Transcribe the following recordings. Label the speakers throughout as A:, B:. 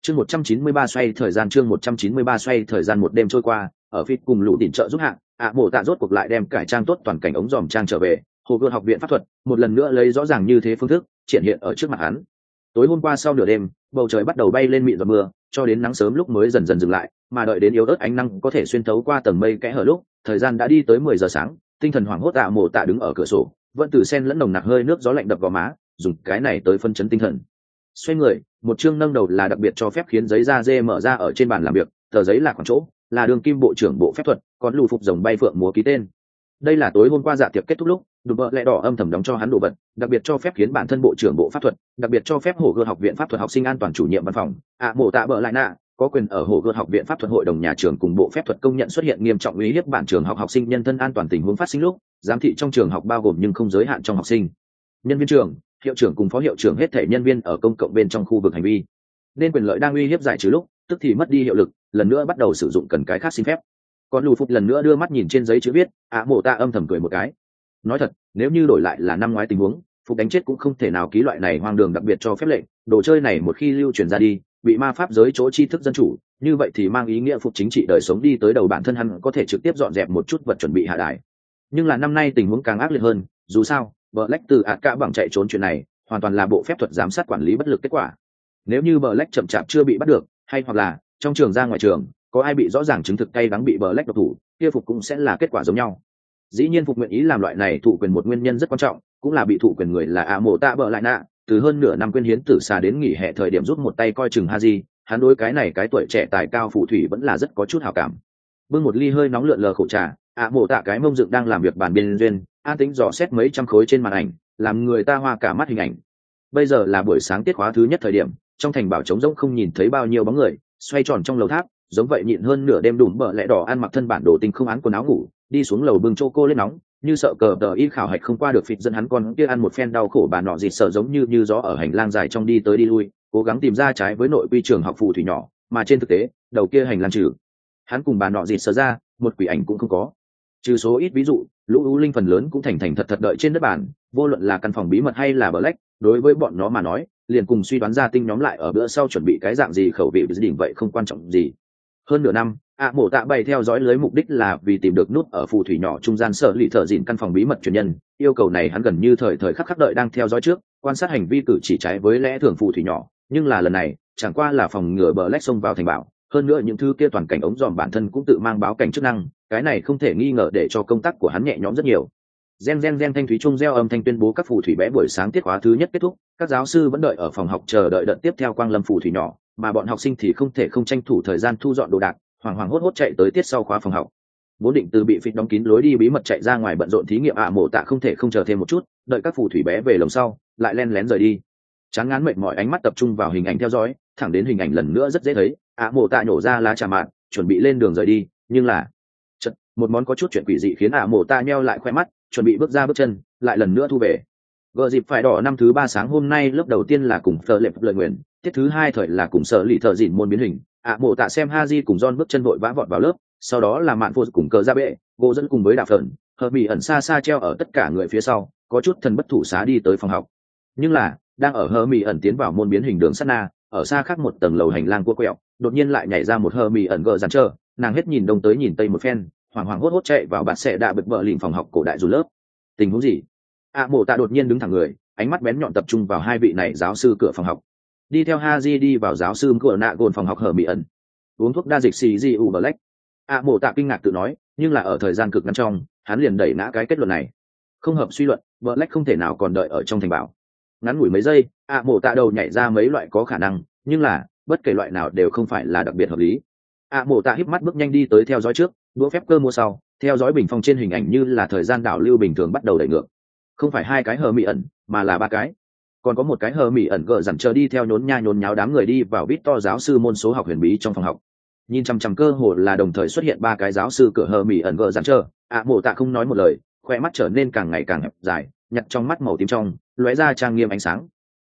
A: chương 193 xoay thời gian, chương 193 xoay thời gian. Một đêm trôi qua, ở phía cùng lũ tìm trợ giúp hạng, mộ tạ rốt cuộc lại đem cải trang tốt toàn cảnh ống dòm trang trở về. Hồ Gươm học viện pháp thuật một lần nữa lấy rõ ràng như thế phương thức triển hiện ở trước mặt hắn. Tối hôm qua sau nửa đêm, bầu trời bắt đầu bay lên mịn giọt mưa, cho đến nắng sớm lúc mới dần dần dừng lại, mà đợi đến yếu ớt ánh nắng có thể xuyên thấu qua tầng mây kẽ hở lúc, thời gian đã đi tới 10 giờ sáng. Tinh thần hoảng hốt mộ tạ đứng ở cửa sổ, vẫn từ sen lẫn nồng nặc hơi nước gió lạnh đập vào má, dùng cái này tới phân chấn tinh thần. Xoay người, một chương nâng đầu là đặc biệt cho phép khiến giấy da dê mở ra ở trên bàn làm việc, tờ giấy là khoảng chỗ, là đường kim bộ trưởng bộ phép thuật, còn lù phục rồng bay phượng múa ký tên. Đây là tối hôm qua dạ tiệc kết thúc lúc, đùm bợ lẹ đỏ âm thầm đóng cho hắn đồ vật, đặc biệt cho phép khiến bản thân bộ trưởng bộ pháp thuật, đặc biệt cho phép Hồ Gươm học viện pháp thuật học sinh an toàn chủ nhiệm văn phòng, mộ tạ bợ lại nạ, có quyền ở Hồ Gươm học viện pháp thuật hội đồng nhà trường cùng bộ phép thuật công nhận xuất hiện nghiêm trọng uy hiếp bản trường học học sinh nhân thân an toàn tình huống phát sinh lúc, giám thị trong trường học bao gồm nhưng không giới hạn trong học sinh, nhân viên trường, hiệu trưởng cùng phó hiệu trưởng hết thể nhân viên ở công cộng bên trong khu vực hành vi nên quyền lợi đang uy hiếp giải trừ lúc, tức thì mất đi hiệu lực, lần nữa bắt đầu sử dụng cần cái khác xin phép. Còn lù phục lần nữa đưa mắt nhìn trên giấy chữ viết, mộ tạ âm thầm cười một cái. Nói thật, nếu như đổi lại là năm ngoái tình huống, phục đánh chết cũng không thể nào ký loại này hoang đường đặc biệt cho phép lệnh. Đồ chơi này một khi lưu truyền ra đi, bị ma pháp giới chỗ tri thức dân chủ, như vậy thì mang ý nghĩa phục chính trị đời sống đi tới đầu bản thân hắn có thể trực tiếp dọn dẹp một chút vật chuẩn bị hạ đài. Nhưng là năm nay tình huống càng ác liệt hơn, dù sao Black từ cả bằng chạy trốn chuyện này hoàn toàn là bộ phép thuật giám sát quản lý bất lực kết quả. Nếu như Black chậm chạp chưa bị bắt được, hay hoặc là trong trường ra ngoài trường có ai bị rõ ràng chứng thực cay đắng bị Black độc thủ, kia phục cũng sẽ là kết quả giống nhau. Dĩ nhiên phục nguyện ý làm loại này thụ quyền một nguyên nhân rất quan trọng, cũng là bị thụ quyền người là mộ tạ bợ lại nạ, từ hơn nửa năm quyên hiến tử xà đến nghỉ hè thời điểm rút một tay coi chừng Haji, hắn đối cái này cái tuổi trẻ tài cao phù thủy vẫn là rất có chút hảo cảm. Bưng một ly hơi nóng lượn lờ khẩu trà, mộ tạ cái mông dựng đang làm việc bàn bên duyên, an tĩnh dò xét mấy trăm khối trên màn ảnh, làm người ta hoa cả mắt hình ảnh. Bây giờ là buổi sáng tiết khóa thứ nhất thời điểm, trong thành bảo trống rỗng không nhìn thấy bao nhiêu bóng người, xoay tròn trong lầu tháp, giống vậy nhịn hơn nửa đêm đùm bợ lẹ đỏ ăn mặc thân bản đồ tinh không án quần áo ngủ, đi xuống lầu bưng choco lên nóng, như sợ cờ đờ y khảo hạch không qua được phịt dẫn hắn con kia ăn một phen đau khổ bà nọ dịt sợ giống như gió ở hành lang dài trong đi tới đi lui, cố gắng tìm ra trái với nội quy trường học phù thủy nhỏ, mà trên thực tế, đầu kia hành lang trừ hắn cùng bà nọ dịt sợ ra, một quỷ ảnh cũng không có. Trừ số ít ví dụ, lũ ưu linh phần lớn cũng thành thật đợi trên đất bàn, vô luận là căn phòng bí mật hay là Black, đối với bọn nó mà nói, liền cùng suy đoán ra tinh nhóm lại ở bữa sau chuẩn bị cái dạng gì khẩu vị với đỉnh vậy không quan trọng gì. Hơn nửa năm, mộ tạ bày theo dõi lưới mục đích là vì tìm được nút ở phù thủy nhỏ trung gian sở lì thợ dịn căn phòng bí mật truyền nhân. Yêu cầu này hắn gần như thời khắc đợi đang theo dõi trước, quan sát hành vi cử chỉ trái với lẽ thường phù thủy nhỏ, nhưng là lần này chẳng qua là phòng ngừa Black xông vào thành bảo, hơn nữa những thứ kia toàn cảnh ống dòm bản thân cũng tự mang báo cảnh chức năng, cái này không thể nghi ngờ để cho công tác của hắn nhẹ nhõm rất nhiều. Gen thanh thúy trung reo âm thanh tuyên bố các phù thủy bé buổi sáng tiết khóa thứ nhất kết thúc, các giáo sư vẫn đợi ở phòng học chờ đợi đợt tiếp theo quang lâm phù thủy nhỏ, mà bọn học sinh thì không thể không tranh thủ thời gian thu dọn đồ đạc, hoảng hốt chạy tới tiết sau khóa phòng học. Vốn định từ bị phịt đóng kín lối đi bí mật chạy ra ngoài bận rộn thí nghiệm mộ tạ không thể không chờ thêm một chút, đợi các phù thủy bé về lồng sau, lại len lén rời đi. Chán ngán mệt mỏi ánh mắt tập trung vào hình ảnh theo dõi, thẳng đến hình ảnh lần nữa rất dễ thấy, mộ tạ nhổ ra lá trà mạn, chuẩn bị lên đường rời đi, nhưng là một món có chút chuyện quỷ dị khiến mộ tạ nheo lại khoe mắt, chuẩn bị bước ra bước chân, lại lần nữa thu về. Gờ dịp phải đỏ năm thứ 3 sáng hôm nay lớp đầu tiên là cùng Phở Lệp lời nguyện, tiết thứ 2 thời là cùng sở lì thợ dịn môn biến hình. Mộ tạ xem Haji cùng John bước chân vội vã vọt vào lớp, sau đó là Mạn Phô cùng cờ ra bệ, Gỗ dẫn cùng với Đạp Phởn, Hợp Mỹ ẩn xa treo ở tất cả người phía sau, có chút thần bất thủ xá đi tới phòng học. Nhưng là, đang ở Hợp Mỹ ẩn tiến vào môn biến hình đường sắt na, ở xa khác một tầng lầu hành lang cua quẹo, đột nhiên lại nhảy ra một Hợp Mỹ ẩn gờ dàn chờ, nàng hết nhìn đông tới nhìn tây một phen, hoảng hốt chạy vào bạt xe đã bật vợ lìn phòng học cổ đại dù lớp. Tình huống gì? Mộ tạ đột nhiên đứng thẳng người, ánh mắt bén nhọn tập trung vào hai vị này giáo sư cửa phòng học. Đi theo Haji đi vào giáo sư cửa nạ gồn phòng học Hở Mỹ ẩn, uống thuốc đa dịch CGU Black. Mộ tạ kinh ngạc tự nói, nhưng là ở thời gian cực ngắn trong, hắn liền đẩy ngã cái kết luận này. Không hợp suy luận, Black không thể nào còn đợi ở trong thành bảo. Ngắn ngủi mấy giây, Mộ tạ đầu nhảy ra mấy loại có khả năng, nhưng là bất kể loại nào đều không phải là đặc biệt hợp lý. Mộ tạ híp mắt bước nhanh đi tới theo dõi trước, đũa phép cơ mua sau, theo dõi bình phong trên hình ảnh như là thời gian đảo lưu bình thường bắt đầu đẩy ngược. Không phải hai cái Hở Mỹ ẩn, mà là ba cái. Còn có một cái Hở Mỹ ẩn gờ dặn chờ đi theo nhốn nháo đám người đi vào Victor giáo sư môn số học huyền bí trong phòng học. Nhìn chằm cơ hồ là đồng thời xuất hiện ba cái giáo sư cửa Hở Mỹ ẩn gờ dặn chờ. Mộ tạ không nói một lời, khoe mắt trở nên càng ngày càng hẹp dài, nhặt trong mắt màu tím trong lóe ra trang nghiêm ánh sáng.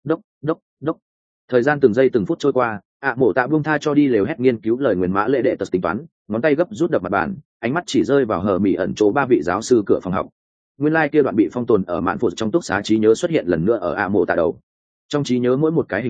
A: Đốc. Thời gian từng giây từng phút trôi qua, Mộ tạ buông tha cho đi lều hét nghiên cứu lời nguyền mã lệ đệ tật tính toán, ngón tay gấp rút đập mặt bàn, ánh mắt chỉ rơi vào Hở Mỹ ẩn chỗ ba vị giáo sư cửa phòng học. Nguyên lai kia đoạn bị phong tồn ở mạn phụ trong túc xá trí nhớ xuất hiện lần nữa ở Mộ tạ đầu. Trong trí nhớ mỗi một cái hình ảnh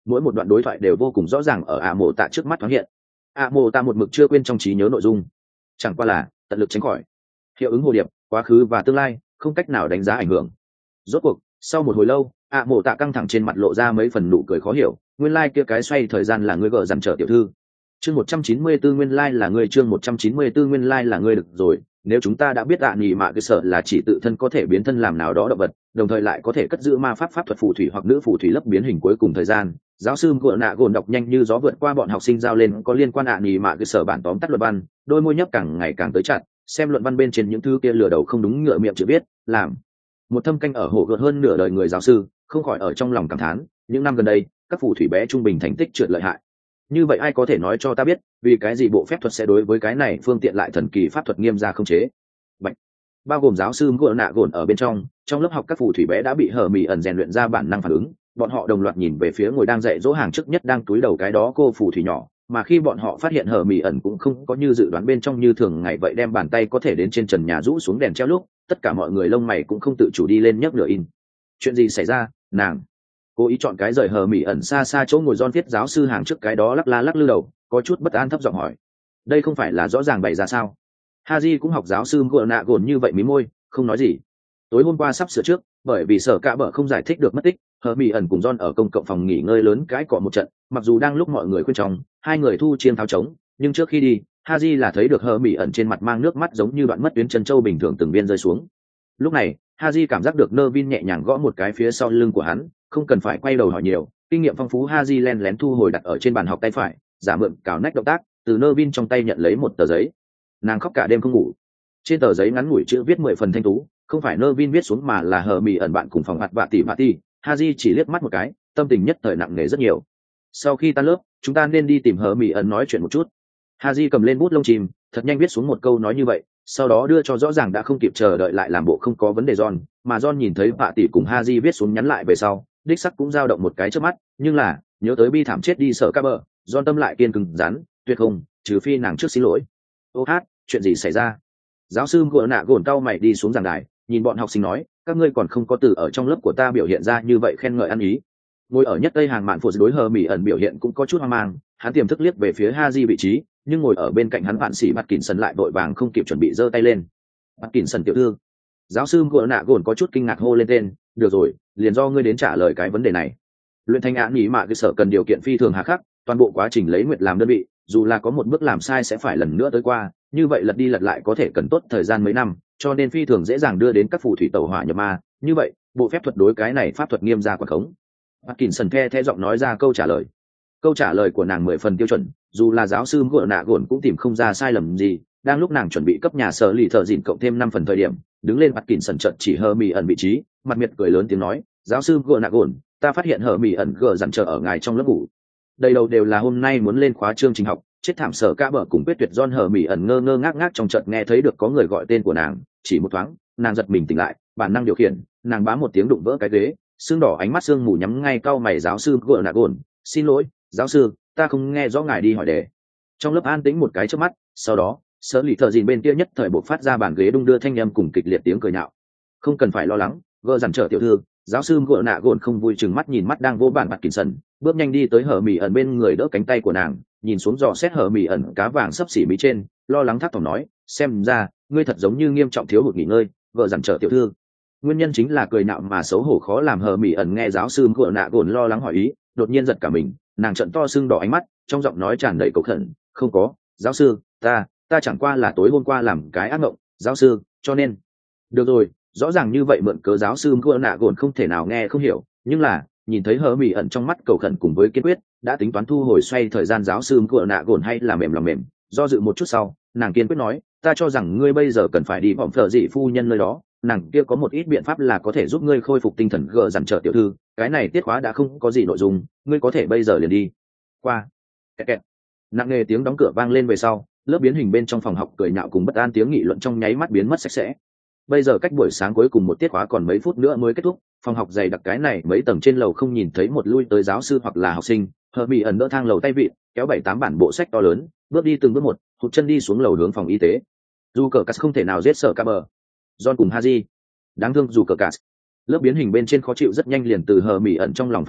A: mỗi một đoạn đối thoại đều vô cùng rõ ràng ở ạ mộ tạ trước mắt thoáng hiện. ạ mộ tạ một mực chưa quên trong trí nhớ nội dung, chẳng qua là tận lực tránh khỏi. Hiệu ứng hồ điệp, quá khứ và tương lai không cách nào đánh giá ảnh hưởng. Rốt cuộc sau một hồi lâu, ạ mộ tạ căng thẳng trên mặt lộ ra mấy phần nụ cười khó hiểu. Nguyên lai kia cái xoay thời gian là ngươi gỡ dằn trở tiểu thư. Chương 194 nguyên lai là ngươi, chương 194 nguyên lai là ngươi. Được rồi, nếu chúng ta đã biết nhì mạ cơ sở là chỉ tự thân có thể biến thân làm nào đó động vật, đồng thời lại có thể cất giữ ma pháp pháp thuật phù thủy hoặc nữ phù thủy lấp biến hình cuối cùng thời gian, giáo sư gợ nạ gồn đọc nhanh như gió vượt qua bọn học sinh giao lên có liên quan nhì mạ cơ sở bản tóm tắt luận văn, đôi môi nhấp càng ngày càng tới chặt, xem luận văn bên trên những thứ kia lừa đầu không đúng ngựa miệng chữ viết, làm một thâm canh ở hồ gợt hơn nửa đời người giáo sư không khỏi ở trong lòng cảm thán, những năm gần đây các phù thủy bé trung bình thành tích trượt lợi hại. Như vậy ai có thể nói cho ta biết vì cái gì bộ phép thuật sẽ đối với cái này phương tiện lại thần kỳ pháp thuật nghiêm ra không chế? Bạch. Bao gồm giáo sư gỡ nạ gồn ở bên trong lớp học các phù thủy bé đã bị hờ mì ẩn rèn luyện ra bản năng phản ứng, bọn họ đồng loạt nhìn về phía ngồi đang dạy dỗ hàng trước nhất đang túi đầu cái đó cô phù thủy nhỏ, mà khi bọn họ phát hiện hờ mì ẩn cũng không có như dự đoán bên trong như thường ngày vậy đem bàn tay có thể đến trên trần nhà rũ xuống đèn treo lúc, tất cả mọi người lông mày cũng không tự chủ đi lên nhấc lửa in. Chuyện gì xảy ra? Nàng cố ý chọn cái rời hờ mỉ ẩn xa xa chỗ ngồi John viết giáo sư hàng trước cái đó lắc la lắc lư đầu, có chút bất an thấp giọng hỏi, đây không phải là rõ ràng bày ra sao? Haji cũng học giáo sư gợ nạ gồn như vậy mí môi không nói gì. Tối hôm qua sắp sửa trước, bởi vì sở cả bợ không giải thích được mất tích, hờ mỉ ẩn cùng John ở công cộng phòng nghỉ ngơi lớn cãi cọ một trận, mặc dù đang lúc mọi người khuyên trong hai người thu chiên tháo trống, nhưng trước khi đi Haji là thấy được hờ mỉ ẩn trên mặt mang nước mắt giống như đoạn mất tuyến chân châu bình thường từng viên rơi xuống. Lúc này Haji cảm giác được Nervin nhẹ nhàng gõ một cái phía sau lưng của hắn, không cần phải quay đầu hỏi nhiều, kinh nghiệm phong phú Haji len lén thu hồi đặt ở trên bàn học tay phải, giả mượn cào nách động tác, từ Nervin trong tay nhận lấy một tờ giấy. Nàng khóc cả đêm không ngủ. Trên tờ giấy ngắn ngủi chữ viết 10 phần thanh tú, không phải Nervin viết xuống mà là hờ mỉ ẩn bạn cùng phòng hạt vạ tỉ. Haji chỉ liếc mắt một cái, tâm tình nhất thời nặng nề rất nhiều. Sau khi tan lớp, chúng ta nên đi tìm hờ mỉ ẩn nói chuyện một chút. Haji cầm lên bút lông chìm, thật nhanh viết xuống một câu nói như vậy, sau đó đưa cho rõ ràng đã không kịp chờ đợi lại làm bộ không có vấn đề John, mà John nhìn thấy vạ tỷ cùng Haji viết xuống nhắn lại về sau, đích sắc cũng dao động một cái trước mắt, nhưng là nhớ tới bi thảm chết đi sợ ca bờ, John tâm lại kiên cứng rắn, tuyệt không, trừ phi nàng trước xin lỗi. Ô hát, chuyện gì xảy ra? Giáo sư gỡ nạ gồn cau mày đi xuống giảng đài, nhìn bọn học sinh nói, các ngươi còn không có từ ở trong lớp của ta biểu hiện ra như vậy khen ngợi ăn ý. Ngồi ở nhất tây hàng mạn phụ đối hờ mỉ ẩn biểu hiện cũng có chút hoang mang, hắn tiềm thức liếc về phía Haji vị trí, nhưng ngồi ở bên cạnh hắn bạn sĩ mặt kỉnh sần lại vội vàng không kịp chuẩn bị giơ tay lên. Mặt kỉnh sần tiểu thư. Giáo sư gỡ nạ gồn có chút kinh ngạc hô lên tên, được rồi, liền do ngươi đến trả lời cái vấn đề này. Luyện thanh án ý mạ cơ sở cần điều kiện phi thường hà khắc, toàn bộ quá trình lấy nguyệt làm đơn vị, dù là có một bước làm sai sẽ phải lần nữa tới qua, như vậy lật đi lật lại có thể cần tốt thời gian mấy năm, cho nên phi thường dễ dàng đưa đến các phù thủy tẩu hỏa nhập ma, như vậy bộ phép thuật đối cái này pháp thuật nghiêm ra quản khống. Atkinson the giọng nói ra câu trả lời. Câu trả lời của nàng 10 phần tiêu chuẩn, dù là giáo sư gỡ nạ gồn cũng tìm không ra sai lầm gì. Đang lúc nàng chuẩn bị cấp nhà sở lì thợ dìn cộng thêm 5 phần thời điểm, đứng lên Atkinson chợt chỉ hờ mỉ ẩn vị trí, mặt miệt cười lớn tiếng nói, giáo sư gỡ nạ gồn, ta phát hiện hờ mỉ ẩn gỡ dặn chờ ở ngài trong lớp ngủ. Đầy đầu đều là hôm nay muốn lên khóa chương trình học, chết thảm sở ca bờ cùng quyết tuyệt John hờ mỉ ẩn ngơ ngơ ngác ngác trong chợt nghe thấy được có người gọi tên của nàng, chỉ một thoáng, nàng giật mình tỉnh lại, bản năng điều khiển, nàng bám một tiếng đụng vỡ cái ghế, xương đỏ ánh mắt xương mù nhắm ngay cau mày giáo sư gỡ nạ gồn, xin lỗi, giáo sư, ta không nghe rõ ngài đi hỏi đề. Trong lớp an tĩnh một cái trước mắt, sau đó sở lì thợ dìn bên kia nhất thời buộc phát ra bàn ghế đung đưa thanh âm cùng kịch liệt tiếng cười nhạo. Không cần phải lo lắng, gỡ dằn trở tiểu thư. Giáo sư gỡ nạ gồn không vui chừng mắt nhìn mắt đang vô bản mặt kín sần, bước nhanh đi tới hở mỉ ẩn bên người đỡ cánh tay của nàng, nhìn xuống dò xét hở mỉ ẩn cá vàng sấp xỉ mí trên, lo lắng thắt thỏm nói, xem ra ngươi thật giống như nghiêm trọng thiếu hụt nghỉ ngơi, gỡ dằn trở tiểu thư. Nguyên nhân chính là cười nạo mà xấu hổ khó làm hở mỉ ẩn nghe giáo sư gỡ nạ gồn lo lắng hỏi ý, đột nhiên giật cả mình, nàng trợn to sưng đỏ ánh mắt, trong giọng nói tràn đầy cầu khẩn, không có, giáo sư, ta chẳng qua là tối hôm qua làm cái ác mộng, giáo sư, cho nên. Được rồi, rõ ràng như vậy mượn cớ giáo sư gỡ nạ gồn không thể nào nghe không hiểu, nhưng là nhìn thấy hờ mỉ ẩn trong mắt cầu khẩn cùng với kiên quyết, đã tính toán thu hồi xoay thời gian giáo sư gỡ nạ gồn hay là mềm lòng mềm, do dự một chút sau, nàng kiên quyết nói, ta cho rằng ngươi bây giờ cần phải đi vọng phở dị phu nhân nơi đó, nàng kia có một ít biện pháp là có thể giúp ngươi khôi phục tinh thần gỡ dằn trở tiểu thư, cái này tiết khóa đã không có gì nội dung, ngươi có thể bây giờ liền đi qua. Kẹt. Nặng nề tiếng đóng cửa vang lên về sau, lớp biến hình bên trong phòng học cười nhạo cùng bất an tiếng nghị luận trong nháy mắt biến mất sạch sẽ. Bây giờ cách buổi sáng cuối cùng một tiết khóa còn mấy phút nữa mới kết thúc, phòng học dày đặc cái này mấy tầng trên lầu không nhìn thấy một lui tới giáo sư hoặc là học sinh, hờ bị ẩn đỡ thang lầu tay vịn, kéo 7-8 bản bộ sách to lớn, bước đi từng bước một, hụt chân đi xuống lầu hướng phòng y tế. Dù cờ cắt không thể nào giết sở ca bờ. John cùng Haji. Đáng thương dù cờ cắt. Lớp biến hình bên trên khó chịu rất nhanh liền từ hờ bị ẩn trong lòng phai đi,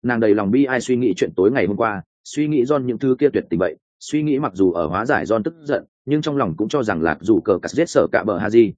A: nàng đầy lòng bi ai suy nghĩ chuyện tối ngày hôm qua, suy nghĩ John những thứ kia tuyệt tình vậy, suy nghĩ mặc dù ở hóa giải John tức giận, nhưng trong lòng cũng cho rằng là dù cờ cắt giết sở cả bờ Haji.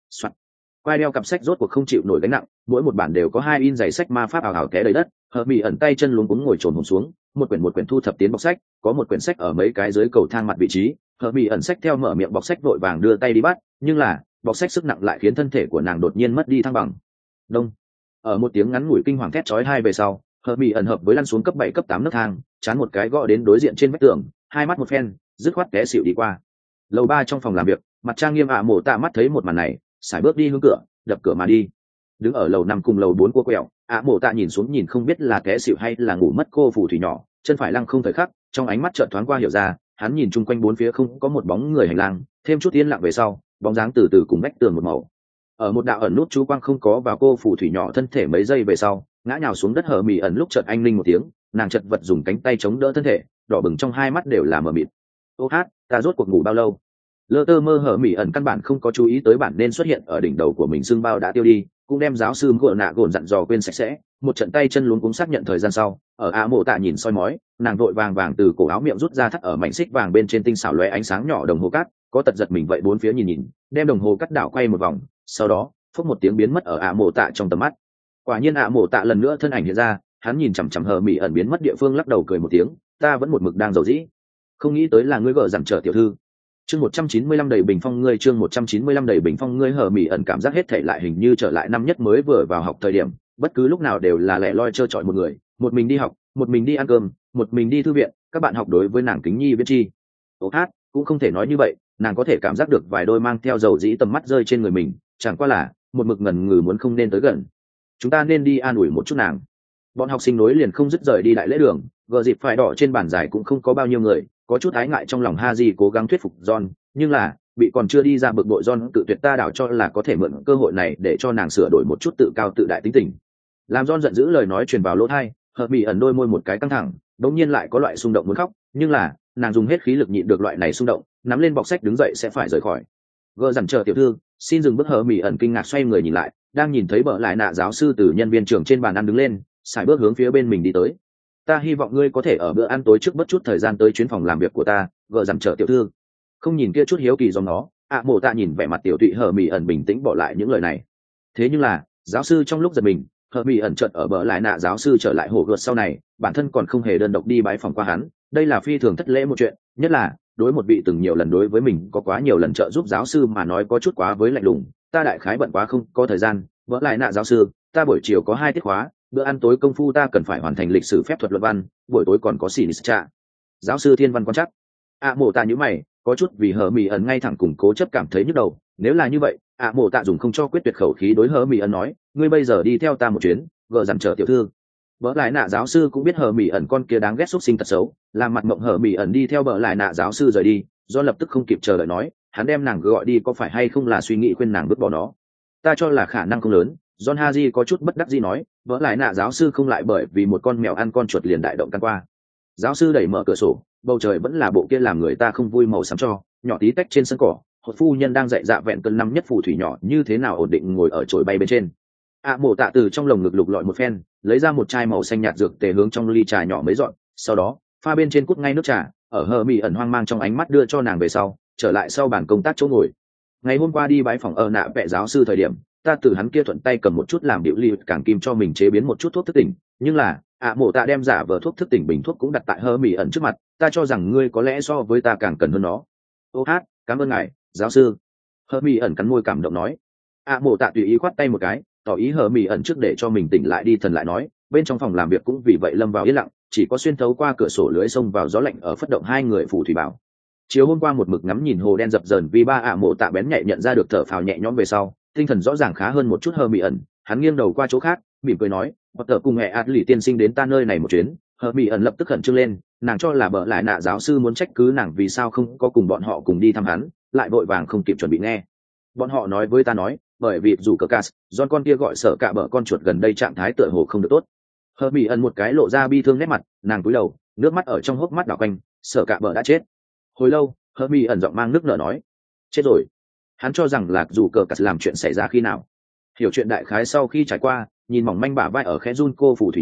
A: Quai đeo cặp sách rốt cuộc không chịu nổi gánh nặng, mỗi một bản đều có 2 in giày sách ma pháp ảo ảo té đầy đất. Hermione ẩn tay chân luống cuống ngồi chồn hổm xuống, một quyển thu thập tiến bọc sách, có một quyển sách ở mấy cái dưới cầu thang mặt vị trí. Hermione ẩn sách theo mở miệng bọc sách vội vàng đưa tay đi bắt, nhưng là bọc sách sức nặng lại khiến thân thể của nàng đột nhiên mất đi thăng bằng. Đông. Ở một tiếng ngắn ngủi kinh hoàng thét chói tai về sau, Hermione ẩn hợp với lăn xuống cấp 7 cấp 8 nấc thang, chán một cái gõ đến đối diện trên vách tường, hai mắt một phen, dứt khoát té xỉu đi qua. Lầu 3 trong phòng làm việc, mặt trang nghiêm mộ tạ mắt thấy một màn này, sải bước đi hướng cửa, đập cửa mà đi. Đứng ở lầu 5 cùng lầu 4 cua quẹo, mộ tạ nhìn xuống nhìn không biết là té xỉu hay là ngủ mất cô phù thủy nhỏ, chân phải lăng không thời khắc, trong ánh mắt chợt thoáng qua hiểu ra, hắn nhìn chung quanh bốn phía không có một bóng người hành lang, thêm chút yên lặng về sau, bóng dáng từ từ cùng vách tường một màu. Ở một đạo ẩn nút chú quang không có vào cô phù thủy nhỏ thân thể mấy giây về sau, ngã nhào xuống đất. Hermione ẩn lúc chợt anh linh một tiếng, nàng chật vật dùng cánh tay chống đỡ thân thể, đỏ bừng trong hai mắt đều là mờ mịt. Ô hát, ta rốt cuộc ngủ bao lâu? Lơ tơ mơ Hermione ẩn căn bản không có chú ý tới bản nên xuất hiện ở đỉnh đầu của mình xương bao đã tiêu đi, cũng đem giáo sư gượng nạ gồn dặn dò quên sạch sẽ. Một trận tay chân luống cuống xác nhận thời gian sau, ở mộ tạ nhìn soi mói, nàng vội vàng vàng từ cổ áo miệng rút ra thắt ở mảnh xích vàng bên trên tinh xảo lóe ánh sáng nhỏ đồng hồ cát, có tật giật mình vậy bốn phía nhìn, đem đồng hồ cát đảo quay một vòng, sau đó phốc một tiếng biến mất ở mộ tạ trong tầm mắt. Quả nhiên mộ tạ lần nữa thân ảnh hiện ra, hắn nhìn chằm chằm Hermione ẩn biến mất địa phương lắc đầu cười một tiếng, ta vẫn một mực đang giàu dĩ, không nghĩ tới là ngươi vợ dằn trở tiểu thư. Chương 195 đầy bình phong ngươi, chương 195 đầy bình phong ngươi. Hermione ẩn cảm giác hết thảy lại hình như trở lại năm nhất mới vừa vào học thời điểm, bất cứ lúc nào đều là lẻ loi trơ trọi một người, một mình đi học, một mình đi ăn cơm, một mình đi thư viện, các bạn học đối với nàng kính nhi biết chi. Ô hát, cũng không thể nói như vậy, nàng có thể cảm giác được vài đôi mang theo dầu dĩ tầm mắt rơi trên người mình, chẳng qua là một mực ngần ngừ muốn không nên tới gần. Chúng ta nên đi an ủi một chút nàng. Bọn học sinh nối liền không dứt rời đi đại lễ đường, gờ dịp phải đỏ trên bàn dài cũng không có bao nhiêu người, có chút ái ngại trong lòng Haji cố gắng thuyết phục John, nhưng là bị còn chưa đi ra bực bội John tự tuyệt ta đảo cho là có thể mượn cơ hội này để cho nàng sửa đổi một chút tự cao tự đại tính tình. Làm John giận dữ lời nói truyền vào lỗ tai, Hermione ẩn đôi môi một cái căng thẳng, đột nhiên lại có loại xung động muốn khóc, nhưng là nàng dùng hết khí lực nhịn được loại này xung động, nắm lên bọc sách đứng dậy sẽ phải rời khỏi. Gờ dằn chờ tiểu thư, xin dừng bước. Hermione ẩn kinh ngạc xoay người nhìn lại, đang nhìn thấy bợ lại nạ giáo sư từ nhân viên trưởng trên bàn ăn đứng lên, sải bước hướng phía bên mình đi tới. Ta hy vọng ngươi có thể ở bữa ăn tối trước bất chút thời gian tới chuyến phòng làm việc của ta, gờ dằn trở tiểu thư. Không nhìn kia chút hiếu kỳ do nó, mộ tạ nhìn vẻ mặt tiểu tụy Hermione ẩn bình tĩnh bỏ lại những lời này. Thế nhưng là giáo sư trong lúc giật mình, Hermione ẩn chợt ở bờ lại nạ giáo sư trở lại hồ gợt sau này, bản thân còn không hề đơn độc đi bái phòng qua hắn, đây là phi thường thất lễ một chuyện, nhất là đối một vị từng nhiều lần đối với mình có quá nhiều lần trợ giúp giáo sư mà nói có chút quá với lạnh lùng. Ta đại khái bận quá không có thời gian, bỡ lại nạ giáo sư, ta buổi chiều có 2 tiết khóa, bữa ăn tối công phu ta cần phải hoàn thành lịch sử phép thuật luận văn, buổi tối còn có xì trà. Giáo sư thiên văn quan chắc. Mộ tạ nhíu mày, có chút vì Hermione ẩn ngay thẳng cùng cố chấp cảm thấy nhức đầu. Nếu là như vậy, mộ tạ dùng không cho quyết tuyệt khẩu khí đối Hermione ẩn nói, ngươi bây giờ đi theo ta một chuyến, gờ dằn trở tiểu thư. Bỡ lại nạ giáo sư cũng biết Hermione ẩn con kia đáng ghét xúc sinh tật xấu, làm mặt mộng Hermione ẩn đi theo bỡ lại nạ giáo sư rời đi, do lập tức không kịp chờ đợi nói, hắn đem nàng gọi đi có phải hay không là suy nghĩ khuyên nàng vứt bỏ nó. Ta cho là khả năng không lớn. John Haji có chút bất đắc dĩ nói, vỡ lại nạ giáo sư không lại bởi vì một con mèo ăn con chuột liền đại động căn qua. Giáo sư đẩy mở cửa sổ, bầu trời vẫn là bộ kia làm người ta không vui màu xám cho, nhỏ tí tách trên sân cỏ, một phu nhân đang dạy dạ vẹn cân năm nhất phù thủy nhỏ như thế nào ổn định ngồi ở chổi bay bên trên. Mộ tạ từ trong lồng ngực lục lọi một phen, lấy ra một chai màu xanh nhạt dược tề hướng trong ly trà nhỏ mấy dọn, sau đó pha bên trên cút ngay nước trà, ở Hermione ẩn hoang mang trong ánh mắt đưa cho nàng về sau, trở lại sau bàn công tác chỗ ngồi. Ngày hôm qua đi bái phòng ở nạ vẽ giáo sư thời điểm, ta từ hắn kia thuận tay cầm một chút làm điệu ly càng kim cho mình chế biến một chút thuốc thức tỉnh, nhưng là mộ tạ đem giả vờ thuốc thức tỉnh bình thuốc cũng đặt tại Hermione ẩn trước mặt, ta cho rằng ngươi có lẽ so với ta càng cần hơn nó. Ô hát, cảm ơn ngài, giáo sư. Hermione ẩn cắn môi cảm động nói. Mộ tạ tùy ý khoát tay một cái, tỏ ý Hermione ẩn trước để cho mình tỉnh lại đi thần lại nói, bên trong phòng làm việc cũng vì vậy lâm vào yên lặng, chỉ có xuyên thấu qua cửa sổ lưới xông vào gió lạnh ở phất động hai người phù thủy bảo. Chiều hôm qua một mực ngắm nhìn hồ đen dập dờn vì ba mộ tạ bén nhạy nhận ra được thở phào nhẹ nhõm về sau, tinh thần rõ ràng khá hơn một chút. Hermione ẩn, hắn nghiêng đầu qua chỗ khác, mỉm cười nói, Potter cùng mẹ Adley tiên sinh đến ta nơi này một chuyến. Hermione ẩn lập tức khẩn trương lên, nàng cho là bợ lại nạ giáo sư muốn trách cứ nàng vì sao không có cùng bọn họ cùng đi thăm hắn, lại vội vàng không kịp chuẩn bị nghe. Bọn họ nói với ta nói, bởi vì dù cờ cas, John con kia gọi sợ cả bợ con chuột gần đây trạng thái tựa hồ không được tốt. Hermione ẩn một cái lộ ra bi thương nét mặt, nàng cúi đầu, nước mắt ở trong hốc mắt đảo quanh, sợ cả bợ đã chết. Hồi lâu, Hermione ẩn giọng mang nước nở nói, chết rồi. Hắn cho rằng là dù cờ cắt làm chuyện xảy ra khi nào. Hiểu chuyện đại khái sau khi trải qua, nhìn mỏng manh bả vai ở khẽ run cô phù thủy nhỏ,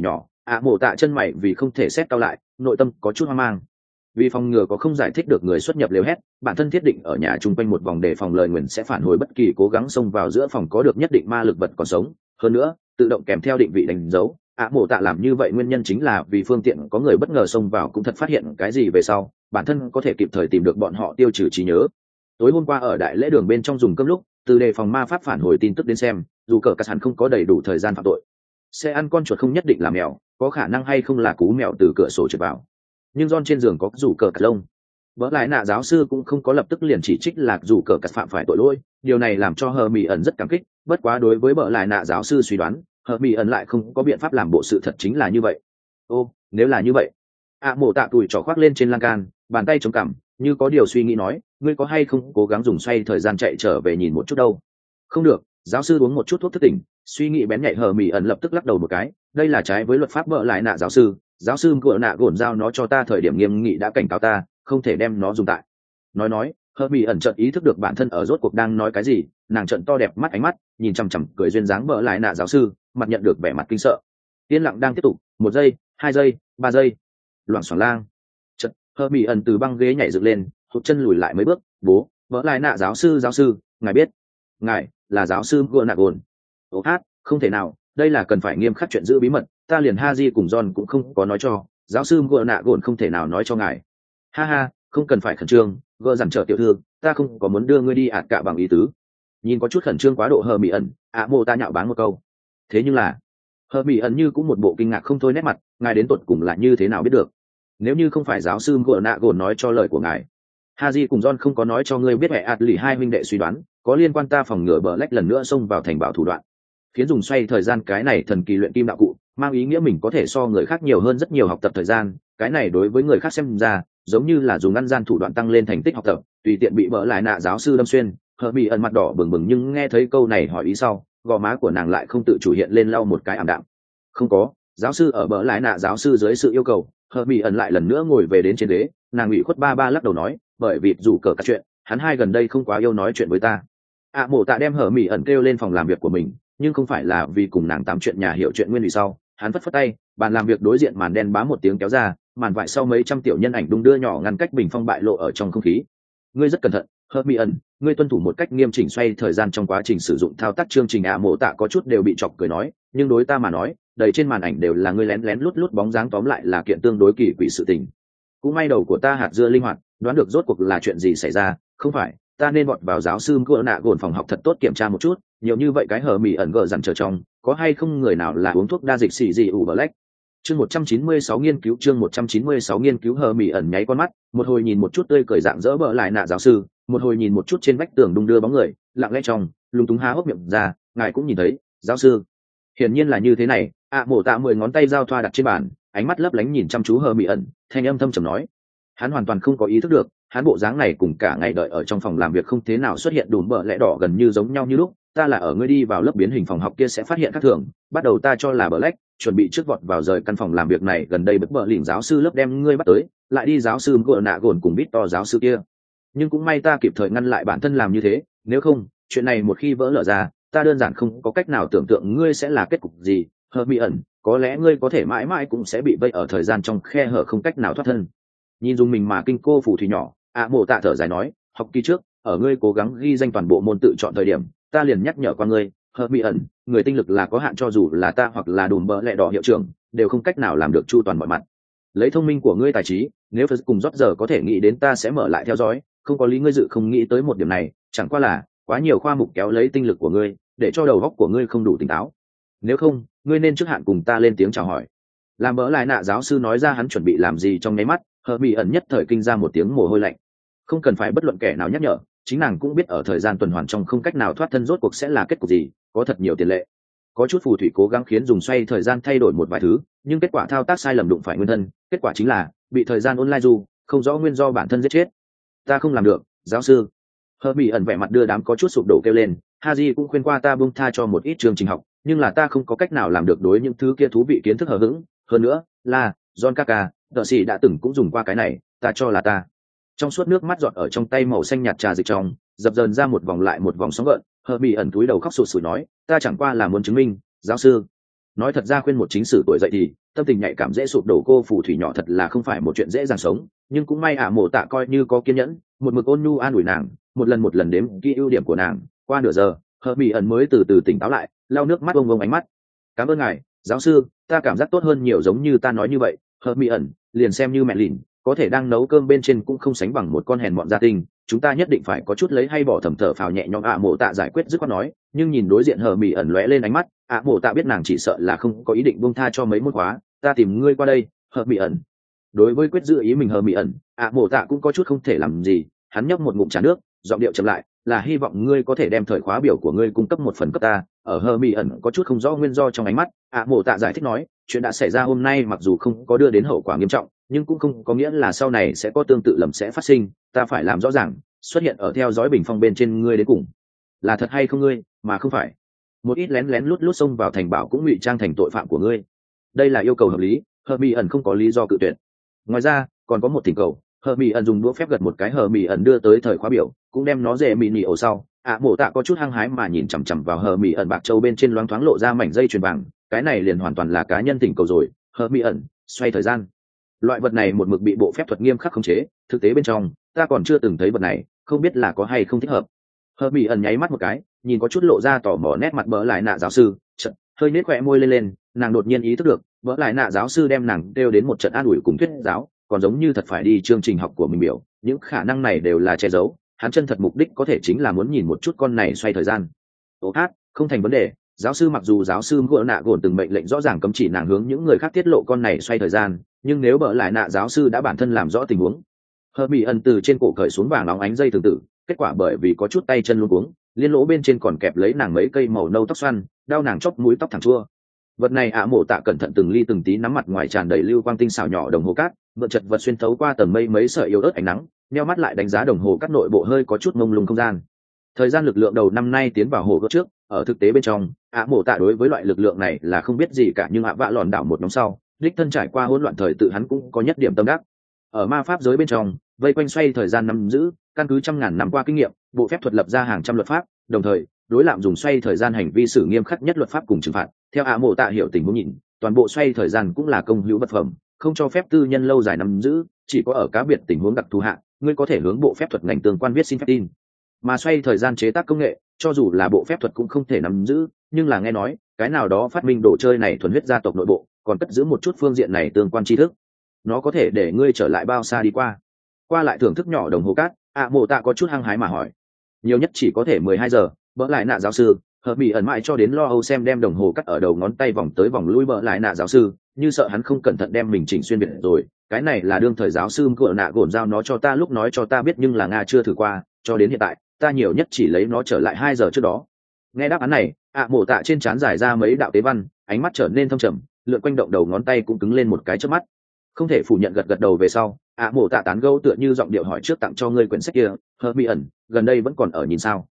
A: mổ tạ chân mày vì không thể xét cao lại, nội tâm có chút hoang mang. Vì phòng ngừa có không giải thích được người xuất nhập lều hét, bản thân thiết định ở nhà chung quanh một vòng đề phòng lời nguyền sẽ phản hồi bất kỳ cố gắng xông vào giữa phòng có được nhất định ma lực vật còn sống. Hơn nữa, tự động kèm theo định vị đánh dấu. Mổ tạ làm như vậy nguyên nhân chính là vì phương tiện có người bất ngờ xông vào cũng thật phát hiện cái gì về sau, bản thân có thể kịp thời tìm được bọn họ tiêu trừ trí nhớ. Tối hôm qua ở đại lễ đường bên trong dùng cơm lúc, từ đề phòng ma pháp phản hồi tin tức đến xem, dù cờ cắt hẳn không có đầy đủ thời gian phạm tội. Sẽ ăn con chuột không nhất định là mèo, có khả năng hay không là cú mèo từ cửa sổ trượt vào. Nhưng John trên giường có rủ cờ cắt lông. Vỡ lại nạ giáo sư cũng không có lập tức liền chỉ trích là dù cờ cắt phạm phải tội lỗi, điều này làm cho hờ mỹ ẩn rất cảm kích. Bất quá đối với vỡ lại nạ giáo sư suy đoán, hờ mỹ ẩn lại không có biện pháp làm bộ sự thật chính là như vậy. Ô, nếu là như vậy, mổ tạ tùi trỏ khoác lên trên lan can, bàn tay chống cằm, như có điều suy nghĩ nói, ngươi có hay không cố gắng dùng xoay thời gian chạy trở về nhìn một chút đâu? Không được, giáo sư uống một chút thuốc thức tỉnh, suy nghĩ bén nhạy hờ mỹ ẩn lập tức lắc đầu một cái, đây là trái với luật pháp vỡ lại nạ giáo sư gỡ nạ gổn giao nó cho ta thời điểm nghiêm nghị đã cảnh cáo ta không thể đem nó dùng tại. Nói hờ mỹ ẩn chợt ý thức được bản thân ở rốt cuộc đang nói cái gì, nàng trợn to đẹp mắt ánh mắt nhìn chằm chằm cười duyên dáng vỡ lại nạ giáo sư, mặt nhận được vẻ mặt kinh sợ. Yên lặng đang tiếp tục, 1 giây, 2 giây, 3 giây, loảng xoảng lang. Chợt hờ mỹ ẩn từ băng ghế nhảy dựng lên, hụt chân lùi lại mấy bước. Bố, vỡ lại nạ giáo sư, ngài biết ngài là giáo sư gỡ nạ gồn? Ô hát, không thể nào, đây là cần phải nghiêm khắc chuyện giữ bí mật, ta liền Haji cùng John cũng không có nói cho, giáo sư gỡ nạ gồn không thể nào nói cho ngài. Ha ha, không cần phải khẩn trương, gỡ dằn trở tiểu thư, ta không có muốn đưa ngươi đi cả bằng ý tứ. Nhìn có chút khẩn trương quá độ hờ mỹ ẩn, mô ta nhạo báng một câu. Thế nhưng là hờ mỹ ẩn như cũng một bộ kinh ngạc không thôi nét mặt, ngài đến tột cùng là như thế nào biết được? Nếu như không phải giáo sư gỡ nạ gồn nói cho lời của ngài, Haji cùng John không có nói cho ngươi biết mẹ lì hai huynh đệ suy đoán có liên quan ta phòng ngừa Black lần nữa xông vào thành bảo thủ đoạn, khiến dùng xoay thời gian cái này thần kỳ luyện kim đạo cụ, mang ý nghĩa mình có thể so người khác nhiều hơn rất nhiều học tập thời gian. Cái này đối với người khác xem ra giống như là dùng ngăn gian thủ đoạn tăng lên thành tích học tập, tùy tiện bị vỡ lại nạ giáo sư đâm xuyên. Hờ bị ẩn mặt đỏ bừng bừng, nhưng nghe thấy câu này hỏi ý sau, gò má của nàng lại không tự chủ hiện lên lau một cái ảm đạm. Không có, giáo sư ở vỡ lại nạ giáo sư dưới sự yêu cầu, Hờ bị ẩn lại lần nữa ngồi về đến trên ghế, nàng ủy khuất ba lắc đầu nói, bởi vì dù cờ các chuyện, hắn hai gần đây không quá yêu nói chuyện với ta. Mổ tạ đem Hờ mỹ ẩn kêu lên phòng làm việc của mình, nhưng không phải là vì cùng nàng tám chuyện nhà hiểu chuyện nguyên vì sau. Hắn phất phất tay, bàn làm việc đối diện màn đen bá một tiếng kéo ra, màn vải sau mấy trăm tiểu nhân ảnh đung đưa nhỏ ngăn cách bình phong bại lộ ở trong không khí. Ngươi rất cẩn thận, Hờ mỹ ẩn, ngươi tuân thủ một cách nghiêm chỉnh xoay thời gian trong quá trình sử dụng thao tác chương trình. Mổ tạ có chút đều bị chọc cười nói, nhưng đối ta mà nói, đầy trên màn ảnh đều là ngươi lén lén lút lút bóng dáng, tóm lại là kiện tương đối kỳ quỷ sự tình. Cũng may đầu của ta hạt dưa linh hoạt, đoán được rốt cuộc là chuyện gì xảy ra. Không phải, ta nên vọt vào giáo sư gỡ nạ gồn phòng học thật tốt kiểm tra một chút, nhiều như vậy cái Hờ mỹ ẩn gờ dằn trở trong, có hay không người nào là uống thuốc đa dịch xì gì ủ Black. Chương 196 nghiên cứu, chương 196 nghiên cứu. Hờ mỹ ẩn nháy con mắt, một hồi nhìn một chút tươi cười dạng dỡ vỡ lại nạ giáo sư, một hồi nhìn một chút trên vách tường đung đưa bóng người, lặng lẽ trong lúng túng há hốc miệng ra, ngài cũng nhìn thấy, giáo sư. Hiển nhiên là như thế này. Mổ tạ 10 ngón tay giao thoa đặt trên bàn, ánh mắt lấp lánh nhìn chăm chú Hờ mỹ ẩn, thanh âm thâm trầm nói. Hắn hoàn toàn không có ý thức được, hắn bộ dáng này cùng cả ngày đợi ở trong phòng làm việc không thế nào xuất hiện đùm bợ lẽ đỏ gần như giống nhau như lúc. Ta là ở ngươi đi vào lớp biến hình phòng học kia sẽ phát hiện khác thường, bắt đầu ta cho là Black chuẩn bị trước vọt vào rời căn phòng làm việc này, gần đây bật bợ lỉnh giáo sư lớp đem ngươi bắt tới, lại đi giáo sư gỡ nạ gồn cùng Victor giáo sư kia. Nhưng cũng may ta kịp thời ngăn lại bản thân làm như thế, nếu không, chuyện này một khi vỡ lở ra, ta đơn giản không có cách nào tưởng tượng ngươi sẽ là kết cục gì. Hờ mỹ ẩn, có lẽ ngươi có thể mãi mãi cũng sẽ bị vây ở thời gian trong khe hở không cách nào thoát thân. Nhìn dùng mình mà kinh cô phù thủy nhỏ, mổ tạ thở dài nói, học kỳ trước ở ngươi cố gắng ghi danh toàn bộ môn tự chọn thời điểm, ta liền nhắc nhở qua ngươi, Hờ mỹ ẩn, người tinh lực là có hạn, cho dù là ta hoặc là đùm bợ lẹ đỏ hiệu trưởng đều không cách nào làm được chu toàn mọi mặt. Lấy thông minh của ngươi tài trí, nếu Phật cùng rót giờ có thể nghĩ đến ta sẽ mở lại theo dõi, không có lý ngươi dự không nghĩ tới một điểm này, chẳng qua là quá nhiều khoa mục kéo lấy tinh lực của ngươi, để cho đầu óc của ngươi không đủ tỉnh táo. Nếu không, ngươi nên trước hạn cùng ta lên tiếng chào hỏi. Làm bỡ lại nạ giáo sư nói ra hắn chuẩn bị làm gì trong nháy mắt, Hờ mỹ ẩn nhất thời kinh ra một tiếng mồ hôi lạnh. Không cần phải bất luận kẻ nào nhắc nhở, chính nàng cũng biết ở thời gian tuần hoàn trong không cách nào thoát thân rốt cuộc sẽ là kết cục gì, có thật nhiều tiền lệ. Có chút phù thủy cố gắng khiến dùng xoay thời gian thay đổi một vài thứ, nhưng kết quả thao tác sai lầm đụng phải nguyên thân, kết quả chính là bị thời gian online du không rõ nguyên do bản thân giết chết. Ta không làm được, giáo sư. Hờ mỹ ẩn vẻ mặt đưa đám có chút sụp đổ kêu lên. Haji cũng khuyên qua ta buông tha cho một ít chương trình học, nhưng là ta không có cách nào làm được đối những thứ kia thú vị kiến thức hờ hững. Hơn nữa là John Kaka, đợt sĩ đã từng cũng dùng qua cái này, ta cho là ta. Trong suốt nước mắt giọt ở trong tay màu xanh nhạt trà dịch trong, dập dờn ra một vòng lại một vòng sóng gợn. Hờ mỹ ẩn túi đầu khóc sụt sùi nói, ta chẳng qua là muốn chứng minh, giáo sư, nói thật ra khuyên một chính sử tuổi dậy thì tâm tình nhạy cảm dễ sụp đổ cô phù thủy nhỏ thật là không phải một chuyện dễ dàng sống, nhưng cũng may mộ tạ coi như có kiên nhẫn, một mực ôn nhu an ủi nàng, một lần đếm kỹ ưu điểm của nàng. Qua nửa giờ hờ mỹ ẩn mới từ từ tỉnh táo lại, lau nước mắt bông bông ánh mắt. Cảm ơn ngài giáo sư, ta cảm giác tốt hơn nhiều, giống như ta nói như vậy. Hờ mỹ ẩn liền xem như mẹ lìn có thể đang nấu cơm bên trên cũng không sánh bằng một con hèn mọn gia tinh, chúng ta nhất định phải có chút lấy hay bỏ, thầm thở phào nhẹ nhõm. Mộ tạ giải quyết dứt khoát nói, nhưng nhìn đối diện hờ mỹ ẩn lóe lên ánh mắt, mộ tạ biết nàng chỉ sợ là không có ý định buông tha cho mấy môn khóa. Ta tìm ngươi qua đây. Hờ mỹ ẩn đối với quyết giữ ý mình hờ mỹ ẩn, mộ tạ cũng có chút không thể làm gì. Hắn nhấp một ngụm trà nước, giọng điệu chậm lại, là hy vọng ngươi có thể đem thời khóa biểu của ngươi cung cấp một phần cấp ta. Ở hờ mỹ ẩn có chút không rõ nguyên do trong ánh mắt, mộ tạ giải thích nói, chuyện đã xảy ra hôm nay mặc dù không có đưa đến hậu quả nghiêm trọng, nhưng cũng không có nghĩa là sau này sẽ có tương tự lầm sẽ phát sinh. Ta phải làm rõ ràng xuất hiện ở theo dõi bình phong bên trên ngươi đến cùng là thật hay không ngươi, mà không phải một ít lén lén lút lút xông vào thành bảo cũng ngụy trang thành tội phạm của ngươi. Đây là yêu cầu hợp lý, hờ mỹ ẩn không có lý do cự tuyệt. Ngoài ra còn có một thỉnh cầu. Hờ mỹ ẩn dùng đũa phép gật một cái hờ mỹ ẩn đưa tới thời khóa biểu, cũng đem nó dễ mị nỉ ổ sau. Mộ tạ có chút hăng hái mà nhìn chằm chằm vào hờ mỹ ẩn bạc châu bên trên loáng thoáng lộ ra mảnh dây chuyền vàng. Cái này liền hoàn toàn là cá nhân thỉnh cầu rồi. Hờ mỹ ẩn xoay thời gian, loại vật này một mực bị bộ phép thuật nghiêm khắc khống chế, thực tế bên trong ta còn chưa từng thấy vật này, không biết là có hay không thích hợp. Hờ mỹ ẩn nháy mắt một cái, nhìn có chút lộ ra tò mò nét mặt bỡ lại nạ giáo sư, hơi nết khỏe môi lên, nàng đột nhiên ý thức được bỡ lại nạ giáo sư đem nàng kêu đến một trận an ủi cùng thuyết giáo, còn giống như thật phải đi chương trình học của mình biểu. Những khả năng này đều là che giấu, hắn chân thật mục đích có thể chính là muốn nhìn một chút con này xoay thời gian. Không thành vấn đề. Giáo sư, mặc dù giáo sư gỡ nạ gồn từng mệnh lệnh rõ ràng cấm chỉ nàng hướng những người khác tiết lộ con này xoay thời gian, nhưng nếu bỡ lại nạ giáo sư đã bản thân làm rõ tình huống. Hờ mỹ ẩn từ trên cổ cởi xuống vàng óng ánh dây thường tử, kết quả bởi vì có chút tay chân luống cuống, liên lỗ bên trên còn kẹp lấy nàng mấy cây màu nâu tóc xoăn, đau nàng chóp mũi tóc thẳng chua. Vật này mộ tạ cẩn thận từng ly từng tí nắm mặt ngoài tràn đầy lưu quang tinh xảo nhỏ đồng hồ cát, vượn chật vật xuyên thấu qua tầng mây mấy sợi yếu ớt ánh nắng, nheo mắt lại đánh giá đồng hồ cát nội bộ hơi có chút mông lung không gian. Thời gian lực lượng đầu năm nay tiến vào hồ gợt trước, ở thực tế bên trong mộ tạ đối với loại lực lượng này là không biết gì cả, nhưng vạ lòn đảo một nhóm sau đích thân trải qua hỗn loạn thời tự, hắn cũng có nhất điểm tâm đắc. Ở ma pháp giới bên trong vây quanh xoay thời gian nắm giữ, căn cứ trăm ngàn năm qua kinh nghiệm, bộ phép thuật lập ra hàng trăm luật pháp, đồng thời đối lạm dùng xoay thời gian hành vi xử nghiêm khắc nhất luật pháp cùng trừng phạt. Theo mộ tạ hiểu tình huống nhìn, toàn bộ xoay thời gian cũng là công hữu vật phẩm, không cho phép tư nhân lâu dài nắm giữ, chỉ có ở cá biệt tình huống đặc thù hạ ngươi có thể hướng bộ phép thuật ngành tương quan viết xin phép tin. Mà xoay thời gian chế tác công nghệ, cho dù là bộ phép thuật cũng không thể nắm giữ, nhưng là nghe nói cái nào đó phát minh đồ chơi này thuần huyết gia tộc nội bộ còn cất giữ một chút phương diện này tương quan tri thức, nó có thể để ngươi trở lại bao xa đi qua lại thưởng thức nhỏ đồng hồ cát. Mộ tạ có chút hăng hái mà hỏi. Nhiều nhất chỉ có thể 12 giờ. Bỡ lại nạ giáo sư, hờ mỹ ẩn mãi cho đến lo âu xem đem đồng hồ cắt ở đầu ngón tay vòng tới vòng lui. Bỡ lại nạ giáo sư như sợ hắn không cẩn thận đem mình chỉnh xuyên biệt rồi. Cái này là đương thời giáo sư cửa nạ gồn giao nó cho ta lúc nói cho ta biết, nhưng là Nga chưa thử qua, cho đến hiện tại ta nhiều nhất chỉ lấy nó trở lại 2 giờ trước đó. Nghe đáp án này, mộ tạ trên trán giải ra mấy đạo tế văn, ánh mắt trở nên thâm trầm, lượn quanh động đầu ngón tay cũng cứng lên một cái chớp mắt. Không thể phủ nhận gật đầu về sau, mộ tạ tán gẫu tựa như giọng điệu hỏi trước, tặng cho ngươi quyển sách kia, hờ mỹ ẩn gần đây vẫn còn ở nhìn sao?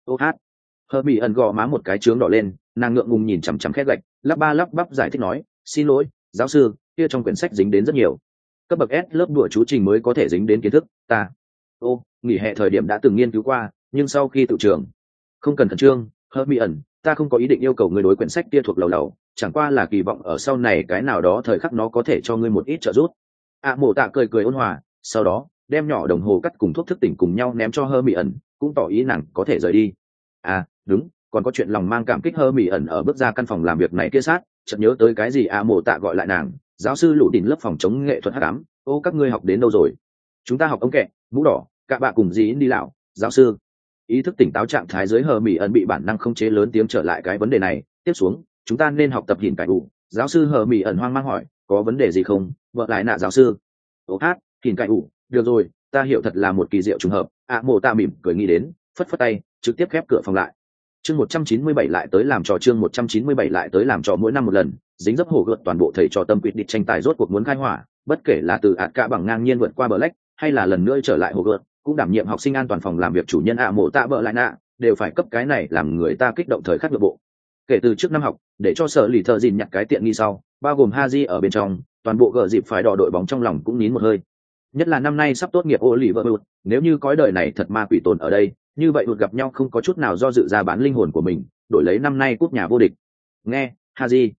A: Hờ mỹ ẩn gò má một cái trướng đỏ lên, nàng ngượng ngùng nhìn chằm chằm khét gạch, lắp ba lắp bắp giải thích nói, xin lỗi giáo sư, kia trong quyển sách dính đến rất nhiều cấp bậc S lớp đùa chú trình mới có thể dính đến kiến thức, ta nghỉ hè thời điểm đã từng nghiên cứu qua, nhưng sau khi tự trường không cần khẩn trương. Hờ mỹ ẩn, ta không có ý định yêu cầu ngươi đối quyển sách kia thuộc lầu lầu, chẳng qua là kỳ vọng ở sau này cái nào đó thời khắc nó có thể cho ngươi một ít trợ giúp. Mộ tạ cười cười ôn hòa, sau đó đem nhỏ đồng hồ cắt cùng thuốc thức tỉnh cùng nhau ném cho Hờ mỹ ẩn, cũng tỏ ý nàng có thể rời đi. Đúng, còn có chuyện lòng mang cảm kích. Hờ mỹ ẩn ở bước ra căn phòng làm việc này kia sát, chợt nhớ tới cái gì. Mộ tạ gọi lại nàng, giáo sư lũ tìm lớp phòng chống nghệ thuật hắc ám, các ngươi học đến đâu rồi? Chúng ta học ống kẹ, mũ đỏ, cả bạ cùng dĩ đi lão. Giáo sư ý thức tỉnh táo trạng thái dưới Hờ mỹ ẩn bị bản năng không chế lớn tiếng trở lại cái vấn đề này. Tiếp xuống chúng ta nên học tập hình cải ủ. Giáo sư Hờ mỹ ẩn hoang mang hỏi, có vấn đề gì không? Vợ lại nạ giáo sư. Hình cải ủ, được rồi, ta hiểu, thật là một kỳ diệu trùng hợp. Mộ tạ mỉm cười nghĩ đến, phất phất tay trực tiếp khép cửa phòng lại. Chương 197 lại tới làm trò. Chương 197 lại tới làm trò. Mỗi năm một lần, dính dấp hổ gợt toàn bộ thầy trò tâm quyết địch tranh tài rốt cuộc muốn khai hỏa, bất kể là từ cả bằng ngang nhiên vượt qua bờ lách, hay là lần nữa trở lại hổ gợt, cũng đảm nhiệm học sinh an toàn phòng làm việc chủ nhân mộ tạ bợ lại nạ, đều phải cấp cái này làm người ta kích động thời khắc nội bộ. Kể từ trước năm học, để cho sở lì thợ dìn nhặt cái tiện nghi sau, bao gồm Haji ở bên trong, toàn bộ gờ dịp phải đỏ đội bóng trong lòng cũng nín một hơi. Nhất là năm nay sắp tốt nghiệp Oliver Wood, nếu như cõi đời này thật ma quỷ tồn ở đây, như vậy Wood gặp nhau không có chút nào do dự ra bán linh hồn của mình, đổi lấy năm nay cúp nhà vô địch. Nghe, Haji,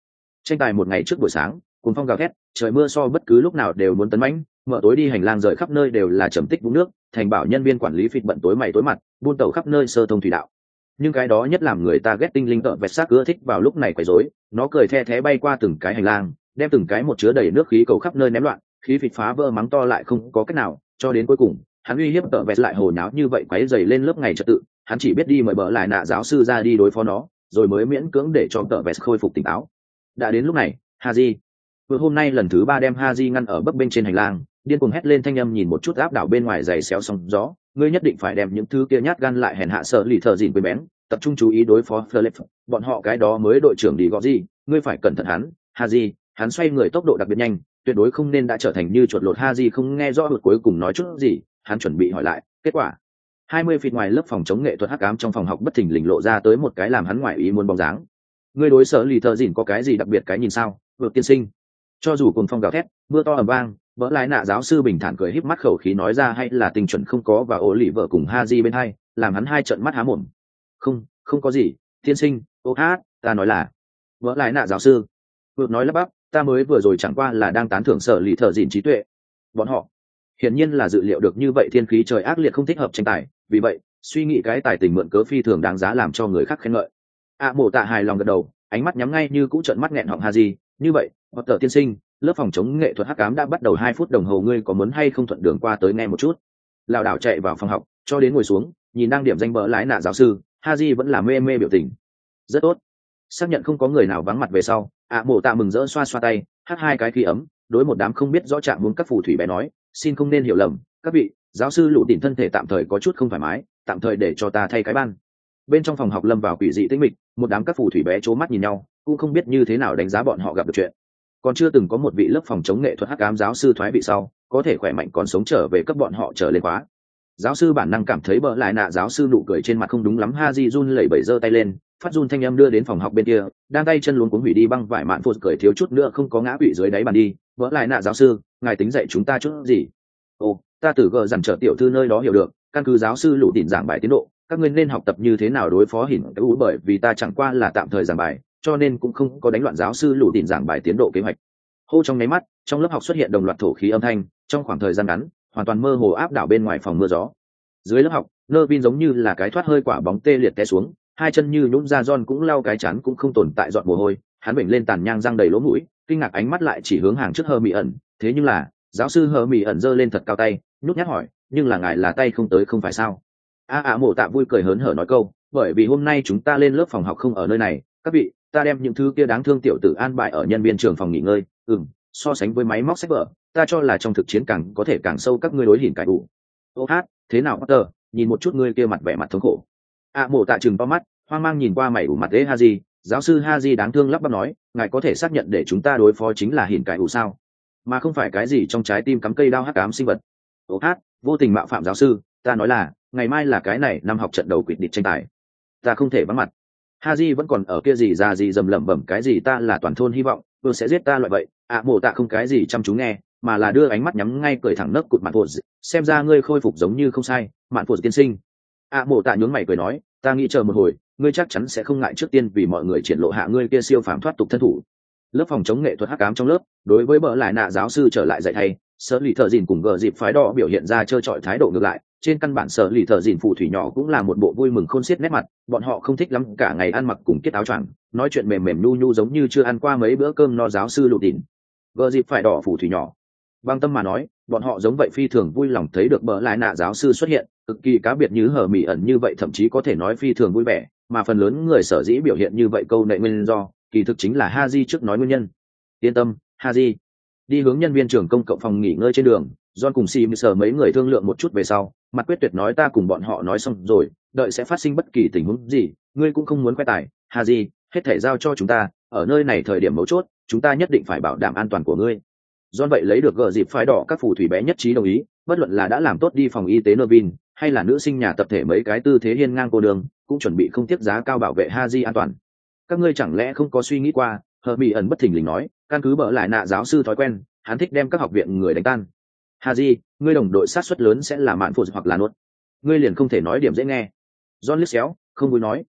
A: Tranh tài một ngày trước buổi sáng, cuồng phong gào thét, trời mưa so bất cứ lúc nào đều muốn tấn mãnh, mở tối đi hành lang rời khắp nơi đều là trầm tích vũng nước, thành bảo nhân viên quản lý phịt bận tối mày tối mặt, buôn tàu khắp nơi sơ thông thủy đạo. Nhưng cái đó nhất làm người ta ghét tinh linh tợ vẹt xác ưa thích vào lúc này quấy rối, nó cười the thé bay qua từng cái hành lang, đem từng cái một chứa đầy nước khí cầu khắp nơi ném loạn, khí phịt phá vỡ mắng to lại không có cách nào, cho đến cuối cùng, hắn uy hiếp tợ vẹt lại hồ nháo như vậy quấy rầy lên lớp ngày trật tự, hắn chỉ biết đi mời bợ lại nạ giáo sư ra đi đối phó nó, rồi mới miễn cưỡng để cho tợ vẹt khôi phục tỉnh táo. Đã đến lúc này, Haji vừa hôm nay lần thứ 3 đem Haji ngăn ở bấp bênh trên hành lang, điên cuồng hét lên thanh âm nhìn một chút áp đảo bên ngoài giày xéo sóng gió, ngươi nhất định phải đem những thứ kia nhát gan lại hèn hạ sợ lì thợ dịn quên bén, tập trung chú ý đối phó Philip, bọn họ cái đó mới đội trưởng đi gọi gì, ngươi phải cẩn thận hắn, Haji, hắn xoay người tốc độ đặc biệt nhanh, tuyệt đối không nên đã trở thành như chuột lột. Haji không nghe rõ hụt cuối cùng nói chút gì, hắn chuẩn bị hỏi lại, kết quả 20 feet ngoài lớp phòng chống nghệ thuật hắc ám trong phòng học bất thình lình lộ ra tới một cái làm hắn ngoại ý muốn bóng dáng. Ngươi đối sở lì thợ dịn có cái gì đặc biệt cái nhìn sao? Vượt tiên sinh. Cho dù cùng phong gào thét, mưa to ầm vang, vỡ lái nạ giáo sư bình thản cười híp mắt khẩu khí nói ra hay là tình chuẩn không có và ổ lì vợ cùng Haji bên hai, làm hắn hai trợn mắt há mồm. Không có gì, tiên sinh, ô hát, ta nói là. Vỡ lái nạ giáo sư. Vượt nói lắp bắp, ta mới vừa rồi chẳng qua là đang tán thưởng sở lì thợ dịn trí tuệ. Bọn họ hiển nhiên là dự liệu được như vậy thiên khí trời ác liệt không thích hợp tranh tài, vì vậy suy nghĩ cái tài tình mượn cớ phi thường đáng giá làm cho người khác khen ngợi. Mộ tạ hài lòng gật đầu, ánh mắt nhắm ngay như cũ trợn mắt nghẹn họng Haji, như vậy hoặc tờ tiên sinh, lớp phòng chống nghệ thuật hắc ám đã bắt đầu 2 phút đồng hồ, ngươi có muốn hay không thuận đường qua tới nghe một chút? Lão đảo chạy vào phòng học cho đến ngồi xuống, nhìn đang điểm danh bỡ lái nạ giáo sư, Haji vẫn là mê mê biểu tình. Rất tốt. Xác nhận không có người nào vắng mặt về sau, Mộ tạ mừng rỡ xoa xoa tay, hắt hai cái khí ấm, đối một đám không biết rõ trạng muốn các phù thủy bé nói, xin không nên hiểu lầm, các vị, giáo sư Lũ Tịnh thân thể tạm thời có chút không thoải mái, tạm thời để cho ta thay cái ban. Bên trong phòng học lâm vào quỷ dị tĩnh mịch, một đám các phù thủy bé c mắt nhìn nhau, cũng không biết như thế nào đánh giá bọn họ gặp được chuyện. Còn chưa từng có một vị lớp phòng chống nghệ thuật hắc ám giáo sư thoái vị sau có thể khỏe mạnh còn sống trở về cấp bọn họ trở lên khóa. Giáo sư bản năng cảm thấy bỡ lại nạ giáo sư nụ cười trên mặt không đúng lắm. Haji run lẩy bẩy giơ tay lên, phát run thanh âm đưa đến phòng học bên kia, đang tay chân luống cuống hủy đi băng vải mạn phụt cười thiếu chút nữa không có ngã quỵ dưới đáy bàn đi. Bỡ lại nạ giáo sư, ngài tính dạy chúng ta chút gì? Ồ, ta từ gờ dằn trở tiểu thư nơi đó hiểu được, căn cứ giáo sư Lũ Tịnh giảng bài tiến độ, các ngươi nên học tập như thế nào đối phó hiển ưu, bởi vì ta chẳng qua là tạm thời giảng bài, cho nên cũng không có đánh loạn giáo sư Lũ Tịnh giảng bài tiến độ kế hoạch. Hô trong nháy mắt, trong lớp học xuất hiện đồng loạt thổ khí âm thanh, trong khoảng thời gian ngắn, hoàn toàn mơ hồ áp đảo bên ngoài phòng mưa gió. Dưới lớp học, Nervin giống như là cái thoát hơi quả bóng tê liệt té xuống, hai chân như nhũn ra, John cũng lau cái chán cũng không tồn tại giọt mồ hôi, hắn bệnh lên tàn nhang răng đầy lỗ mũi, kinh ngạc ánh mắt lại chỉ hướng hàng trước Hermione, thế nhưng là, giáo sư Hermione giơ lên thật cao tay, nhút nhát hỏi, nhưng là ngài là tay không tới không phải sao? Mộ tạ vui cười hớn hở nói câu, bởi vì hôm nay chúng ta lên lớp phòng học không ở nơi này, các vị, ta đem những thứ kia đáng thương tiểu tử an bài ở nhân viên trường phòng nghỉ ngơi. So sánh với máy móc sách vở, ta cho là trong thực chiến càng có thể càng sâu các ngươi đối hiển cải đủ. Ô hát, thế nào Potter, nhìn một chút ngươi kia mặt vẻ mặt thống khổ. Mộ tạ trừng to mắt, hoang mang nhìn qua mày ủ mặt Haji, giáo sư Haji đáng thương lắp bắp nói, ngài có thể xác nhận để chúng ta đối phó chính là hiển cải đủ sao, mà không phải cái gì trong trái tim cắm cây đao hắc ám sinh vật. Ô hát, vô tình mạo phạm giáo sư, ta nói là, ngày mai là cái này năm học trận đầu quyết định tranh tài, ta không thể vắng mặt. Haji vẫn còn ở kia gì ra gì dầm lẩm bẩm cái gì ta là toàn thôn hy vọng, tôi sẽ giết ta loại vậy. Mộ tạ không cái gì chăm chú nghe, mà là đưa ánh mắt nhắm ngay cười thẳng nấc cụt mặt phụt, xem ra ngươi khôi phục giống như không sai, mạn phụt tiên sinh. Mộ tạ nhướng mày cười nói, ta nghĩ chờ một hồi, ngươi chắc chắn sẽ không ngại trước tiên vì mọi người triển lộ hạ ngươi kia siêu phàm thoát tục thân thủ. Lớp phòng chống nghệ thuật hắc ám trong lớp, đối với bỡ lại nạ giáo sư trở lại dạy thay, sở lì thợ dìn cùng gờ dịp phái đỏ biểu hiện ra trơ trọi thái độ ngược lại. Trên căn bản sở lì thợ dìn phù thủy nhỏ cũng là một bộ vui mừng khôn xiết nét mặt, bọn họ không thích lắm cả ngày ăn mặc cùng kết áo choàng, nói chuyện mềm mềm nhu nhu giống như chưa ăn qua mấy bữa cơm no. Giáo sư Lũ Tịnh, gờ dịp phải đỏ phù thủy nhỏ băng tâm mà nói, bọn họ giống vậy phi thường vui lòng thấy được bỡ lại nạ giáo sư xuất hiện, cực kỳ cá biệt như hở mỉ ẩn như vậy, thậm chí có thể nói phi thường vui vẻ, mà phần lớn người sở dĩ biểu hiện như vậy câu nệ nguyên do kỳ thực chính là Haji trước nói nguyên nhân. Yên tâm, Haji. Đi hướng nhân viên trường công cộng phòng nghỉ ngơi trên đường, John cùng Sim sờ mấy người thương lượng một chút về sau, mặt quyết tuyệt nói ta cùng bọn họ nói xong rồi, đợi sẽ phát sinh bất kỳ tình huống gì, ngươi cũng không muốn khoe tài, Haji, hết thể giao cho chúng ta, ở nơi này thời điểm mấu chốt, chúng ta nhất định phải bảo đảm an toàn của ngươi. John vậy lấy được gờ dịp phái đỏ các phù thủy bé nhất trí đồng ý, bất luận là đã làm tốt đi phòng y tế Nervin, hay là nữ sinh nhà tập thể mấy cái tư thế hiên ngang cô đường, cũng chuẩn bị không tiếc giá cao bảo vệ Haji an toàn. Các ngươi chẳng lẽ không có suy nghĩ qua? Hermione bất thình lình nói, căn cứ bỡ lại nạ giáo sư thói quen, hắn thích đem các học viện người đánh tan. Haji, ngươi đồng đội sát suất lớn sẽ là mạn phụt hoặc là nuốt, ngươi liền không thể nói điểm dễ nghe. John liếc xéo, không vui nói,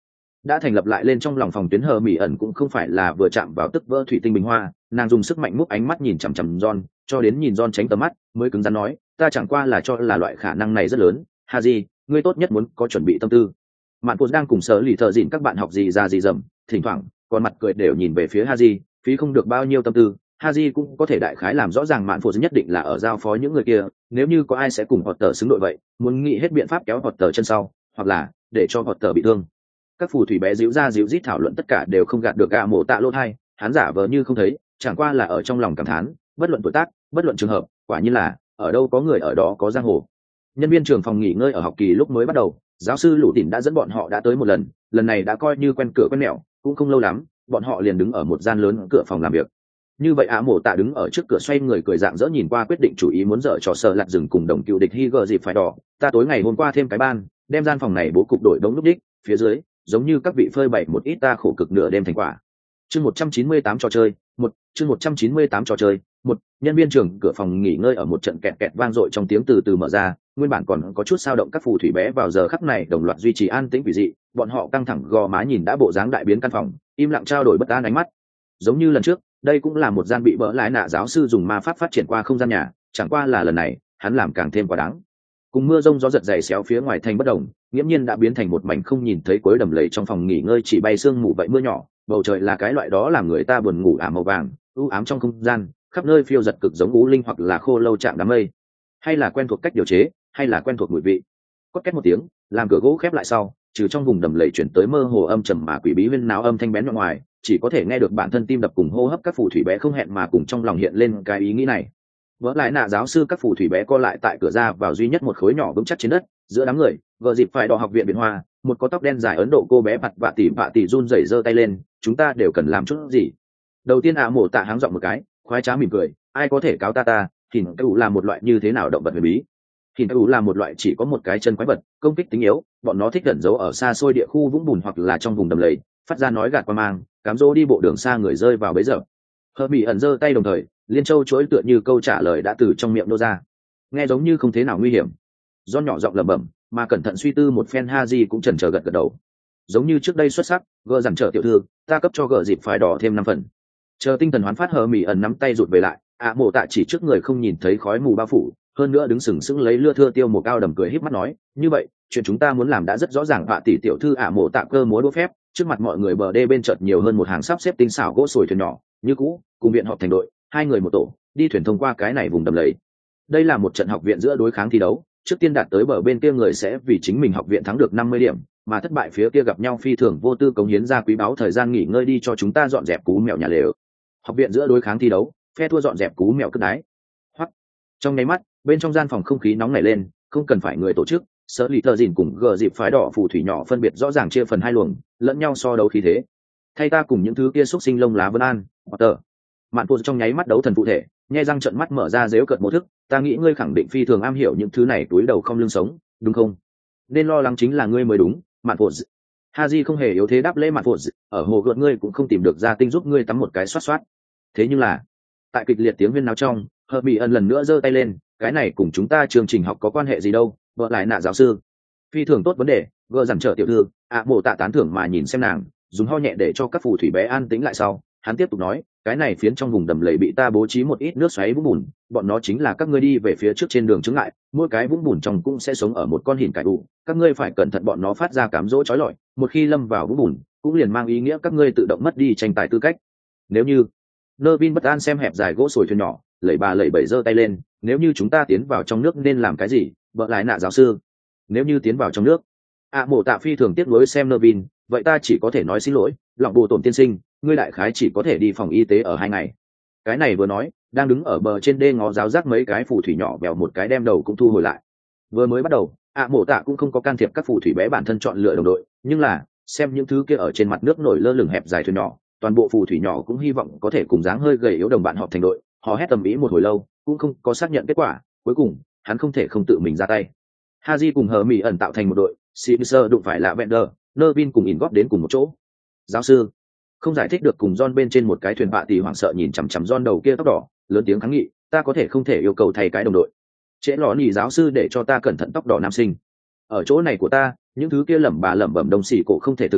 A: đã thành lập lại lên trong lòng phòng tuyến hờ mỹ ẩn cũng không phải là vừa chạm vào tức vỡ thủy tinh bình hoa, nàng dùng sức mạnh múc ánh mắt nhìn chằm chằm John, cho đến nhìn John tránh tầm mắt mới cứng rắn nói, ta chẳng qua là cho là loại khả năng này rất lớn, Haji, ngươi tốt nhất muốn có chuẩn bị tâm tư. Mạn Phụt đang cùng sở lì thợ dịn các bạn học gì ra gì dầm, thỉnh thoảng còn mặt cười đều nhìn về phía Haji, phí không được bao nhiêu tâm tư. Haji cũng có thể đại khái làm rõ ràng Mạn Phụt nhất định là ở giao phó những người kia, nếu như có ai sẽ cùng Potter xứng đội vậy, muốn nghĩ hết biện pháp kéo Potter chân sau, hoặc là để cho Potter bị thương. Các phù thủy bé díu ra díu dít thảo luận tất cả đều không gạt được gã mộ tạ lỗ thai, hắn giả vờ như không thấy, chẳng qua là ở trong lòng cảm thán, bất luận tuổi tác, bất luận trường hợp, quả nhiên là ở đâu có người ở đó có giang hồ. Nhân viên trường phòng nghỉ ngơi ở học kỳ lúc mới bắt đầu, giáo sư Lũ Tỉn đã dẫn bọn họ đã tới một lần này đã coi như quen cửa quen mẹo, cũng không lâu lắm, bọn họ liền đứng ở một gian lớn cửa phòng làm việc. Như vậy mộ tạ đứng ở trước cửa xoay người cười dạng dỡ nhìn qua quyết định chủ ý muốn dở trò sợ lạt rừng cùng đồng cựu địch Higer dịp phải đỏ, ta tối ngày hôm qua thêm cái ban, đem gian phòng này bố cục đổi đống lúc đích, phía dưới giống như các vị phơi bày một ít ta khổ cực nửa đêm thành quả. Chương 198 trò chơi, chương 198 trò chơi, nhân viên trưởng cửa phòng nghỉ ngơi ở một trận kẹt kẹt vang dội trong tiếng từ từ mở ra, nguyên bản còn có chút sao động các phù thủy bé vào giờ khắc này đồng loạt duy trì an tĩnh quỷ dị, bọn họ căng thẳng gò má nhìn đã bộ dáng đại biến căn phòng, im lặng trao đổi bất an ánh mắt. Giống như lần trước, đây cũng là một gian bị bỡ lái nạ giáo sư dùng ma pháp phát triển qua không gian nhà, chẳng qua là lần này, hắn làm càng thêm quá đáng. Cùng mưa rông gió giật dày xéo phía ngoài thành bất động, nghiễm nhiên đã biến thành một mảnh không nhìn thấy cuối đầm lầy trong phòng nghỉ ngơi chỉ bay sương mù vậy mưa nhỏ, bầu trời là cái loại đó làm người ta buồn ngủ màu vàng, u ám trong không gian, khắp nơi phiêu giật cực giống u linh hoặc là khô lâu chạm đám mây, hay là quen thuộc cách điều chế, hay là quen thuộc mùi vị. Cốt két một tiếng, làm cửa gỗ khép lại sau, trừ trong vùng đầm lầy chuyển tới mơ hồ âm trầm mà quỷ bí huyên náo âm thanh bén ngoài, chỉ có thể nghe được bản thân tim đập cùng hô hấp các phù thủy bé không hẹn mà cùng trong lòng hiện lên cái ý nghĩ này. Vỡ lại nạ giáo sư các phù thủy bé co lại tại cửa ra vào duy nhất một khối nhỏ vững chắc trên đất, giữa đám người, vợ dịp phải đỏ học viện biển hoa, một có tóc đen dài Ấn Độ cô bé mặt vạ tỉ run rẩy giơ tay lên, chúng ta đều cần làm chút gì. Đầu tiên mổ tạ háng giọng một cái, khoái trá mỉm cười, ai có thể cáo ta, thì ủ là một loại như thế nào động vật huyền bí. Thì ủ là một loại chỉ có một cái chân quái vật, công kích tính yếu, bọn nó thích gần giấu ở xa xôi địa khu vũng bùn hoặc là trong vùng đầm lầy, phát ra nói gạt qua mang, cám dỗ đi bộ đường xa người rơi vào bấy giờ. Hờ bị ẩn giơ tay đồng thời, liên châu chuỗi tựa như câu trả lời đã từ trong miệng nô ra, nghe giống như không thế nào nguy hiểm. John nhỏ giọng lẩm bẩm, mà cẩn thận suy tư một phen Haji cũng chần chờ gật đầu. Giống như trước đây xuất sắc, gờ dằn trở tiểu thư, ta cấp cho gờ dịp phải đỏ thêm 5 phần. Chờ tinh thần hoán phát, Hờ Mị ẩn nắm tay rụt về lại, mộ tạ chỉ trước người không nhìn thấy khói mù bao phủ, hơn nữa đứng sừng sững lấy lưa thưa tiêu một cao đầm cười híp mắt nói, như vậy, chuyện chúng ta muốn làm đã rất rõ ràng. Tỷ tiểu thư mộ tạ cơ múa đũa phép, trước mặt mọi người bờ đê bên chợt nhiều hơn một hàng sắp xếp tinh xảo gỗ sồi thuyền nhỏ, như cũ, cùng viện họp thành đội, 2 người một tổ, đi thuyền thông qua cái này vùng đầm lầy. Đây là một trận học viện giữa đối kháng thi đấu, trước tiên đạt tới bờ bên kia người sẽ vì chính mình học viện thắng được 50 điểm, mà thất bại phía kia gặp nhau phi thường vô tư cống hiến ra quý báu thời gian nghỉ ngơi đi cho chúng ta dọn dẹp cú mèo nhà lều. Học viện giữa đối kháng thi đấu, phe thua dọn dẹp cú mèo cất đái. Hoặc trong nháy mắt, bên trong gian phòng không khí nóng nảy lên, không cần phải người tổ chức, sở lì thợ dìn cùng gờ dịp phái đỏ phù thủy nhỏ phân biệt rõ ràng chia phần 2 luồng, lẫn nhau so đấu khí thế. Thay ta cùng những thứ kia xúc sinh lông lá vân an, Potter. Mạn Phụt trong nháy mắt đấu thần phụ thể, nhe răng trợn mắt mở ra dếu cợt mô thức, ta nghĩ ngươi khẳng định phi thường am hiểu những thứ này túi đầu không lưng sống, đúng không? Nên lo lắng chính là ngươi mới đúng, Mạn Phụt. Haji không hề yếu thế đáp lễ Mạn Phụt, ở hồ gợt ngươi cũng không tìm được ra tinh giúp ngươi tắm một cái xoát xoát. Thế nhưng là, tại kịch liệt tiếng huyên náo trong, Hợp Bị ẩn lần nữa giơ tay lên, cái này cùng chúng ta chương trình học có quan hệ gì đâu? Vợ lại nạ giáo sư. Phi thường tốt vấn đề, gỡ dằn trở tiểu thư, mộ tạ tán thưởng mà nhìn xem nàng, dùng ho nhẹ để cho các phù thủy bé an tĩnh lại sau, hắn tiếp tục nói, cái này phiến trong vùng đầm lầy bị ta bố trí một ít nước xoáy vũng bùn, bọn nó chính là các ngươi đi về phía trước trên đường chứng lại, mỗi cái vũng bùn trong cũng sẽ sống ở một con hìn cải ụ, các ngươi phải cẩn thận bọn nó phát ra cám dỗ chói lọi, một khi lâm vào vũng bùn, cũng liền mang ý nghĩa các ngươi tự động mất đi tranh tài tư cách. Nếu như Nervin bất an xem hẹp dài gỗ sồi thuyền nhỏ, lẩy bà lẩy bẩy giơ tay lên, nếu như chúng ta tiến vào trong nước nên làm cái gì? Vợ lại nạ giáo sư. Nếu như tiến vào trong nước, mộ tạ phi thường tiếc nuối xem Nervin, vậy ta chỉ có thể nói xin lỗi, lọng bồ tổn tiên sinh, ngươi đại khái chỉ có thể đi phòng y tế ở 2 ngày. Cái này vừa nói, đang đứng ở bờ trên đê ngó giáo giác mấy cái phù thủy nhỏ bèo một cái đem đầu cũng thu hồi lại. Vừa mới bắt đầu, mộ tạ cũng không có can thiệp các phù thủy bé bản thân chọn lựa đồng đội, nhưng là xem những thứ kia ở trên mặt nước nổi lơ lửng hẹp dài thuyền nhỏ, toàn bộ phù thủy nhỏ cũng hy vọng có thể cùng dáng hơi gầy yếu đồng bạn họp thành đội. Họ hét tầm ý một hồi lâu, cũng không có xác nhận kết quả. Cuối cùng, hắn không thể không tự mình ra tay. Haji cùng Hờ Mị ẩn tạo thành một đội, Simpson đụng phải là Bender, Nervin cùng in góp đến cùng một chỗ. Giáo sư không giải thích được cùng John bên trên một cái thuyền bạ thì hoảng sợ nhìn chằm chằm John đầu kia tóc đỏ, lớn tiếng kháng nghị, ta có thể không thể yêu cầu thay cái đồng đội. Trễ lọ nhì giáo sư để cho ta cẩn thận tóc đỏ nam sinh. Ở chỗ này của ta, những thứ kia lẩm bẩm đông xỉ cổ không thể thực hiện được,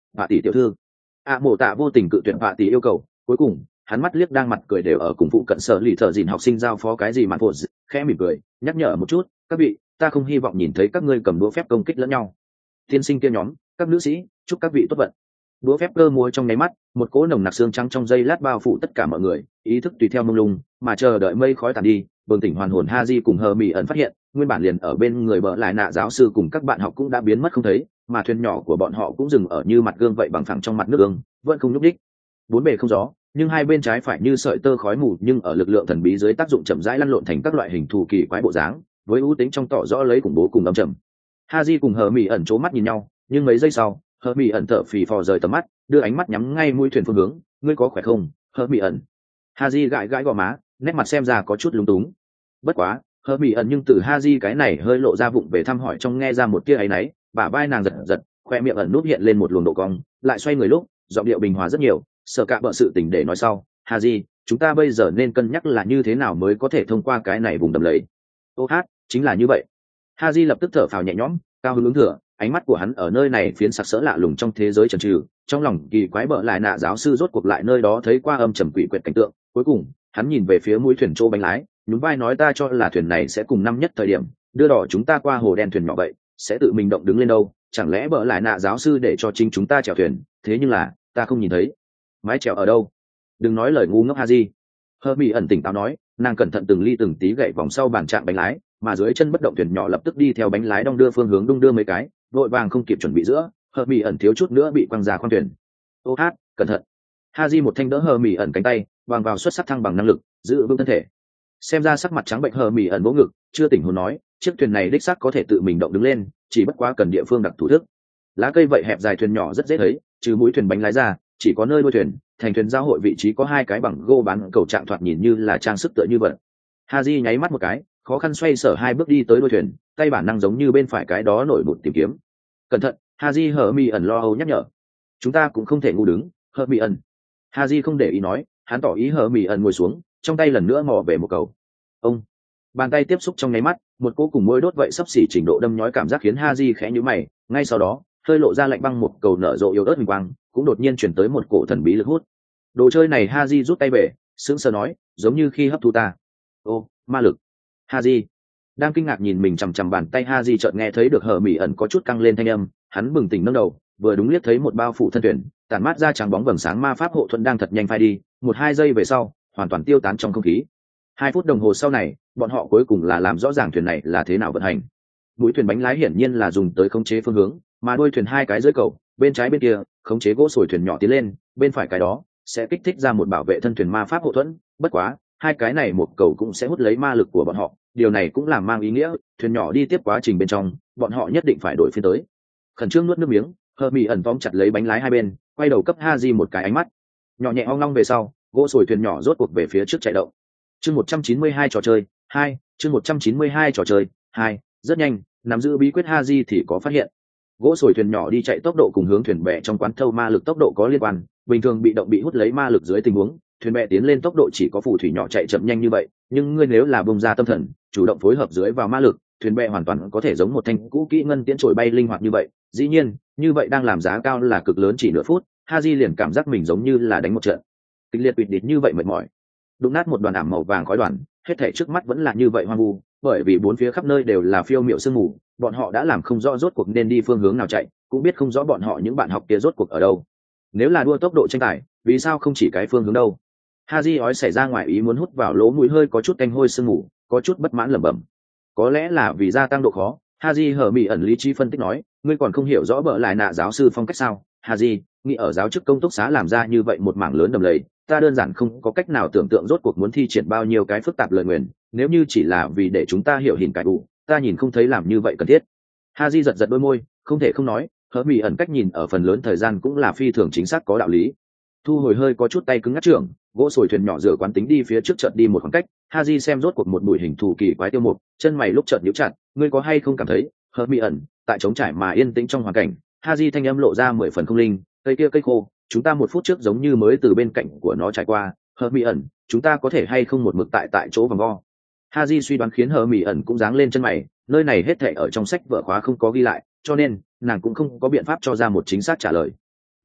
A: vạ tỷ tiểu thư. Mộ tạ vô tình cự tuyệt vạ tỷ yêu cầu, cuối cùng hắn mắt liếc đang mặt cười đều ở cùng phụ cận sở lì thợ dìn học sinh giao phó cái gì mà phô khẽ mỉm cười nhắc nhở một chút các vị, ta không hy vọng nhìn thấy các ngươi cầm đũa phép công kích lẫn nhau. Tiên sinh kia nhóm, các nữ sĩ, chúc các vị tốt vận. Đũa phép cơ múa trong nháy mắt, một cỗ nồng nặc xương trắng trong giây lát bao phủ tất cả mọi người, ý thức tùy theo mông lung, mà chờ đợi mây khói tàn đi, bừng tỉnh hoàn hồn Haji cùng Hờ Mị ẩn phát hiện, nguyên bản liền ở bên người bợ lại nạ giáo sư cùng các bạn học cũng đã biến mất không thấy, mà thuyền nhỏ của bọn họ cũng dừng ở như mặt gương vậy bằng phẳng trong mặt nước ương, vẫn không nhúc nhích. Bốn bề không gió, nhưng hai bên trái phải như sợi tơ khói mù, nhưng ở lực lượng thần bí dưới tác dụng chậm rãi lăn lộn thành các loại hình thù kỳ quái bộ dáng, với ưu tính trong tỏ rõ lấy khủng bố cùng âm trầm. Haji cùng Hờ Mị ẩn chố mắt nhìn nhau, nhưng mấy giây sau, Hờ Mị ẩn thở phì phò rời tầm mắt, đưa ánh mắt nhắm ngay mũi thuyền phương hướng. Ngươi có khỏe không, Hờ Mị ẩn? Haji gãi gãi gò má, nét mặt xem ra có chút lúng túng. Bất quá, Hờ Mị ẩn nhưng từ Haji cái này hơi lộ ra vụng về thăm hỏi trong nghe ra một tia áy náy, bả vai nàng giật giật, khoe miệng ẩn nút hiện lên một luồng độ cong, lại xoay người lúc, giọng điệu bình hòa rất nhiều, sợ cả bợ sự tình để nói sau. Haji, chúng ta bây giờ nên cân nhắc là như thế nào mới có thể thông qua cái này vùng đầm lầy. Ô hát, chính là như vậy. Haji lập tức thở phào nhẹ nhõm, cao hứng ứng thừa, ánh mắt của hắn ở nơi này phiến sặc sỡ lạ lùng trong thế giới trần trừ, trong lòng kỳ quái bợ lại nạ giáo sư rốt cuộc lại nơi đó thấy qua âm trầm quỷ quyệt cảnh tượng. Cuối cùng hắn nhìn về phía mũi thuyền chỗ bánh lái, nhún vai nói ta cho là thuyền này sẽ cùng năm nhất thời điểm đưa đỏ chúng ta qua hồ đen thuyền nhỏ vậy, sẽ tự mình động đứng lên đâu, chẳng lẽ bợ lại nạ giáo sư để cho chính chúng ta chèo thuyền, thế nhưng là ta không nhìn thấy mái chèo ở đâu. Đừng nói lời ngu ngốc Haji. Hờ Mị ẩn tỉnh táo nói, nàng cẩn thận từng ly từng tí gậy vòng sau bàn chạm bánh lái, mà dưới chân bất động thuyền nhỏ lập tức đi theo bánh lái đong đưa phương hướng đung đưa mấy cái, vội vàng không kịp chuẩn bị giữa, Hờ Mị ẩn thiếu chút nữa bị quăng ra khoang thuyền. Ô hát, cẩn thận. Haji một thanh đỡ Hờ Mị ẩn cánh tay, vàng vào xuất sắc thăng bằng năng lực, giữ vững thân thể. Xem ra sắc mặt trắng bệnh Hờ Mị ẩn vỗ ngực, chưa tỉnh hồn nói, chiếc thuyền này đích xác có thể tự mình động đứng lên, chỉ bất quá cần địa phương đặc thủ thức. Lá cây vậy hẹp dài thuyền nhỏ rất dễ thấy, trừ mũi thuyền bánh lái ra, chỉ có nơi đuôi thuyền, thành thuyền giao hội vị trí có hai cái bằng gô bán cầu trạng thoạt nhìn như là trang sức tựa như vậy. Haji nháy mắt một cái, khó khăn xoay sở hai bước đi tới đuôi thuyền, tay bản năng giống như bên phải cái đó nổi bụt tìm kiếm. Cẩn thận, Haji. Hờ Mị ẩn lo âu nhắc nhở. Chúng ta cũng không thể ngu đứng, Hờ Mị ẩn. Haji không để ý nói, hắn tỏ ý Hờ Mị ẩn ngồi xuống, trong tay lần nữa mò về một cầu. Ông, bàn tay tiếp xúc trong nháy mắt, một cỗ cùng môi đốt vậy sắp xỉ trình độ đâm nhói cảm giác khiến Haji khẽ nhíu mày, ngay sau đó, hơi lộ ra lạnh băng một cầu nở rộ yếu ớt huỳnh quang, cũng đột nhiên chuyển tới một cổ thần bí lực hút. Đồ chơi này Haji rút tay về, sững sờ nói, giống như khi hấp thu ta. Ô, ma lực. Haji đang kinh ngạc nhìn mình chằm chằm bàn tay, Haji chợt nghe thấy được Hờ Mị ẩn có chút căng lên thanh âm, hắn bừng tỉnh nâng đầu, vừa đúng liếc thấy một bao phủ thân thuyền, tản mát ra trắng bóng vầng sáng ma pháp hộ thuẫn đang thật nhanh phai đi, 1-2 giây về sau, hoàn toàn tiêu tán trong không khí. 2 phút đồng hồ sau này, bọn họ cuối cùng là làm rõ ràng thuyền này là thế nào vận hành. Mũi thuyền bánh lái hiển nhiên là dùng tới khống chế phương hướng, mà đuôi thuyền hai cái dưới cầu, bên trái bên kia khống chế gỗ sồi thuyền nhỏ tiến lên, bên phải cái đó sẽ kích thích ra một bảo vệ thân thuyền ma pháp hộ thuẫn. Bất quá hai cái này một cầu cũng sẽ hút lấy ma lực của bọn họ, điều này cũng làm mang ý nghĩa thuyền nhỏ đi tiếp quá trình bên trong, bọn họ nhất định phải đổi phiên tới. Khẩn trương nuốt nước miếng, Hờ Mị ẩn tóm chặt lấy bánh lái hai bên, quay đầu cấp Haji một cái ánh mắt nhỏ nhẹ ong long về sau, gỗ sồi thuyền nhỏ rốt cuộc về phía trước chạy động. Chương 192 trò chơi 2, chương 192 trò chơi 2, rất nhanh, nắm giữ bí quyết Haji thì có phát hiện. Gỗ sồi thuyền nhỏ đi chạy tốc độ cùng hướng thuyền bè trong quán thâu ma lực tốc độ có liên quan, bình thường bị động bị hút lấy ma lực dưới tình huống, thuyền bè tiến lên tốc độ chỉ có phù thủy nhỏ chạy chậm nhanh như vậy, nhưng ngươi nếu là bung ra tâm thần, chủ động phối hợp dưới vào ma lực, thuyền bè hoàn toàn có thể giống một thanh cũ kỹ ngân tiễn trổi bay linh hoạt như vậy. Dĩ nhiên, như vậy đang làm giá cao là cực lớn, chỉ nửa phút, Haji liền cảm giác mình giống như là đánh một trận kịch liệt quỵt đít như vậy mệt mỏi. Đụng nát một đoàn ảm màu vàng khói đoàn, hết thảy trước mắt vẫn là như vậy hoang vu, bởi vì bốn phía khắp nơi đều là phiêu miệu sương mù, bọn họ đã làm không rõ rốt cuộc nên đi phương hướng nào chạy, cũng biết không rõ bọn họ những bạn học kia rốt cuộc ở đâu. Nếu là đua tốc độ tranh tài, vì sao không chỉ cái phương hướng đâu? Haji ói xảy ra ngoài ý muốn hút vào lỗ mũi hơi có chút tanh hôi sương mù, có chút bất mãn lẩm bẩm. Có lẽ là vì gia tăng độ khó, Haji Hờ Mị ẩn lý trí phân tích nói, ngươi còn không hiểu rõ bợ lại nạ giáo sư phong cách sao? Haji, nghĩ ở giáo chức công túc xá làm ra như vậy một mảng lớn đầm lầy, ta đơn giản không có cách nào tưởng tượng rốt cuộc muốn thi triển bao nhiêu cái phức tạp lời nguyền, nếu như chỉ là vì để chúng ta hiểu hình cải đủ, ta nhìn không thấy làm như vậy cần thiết. Haji giật giật đôi môi, không thể không nói, Hờ Mị ẩn cách nhìn ở phần lớn thời gian cũng là phi thường chính xác có đạo lý. Thu hồi hơi có chút tay cứng ngắt trưởng, gỗ sồi thuyền nhỏ rửa quán tính đi phía trước chợt đi một khoảng cách, Haji xem rốt cuộc một bụi hình thù kỳ quái tiêu mục, chân mày lúc chợt nhíu chặt, ngươi có hay không cảm thấy, Hờ Mị ẩn, tại trống trải mà yên tĩnh trong hoàn cảnh, Haji thanh âm lộ ra 10 phần không linh, cây kia cây khô, chúng ta 1 phút trước giống như mới từ bên cạnh của nó trải qua, Hờ Mị ẩn, chúng ta có thể hay không một mực tại chỗ vòng vo. Haji suy đoán khiến Hờ Mị ẩn cũng giáng lên chân mày, nơi này hết thảy ở trong sách vở khóa không có ghi lại, cho nên nàng cũng không có biện pháp cho ra một chính xác trả lời.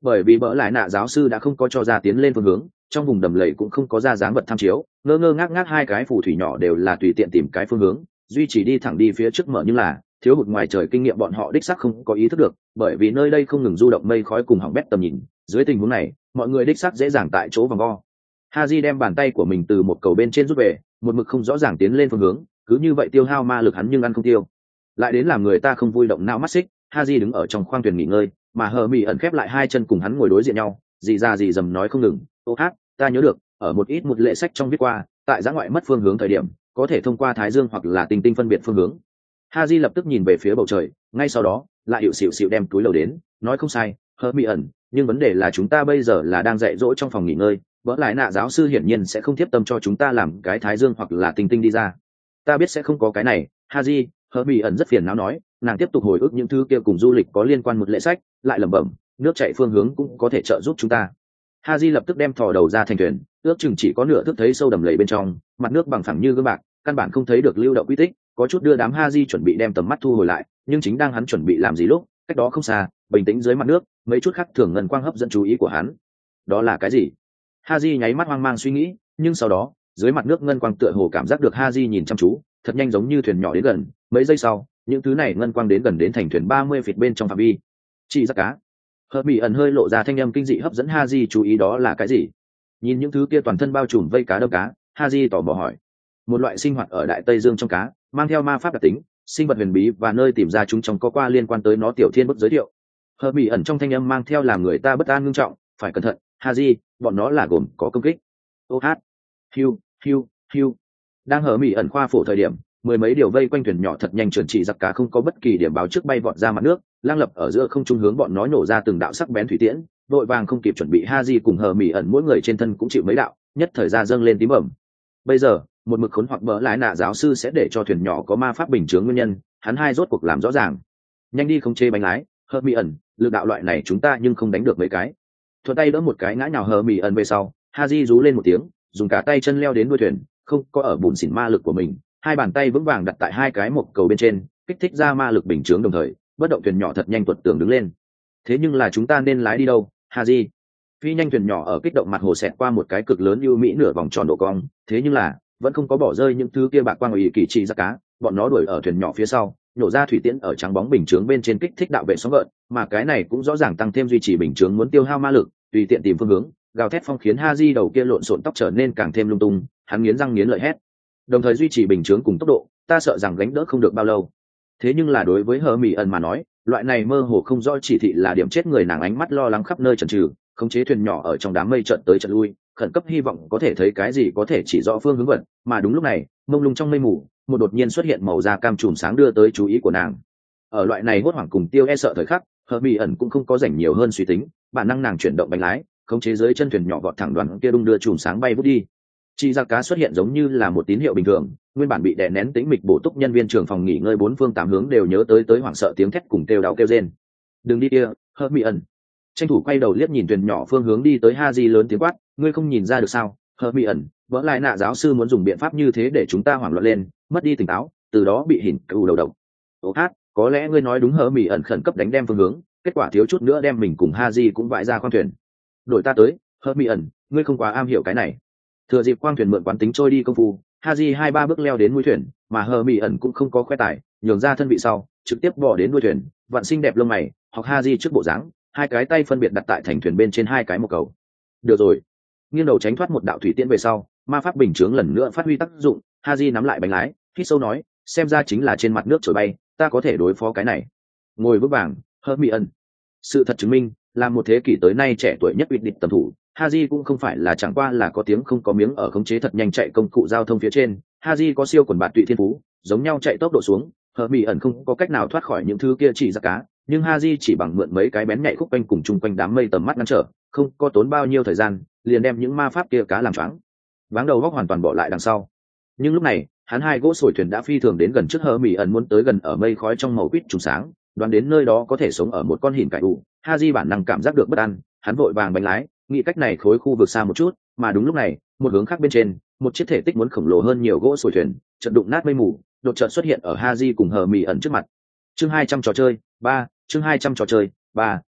A: bởi vì bỡ lại nạ giáo sư đã không có cho ra tiến lên phương hướng, trong vùng đầm lầy cũng không có ra dáng vật tham chiếu, ngơ ngơ ngác ngác hai cái phù thủy nhỏ đều là tùy tiện tìm cái phương hướng duy trì đi thẳng đi phía trước mở, nhưng là thiếu hụt ngoài trời kinh nghiệm bọn họ đích xác không có ý thức được, bởi vì nơi đây không ngừng du động mây khói cùng hỏng bét tầm nhìn. Dưới tình huống này mọi người đích xác dễ dàng tại chỗ vòng vo. Haji đem bàn tay của mình từ một cầu bên trên rút về, một mực không rõ ràng tiến lên phương hướng, cứ như vậy tiêu hao ma lực hắn nhưng ăn không tiêu. Lại đến làm người ta không vui động não mắt xích, Haji đứng ở trong khoang thuyền nghỉ ngơi, mà hờ mỹ ẩn khép lại hai chân cùng hắn ngồi đối diện nhau, gì ra gì dầm nói không ngừng. Ô hát, ta nhớ được ở một ít một lệ sách trong viết qua, tại giã ngoại mất phương hướng thời điểm có thể thông qua thái dương hoặc là tinh tinh phân biệt phương hướng. Haji lập tức nhìn về phía bầu trời, ngay sau đó lại hiệu xịu xịu đem túi lầu đến, nói không sai, hờ mỹ ẩn, nhưng vấn đề là chúng ta bây giờ là đang dạy dỗ trong phòng nghỉ ngơi, vỡ lại nạ giáo sư hiển nhiên sẽ không tiếp tâm cho chúng ta làm cái thái dương hoặc là tinh tinh đi ra. Ta biết sẽ không có cái này, Haji, hờ mỹ ẩn rất phiền não nói, nàng tiếp tục hồi ức những thứ kia cùng du lịch có liên quan một lệ sách, lại lẩm bẩm, nước chảy phương hướng cũng có thể trợ giúp chúng ta. Haji lập tức đem thò đầu ra thành thuyền, ước chừng chỉ có nửa thước thấy sâu đầm lầy bên trong, mặt nước bằng phẳng như gương bạc, căn bản không thấy được lưu động quy tích, có chút đưa đám Haji chuẩn bị đem tầm mắt thu hồi lại, nhưng chính đang hắn chuẩn bị làm gì lúc, cách đó không xa, bình tĩnh dưới mặt nước, mấy chút khác thường ngân quang hấp dẫn chú ý của hắn. Đó là cái gì? Haji nháy mắt hoang mang suy nghĩ, nhưng sau đó, dưới mặt nước ngân quang tựa hồ cảm giác được Haji nhìn chăm chú, thật nhanh giống như thuyền nhỏ đến gần, mấy giây sau, những thứ này ngân quang đến gần đến thành thuyền 30 feet bên trong phạm vi. Chị giác cá. Hợp bị ẩn hơi lộ ra thanh âm kinh dị hấp dẫn Haji chú ý, đó là cái gì? Nhìn những thứ kia toàn thân bao trùm vây cá đâm cá, Haji tò mò hỏi. Một loại sinh hoạt ở Đại Tây Dương trong cá, mang theo ma pháp đặc tính, sinh vật huyền bí và nơi tìm ra chúng trong có qua liên quan tới nó, tiểu thiên bức giới thiệu. Hợp bị ẩn trong thanh âm mang theo làm người ta bất an ngưng trọng, phải cẩn thận, Haji, bọn nó là gồm có công kích. Ô hát. Hiu, hiu, hiu. Đang hở mỹ ẩn khoa phổ thời điểm, mười mấy điều vây quanh thuyền nhỏ thật nhanh trườn chỉ giặc cá không có bất kỳ điểm báo trước bay vọt ra mặt nước, lang lập ở giữa không trung hướng bọn nó nổ ra từng đạo sắc bén thủy tiễn, vội vàng không kịp chuẩn bị Haji cùng hờ mỹ ẩn mỗi người trên thân cũng chịu mấy đạo, nhất thời ra dâng lên tím bẩm. Bây giờ một mực khốn hoặc bỡ lái nạ giáo sư sẽ để cho thuyền nhỏ có ma pháp bình chướng nguyên nhân, hắn hai rốt cuộc làm rõ ràng. Nhanh đi không chê bánh lái, hờ mỹ ẩn, lực đạo loại này chúng ta nhưng không đánh được mấy cái. Thuận tay đỡ một cái ngã nhào hờ mỹ ẩn về sau, Haji rú lên một tiếng, dùng cả tay chân leo đến đuôi thuyền, không có ở bùn xỉn ma lực của mình, hai bàn tay vững vàng đặt tại hai cái mộc cầu bên trên, kích thích ra ma lực bình chướng, đồng thời bất động thuyền nhỏ thật nhanh tuột tường đứng lên. Thế nhưng là chúng ta nên lái đi đâu, Haji? Phi nhanh thuyền nhỏ ở kích động mặt hồ xẹt qua một cái cực lớn ưu mỹ nửa vòng tròn độ cong, thế nhưng là vẫn không có bỏ rơi những thứ kia bạc quang ủy kỳ trị ra cá, bọn nó đuổi ở thuyền nhỏ phía sau, nhổ ra thủy tiễn ở trắng bóng bình chướng bên trên kích thích đạo vệ sóng gợn, mà cái này cũng rõ ràng tăng thêm duy trì bình chướng muốn tiêu hao ma lực, tùy tiện tìm phương hướng, gào thét phong khiến Haji đầu kia lộn xộn tóc trở nên càng thêm lung tung, hắn nghiến răng nghiến lợi hét. Đồng thời duy trì bình chướng cùng tốc độ, ta sợ rằng gánh đỡ không được bao lâu. Thế nhưng là đối với hờ mỹ ẩn mà nói, loại này mơ hồ không rõ chỉ thị là điểm chết người, nàng ánh mắt lo lắng khắp nơi chần chừ, khống chế thuyền nhỏ ở trong đám mây trận tới trận lui, khẩn cấp hy vọng có thể thấy cái gì có thể chỉ rõ phương hướng vật, mà đúng lúc này, mông lung trong mây mù, một đột nhiên xuất hiện màu da cam chùm sáng đưa tới chú ý của nàng. Ở loại này hốt hoảng cùng tiêu e sợ thời khắc, hờ mỹ ẩn cũng không có rảnh nhiều hơn suy tính, bản năng nàng chuyển động bánh lái, khống chế dưới chân thuyền nhỏ vọt thẳng đoàn kia đung đưa chùm sáng bay vút đi. Chị ra cá xuất hiện giống như là một tín hiệu bình thường, nguyên bản bị đè nén tĩnh mịch bổ túc nhân viên trường phòng nghỉ ngơi bốn phương tám hướng đều nhớ tới hoảng sợ tiếng thét cùng kêu đau kêu rên. Đừng đi kia, hờ mỹ ẩn. Tranh thủ quay đầu liếc nhìn thuyền nhỏ phương hướng đi tới, Haji lớn tiếng quát, ngươi không nhìn ra được sao? Hờ mỹ ẩn, vỡ lại nạ giáo sư muốn dùng biện pháp như thế để chúng ta hoảng loạn lên, mất đi tỉnh táo, từ đó bị hỉn cừu đầu độc. Ô hát, có lẽ ngươi nói đúng, hờ mỹ ẩn khẩn cấp đánh đem phương hướng, kết quả thiếu chút nữa đem mình cùng Haji cũng vãi ra khoang thuyền. Đội ta tới, hờ mỹ ẩn, ngươi không quá am hiểu cái này. Thừa dịp khoang thuyền mượn quán tính trôi đi công phu, Haji hai ba bước leo đến mũi thuyền, mà hờ mỹ ẩn cũng không có khoe tài, nhường ra thân vị sau, trực tiếp bỏ đến đuôi thuyền, vặn xinh đẹp lông mày, hoặc Haji trước bộ dáng, hai cái tay phân biệt đặt tại thành thuyền bên trên hai cái một cầu. Được rồi. Nghiêng đầu tránh thoát một đạo thủy tiễn về sau, ma pháp bình chướng lần nữa phát huy tác dụng, Haji nắm lại bánh lái, hít sâu nói, xem ra chính là trên mặt nước trồi bay, ta có thể đối phó cái này. Ngồi vững vàng, hờ mỹ ẩn. Sự thật chứng minh, là một thế kỷ tới nay trẻ tuổi nhất uy địch tầm thủ, Haji cũng không phải là chẳng qua là có tiếng không có miếng ở khống chế thật nhanh chạy công cụ giao thông phía trên, Haji có siêu quần bạt tụy thiên phú, giống nhau chạy tốc độ xuống, hờ mỹ ẩn không có cách nào thoát khỏi những thứ kia chỉ ra cá, nhưng Haji chỉ bằng mượn mấy cái bén nhạy khúc quanh cùng chung quanh đám mây tầm mắt ngăn trở, không có tốn bao nhiêu thời gian, liền đem những ma pháp kia cá làm choáng, váng đầu góc hoàn toàn bỏ lại đằng sau. Nhưng lúc này, hắn hai gỗ sồi thuyền đã phi thường đến gần trước hờ mỹ ẩn, muốn tới gần ở mây khói trong màu quýt trùng sáng, đoán đến nơi đó có thể sống ở một con hỉn cải ủ, Haji bản năng cảm giác được bất an, hắn vội vàng bánh lái, nghĩ cách này khối khu vực xa một chút, mà đúng lúc này, một hướng khác bên trên, một chiếc thể tích muốn khổng lồ hơn nhiều gỗ sồi thuyền, chợt đụng nát mây mù, đột chợt xuất hiện ở Haji cùng hờ mỹ ẩn trước mặt. Chương 200 trò chơi 3, chương 200 trò chơi 3,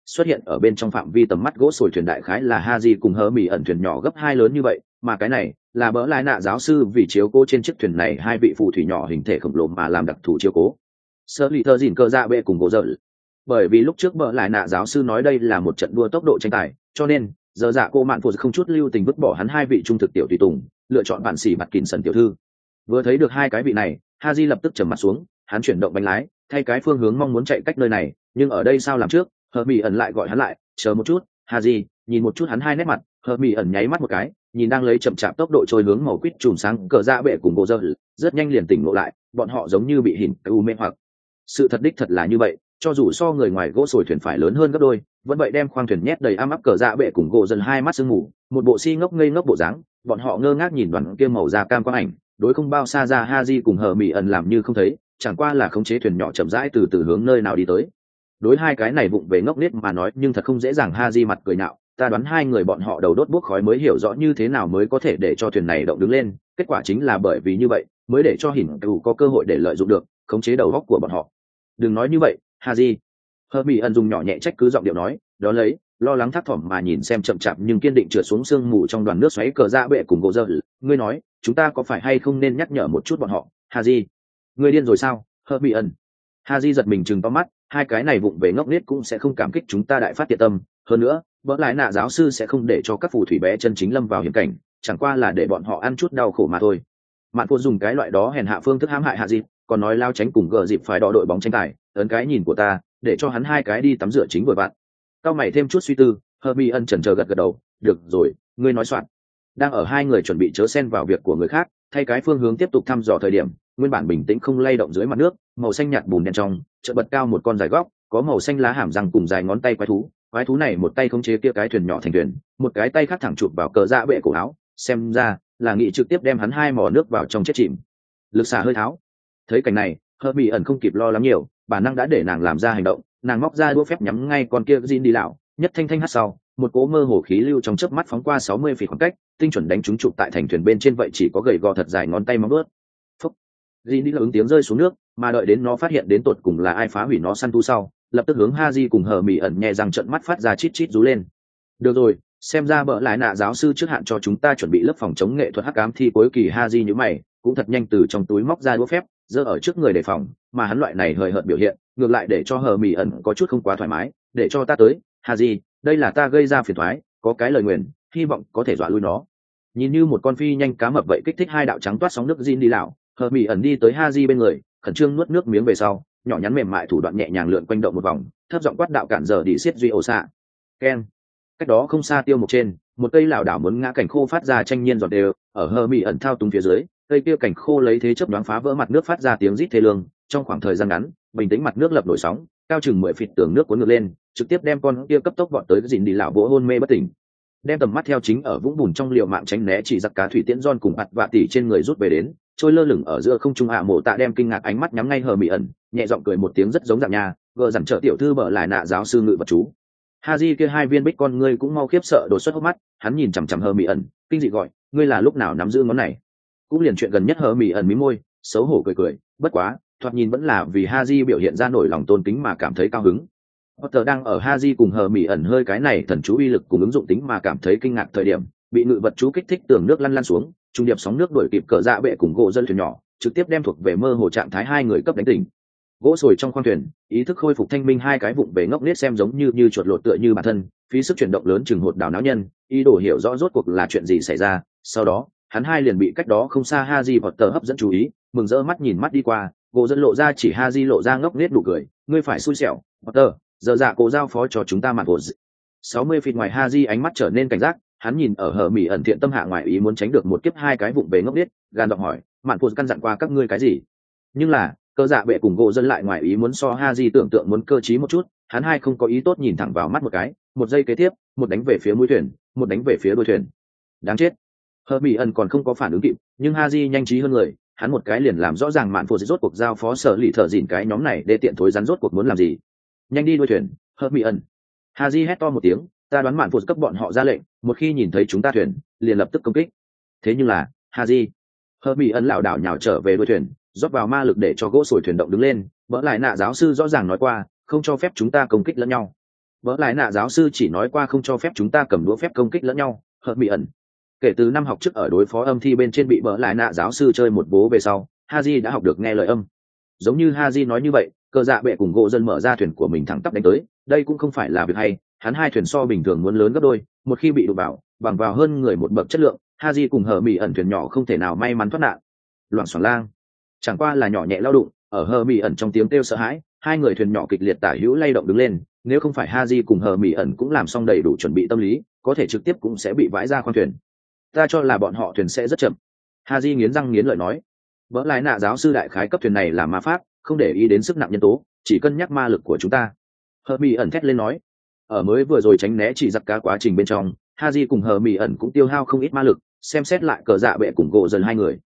A: xuất hiện ở bên trong phạm vi tầm mắt gỗ sồi thuyền đại khái là Haji cùng hờ mỉ ẩn thuyền nhỏ gấp 2 lớn như vậy, mà cái này là bỡ lại nạ giáo sư vì chiếu cố trên chiếc thuyền này hai vị phù thủy nhỏ hình thể khổng lồ mà làm đặc thù chiếu cố. Sơ lì thơ dìn cơ dạ bệ cùng gỗ dở. Bởi vì lúc trước bỡ lại nạ giáo sư nói đây là một trận đua tốc độ tranh tài, cho nên giờ dạ cô mạn phụ không chút lưu tình vứt bỏ hắn hai vị trung thực tiểu tùy tùng, lựa chọn bạn xỉ mặt kỉnh sần tiểu thư. Vừa thấy được hai cái vị này, Haji lập tức trầm mặt xuống, hắn chuyển động bánh lái thay cái phương hướng mong muốn chạy cách nơi này, nhưng ở đây sao làm trước, hờ mỹ ẩn lại gọi hắn lại, chờ một chút. Haji nhìn một chút hắn hai nét mặt, hờ mỹ ẩn nháy mắt một cái, nhìn đang lấy chậm chạp tốc độ trôi hướng màu quýt chùm sáng cờ dạ bệ cùng gỗ dơ, rất nhanh liền tỉnh ngộ lại, bọn họ giống như bị hình u mê hoặc. Sự thật đích thật là như vậy, cho dù so người ngoài gỗ sồi thuyền phải lớn hơn gấp đôi, vẫn vậy đem khoang thuyền nhét đầy am áp cờ dạ bệ cùng gỗ dần hai mắt sương mù, một bộ si ngốc ngây ngốc bộ dáng, bọn họ ngơ ngác nhìn đoàn kia màu da cam quang ảnh, đối không bao xa ra Haji cùng hờ mỹ ẩn làm như không thấy, chẳng qua là khống chế thuyền nhỏ chậm rãi từ từ hướng nơi nào đi tới. Đối hai cái này vụng về ngốc nghếch mà nói, nhưng thật không dễ dàng. Haji mặt cười nhạo, ta đoán hai người bọn họ đầu đốt bốc khói mới hiểu rõ như thế nào mới có thể để cho thuyền này động đứng lên, kết quả chính là bởi vì như vậy mới để cho Hỉn Cừu có cơ hội để lợi dụng được khống chế đầu óc của bọn họ. Đừng nói như vậy, Haji. Hờ mỹ ẩn dùng nhỏ nhẹ trách cứ giọng điệu nói, đó lấy lo lắng thắc thỏm mà nhìn xem chậm chạp nhưng kiên định trượt xuống sương mù trong đoàn nước xoáy cờ dạ bệ cùng gỗ dơ. Ngươi nói chúng ta có phải hay không nên nhắc nhở một chút bọn họ? Haji, ngươi điên rồi sao? Hờ mỹ ẩn. Haji giật mình chừng to mắt, hai cái này vụng về ngốc nghếch cũng sẽ không cảm kích chúng ta đại phát tiện tâm, hơn nữa bỡ lại nạ giáo sư sẽ không để cho các phù thủy bé chân chính lâm vào hiểm cảnh, chẳng qua là để bọn họ ăn chút đau khổ mà thôi. Mạn Phụ dùng cái loại đó hèn hạ phương thức hãm hại Haji, còn nói lao tránh cùng gờ dịp phải đọ đội bóng tranh tài, ấn cái nhìn của ta để cho hắn hai cái đi tắm rửa chính vội vặn. Cao mày thêm chút suy tư, Hermione chần chờ gật gật đầu, được rồi, ngươi nói soạn. Đang ở hai người chuẩn bị chớ xen vào việc của người khác, thay cái phương hướng tiếp tục thăm dò thời điểm, nguyên bản bình tĩnh không lay động dưới mặt nước, màu xanh nhạt bùn đen trong, chợt bật cao một con dài góc, có màu xanh lá hàm răng cùng dài ngón tay quái thú này một tay khống chế kia cái thuyền nhỏ thành thuyền, một cái tay khác thẳng chụp vào cờ dạ bệ cổ áo, xem ra là nghị trực tiếp đem hắn hai mò nước vào trong chết chìm. Lực xả hơi tháo. Thấy cảnh này, Hermione không kịp lo lắng nhiều, bản năng đã để nàng làm ra hành động, nàng móc ra đũa phép nhắm ngay con kia Jin đi lão, nhất thanh thanh hắt sau, một cỗ mơ hồ khí lưu trong chớp mắt phóng qua 60 feet khoảng cách, tinh chuẩn đánh trúng chụp tại thành thuyền bên trên, vậy chỉ có gầy gò thật dài ngón tay móng vuốt. Phốc. Jin đi lão ứng tiếng rơi xuống nước, mà đợi đến nó phát hiện đến tột cùng là ai phá hủy nó săn thu sau, lập tức hướng Haji cùng Hermione nhẹ răng trợn mắt phát ra chít chít rú lên. Được rồi, xem ra bỡ lại nạ giáo sư trước hạn cho chúng ta chuẩn bị lớp phòng chống nghệ thuật hắc ám thi cuối kỳ. Haji nhíu mày, cũng thật nhanh từ trong túi móc ra đũa phép, giơ ở trước người đề phòng, mà hắn loại này hời hợt biểu hiện, ngược lại để cho Hermione có chút không quá thoải mái. Để cho ta tới, Haji, đây là ta gây ra phiền toái, có cái lời nguyền, hy vọng có thể dọa lui nó. Nhìn như một con phi nhanh cá mập vậy kích thích hai đạo trắng toát sóng nước Jin đi lão, Hermione đi tới Haji bên người, khẩn trương nuốt nước miếng về sau, nhỏ nhắn mềm mại thủ đoạn nhẹ nhàng lượn quanh động một vòng, thấp giọng quát đạo cản giờ đi xiết duy ổ xạ. Ken. Cách đó không xa tiêu một trên, một cây lảo đảo muốn ngã cảnh khô phát ra tranh nhiên giọt đều, ở Hermione thao túng phía dưới, cây kia cảnh khô lấy thế chớp nhoáng phá vỡ mặt nước phát ra tiếng rít thê lương. Trong khoảng thời gian ngắn, bình tĩnh mặt nước lập nổi sóng, cao chừng 10 feet tường nước cuốn ngược lên, trực tiếp đem con kia cấp tốc vọt tới Jin đi lão vỗ hôn mê bất tỉnh. Đem tầm mắt theo chính ở vũng bùn trong liều mạng tránh né chỉ giặc cá thủy tiễn John cùng ạt vạ tỉ trên người rút về đến, trôi lơ lửng ở giữa không trung. Mộ Tạ đem kinh ngạc ánh mắt nhắm ngay Hermione, nhẹ giọng cười một tiếng rất giống dạng nhà, gờ dằn trợ tiểu thư bợ lại nạ giáo sư ngự vật chú. Haji kia hai viên bích con ngươi cũng mau khiếp sợ đột xuất hốc mắt, hắn nhìn chằm chằm Hermione, kinh dị gọi, ngươi là lúc nào nắm giữ ngón này? Cũng liền chuyện gần nhất. Hermione mím môi, xấu hổ cười, bất quá, thoạt nhìn vẫn là vì Haji biểu hiện ra nổi lòng tôn kính mà cảm thấy cao hứng. Potter đang ở Haji cùng Hermione hơi cái này thần chú uy lực cùng ứng dụng tính mà cảm thấy kinh ngạc thời điểm, bị ngự vật chú kích thích tường nước lăn xuống, trung điệp sóng nước đuổi kịp cờ dạ bệ cùng gỗ dân thuyền nhỏ, trực tiếp đem thuộc về mơ hồ trạng thái hai người cấp đánh tỉnh. Gỗ sồi trong khoang thuyền, ý thức khôi phục thanh minh, hai cái vụng về ngốc nết xem giống như chuột lột tựa như bản thân, phí sức chuyển động lớn chừng hột đảo náo nhân, ý đồ hiểu rõ rốt cuộc là chuyện gì xảy ra. Sau đó, hắn hai liền bị cách đó không xa Haji Potter hấp dẫn chú ý, mừng rỡ mắt nhìn mắt đi qua, gỗ dân lộ ra chỉ Haji lộ ra ngốc nết đủ cười, ngươi phải xui xẻo, Potter, giờ dạ cổ giao phó cho chúng ta mạn gỗ. 60 feet ngoài, Haji ánh mắt trở nên cảnh giác, hắn nhìn ở Hermione thiện tâm hạ ngoài ý muốn tránh được một kiếp hai cái vụng về ngốc nết, gan giọng hỏi, mạn gỗ căn dặn qua các ngươi cái gì? Nhưng là cơ dạ bệ cùng gỗ dân lại ngoài ý muốn so Haji tưởng tượng muốn cơ trí một chút, hắn hai không có ý tốt nhìn thẳng vào mắt một cái, một giây kế tiếp, một đánh về phía mũi thuyền, một đánh về phía đuôi thuyền. Đáng chết. Hermione còn không có phản ứng kịp, nhưng Haji nhanh trí hơn người, hắn một cái liền làm rõ ràng mạn phụ rốt cuộc giao phó sở lì thợ dỉn cái nhóm này để tiện thối rắn rốt cuộc muốn làm gì. Nhanh đi đuôi thuyền, Hermione. Haji hét to một tiếng, ta đoán mạn phụ cấp bọn họ ra lệnh, một khi nhìn thấy chúng ta thuyền, liền lập tức công kích. Thế nhưng là, Haji. Hermione lảo đảo nhào trở về đuôi thuyền, rót vào ma lực để cho gỗ sồi thuyền động đứng lên. Bỡ lại nạ giáo sư rõ ràng nói qua, không cho phép chúng ta công kích lẫn nhau. vỡ lại nạ giáo sư chỉ nói qua không cho phép chúng ta cầm đũa phép công kích lẫn nhau. Hợp bị ẩn kể từ năm học trước ở đối phó âm thi bên trên bị vỡ lại nạ giáo sư chơi một vố về sau, Haji đã học được nghe lời âm. Giống như Haji nói như vậy, cờ dạ bệ cùng gỗ dân mở ra thuyền của mình thẳng tắp đánh tới, đây cũng không phải là việc hay, hắn hai thuyền so bình thường muốn lớn gấp đôi, một khi bị đụng vào, bằng vào hơn người một bậc chất lượng, Haji cùng hờ mỹ ẩn thuyền nhỏ không thể nào may mắn thoát nạn. Loạn xoảng lang, chẳng qua là nhỏ nhẹ lao đụng, ở hờ mỹ ẩn trong tiếng kêu sợ hãi, hai người thuyền nhỏ kịch liệt tả hữu lay động đứng lên, nếu không phải Haji cùng hờ mỹ ẩn cũng làm xong đầy đủ chuẩn bị tâm lý, có thể trực tiếp cũng sẽ bị vãi ra khoang thuyền. Ta cho là bọn họ thuyền sẽ rất chậm. Haji nghiến răng nghiến lợi nói, vỡ lại nạ giáo sư đại khái cấp thuyền này là ma pháp, không để ý đến sức nặng nhân tố, chỉ cân nhắc ma lực của chúng ta. Hờ mỹ ẩn thét lên nói, ở mới vừa rồi tránh né chỉ giặc cá quá trình bên trong, Haji cùng hờ mỹ ẩn cũng tiêu hao không ít ma lực. Xem xét lại cờ dạ bệ cùng gỗ dần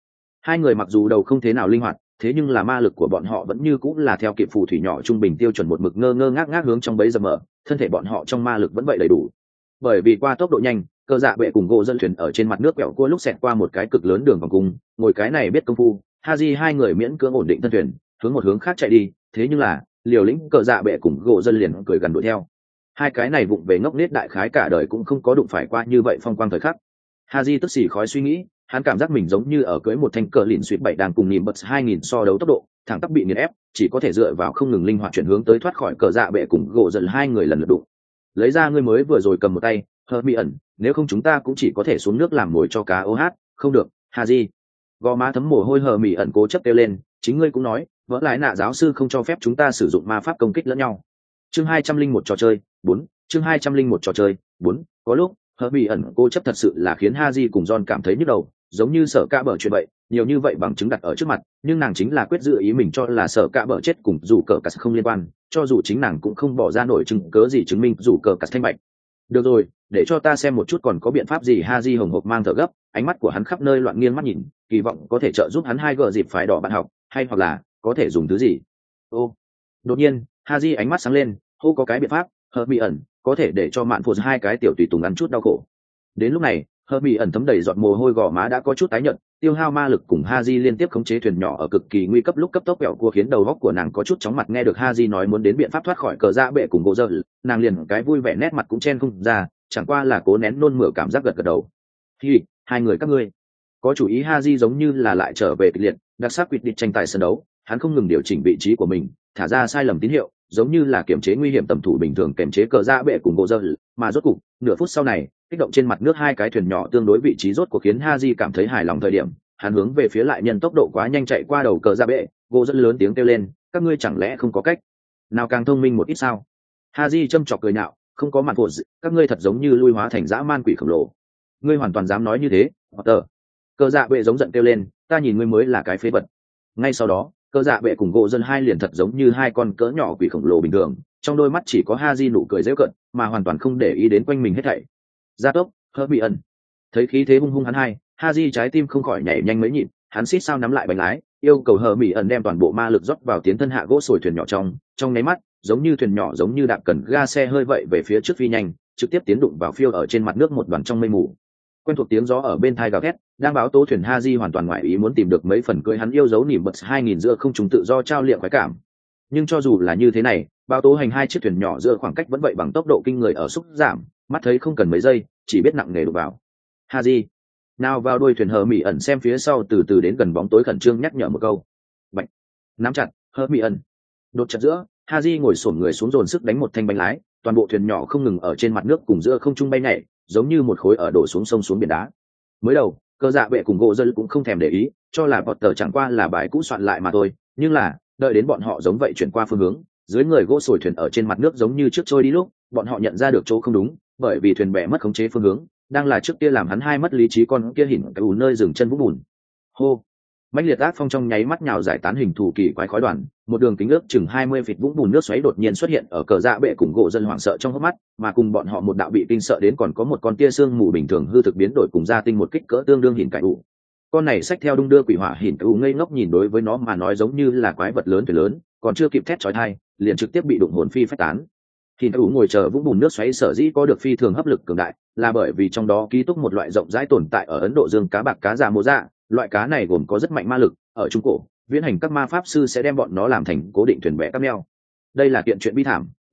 A: hai người mặc dù đầu không thế nào linh hoạt, thế nhưng là ma lực của bọn họ vẫn như cũng là theo kịp phù thủy nhỏ trung bình tiêu chuẩn một mực ngơ ngơ ngác ngác hướng trong bấy giờ mở, thân thể bọn họ trong ma lực vẫn vậy đầy đủ. Bởi vì qua tốc độ nhanh, cờ dạ bệ cùng gỗ dân thuyền ở trên mặt nước quẹo cua lúc xẹt qua một cái cực lớn đường vòng cung, ngồi cái này biết công phu, Haji hai người miễn cưỡng ổn định thân thuyền, hướng một hướng khác chạy đi, thế nhưng là liều lĩnh cờ dạ bệ cùng gỗ dân liền cười gần đuổi theo. Hai cái này vụng về ngốc nết đại khái cả đời cũng không có đụng phải qua như vậy phong quang thời khắc. Haji tức xì khói suy nghĩ, hắn cảm giác mình giống như ở cưới một thanh cờ lìn suýt bảy đang cùng nhìn bật 2000 so đấu tốc độ, thẳng tắp bị nghiền ép, chỉ có thể dựa vào không ngừng linh hoạt chuyển hướng tới thoát khỏi cờ dạ bệ cùng gỗ dần hai người lần lượt đụng. Lấy ra ngươi mới vừa rồi cầm một tay, hờ mỹ ẩn, nếu không chúng ta cũng chỉ có thể xuống nước làm mồi cho cá OH, không được. Haji gò má thấm mồ hôi, hờ mỹ ẩn cố chấp kêu lên, chính ngươi cũng nói, vỡ lại nạ giáo sư không cho phép chúng ta sử dụng ma pháp công kích lẫn nhau. Chương 201 trò chơi 4, chương 201 trò chơi 4, có lúc hờ mỹ ẩn cố chấp thật sự là khiến Haji cùng John cảm thấy nhức đầu, giống như Sở Cạ Bợ chuyện vậy, nhiều như vậy bằng chứng đặt ở trước mặt, nhưng nàng chính là quyết giữ ý mình cho là Sở Cạ Bợ chết cùng dù cờ cắt không liên quan, cho dù chính nàng cũng không bỏ ra nổi chứng cớ gì chứng minh dù cờ cắt thanh bạch. Được rồi, để cho ta xem một chút còn có biện pháp gì. Haji hồng hộc mang thở gấp, ánh mắt của hắn khắp nơi loạn nghiêng mắt nhìn, kỳ vọng có thể trợ giúp hắn hai gỡ dịp phải đỏ bạn học, hay hoặc là có thể dùng thứ gì. Ô, đột nhiên Haji ánh mắt sáng lên, hô có cái biện pháp, hờ mỹ ẩn, có thể để cho mạn phụ hai cái tiểu tùy tùng ăn chút đau khổ. Đến lúc này hờ mỹ ẩn thấm đầy giọt mồ hôi, gò má đã có chút tái nhợt, tiêu hao ma lực cùng Haji liên tiếp khống chế thuyền nhỏ ở cực kỳ nguy cấp lúc cấp tốc quẹo cua khiến đầu góc của nàng có chút chóng mặt. Nghe được Haji nói muốn đến biện pháp thoát khỏi cờ dạ bệ cùng gỗ dơ, nàng liền cái vui vẻ nét mặt cũng chen không ra, chẳng qua là cố nén nôn mửa cảm giác gật gật đầu. Hi, hai người các ngươi có chủ ý. Haji giống như là lại trở về kịch liệt đặc sắc quyết định tranh tài sân đấu, hắn không ngừng điều chỉnh vị trí của mình, thả ra sai lầm tín hiệu, giống như là kiểm chế nguy hiểm tầm thủ bình thường kiểm chế cờ dạ bệ cùng gỗ dơ, mà rốt cục nửa phút sau này, kích động trên mặt nước hai cái thuyền nhỏ tương đối vị trí rốt cuộc khiến Haji cảm thấy hài lòng. Thời điểm hắn hướng về phía lại nhân tốc độ quá nhanh chạy qua đầu cờ dạ bệ, gỗ dẫn lớn tiếng kêu lên, các ngươi chẳng lẽ không có cách nào càng thông minh một ít sao? Haji châm chọc cười nhạo, không có mặt phụ, các ngươi thật giống như lui hóa thành dã man quỷ khổng lồ, ngươi hoàn toàn dám nói như thế. Potter, cờ dạ bệ giống giận kêu lên, ta nhìn ngươi mới là cái phế vật. Ngay sau đó cờ dạ bệ cùng gỗ dân hai liền thật giống như hai con cỡ nhỏ quỷ khổng lồ bình thường, trong đôi mắt chỉ có Haji nụ cười giễu cợt, mà hoàn toàn không để ý đến quanh mình hết thảy. Gia tốc, hờ bị ẩn thấy khí thế hung hung hắn hai, Haji trái tim không khỏi nhảy nhanh mấy nhịp, hắn xít sao nắm lại bánh lái, yêu cầu hờ bị ẩn đem toàn bộ ma lực rót vào tiến thân hạ gỗ sồi thuyền nhỏ trong nháy mắt, giống như thuyền nhỏ giống như đạp cần ga xe hơi vậy về phía trước phi nhanh, trực tiếp tiến đụng vào phiêu ở trên mặt nước một đoàn trong mây mù. Quen thuộc tiếng gió ở bên thai gào thét đang báo tố thuyền Haji hoàn toàn ngoại ý muốn tìm được mấy phần cưới hắn yêu dấu nỉm bật 2000 giữa không trung tự do trao liệm khoái cảm. Nhưng cho dù là như thế này, báo tố hành hai chiếc thuyền nhỏ giữa khoảng cách vẫn vậy bằng tốc độ kinh người ở xúc giảm, mắt thấy không cần mấy giây chỉ biết nặng nề đụng vào. Haji nào vào đuôi thuyền, hờ mỹ ẩn xem phía sau từ từ đến gần bóng tối khẩn trương nhắc nhở một câu. Bạch nắm chặt, hờ mỹ ẩn đột chặt giữa, Haji ngồi xổm người xuống dồn sức đánh một thanh bánh lái, toàn bộ thuyền nhỏ không ngừng ở trên mặt nước cùng giữa không trung bay nhảy, giống như một khối ở đổ xuống sông xuống biển đá. Mới đầu cơ dạ bệ cùng gỗ dân cũng không thèm để ý, cho là Potter chẳng qua là bài cũ soạn lại mà thôi, nhưng là đợi đến bọn họ giống vậy chuyển qua phương hướng, dưới người gỗ sồi thuyền ở trên mặt nước giống như trước trôi đi lúc, bọn họ nhận ra được chỗ không đúng, bởi vì thuyền bè mất khống chế phương hướng, đang là trước kia làm hắn hai mất lý trí con kia hỉn cái ù nơi dừng chân vũng bùn. Hô, mãnh liệt ác phong trong nháy mắt nhào giải tán hình thù kỳ quái khói đoàn, một đường kính ước chừng 20 feet vũng bùn nước xoáy đột nhiên xuất hiện ở cờ dạ bệ cùng gỗ dân hoảng sợ trong hốc mắt, mà cùng bọn họ một đạo bị kinh sợ đến còn có một con tia sương mù bình thường hư thực biến đổi cùng gia tinh một kích cỡ tương đương hỉn cái ù. Con này xách theo đung đưa quỷ hỏa hỉn cái ù ngây ngốc nhìn đối với nó mà nói giống như là quái vật lớn thuyền lớn, còn chưa kịp thét chói tai, liền trực tiếp bị đụng hồn phi phách tán. Hỉn cái ù ngồi chờ vũng bùn nước xoáy sở dĩ có được phi thường hấp lực cường đại, là bởi vì trong đó ký túc một loại rộng rãi tồn tại ở Ấn Độ Dương cá bạc cá già mô dạ. Loại cá này gồm có rất mạnh ma lực, ở trung cổ viễn hành các ma pháp sư sẽ đem bọn nó làm thành cố định thuyền bè cáp neo. Đây là kiện chuyện bi thảm,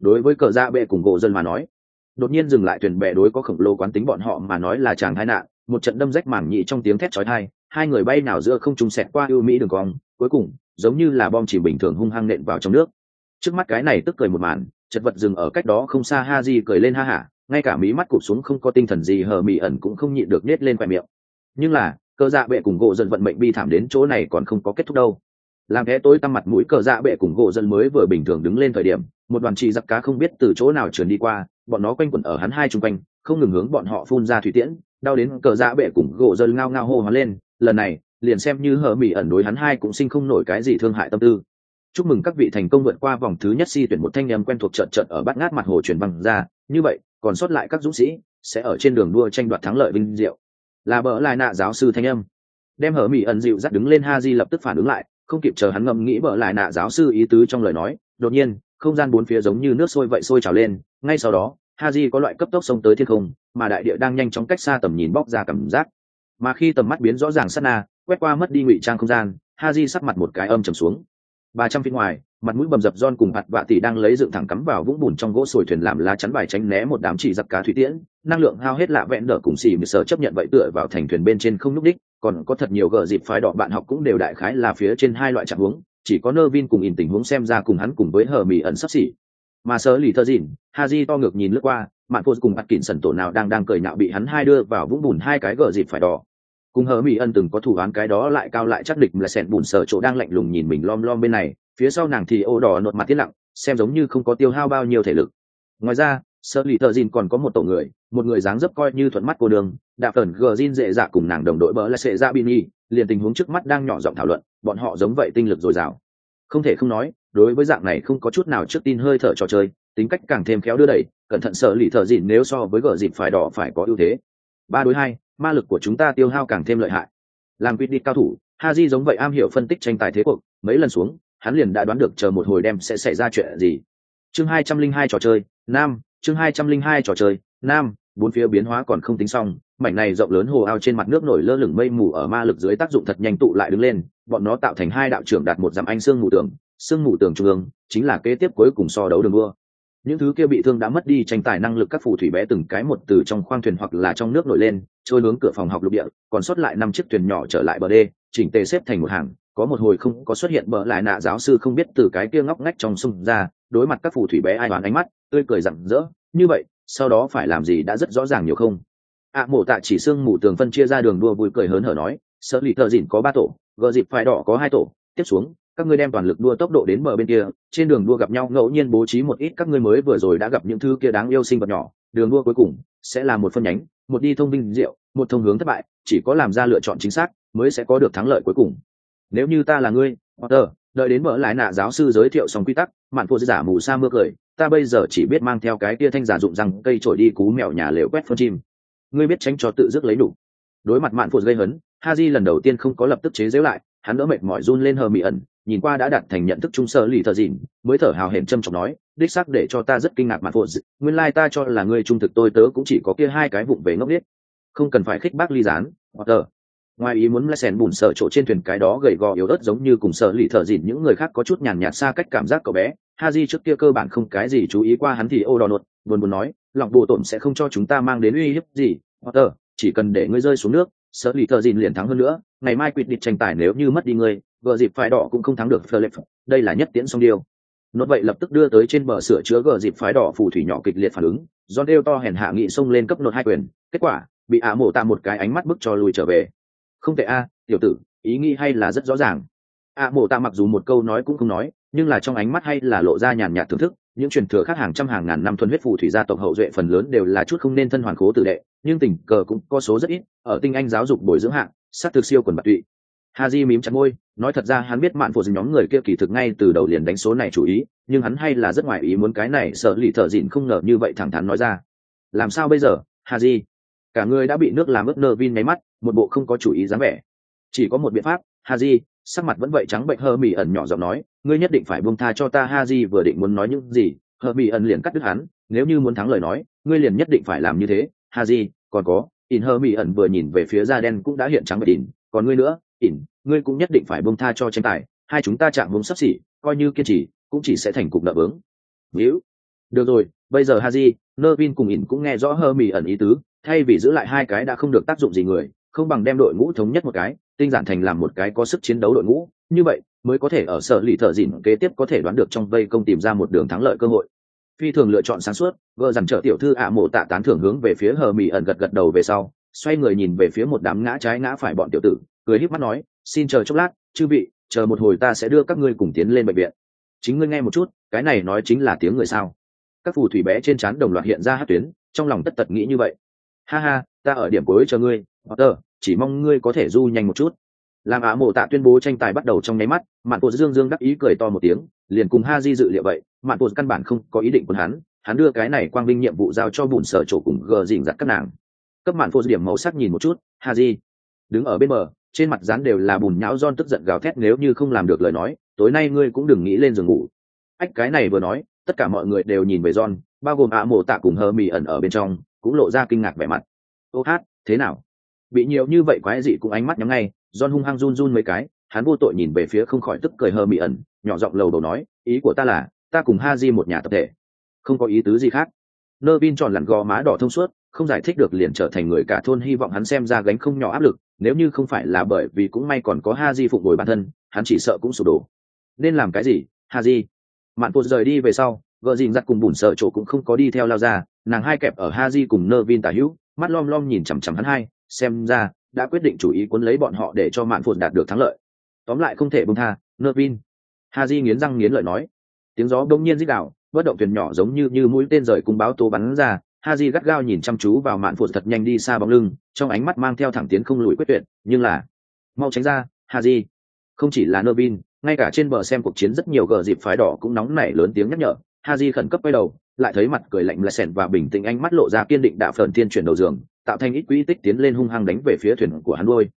A: đối với cờ dạ bệ cùng gỗ dân mà nói, đột nhiên dừng lại thuyền bè đối có khổng lồ quán tính bọn họ mà nói là chàng tai nạn, một trận đâm rách mảng nhị trong tiếng thét chói tai, hai người bay nào giữa không trung xẹt qua ưu mỹ đường cong, cuối cùng giống như là bom chỉ bình thường hung hăng nện vào trong nước. Trước mắt cái này tức cười một màn, chật vật dừng ở cách đó không xa, Haji cười lên ha hả, ngay cả mí mắt cụp xuống không có tinh thần gì, hờ mị ẩn cũng không nhịn được nết lên khóe miệng. Nhưng là cờ dạ bệ cùng gỗ dân vận mệnh bi thảm đến chỗ này còn không có kết thúc đâu. Làm thế tối tăm mặt mũi cờ dạ bệ cùng gỗ dân mới vừa bình thường đứng lên thời điểm, một đoàn chỉ giặc cá không biết từ chỗ nào trườn đi qua, bọn nó quanh quẩn ở hắn hai chung quanh, không ngừng hướng bọn họ phun ra thủy tiễn, đau đến cờ dạ bệ cùng gỗ dân ngao ngao hô hoán lên. Lần này liền xem như hờ mị ẩn đối hắn hai cũng sinh không nổi cái gì thương hại tâm tư. Chúc mừng các vị thành công vượt qua vòng thứ nhất, si tuyển một thanh âm quen thuộc chợt chợt ở bát ngát mặt hồ truyền vang ra, như vậy còn sót lại các dũng sĩ sẽ ở trên đường đua tranh đoạt thắng lợi vinh diệu. Là bỡ lại nạ giáo sư thanh âm đem hở mỹ ẩn dịu dắt đứng lên. Haji lập tức phản ứng lại, không kịp chờ hắn ngẫm nghĩ bỡ lại nạ giáo sư ý tứ trong lời nói, đột nhiên không gian bốn phía giống như nước sôi vậy sôi trào lên, ngay sau đó Haji có loại cấp tốc xông tới thiên không, mà đại địa đang nhanh chóng cách xa tầm nhìn bóc ra cảm giác. Mà khi tầm mắt biến rõ ràng sát na, quét qua mất đi ngụy trang không gian, Haji sắc mặt một cái âm trầm xuống. 300 feet ngoài, mặt mũi bầm dập John cùng hạt vạ tỷ đang lấy dựng thẳng cắm vào vũng bùn trong gỗ sồi thuyền làm lá chắn bài tránh né một đám chỉ giặc cá thủy tiễn, năng lượng hao hết lạ vẹn đỡ cùng xì mười sở chấp nhận vậy tựa vào thành thuyền bên trên không lúc đích, còn có thật nhiều gờ dịp phái đỏ bạn học cũng đều đại khái là phía trên hai loại trạng huống, chỉ có Nervin cùng in tình huống xem ra cùng hắn cùng với hờ mì ẩn sắp xỉ. Mà sớ lì thơ dịn, Haji to ngược nhìn lướt qua, mạn phô cùng ắt kịn sần tổ nào đang cười nhạo bị hắn hai đưa vào vũng bùn hai cái gờ dịp phải đỏ. Cùng hờ mỹ ân từng có thủ án cái đó lại cao lại chắc địch là sẹn bùn sở chỗ đang lạnh lùng nhìn mình lom lom bên này, phía sau nàng thì ô đỏ nột mặt tiết lặng, xem giống như không có tiêu hao bao nhiêu thể lực. Ngoài ra sơ lì thợ dìn còn có một tổ người, một người dáng dấp coi như thuận mắt cô đường đạp tần gờ dìn dễ dạ cùng nàng đồng đội bỡ là sệ dạ bin nhi, liền tình huống trước mắt đang nhỏ giọng thảo luận, bọn họ giống vậy tinh lực dồi dào. Không thể không nói, đối với dạng này không có chút nào trước tin hơi thở trò chơi, tính cách càng thêm khéo đưa đẩy, cẩn thận sợ lì thợ dìn nếu so với gờ dịp phải đỏ phải có ưu thế. 3 đối 2, ma lực của chúng ta tiêu hao càng thêm lợi hại. Làm quyết định cao thủ, Haji giống vậy am hiểu phân tích tranh tài thế cuộc, mấy lần xuống hắn liền đã đoán được chờ một hồi đem sẽ xảy ra chuyện gì. Chương 202 trò chơi nam, chương 202 trò chơi nam. Bốn phía biến hóa còn không tính xong, mảnh này rộng lớn hồ ao trên mặt nước nổi lơ lửng mây mù ở ma lực dưới tác dụng thật nhanh tụ lại đứng lên, bọn nó tạo thành hai đạo trưởng đạt một dặm anh sương mù tường trung ương chính là kế tiếp cuối cùng so đấu đường đua. Những thứ kia bị thương đã mất đi tranh tài năng lực các phù thủy bé từng cái một từ trong khoang thuyền hoặc là trong nước nổi lên, trôi hướng cửa phòng học lục địa, còn sót lại 5 chiếc thuyền nhỏ trở lại bờ đê, chỉnh tề xếp thành một hàng. Có một hồi không có xuất hiện bờ lại nạ giáo sư không biết từ cái kia ngóc ngách trong sông ra, đối mặt các phù thủy bé ai đoán ánh mắt tươi cười rạng rỡ, như vậy sau đó phải làm gì đã rất rõ ràng nhiều không. Mộ tạ chỉ xương mù tường phân chia ra đường đua vui cười hớn hở nói, sợ lì thợ dịn có 3 tổ, gờ dịp phải đỏ có 2 tổ, tiếp xuống các ngươi đem toàn lực đua tốc độ đến bờ bên kia, trên đường đua gặp nhau ngẫu nhiên bố trí một ít các ngươi mới vừa rồi đã gặp những thứ kia đáng yêu sinh vật nhỏ, đường đua cuối cùng sẽ là một phân nhánh, một đi thông vinh diệu, một thông hướng thất bại, chỉ có làm ra lựa chọn chính xác mới sẽ có được thắng lợi cuối cùng. Nếu như ta là ngươi, Potter, đợi đến mở lái nạ giáo sư giới thiệu xong quy tắc, mạn phô giả mù sa mưa cười, ta bây giờ chỉ biết mang theo cái kia thanh giả dụng răng cây trổi đi cú mèo nhà lều quét phân chim, ngươi biết tránh cho tự dứt lấy đủ. Đối mặt mạn phô gây hấn, Haji lần đầu tiên không có lập tức chế giễu lại, hắn đỡ mệt mỏi run lên hờ mị ẩn, nhìn qua đã đạt thành nhận thức chung sơ lì thợ dịn, mới thở hào hển châm trọng nói, đích xác để cho ta rất kinh ngạc mạn phô, nguyên lai ta cho là ngươi trung thực tôi tớ cũng chỉ có kia hai cái vụng về ngốc nghếch, không cần phải khích bác ly gián. Potter, ngoài ý muốn là sèn bùn sợ chỗ trên thuyền cái đó gầy gò yếu ớt giống như cùng sợ lì thợ dịn những người khác có chút nhàn nhạt xa cách cảm giác cậu bé. Haji trước kia cơ bản không cái gì chú ý qua hắn thì ô đỏ nột buồn nói, lòng bộ tổn sẽ không cho chúng ta mang đến uy hiếp gì. Potter, chỉ cần để ngươi rơi xuống nước, sợ lì thợ dịn liền thắng hơn nữa, ngày mai quyết định tranh tài nếu như mất đi ngươi, gờ dịp phái đỏ cũng không thắng được Philip, đây là nhất tiễn song điều. Nốt vậy lập tức đưa tới trên bờ sửa chữa gờ dịp phái đỏ phù thủy nhỏ kịch liệt phản ứng, John đeo to hèn hạ nghị xông lên cấp nốt 2 quyền, kết quả bị mộ tạ một cái ánh mắt bức cho lùi trở về. Không tệ tiểu tử, ý nghĩ hay là rất rõ ràng. Mộ tạ mặc dù một câu nói cũng không nói, nhưng là trong ánh mắt hay là lộ ra nhàn nhạt thưởng thức. Những truyền thừa khác hàng trăm hàng ngàn năm thuần huyết phù thủy gia tộc hậu duệ phần lớn đều là chút không nên thân hoàn khố tử đệ, nhưng tình cờ cũng có số rất ít ở tinh anh giáo dục bồi dưỡng hạng sát thực siêu quần bạc tụy. Haji mím chặt môi, nói thật ra hắn biết mạn phổ dính nhóm người kia kỳ thực ngay từ đầu liền đánh số này chủ ý, nhưng hắn hay là rất ngoài ý muốn cái này sợ lì thợ dịn không ngờ như vậy thẳng thắn nói ra. Làm sao bây giờ, Haji? Cả người đã bị nước làm ướt Nervin nháy mắt, một bộ không có chủ ý dáng vẻ. Chỉ có một biện pháp, Haji, sắc mặt vẫn vậy trắng bệnh hơ mỉ ẩn nhỏ giọng nói, ngươi nhất định phải buông tha cho ta. Haji vừa định muốn nói những gì, hơ mỉ ẩn liền cắt đứt hắn, nếu như muốn thắng lời nói, ngươi liền nhất định phải làm như thế. Haji, còn có, hơ mỉ ẩn vừa nhìn về phía da đen cũng đã hiện trắng bệnh còn ngươi nữa, ngươi cũng nhất định phải buông tha cho tranh tài, hai chúng ta chạm hướng sắp xỉ, coi như kiên trì cũng chỉ sẽ thành cục nợ bướng. Víu, Được rồi, bây giờ Haji, Nervin cùng ỉn cũng nghe rõ hơ mì ẩn ý tứ, thay vì giữ lại hai cái đã không được tác dụng gì người, không bằng đem đội ngũ thống nhất một cái, tinh giản thành làm một cái có sức chiến đấu đội ngũ, như vậy mới có thể ở sở lì thợ dịn kế tiếp có thể đoán được trong vây công tìm ra một đường thắng lợi cơ hội. Phi thường lựa chọn sáng suốt, vợ dằn trợ tiểu thư mộ tạ tán thưởng hướng về phía hờ mì ẩn gật gật đầu về sau, xoay người nhìn về phía một đám ngã trái ngã phải bọn tiểu tử, cười híp mắt nói, xin chờ chốc lát, chư vị, chờ một hồi ta sẽ đưa các ngươi cùng tiến lên bệnh viện. Chính ngươi nghe một chút, cái này nói chính là tiếng người sao? Các phù thủy bé trên trán đồng loạt hiện ra hát tuyến, trong lòng tất tật nghĩ như vậy. Ha ha, ta ở điểm cuối chờ ngươi, Potter, chỉ mong ngươi có thể du nhanh một chút. Làm mộ tạ tuyên bố tranh tài bắt đầu trong nháy mắt, mạn bộ dương dương đắc ý cười to một tiếng, liền cùng Haji dự liệu vậy, mạn bộ căn bản không có ý định quân hắn đưa cái này quang vinh nhiệm vụ giao cho bùn sở chỗ cùng gờ dịnh giặt các nàng. Cấp mạn bộ điểm màu sắc nhìn một chút, Haji đứng ở bên bờ, trên mặt dán đều là bùn nhão John tức giận gào thét, nếu như không làm được lời nói, tối nay ngươi cũng đừng nghĩ lên giường ngủ. Ách, cái này vừa nói, tất cả mọi người đều nhìn về John, bao gồm mộ tạ cùng hờ mì ẩn ở bên trong, cũng lộ ra kinh ngạc vẻ mặt. Ô hát, thế nào? Bị nhiều như vậy quái dị cũng ánh mắt nhắm ngay, John hung hăng run run mấy cái, hắn vô tội nhìn về phía không khỏi tức cười hờ mị ẩn, nhỏ giọng lầu đầu nói, ý của ta là, ta cùng Haji một nhà tập thể, không có ý tứ gì khác. Nervin tròn lặn gò má đỏ thông suốt, không giải thích được liền trở thành người cả thôn hy vọng hắn xem ra gánh không nhỏ áp lực, nếu như không phải là bởi vì cũng may còn có Haji phụng bồi bản thân, hắn chỉ sợ cũng sụp đổ. Nên làm cái gì, Haji? Mạn Phụt rời đi về sau, vợ dình giặt cùng bùn sợ chỗ cũng không có đi theo lao ra, nàng hai kẹp ở Haji cùng Nervin tả hữu, mắt lom lom nhìn chằm chằm hắn hai, xem ra đã quyết định chủ ý cuốn lấy bọn họ để cho Mạn Phụt đạt được thắng lợi. Tóm lại không thể buông tha, Nervin. Haji nghiến răng nghiến lợi nói. Tiếng gió bỗng nhiên rít gào, bất động thuyền nhỏ giống như mũi tên rời cung báo tố bắn ra. Haji gắt gao nhìn chăm chú vào Mạn Phụt thật nhanh đi xa bóng lưng, trong ánh mắt mang theo thẳng tiến không lùi quyết tuyệt, nhưng là mau tránh ra, Haji. Không chỉ là Nervin, ngay cả trên bờ xem cuộc chiến rất nhiều gờ dịp phái đỏ cũng nóng nảy lớn tiếng nhắc nhở. Haji khẩn cấp quay đầu, lại thấy mặt cười lạnh lẽo sẹn và bình tĩnh, ánh mắt lộ ra kiên định, đạo phởn thiên chuyển đầu giường, tạo thành ít quỹ tích tiến lên hung hăng đánh về phía thuyền của hắn đuôi.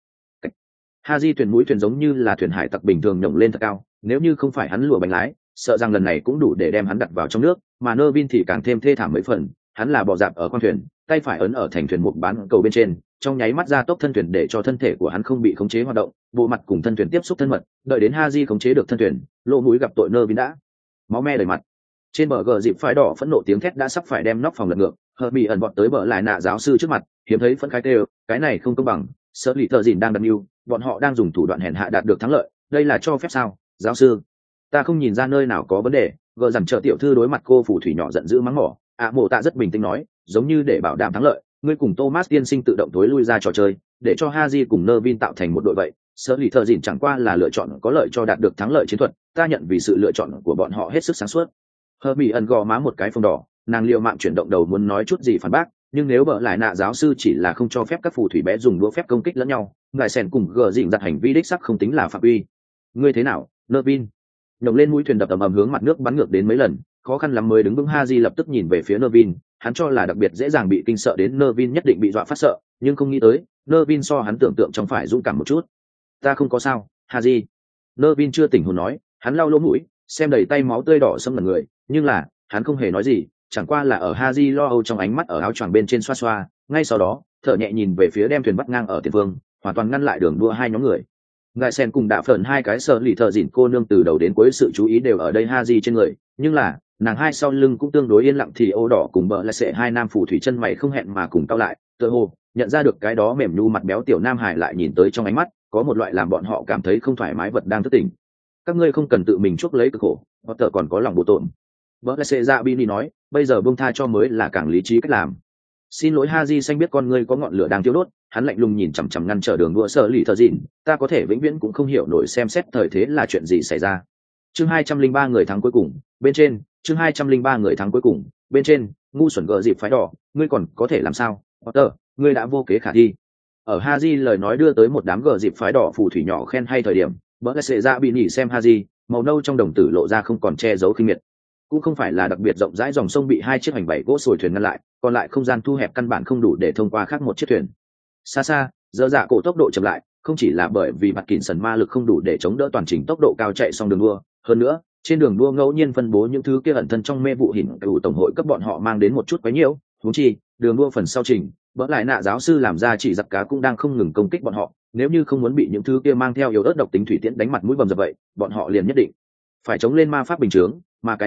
A: Haji thuyền mũi thuyền giống như là thuyền hải tặc bình thường nhổng lên thật cao, nếu như không phải hắn lùa bánh lái, sợ rằng lần này cũng đủ để đem hắn đặt vào trong nước, mà Nervin thì càng thêm thê thảm mấy phần, hắn là bò dạp ở khoang thuyền, tay phải ấn ở thành thuyền một bán cầu bên trên, trong nháy mắt ra tốc thân thuyền để cho thân thể của hắn không bị khống chế hoạt động, bộ mặt cùng thân thuyền tiếp xúc thân mật, đợi đến Haji khống chế được thân thuyền, lỗ mũi gặp tội Nervin đã máu me đầy mặt. Trên bờ gờ dịp phái đỏ phẫn nộ tiếng thét đã sắp phải đem nóc phòng lật ngược, hợp bị ẩn vọt tới bờ lại nạ giáo sư trước mặt, hiếm thấy phẫn khai tê, cái này không công bằng, sợ lì thợ dìn đang đâm mưu, bọn họ đang dùng thủ đoạn hèn hạ đạt được thắng lợi, đây là cho phép sao, giáo sư? Ta không nhìn ra nơi nào có vấn đề. Gờ dằn trợ tiểu thư đối mặt cô phù thủy nhỏ giận dữ mắng mỏ, mộ tạ rất bình tĩnh nói, giống như để bảo đảm thắng lợi, ngươi cùng Thomas tiên sinh tự động tối lui ra trò chơi, để cho Haji cùng Nervin tạo thành một đội vậy. Sợ lì thợ dìn chẳng qua là lựa chọn có lợi cho đạt được thắng lợi chiến thuật, ta nhận vì sự lựa chọn của bọn họ hết sức sáng suốt. Herbie ẩn gò má một cái phồng đỏ, nàng liều mạng chuyển động đầu muốn nói chút gì phản bác, nhưng nếu bợ lại nạ giáo sư chỉ là không cho phép các phù thủy bé dùng đũa phép công kích lẫn nhau, ngài sèn cùng gờ dịnh giặt hành vi đích sắc không tính là phạm uy. Ngươi thế nào, Nervin? Nhổng lên mũi thuyền đập ầm ầm hướng mặt nước bắn ngược đến mấy lần, khó khăn lắm mới đứng vững. Haji lập tức nhìn về phía Nervin, hắn cho là đặc biệt dễ dàng bị kinh sợ đến Nervin nhất định bị dọa phát sợ, nhưng không nghĩ tới, Nervin so hắn tưởng tượng trong phải dũng cảm một chút. Ta không có sao, Haji. Nervin chưa tỉnh hồn nói, hắn lau lỗ mũi, xem đầy tay máu tươi đỏ xâm mặt người, nhưng là hắn không hề nói gì, chẳng qua là ở Haji lo âu trong ánh mắt ở áo choàng bên trên xoa xoa, ngay sau đó thở nhẹ nhìn về phía đem thuyền bắt ngang ở tiền phương, hoàn toàn ngăn lại đường đua hai nhóm người. Ngài sen cùng đạ phởn hai cái sợ lì thợ dịn cô nương từ đầu đến cuối sự chú ý đều ở đây Haji trên người, nhưng là nàng hai sau lưng cũng tương đối yên lặng, thì ô đỏ cùng bợ lại sẽ hai nam phù thủy chân mày không hẹn mà cùng cao lại, tựa hồ nhận ra được cái đó mềm nhu mặt béo tiểu nam hải lại nhìn tới trong ánh mắt có một loại làm bọn họ cảm thấy không thoải mái vật đang thức tỉnh. Các ngươi không cần tự mình chuốc lấy cực khổ, hoặc tờ còn có lòng bộ tổn. Bợ lại sẽ ra Bini nói, bây giờ buông tha cho mới là càng lý trí cách làm. Xin lỗi. Haji xanh biết con ngươi có ngọn lửa đang thiêu đốt, hắn lạnh lùng nhìn chằm chằm ngăn trở đường đua sợ lì thợ dịn, ta có thể vĩnh viễn cũng không hiểu nổi xem xét thời thế là chuyện gì xảy ra. Chương 203 người thắng cuối cùng, bên trên, chương 203 người thắng cuối cùng, bên trên, ngu xuẩn gờ dịp phái đỏ, ngươi còn có thể làm sao? Potter, ngươi đã vô kế khả thi. Ở Haji lời nói đưa tới một đám gờ dịp phái đỏ phù thủy nhỏ khen hay thời điểm, bỡ lại sẽ ra bị nhỉ xem Haji, màu nâu trong đồng tử lộ ra không còn che giấu khinh miệt. Cũng không phải là đặc biệt rộng rãi dòng sông bị hai chiếc hành bảy gỗ sồi thuyền ngăn lại, còn lại không gian thu hẹp căn bản không đủ để thông qua khác một chiếc thuyền. Xa xa, dơ dạ cổ tốc độ chậm lại, không chỉ là bởi vì mặt kỉnh sần ma lực không đủ để chống đỡ toàn trình tốc độ cao chạy xong đường đua, hơn nữa trên đường đua ngẫu nhiên phân bố những thứ kia ẩn thân trong mê vụ hình cựu tổng hội cấp bọn họ mang đến một chút quấy nhiễu. Huống chi đường đua phần sau trình, bỡ lại nạ giáo sư làm ra chỉ giặc cá cũng đang không ngừng công kích bọn họ, nếu như không muốn bị những thứ kia mang theo yếu ớt độc tính thủy tiễn đánh mặt mũi bầm dập vậy, bọn họ liền nhất định phải chống lên ma pháp bình chướng, mà cái này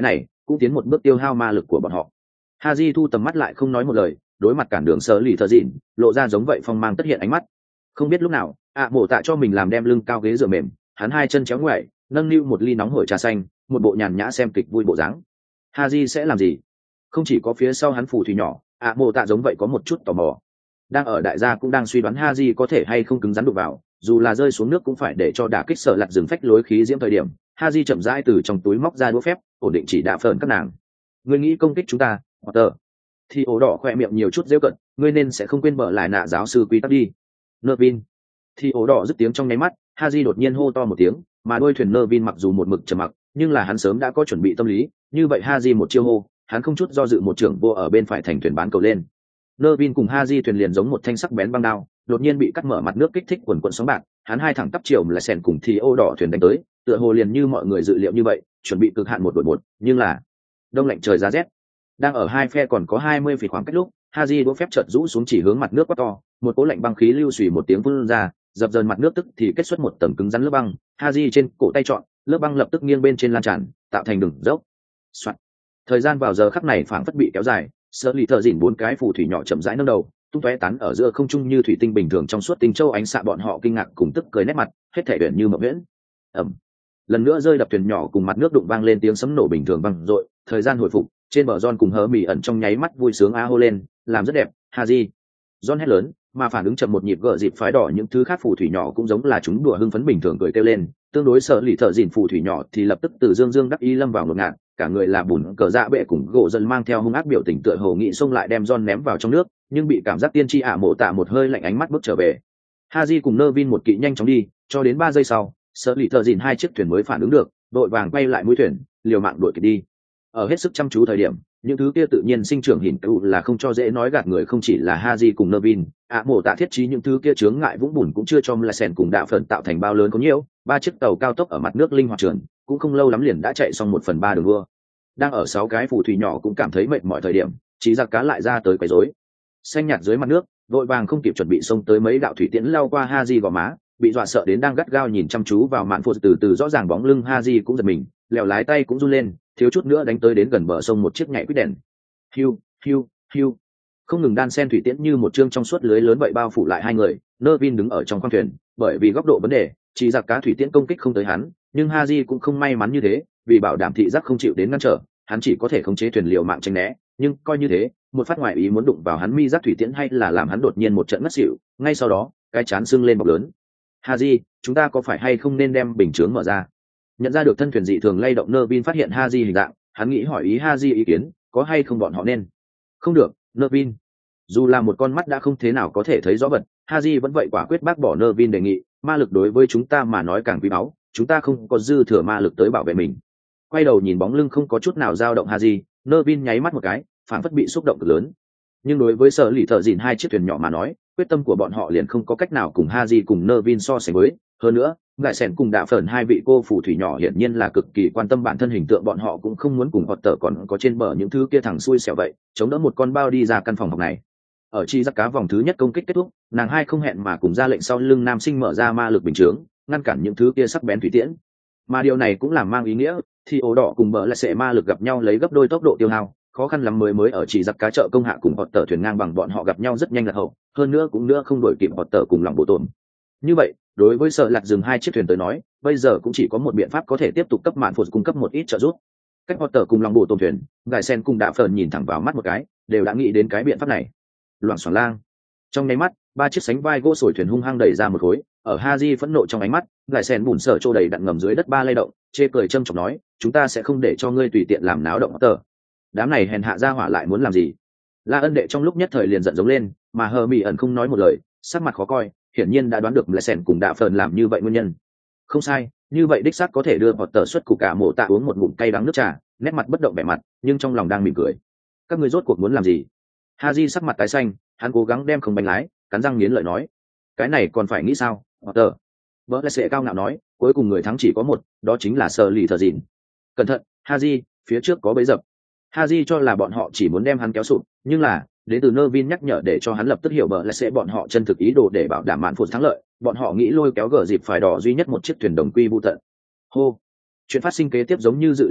A: cũng tiến một bước tiêu hao ma lực của bọn họ. Haji thu tầm mắt lại không nói một lời, đối mặt cản đường Sở Lì Thợ Dịn, lộ ra giống vậy phong mang tất hiện ánh mắt. Không biết lúc nào, Mộ Tạ cho mình làm đem lưng cao ghế dựa mềm, hắn hai chân chéo ngoại, nâng niu một ly nóng hổi trà xanh, một bộ nhàn nhã xem kịch vui bộ dáng. Haji sẽ làm gì? Không chỉ có phía sau hắn phù thủy nhỏ, Mộ Tạ giống vậy có một chút tò mò. Đang ở đại gia cũng đang suy đoán Haji có thể hay không cứng rắn đụng vào, dù là rơi xuống nước cũng phải để cho đả kích Sở Lạt dừng phách lối khí diễm thời điểm. Haji chậm rãi từ trong túi móc ra đũa phép, ổn định chỉ đạ phởn các nàng. Ngươi nghĩ công kích chúng ta, Potter? Thì ổ đỏ khoe miệng nhiều chút rêu cận, ngươi nên sẽ không quên bợ lại nạ giáo sư quy tắc đi. Nervin. Thì ổ đỏ dứt tiếng trong nháy mắt, Haji đột nhiên hô to một tiếng, mà đôi thuyền Nervin mặc dù một mực trầm mặc, nhưng là hắn sớm đã có chuẩn bị tâm lý, như vậy Haji một chiêu hô, hắn không chút do dự một trưởng vô ở bên phải thành thuyền bán cầu lên. Nervin cùng Haji thuyền liền giống một thanh sắc bén băng đao, đột nhiên bị cắt mở mặt nước kích thích quần quần sóng bạc, hắn hai thẳng tắp chiều lại sèn cùng thì ổ đỏ thuyền đánh tới, tựa hồ liền như mọi người dự liệu như vậy, chuẩn bị cực hạn một đội một, nhưng là đông lạnh trời giá rét. Đang ở hai phe còn có 20 feet khoảng cách lúc, Haji đũa phép chợt rũ xuống chỉ hướng mặt nước quá to, một cỗ lạnh băng khí lưu xùy một tiếng phun ra, dập dờn mặt nước tức thì kết xuất một tầng cứng rắn lớp băng. Haji trên cổ tay chọn, lớp băng lập tức nghiêng bên trên lan tràn, tạo thành đường dốc. Soạn. Thời gian vào giờ khắc này phảng phất bị kéo dài, Sở Lì Thợ Dịn bốn cái phù thủy nhỏ chậm rãi nâng đầu, tung tóe tán ở giữa không trung như thủy tinh bình thường trong suốt tinh châu ánh xạ bọn họ kinh ngạc cùng tức cười nét mặt, hết thảy uyển như mộng viễn. Ầm. Lần nữa rơi đập thuyền nhỏ cùng mặt nước đụng vang lên tiếng sấm nổ bình thường vang dội, thời gian hồi phục, trên bờ John cùng hớ mỉ ẩn trong nháy mắt vui sướng hô lên, làm rất đẹp, Haji. John hét lớn, mà phản ứng chậm một nhịp gỡ dịp phái đỏ những thứ khác phù thủy nhỏ cũng giống là chúng đùa hưng phấn bình thường cười kêu lên, tương đối Sở Lì Thợ Dịn phù thủy nhỏ thì lập tức từ dương đắc ý lâm vào ngột ngạt, cả người là bùn cờ dạ bệ cùng gỗ dân mang theo hung ác biểu tình tựa hồ nghị xông lại đem John ném vào trong nước, nhưng bị cảm giác tiên tri Mộ Tạ một hơi lạnh ánh mắt bước trở về. Haji cùng Nervin một kỵ nhanh chóng đi, cho đến 3 giây sau, Sở Lì Thợ Dịn hai chiếc thuyền mới phản ứng được, đội vàng quay lại mũi thuyền, liều mạng đuổi kịp đi. Ở hết sức chăm chú thời điểm, những thứ kia tự nhiên sinh trưởng hình trụ là không cho dễ nói gạt người, không chỉ là Haji cùng Nervin, Mộ Tạ thiết trí những thứ kia chướng ngại vũng bùn cũng chưa cho Mlesen cùng đạo phần tạo thành bao lớn có nhiều, 3 chiếc tàu cao tốc ở mặt nước linh hoạt trườn, cũng không lâu lắm liền đã chạy xong 1/3 đường đua. Đang ở 6 cái phù thủy nhỏ cũng cảm thấy mệt mỏi thời điểm, Trí Giặc cá lại ra tới quấy rối. Xanh nhạt dưới mặt nước, đội vàng không kịp chuẩn bị xông tới mấy đạo thủy tiễn lao qua Haji gò má, bị dọa sợ đến đang gắt gao nhìn chăm chú vào mạn phụ, từ từ rõ ràng bóng lưng Haji cũng giật mình, lèo lái tay cũng run lên, thiếu chút nữa đánh tới đến gần bờ sông một chiếc nhảy quýt đèn. Hiu, hiu, hiu. Không ngừng đan sen thủy tiễn như một chương trong suốt lưới lớn vậy bao phủ lại hai người. Nervin đứng ở trong khoang thuyền, bởi vì góc độ vấn đề, chỉ giặc cá thủy tiễn công kích không tới hắn, nhưng Haji cũng không may mắn như thế, vì bảo đảm thị giác không chịu đến ngăn trở, hắn chỉ có thể khống chế thuyền liều mạng tránh né, nhưng coi như thế, một phát ngoại ý muốn đụng vào hắn mi giác thủy tiễn hay là làm hắn đột nhiên một trận ngất xỉu, ngay sau đó, cái chán sưng lên bọc lớn. Haji, chúng ta có phải hay không nên đem bình chướng mở ra? Nhận ra được thân thuyền dị thường lay động, Nervin phát hiện Haji hình dạng, hắn nghĩ hỏi ý Haji ý kiến, có hay không bọn họ nên. Không được, Nervin. Dù là một con mắt đã không thế nào có thể thấy rõ vật, Haji vẫn vậy quả quyết bác bỏ Nervin đề nghị, ma lực đối với chúng ta mà nói càng quý báu, chúng ta không có dư thừa ma lực tới bảo vệ mình. Quay đầu nhìn bóng lưng không có chút nào dao động Haji, Nervin nháy mắt một cái, phản phất bị xúc động cực lớn. Nhưng đối với Sở Lì Thợ Dịn hai chiếc thuyền nhỏ mà nói, quyết tâm của bọn họ liền không có cách nào cùng Haji cùng Nervin so sánh với. Hơn nữa, Ngải Sẻn cùng Đạ Phởn hai vị cô phù thủy nhỏ hiển nhiên là cực kỳ quan tâm bản thân hình tượng, bọn họ cũng không muốn cùng Potter còn có trên bờ những thứ kia thằng xui xẻo vậy, chống đỡ một con bao đi ra căn phòng học này. Ở chi giặc cá vòng thứ nhất công kích kết thúc, nàng hai không hẹn mà cùng ra lệnh sau lưng nam sinh mở ra ma lực bình chướng, ngăn cản những thứ kia sắc bén thủy tiễn. Mà điều này cũng làm mang ý nghĩa, thì ổ đỏ cùng bờ lại sẽ ma lực gặp nhau lấy gấp đôi tốc độ tiêu hao, khó khăn lắm mới ở chỉ giặc cá chợ công hạ cùng Potter thuyền ngang bằng bọn họ gặp nhau rất nhanh là hậu, hơn nữa cũng không đổi kịp Potter cùng lòng bộ tổn. Như vậy, đối với Sợ Lạt dừng hai chiếc thuyền tới nói, bây giờ cũng chỉ có một biện pháp có thể tiếp tục cấp mạn phụ cung cấp một ít trợ giúp. Cách Potter cùng lòng bộ tổn thuyền, Ngải Sen cùng Đạ Phởn nhìn thẳng vào mắt một cái, đều đã nghĩ đến cái biện pháp này. Loảng xoảng lang. Trong nháy mắt, 3 chiếc sánh vai gỗ sồi thuyền hung hăng đẩy ra một khối, ở Haji phẫn nộ trong ánh mắt, Ngải Sen bùn sở trô đầy đặn ngầm dưới đất ba lay động, chê cười châm chọc nói, chúng ta sẽ không để cho ngươi tùy tiện làm náo động Potter. Đám này hèn hạ ra hỏa lại muốn làm gì? La Ân đệ trong lúc nhất thời liền giận giống lên, mà Hờ Mị ẩn không nói một lời, sắc mặt khó coi, hiển nhiên đã đoán được Ngải Sen cùng Đạ Phởn làm như vậy nguyên nhân. Không sai, như vậy đích xác có thể đưa Potter xuất cục cả mộ tạ uống một ngụm cay đắng nước trà, nét mặt bất động vẻ mặt, nhưng trong lòng đang mỉm cười. Các ngươi rốt cuộc muốn làm gì? Haji sắc mặt tái xanh, hắn cố gắng đem không bánh lái, cắn răng nghiến lợi nói, cái này còn phải nghĩ sao, Potter? Bỡ lẽ sẽ cao ngạo nói, cuối cùng người thắng chỉ có một, đó chính là Sở Lì Thợ Dịn. Cẩn thận, Haji, phía trước có bẫy dập. Haji cho là bọn họ chỉ muốn đem hắn kéo sụp, nhưng là đến từ Nervin nhắc nhở để cho hắn lập tức hiểu bỡ lẽ sẽ bọn họ chân thực ý đồ để bảo đảm mạn phụ thắng lợi, bọn họ nghĩ lôi kéo gở dịp phải đỏ duy nhất một chiếc thuyền đồng quy vu tận. Hô, chuyện phát sinh kế tiếp giống như dự liệu vậy,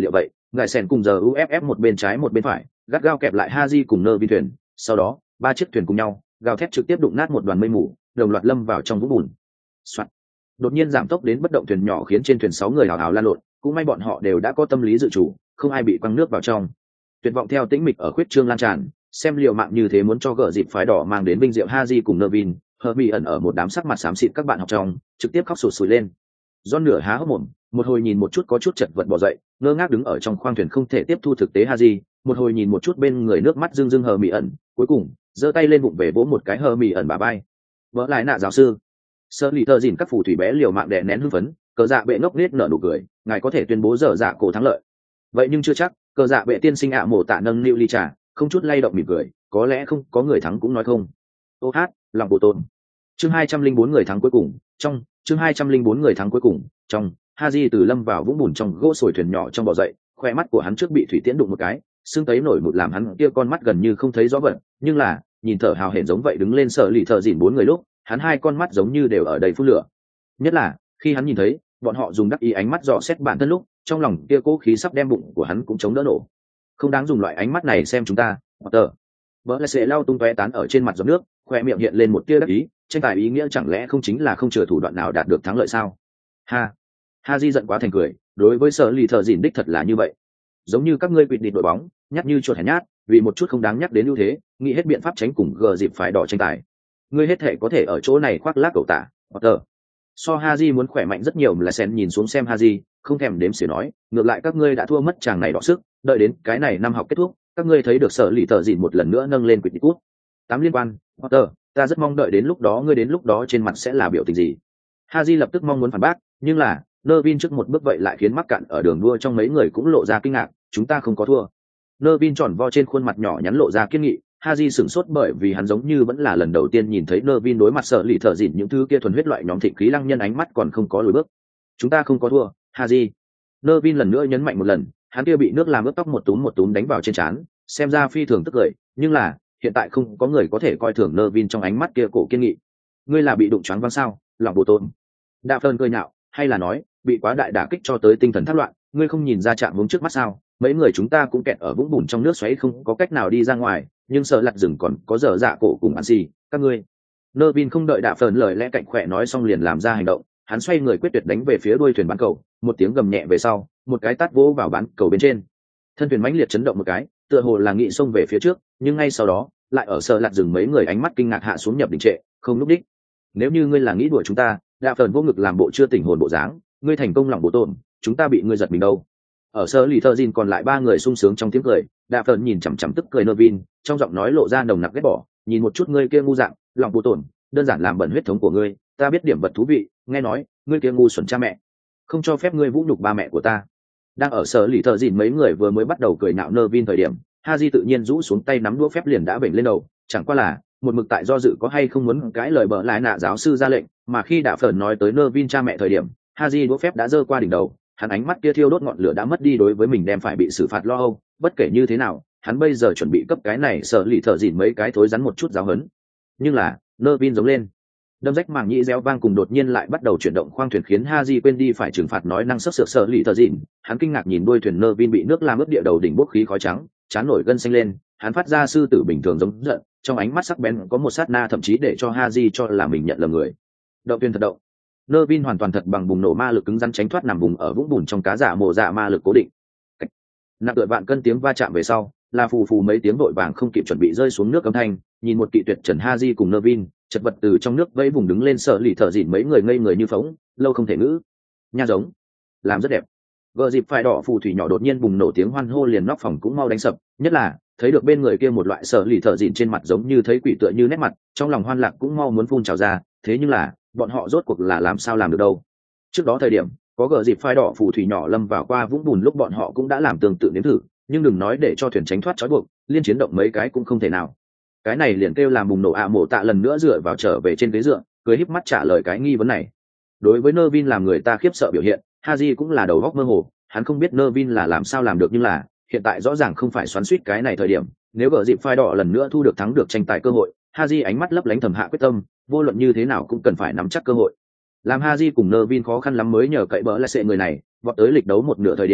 A: ngài sèn cùng giờ uff một bên trái một bên phải gắt gao kẹp lại Haji cùng nơ viên thuyền, sau đó ba chiếc thuyền cùng nhau gào thét trực tiếp đụng nát một đoàn mây mù, đồng loạt lâm vào trong vũng bùn. Soạn. Đột nhiên giảm tốc đến bất động thuyền nhỏ khiến trên thuyền 6 người hào hào lan lộn, cũng may bọn họ đều đã có tâm lý dự chủ, không ai bị quăng nước vào trong. Tuyệt vọng theo tĩnh mịch ở khuyết trương lan tràn, xem liều mạng như thế muốn cho gỡ dịp phái đỏ mang đến vinh diệu Haji cùng Nervin, Hermi ẩn ở một đám sắc mặt xám xịt các bạn học trong, trực tiếp khóc sụt sùi lên. John nửa há hốc mồm, một hồi nhìn một chút có chút chật vật bò dậy, ngơ ngác đứng ở trong khoang thuyền không thể tiếp thu thực tế Haji, một hồi nhìn một chút bên người nước mắt rưng rưng Hermi ẩn, cuối cùng giơ tay lên bụng về vỗ một cái Hermi ẩn bả vai. Vỡ lại nạ giáo sư. Sơ lì tơ dìn các phù thủy bé liều mạng đè nén hưng phấn, cờ dạ bệ ngốc nết nở nụ cười, ngài có thể tuyên bố dở dạ cổ thắng lợi. Vậy nhưng chưa chắc, cờ dạ bệ tiên sinh ạ mổ tạ nâng niu ly trà, không chút lay động mỉm cười, có lẽ không có người thắng cũng nói không. Ô hát, lòng bộ tôn. Chương 204 người thắng cuối cùng, trong chương 204 người thắng cuối cùng, trong Haji từ lâm vào vũng bùn trong gỗ sồi thuyền nhỏ trong bò dậy, khoe mắt của hắn trước bị thủy tiễn đụng một cái, xương tấy nổi một làm hắn kia con mắt gần như không thấy rõ vật, nhưng là nhìn thở hào hển giống vậy đứng lên sợ lì thợ dỉn 4 người lúc, hắn hai con mắt giống như đều ở đầy phun lửa. Nhất là khi hắn nhìn thấy bọn họ dùng đắc ý ánh mắt dò xét bản thân lúc, trong lòng kia cố khí sắp đem bụng của hắn cũng chống đỡ nổ. Không đáng dùng loại ánh mắt này xem chúng ta, Potter. Vỡ lại sẽ lau tung tóe tán ở trên mặt giọt nước, khoe miệng hiện lên một tia đắc ý, tranh tài ý nghĩa chẳng lẽ không chính là không chừa thủ đoạn nào đạt được thắng lợi sao? Haji giận quá thành cười, đối với sở lì thợ dỉn đích thật là như vậy. Giống như các ngươi quỵt địch đội bóng, nhát như chuột hèn nhát, vì một chút không đáng nhắc đến ưu thế, nghĩ hết biện pháp tránh cùng gờ dịp phải đỏ tranh tài. Ngươi hết thể có thể ở chỗ này khoác lác cậu tả, Potter. So Haji muốn khỏe mạnh rất nhiều là sen nhìn xuống xem Haji, không thèm đếm xỉa nói, ngược lại các ngươi đã thua mất chàng này đọ sức, đợi đến cái này năm học kết thúc, các ngươi thấy được sở lì thợ dỉn một lần nữa nâng lên quỵt địch cút. 8 liên quan, Potter, ta rất mong đợi đến lúc đó ngươi đến lúc đó trên mặt sẽ là biểu tình gì. Haji lập tức mong muốn phản bác, nhưng là Nervin trước một bước vậy lại khiến mắc cạn ở đường đua trong mấy người cũng lộ ra kinh ngạc, chúng ta không có thua. Nervin tròn vo trên khuôn mặt nhỏ nhắn lộ ra kiên nghị, Haji sửng sốt bởi vì hắn giống như vẫn là lần đầu tiên nhìn thấy Nervin đối mặt sợ lì thợ dịn những thứ kia thuần huyết loại nhóm thịnh khí lăng nhân ánh mắt còn không có lùi bước. Chúng ta không có thua, Haji. Nervin lần nữa nhấn mạnh một lần, hắn kia bị nước làm ướt tóc một túm đánh vào trên trán, xem ra phi thường tức cười, nhưng là hiện tại không có người có thể coi thường Nervin trong ánh mắt kia cổ kiên nghị. Ngươi là bị đụng choáng váng sao, lòng bộ tôn. Đạ Phơn cười nhạo, hay là nói bị quá đại đả kích cho tới tinh thần thất loạn, ngươi không nhìn ra trạng hướng trước mắt sao? Mấy người chúng ta cũng kẹt ở vũng bùn trong nước xoáy không có cách nào đi ra ngoài, nhưng sợ lặt rừng còn có dở dạ cổ cùng ăn gì các ngươi. Nervin không đợi Đạ Phơn lời lẽ cạnh khỏe nói xong liền làm ra hành động, hắn xoay người quyết tuyệt đánh về phía đuôi thuyền bán cầu, một tiếng gầm nhẹ về sau, một cái tát vỗ vào bán cầu bên trên. Thân thuyền mãnh liệt chấn động một cái, tựa hồ là nghị xông về phía trước, nhưng ngay sau đó lại ở sợ lặt rừng mấy người ánh mắt kinh ngạc hạ xuống nhập đình trệ, không lúc đích. Nếu như ngươi là nghĩ đuổi chúng ta, Đạ Phơn vô ngực làm bộ chưa tỉnh hồn bộ dáng, ngươi thành công lòng bộ tổn, chúng ta bị ngươi giật mình đâu. Ở sơ lì thợ dìn còn lại 3 người sung sướng trong tiếng cười, Đạ Phơn nhìn chằm chằm tức cười Nervin, trong giọng nói lộ ra nồng nặc ghét bỏ, nhìn một chút ngươi kia ngu dạng, lòng bộ tổn, đơn giản làm bẩn huyết thống của ngươi, ta biết điểm vật thú vị, nghe nói ngươi kia ngu xuẩn cha mẹ, không cho phép ngươi vũ nhục ba mẹ của ta. Đang ở sơ lì thợ dìn mấy người vừa mới bắt đầu cười nhạo Nervin thời điểm, Haji tự nhiên rũ xuống tay nắm đũa phép liền đã vểnh lên đầu, chẳng qua là một mực tại do dự có hay không muốn cãi lời bợ lại nạ giáo sư ra lệnh, mà khi Đạ Phơn nói tới Nervin cha mẹ thời điểm, Haji đũa phép đã giơ qua đỉnh đầu, hắn ánh mắt kia thiêu đốt ngọn lửa đã mất đi đối với mình đem phải bị xử phạt lo âu, bất kể như thế nào, hắn bây giờ chuẩn bị cấp cái này sợ lì thợ dỉn mấy cái thối rắn một chút giáo hấn. Nhưng là, Nervin giống lên, đâm rách màng nhĩ réo vang cùng đột nhiên lại bắt đầu chuyển động khoang thuyền khiến Haji quên đi phải trừng phạt nói năng sức sược sợ lì thợ dỉn, hắn kinh ngạc nhìn đuôi thuyền Nervin bị nước làm ướt địa đầu đỉnh bốc khí khói trắng, chán nổi gân xanh lên, hắn phát ra sư tử bình thường giống giận, trong ánh mắt sắc bén có một sát na thậm chí để cho Haji cho là mình nhận lầm người. Động thuyền thật động. Nervin hoàn toàn thật bằng bùng nổ ma lực cứng rắn tránh thoát nằm vùng ở vũng bùn trong cá giả mồ dạ ma lực cố định. Nặng tựa vạn cân tiếng va chạm về sau, là phù phù mấy tiếng vội vàng không kịp chuẩn bị rơi xuống nước âm thanh, nhìn một kỵ tuyệt trần Haji cùng Nervin, chật vật từ trong nước vẫy vùng đứng lên sợ lì thở dỉn mấy người ngây người như phóng, lâu không thể ngữ. Nha giống, làm rất đẹp. Gờ dịp phải đỏ phù thủy nhỏ đột nhiên bùng nổ tiếng hoan hô liền nóc phòng cũng mau đánh sập, nhất là thấy được bên người kia một loại sợ lì thở dỉn trên mặt giống như thấy quỷ tựa như nét mặt, trong lòng hoan lạc cũng mau muốn phun trào ra, thế nhưng là bọn họ rốt cuộc là làm sao làm được đâu. Trước đó thời điểm có gờ dịp phai đỏ phù thủy nhỏ lâm vào qua vũng bùn lúc bọn họ cũng đã làm tương tự nếm thử, nhưng đừng nói để cho thuyền tránh thoát trói buộc, liên chiến động mấy cái cũng không thể nào. Cái này liền kêu làm bùng nổ mổ tạ lần nữa dựa vào trở về trên ghế dựa, cười híp mắt trả lời cái nghi vấn này. Đối với Nervin làm người ta khiếp sợ biểu hiện, Haji cũng là đầu góc mơ hồ, hắn không biết Nervin là làm sao làm được, nhưng là hiện tại rõ ràng không phải xoắn xuýt cái này thời điểm, nếu gờ dịp phai đỏ lần nữa thu được thắng được tranh tài cơ hội, Haji ánh mắt lấp lánh thầm hạ quyết tâm, vô luận như thế nào cũng cần phải nắm chắc cơ hội. Làm Haji cùng Nervin khó khăn lắm mới nhờ cậy bỡ lại sệ người này, vọt tới lịch đấu một nửa thời điểm,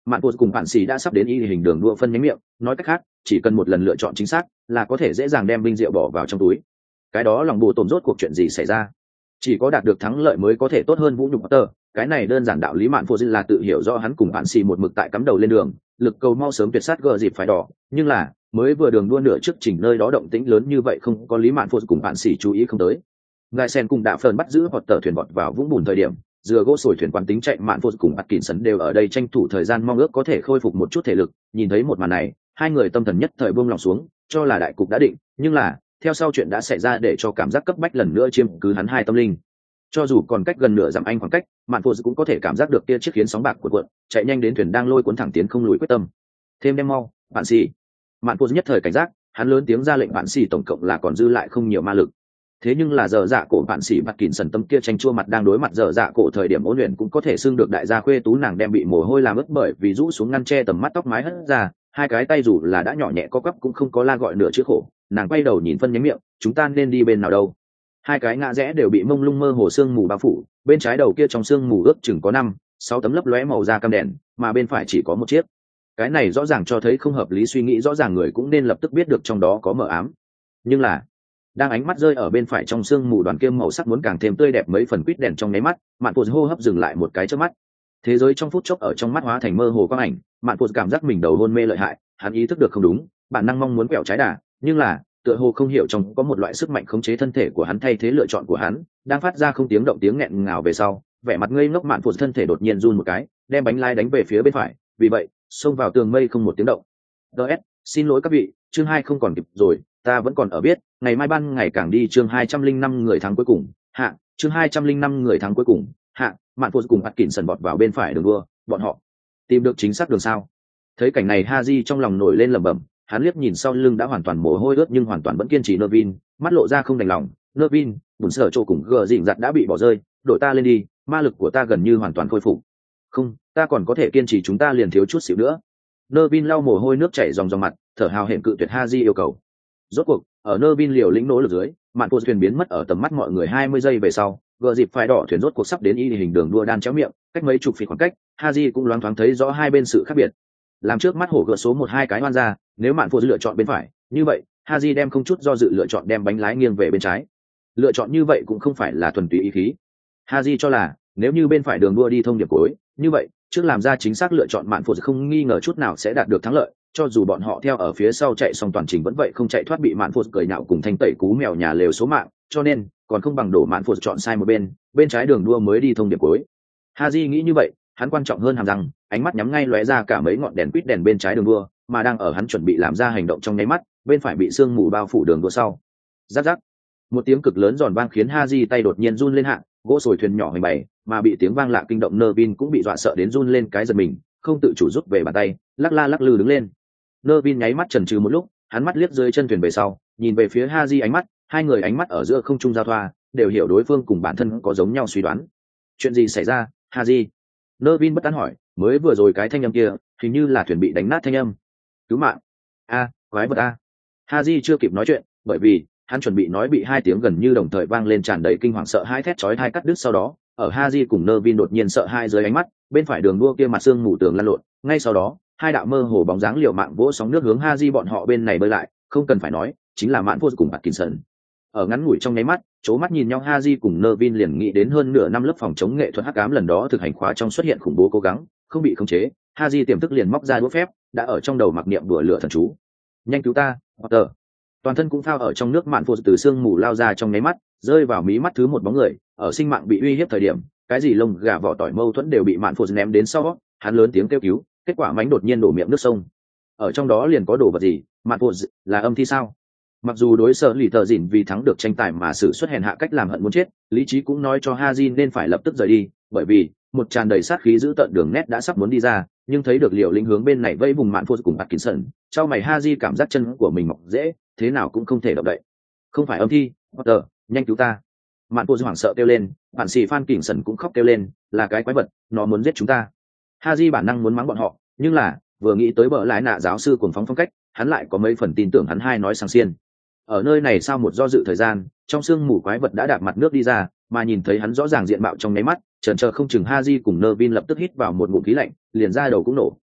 A: mạn phụ cùng bạn xì đã sắp đến y hình đường đua phân nhánh miệng, nói cách khác chỉ cần một lần lựa chọn chính xác là có thể dễ dàng đem binh rượu bỏ vào trong túi. Cái đó lòng bù tổn rốt cuộc chuyện gì xảy ra? Chỉ có đạt được thắng lợi mới có thể tốt hơn vũ nhục Potter. Cái này đơn giản đạo lý mạn phụ là tự hiểu rõ hắn cùng bạn xì một mực tại cắm đầu lên đường, lực cầu mau sớm tuyệt sát gờ dịp phải đỏ, nhưng là mới vừa đường đua nửa trước chỉnh nơi đó động tĩnh lớn như vậy không có lý mạn phụ cùng bạn xì chú ý không tới. Ngài sen cùng đạ phờn bắt giữ Potter thuyền bọt vào vũng bùn thời điểm, dừa gỗ sồi thuyền quán tính chạy mạn phụ cùng bắt kịn sấn đều ở đây tranh thủ thời gian mong ước có thể khôi phục một chút thể lực. Nhìn thấy một màn này, hai người tâm thần nhất thời buông lòng xuống, cho là đại cục đã định, nhưng là theo sau chuyện đã xảy ra để cho cảm giác cấp bách lần nữa chiếm cứ hắn hai tâm linh. Cho dù còn cách gần nửa dặm anh khoảng cách, mạn phụ cũng có thể cảm giác được kia chiếc khiến sóng bạc cuộn cuộn, chạy nhanh đến thuyền đang lôi cuốn thẳng tiến không lùi quyết tâm. Thêm đem mau, bạn xì. Mạn phụ nhất thời cảnh giác, hắn lớn tiếng ra lệnh bạn xì tổng cộng là còn dư lại không nhiều ma lực. Thế nhưng là giờ dạ cổ bạn xì bắt kịn sần tâm kia tranh chua mặt đang đối mặt giờ dạ cổ thời điểm ôn luyện cũng có thể xưng được đại gia khuê tú nàng đem bị mồ hôi làm ướt bởi vì rũ xuống ngăn che tầm mắt tóc mái hất ra, hai cái tay dù là đã nhỏ nhẹ co quắp cũng không có la gọi nửa chữ khổ. Nàng quay đầu nhìn phân nhánh miệng, chúng ta nên đi bên nào đâu? Hai cái ngã rẽ đều bị mông lung mơ hồ sương mù bao phủ, bên trái đầu kia trong sương mù ước chừng có 5-6 tấm lấp lóe màu da cam đèn, mà bên phải chỉ có một chiếc. Cái này rõ ràng cho thấy không hợp lý, suy nghĩ rõ ràng người cũng nên lập tức biết được trong đó có mờ ám. Nhưng là đang ánh mắt rơi ở bên phải trong sương mù đoàn kia màu sắc muốn càng thêm tươi đẹp mấy phần quýt đèn trong nháy mắt, mạn phụ hô hấp dừng lại một cái chớp mắt. Thế giới trong phút chốc ở trong mắt hóa thành mơ hồ quang ảnh, mạn phụ cảm giác mình đầu hôn mê lợi hại, hắn ý thức được không đúng, bản năng mong muốn quẹo trái đà, nhưng là tựa hồ không hiểu trong có một loại sức mạnh khống chế thân thể của hắn thay thế lựa chọn của hắn, đang phát ra không tiếng động tiếng nghẹn ngào về sau, vẻ mặt ngây ngốc mạn phụ thân thể đột nhiên run một cái, đem bánh lái đánh về phía bên phải, vì vậy xông vào tường mây không một tiếng động. DS, xin lỗi các vị, chương 2 không còn kịp rồi, ta vẫn còn ở biết, ngày mai ban ngày càng đi chương 205 người thắng cuối cùng, hạ, chương 205 người thắng cuối cùng, hạ, mạn phụ cùng Atkinson bọt vào bên phải đường đua, bọn họ tìm được chính xác đường sao? Thấy cảnh này Haji trong lòng nổi lên lẩm bẩm, hắn liếc nhìn sau lưng đã hoàn toàn mồ hôi ướt nhưng hoàn toàn vẫn kiên trì Nervin, mắt lộ ra không đành lòng. Nervin, bùn sở chỗ cùng gờ dịnh giặt đã bị bỏ rơi, đội ta lên đi, ma lực của ta gần như hoàn toàn khôi phục. Không, ta còn có thể kiên trì, chúng ta liền thiếu chút xíu nữa. Nervin lau mồ hôi nước chảy ròng ròng mặt, thở hào hển cự tuyệt Haji yêu cầu. Rốt cuộc, ở Nervin liều lĩnh nỗ lực dưới, mạn phụ thuyền biến mất ở tầm mắt mọi người 20 giây về sau, gờ dịp phải đỏ thuyền rốt cuộc sắp đến y hình đường đua đan chéo miệng, cách mấy chục feet khoảng cách, Haji cũng loáng thoáng thấy rõ hai bên sự khác biệt. Làm trước mắt hổ gỡ số 1-2 cái oan ra, nếu mạn phụ lựa chọn bên phải, như vậy Haji đem không chút do dự lựa chọn đem bánh lái nghiêng về bên trái. Lựa chọn như vậy cũng không phải là thuần túy ý khí. Haji cho là nếu như bên phải đường đua đi thông điệp cuối, như vậy trước làm ra chính xác lựa chọn mạn phụ không nghi ngờ chút nào sẽ đạt được thắng lợi, cho dù bọn họ theo ở phía sau chạy xong toàn trình vẫn vậy không chạy thoát bị mạn phụ cười nhạo cùng thanh tẩy cú mèo nhà lều số mạng, cho nên còn không bằng đổ mạn phụ chọn sai một bên, bên trái đường đua mới đi thông điệp cuối. Haji nghĩ như vậy, hắn quan trọng hơn hàm răng, ánh mắt nhắm ngay lóe ra cả mấy ngọn đèn quýt đèn bên trái đường đua, mà đang ở hắn chuẩn bị làm ra hành động trong nháy mắt, bên phải bị sương mù bao phủ đường đua sau. Rắc rắc, một tiếng cực lớn giòn vang khiến Haji tay đột nhiên run lên hạ, gỗ sồi thuyền nhỏ hoành bày, mà bị tiếng vang lạ kinh động Nervin cũng bị dọa sợ đến run lên cái giật mình, không tự chủ rút về bàn tay, lắc la lắc lư đứng lên. Nervin nháy mắt chần chừ một lúc, hắn mắt liếc dưới chân thuyền về sau, nhìn về phía Haji ánh mắt, hai người ánh mắt ở giữa không trung giao thoa, đều hiểu đối phương cùng bản thân có giống nhau suy đoán. Chuyện gì xảy ra, Haji? Nervin bất tán hỏi, mới vừa rồi cái thanh âm kia, hình như là thuyền bị đánh nát thanh âm. Cứu mạng! A, quái vật a! Haji chưa kịp nói chuyện, bởi vì hắn chuẩn bị nói bị hai tiếng gần như đồng thời vang lên tràn đầy kinh hoàng sợ hãi thét chói tai cắt đứt sau đó, ở Haji cùng Nervin đột nhiên sợ hai dưới ánh mắt, bên phải đường đua kia mặt sương mù tường lăn lộn, ngay sau đó, hai đạo mơ hồ bóng dáng liều mạng vỗ sóng nước hướng Haji bọn họ bên này bơi lại, không cần phải nói, chính là Mạn Vô cùng Atkinson. Ở ngắn ngủi trong nháy mắt, chố mắt nhìn nhau Haji cùng Nervin liền nghĩ đến hơn nửa năm lớp phòng chống nghệ thuật hắc ám lần đó thực hành khóa trong xuất hiện khủng bố cố gắng, không bị khống chế, Haji tiềm thức liền móc ra đũa phép, đã ở trong đầu mặc niệm đùa lửa thần chú. Nhanh cứu ta, Potter! Toàn thân cũng phao ở trong nước Mạn Vô từ sương mù lao ra trong nháy mắt, rơi vào mí mắt thứ một bóng người, ở sinh mạng bị uy hiếp thời điểm, cái gì lông gà vỏ tỏi mâu thuẫn đều bị Mạn Vô ném đến sau, hắn lớn tiếng kêu cứu, kết quả mánh đột nhiên đổ miệng nước sông. Ở trong đó liền có đồ vật gì, Mạn Vô là âm thi sao? Mặc dù đối sở lì tờ dỉn vì thắng được tranh tài mà sự xuất hèn hạ cách làm hận muốn chết, lý trí cũng nói cho Haji nên phải lập tức rời đi, bởi vì một tràn đầy sát khí giữ tận đường nét đã sắp muốn đi ra, nhưng thấy được Liều Lĩnh hướng bên này vây vùng Mạn Vô cùng Atkinson, trao mày Haji cảm giác chân của mình mọc dễ, thế nào cũng không thể động đậy. Không phải âm thi, Potter, nhanh cứu ta! Mạn Vô hoảng sợ kêu lên, bạn sĩ Phan Kình Sẩn cũng khóc kêu lên, là cái quái vật, nó muốn giết chúng ta. Haji bản năng muốn mắng bọn họ, nhưng là vừa nghĩ tới bợ lái nạ giáo sư cuồng phóng phong cách, hắn lại có mấy phần tin tưởng hắn hai nói sang xiên. Ở nơi này sau một do dự thời gian, trong sương mù quái vật đã đạp mặt nước đi ra, mà nhìn thấy hắn rõ ràng diện mạo trong nháy mắt, chần chờ không chừng Haji cùng Nervin lập tức hít vào một ngụm khí lạnh, liền ra đầu cũng nổ.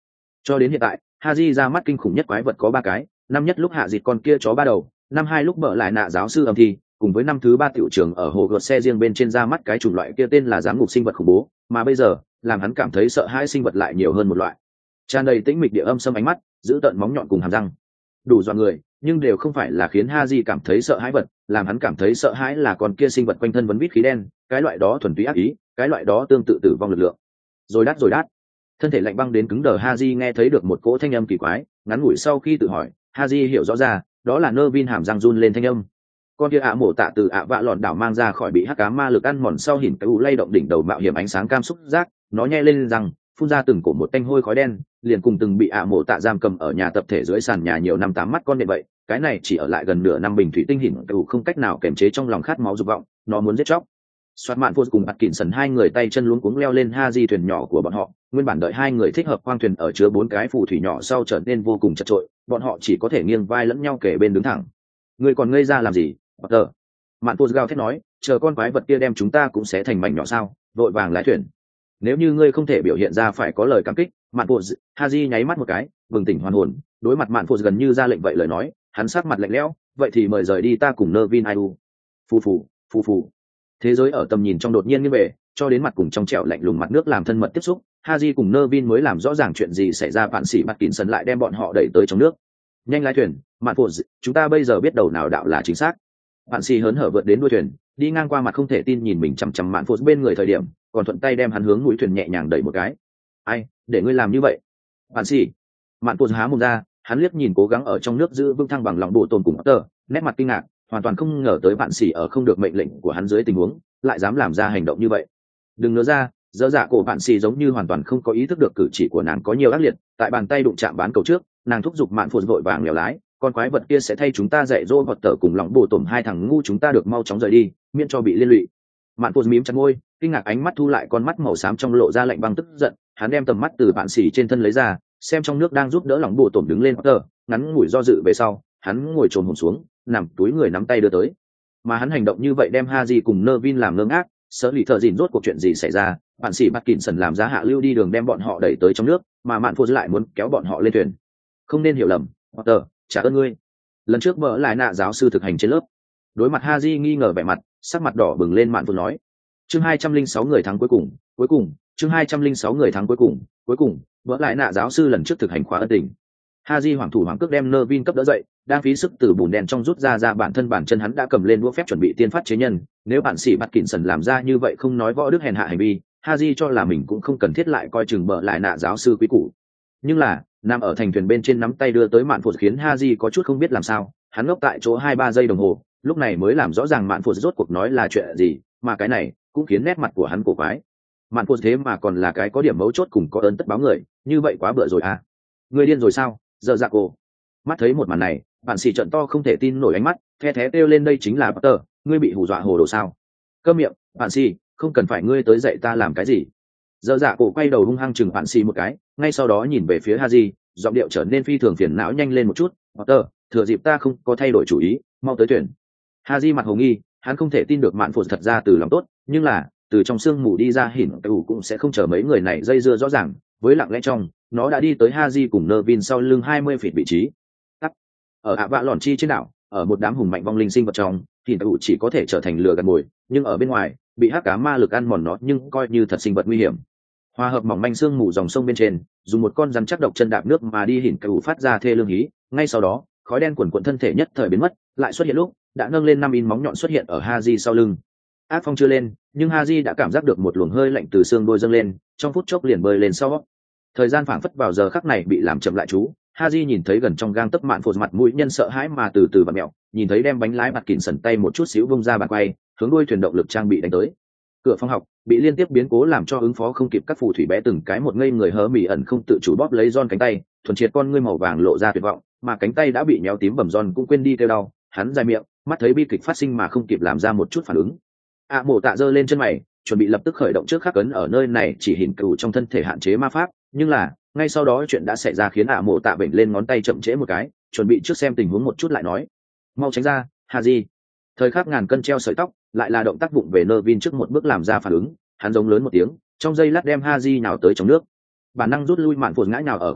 A: Cho đến hiện tại, Haji ra mắt kinh khủng nhất quái vật có 3 cái, năm nhất lúc hạ dịt con kia chó 3 đầu, năm 2 lúc bợ lại nạ giáo sư âm thi, cùng với năm thứ 3 tiểu trường ở hồ gợt xe riêng bên trên ra mắt cái chủng loại kia tên là giám ngục sinh vật khủng bố, mà bây giờ, làm hắn cảm thấy sợ hãi sinh vật lại nhiều hơn một loại. Tràn đầy tĩnh mịch địa âm sâm ánh mắt, giữ tận móng nhọn cùng hàm răng. Đủ dọa người, nhưng đều không phải là khiến Haji cảm thấy sợ hãi vật, làm hắn cảm thấy sợ hãi là con kia sinh vật quanh thân vấn vít khí đen, cái loại đó thuần túy ác ý, cái loại đó tương tự tử vong lực lượng. Rồi đát. Thân thể lạnh băng đến cứng đờ Haji nghe thấy được một cỗ thanh âm kỳ quái, ngắn ngủi sau khi tự hỏi, Haji hiểu rõ ra, đó là Nervin hàm răng run lên thanh âm. Con kia mổ tạ từ vạ lọn đảo mang ra khỏi bị hắc cá ma lực ăn mòn sau hỉn cái lay động đỉnh đầu mạo hiểm ánh sáng cam xúc giác, nó nhe lên rằng phun ra từng cổ một tanh hôi khói đen, liền cùng từng bị mổ tạ giam cầm ở nhà tập thể dưới sàn nhà nhiều năm 8 mắt con nện vậy. Cái này chỉ ở lại gần nửa năm bình thủy tinh hỉn cái không cách nào kiềm chế trong lòng khát máu dục vọng, nó muốn giết chóc. Soạt mạn phun cùng bạt kỉnh sần hai người tay chân luống cuống leo lên Haji thuyền nhỏ của bọn họ, nguyên bản đợi hai người thích hợp khoang thuyền ở chứa 4 cái phù thủy nhỏ sau trở nên vô cùng chật chội, bọn họ chỉ có thể nghiêng vai lẫn nhau kề bên đứng thẳng. Người còn ngây ra làm gì, Potter? Mạn phun gào thét nói, chờ con quái vật kia đem chúng ta cũng sẽ thành mảnh nhỏ sao? Vội vàng lái thuyền. Nếu như ngươi không thể biểu hiện ra phải có lời cảm kích, Mạn phun, Haji nháy mắt một cái, bừng tỉnh hoàn hồn, đối mặt Mạn phun gần như ra lệnh vậy lời nói, hắn sắc mặt lạnh lẽo, vậy thì mời rời đi ta cùng Nervin Ayu. Phù phù. Thế giới ở tầm nhìn trong đột nhiên như về, cho đến mặt cùng trong trẻo lạnh lùng mặt nước làm thân mật tiếp xúc, Haji cùng Nervin mới làm rõ ràng chuyện gì xảy ra. Bạn sĩ mặt kín sần lại đem bọn họ đẩy tới trong nước. Nhanh lái thuyền, Mạn phun, chúng ta bây giờ biết đầu nào đạo là chính xác. Bạn sĩ hớn hở vượt đến đuôi thuyền, đi ngang qua mặt không thể tin nhìn mình chằm chằm Mạn phun bên người thời điểm, còn thuận tay đem hắn hướng mũi thuyền nhẹ nhàng đẩy một cái. Ai, để ngươi làm như vậy? Bạn sĩ. Mạn phun há mồm ra, hắn liếc nhìn cố gắng ở trong nước giữ vững thăng bằng lòng bộ tồn cùng Potter, nét mặt kinh ngạc, hoàn toàn không ngờ tới bạn sĩ ở không được mệnh lệnh của hắn dưới tình huống lại dám làm ra hành động như vậy. Đừng nói ra, dở dạ cổ bạn sĩ giống như hoàn toàn không có ý thức được cử chỉ của nàng có nhiều ác liệt, tại bàn tay đụng chạm bán cầu trước, nàng thúc giục Mạn phun vội vàng lèo lái, con quái vật kia sẽ thay chúng ta dạy dỗ Potter cùng lòng bộ tổm hai thằng ngu chúng ta được mau chóng rời đi, miễn cho bị liên lụy. Mạn phun mím chặt môi, kinh ngạc ánh mắt thu lại con mắt màu xám trong lộ ra lạnh băng tức giận, hắn đem tầm mắt từ bạn sĩ trên thân lấy ra, xem trong nước đang giúp đỡ lòng bộ tổm đứng lên Potter, ngắn ngủi do dự về sau, hắn ngồi trồn hồn xuống, nằm túi người nắm tay đưa tới. Mà hắn hành động như vậy đem Haji cùng Nervin làm ngơ ngác, sợ lì thợ dìn rốt cuộc chuyện gì xảy ra. Bạn sĩ Parkinson làm giá hạ lưu đi đường đem bọn họ đẩy tới trong nước, mà Mạn phô lại muốn kéo bọn họ lên thuyền. Không nên hiểu lầm, Potter, trả ơn ngươi. Lần trước bỡ lại nạ giáo sư thực hành trên lớp. Đối mặt Haji nghi ngờ vẻ mặt, sắc mặt đỏ bừng lên. Mạn phô nói, chương 206 người thắng cuối cùng, chương 206 người thắng cuối cùng, bỡ lại nạ giáo sư lần trước thực hành khóa ân tình. Haji hoàng thủ hoàng cước đem Nervin cấp đỡ dậy, đang phí sức từ bùn đen trong rút ra bản thân bản chân hắn đã cầm lên đũa phép chuẩn bị tiên phát chế nhân. Nếu bạn sĩ Parkinson làm ra như vậy không nói võ đức hèn hạ hành vi, Haji cho là mình cũng không cần thiết lại coi chừng bợ lại nạ giáo sư quý cũ. Nhưng là, nằm ở thành thuyền bên trên nắm tay đưa tới Mạn phụt khiến Haji có chút không biết làm sao, hắn ngốc tại chỗ 2-3 giây đồng hồ, lúc này mới làm rõ ràng Mạn phụt rốt cuộc nói là chuyện gì, mà cái này cũng khiến nét mặt của hắn cổ quái. Mạn phụt thế mà còn là cái có điểm mấu chốt cùng có ơn tất báo người, như vậy quá bựa rồi à? Người điên rồi sao? Giờ dạ cô. Mắt thấy một màn này, bạn sĩ trợn to không thể tin nổi ánh mắt, the thé kêu lên đây chính là Potter, ngươi bị hù dọa hồ đồ sao? Câm miệng, bạn sĩ, không cần phải ngươi tới dạy ta làm cái gì. Giờ dạ cổ quay đầu hung hăng chừng bạn sĩ một cái, ngay sau đó nhìn về phía Haji, giọng điệu trở nên phi thường phiền não nhanh lên một chút. Potter, thừa dịp ta không có thay đổi chủ ý, mau tới thuyền. Haji mặt hồ nghi, hắn không thể tin được Mạn phụt thật ra từ lòng tốt, nhưng là từ trong sương mù đi ra hỉn cũng sẽ không chờ mấy người này dây dưa rõ ràng, với lặng lẽ trong nó đã đi tới Haji cùng Nervin sau lưng 20 feet vị trí. Ở vạ lòn chi trên đảo, ở một đám hùng mạnh vong linh sinh vật trong, hỉn chỉ có thể trở thành lừa gạt mồi, nhưng ở bên ngoài bị hắc cá ma lực ăn mòn nó nhưng coi như thật sinh vật nguy hiểm. Hòa hợp mỏng manh sương mù dòng sông bên trên, dùng một con rắn chắc độc chân đạp nước mà đi hỉn phát ra thê lương hí, ngay sau đó khói đen quần quần thân thể nhất thời biến mất, lại xuất hiện lúc đã nâng lên 5 in móng nhọn xuất hiện ở Haji sau lưng. Ác phong chưa lên, nhưng Haji đã cảm giác được một luồng hơi lạnh từ xương đôi dâng lên, trong phút chốc liền bơi lên sau. Thời gian phảng phất vào giờ khắc này bị làm chậm lại chú. Haji nhìn thấy gần trong gang tấc Mạn phụt mặt mũi nhân sợ hãi mà từ từ vặn mèo, nhìn thấy đem bánh lái mặt kỉn sần tay một chút xíu vung ra bàn quay, hướng đuôi thuyền động lực trang bị đánh tới. Cửa phòng học bị liên tiếp biến cố làm cho ứng phó không kịp, các phù thủy bé từng cái một ngây người hớ mỉ ẩn không tự chủ bóp lấy John cánh tay, thuần triệt con ngươi màu vàng lộ ra tuyệt vọng, mà cánh tay đã bị méo tím bầm John cũng quên đi kêu đau, hắn dài miệng, mắt thấy bi kịch phát sinh mà không kịp làm ra một chút phản ứng. Mổ tạ giơ lên chân mày, chuẩn bị lập tức khởi động trước khắc ấn ở nơi này chỉ hình cừu trong thân thể hạn chế ma pháp, nhưng là ngay sau đó chuyện đã xảy ra khiến mổ tạ bệnh lên ngón tay chậm trễ một cái, chuẩn bị trước xem tình huống một chút lại nói, mau tránh ra, Haji. Thời khắc ngàn cân treo sợi tóc, lại là động tác vụng về Nervin trước một bước làm ra phản ứng, hắn giống lớn một tiếng, trong giây lát đem Haji nhào tới trong nước. Bản năng rút lui Mạn phụt ngã nhào ở khoang thuyền,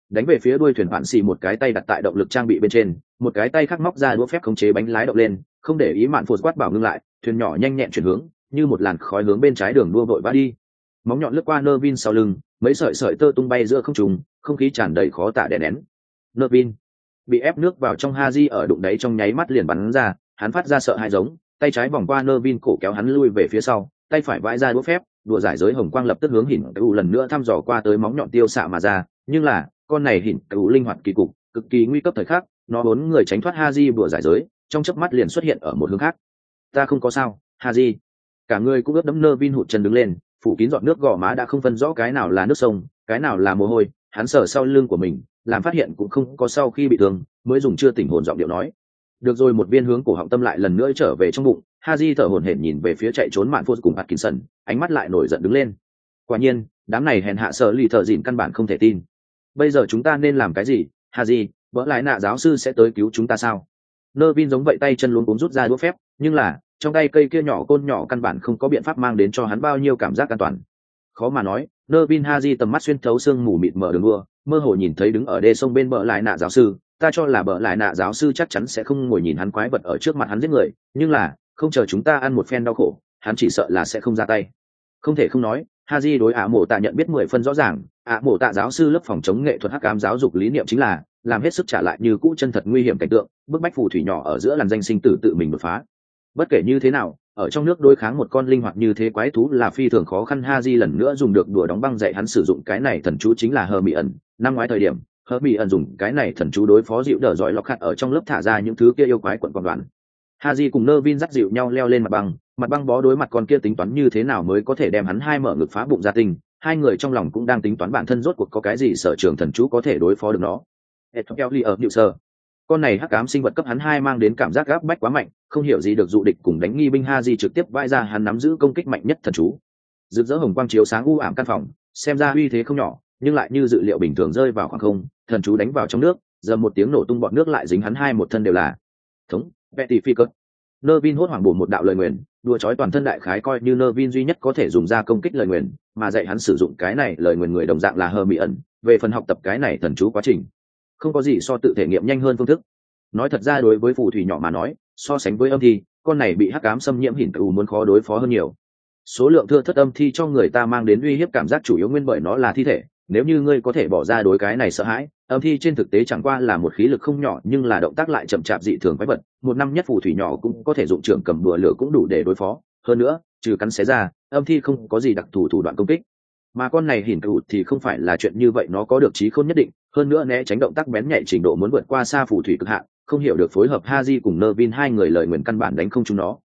A: đánh về phía đuôi thuyền phản xì, một cái tay đặt tại động lực trang bị bên trên, một cái tay khác móc ra đũa phép khống chế bánh lái động lên, không để ý mạn phụt quát bảo ngưng lại, thuyền nhỏ nhanh nhẹn chuyển hướng, như một làn khói hướng bên trái đường đua vội vã đi. Móng nhọn lướt qua Nervin sau lưng, mấy sợi sợi tơ tung bay giữa không trung, không khí tràn đầy khó tả đè nén. Nervin bị ép nước vào trong, Haji ở đụng đáy trong nháy mắt liền bắn ra, hắn phát ra sợ hãi giống, tay trái vòng qua Nervin cổ kéo hắn lui về phía sau, tay phải vãi ra đũa phép, đùa giải giới hồng quang lập tức hướng hỉn u lần nữa thăm dò qua tới, móng nhọn tiêu xạ mà ra, nhưng là con này hỉn u linh hoạt kỳ cục, cực kỳ nguy cấp thời khắc, nó bốn người tránh thoát Haji đùa giải giới, trong chớp mắt liền xuất hiện ở một hướng khác. Ta không có sao, Haji. Cả người cũng ướt đẫm, Nervin hụt chân đứng lên, phủ kín giọt nước, gò má đã không phân rõ cái nào là nước sông, cái nào là mồ hôi, hắn sờ sau lưng của mình, làm phát hiện cũng không có sau khi bị thương, mới dùng chưa tỉnh hồn giọng điệu nói. Được rồi, một viên hướng cổ họng tâm lại lần nữa trở về trong bụng. Haji thở hổn hển nhìn về phía chạy trốn Mạn Phô cùng Atkinson, ánh mắt lại nổi giận đứng lên. Quả nhiên, đám này hèn hạ sợ lì thợ dịn căn bản không thể tin. Bây giờ chúng ta nên làm cái gì? Haji, vỡ lại nạ giáo sư sẽ tới cứu chúng ta sao? Nervin giống vậy, tay chân luống cuống rút ra đũa phép, nhưng là trong tay cây kia nhỏ côn nhỏ căn bản không có biện pháp mang đến cho hắn bao nhiêu cảm giác an toàn. Khó mà nói. Nervin Haji tầm mắt xuyên thấu sương mù mịt mờ đường đua, mơ hồ nhìn thấy đứng ở đê sông bên bờ lại nạ giáo sư. Ta cho là bờ lại nạ giáo sư chắc chắn sẽ không ngồi nhìn hắn quái vật ở trước mặt hắn giết người, nhưng là không chờ chúng ta ăn một phen đau khổ, hắn chỉ sợ là sẽ không ra tay. Không thể không nói, Haji đối ạ mộ tạ nhận biết 10 phân rõ ràng. ạ mộ tạ giáo sư lớp phòng chống nghệ thuật hắc ám giáo dục lý niệm chính là làm hết sức trả lại như cũ chân thật nguy hiểm cảnh tượng, bức bách phù thủy nhỏ ở giữa làn danh sinh tử tự mình đột phá. Bất kể như thế nào, ở trong nước đối kháng một con linh hoạt như thế quái thú là phi thường khó khăn. Haji lần nữa dùng được đùa đóng băng dạy hắn sử dụng cái này thần chú, chính là Hermione. Năm ngoái thời điểm Hermione dùng cái này thần chú đối phó dịu đỡ giỏi lọc khát ở trong lớp thả ra những thứ kia yêu quái quận còn đoàn. Haji cùng Nervin dắt dịu nhau leo lên mặt băng bó đối mặt con kia, tính toán như thế nào mới có thể đem hắn hai mở ngực phá bụng ra tình. Hai người trong lòng cũng đang tính toán bản thân rốt cuộc có cái gì sở trường thần chú có thể đối phó được nó. Con này hắc ám sinh vật cấp hắn hai mang đến cảm giác gáp bách quá mạnh, không hiểu gì được dụ địch cùng đánh nghi binh. Haji trực tiếp vãi ra hắn nắm giữ công kích mạnh nhất thần chú. Rực rỡ hồng quang chiếu sáng u ảm căn phòng, xem ra uy thế không nhỏ, nhưng lại như dự liệu bình thường rơi vào khoảng không. Thần chú đánh vào trong nước, giờ một tiếng nổ tung, bọt nước lại dính hắn hai một thân đều là thống Betty phi cất. Nervin hốt hoảng bổ một đạo lời nguyền, đùa chói toàn thân, đại khái coi như Nervin duy nhất có thể dùng ra công kích lời nguyền, mà dạy hắn sử dụng cái này lời nguyền người đồng dạng là Hermione. Về phần học tập cái này thần chú quá trình, không có gì so tự thể nghiệm nhanh hơn phương thức. Nói thật ra, đối với phù thủy nhỏ mà nói, so sánh với âm thi, con này bị hắc ám xâm nhiễm hỉn cừu muốn khó đối phó hơn nhiều. Số lượng thưa thớt âm thi cho người ta mang đến uy hiếp cảm giác chủ yếu nguyên bởi nó là thi thể. Nếu như ngươi có thể bỏ ra đối cái này sợ hãi, âm thi trên thực tế chẳng qua là một khí lực không nhỏ nhưng là động tác lại chậm chạp dị thường quái vật. Một năm nhất phù thủy nhỏ cũng có thể dụng trưởng cầm đùa lửa cũng đủ để đối phó. Hơn nữa, trừ cắn xé ra, âm thi không có gì đặc thù thủ đoạn công kích. Mà con này hỉn cừu thì không phải là chuyện như vậy, nó có được trí khôn nhất định, hơn nữa né tránh động tác bén nhạy trình độ muốn vượt qua xa phù thủy cực hạn. Không hiểu được phối hợp Haji cùng Nervin, hai người lời nguyền căn bản đánh không trúng nó.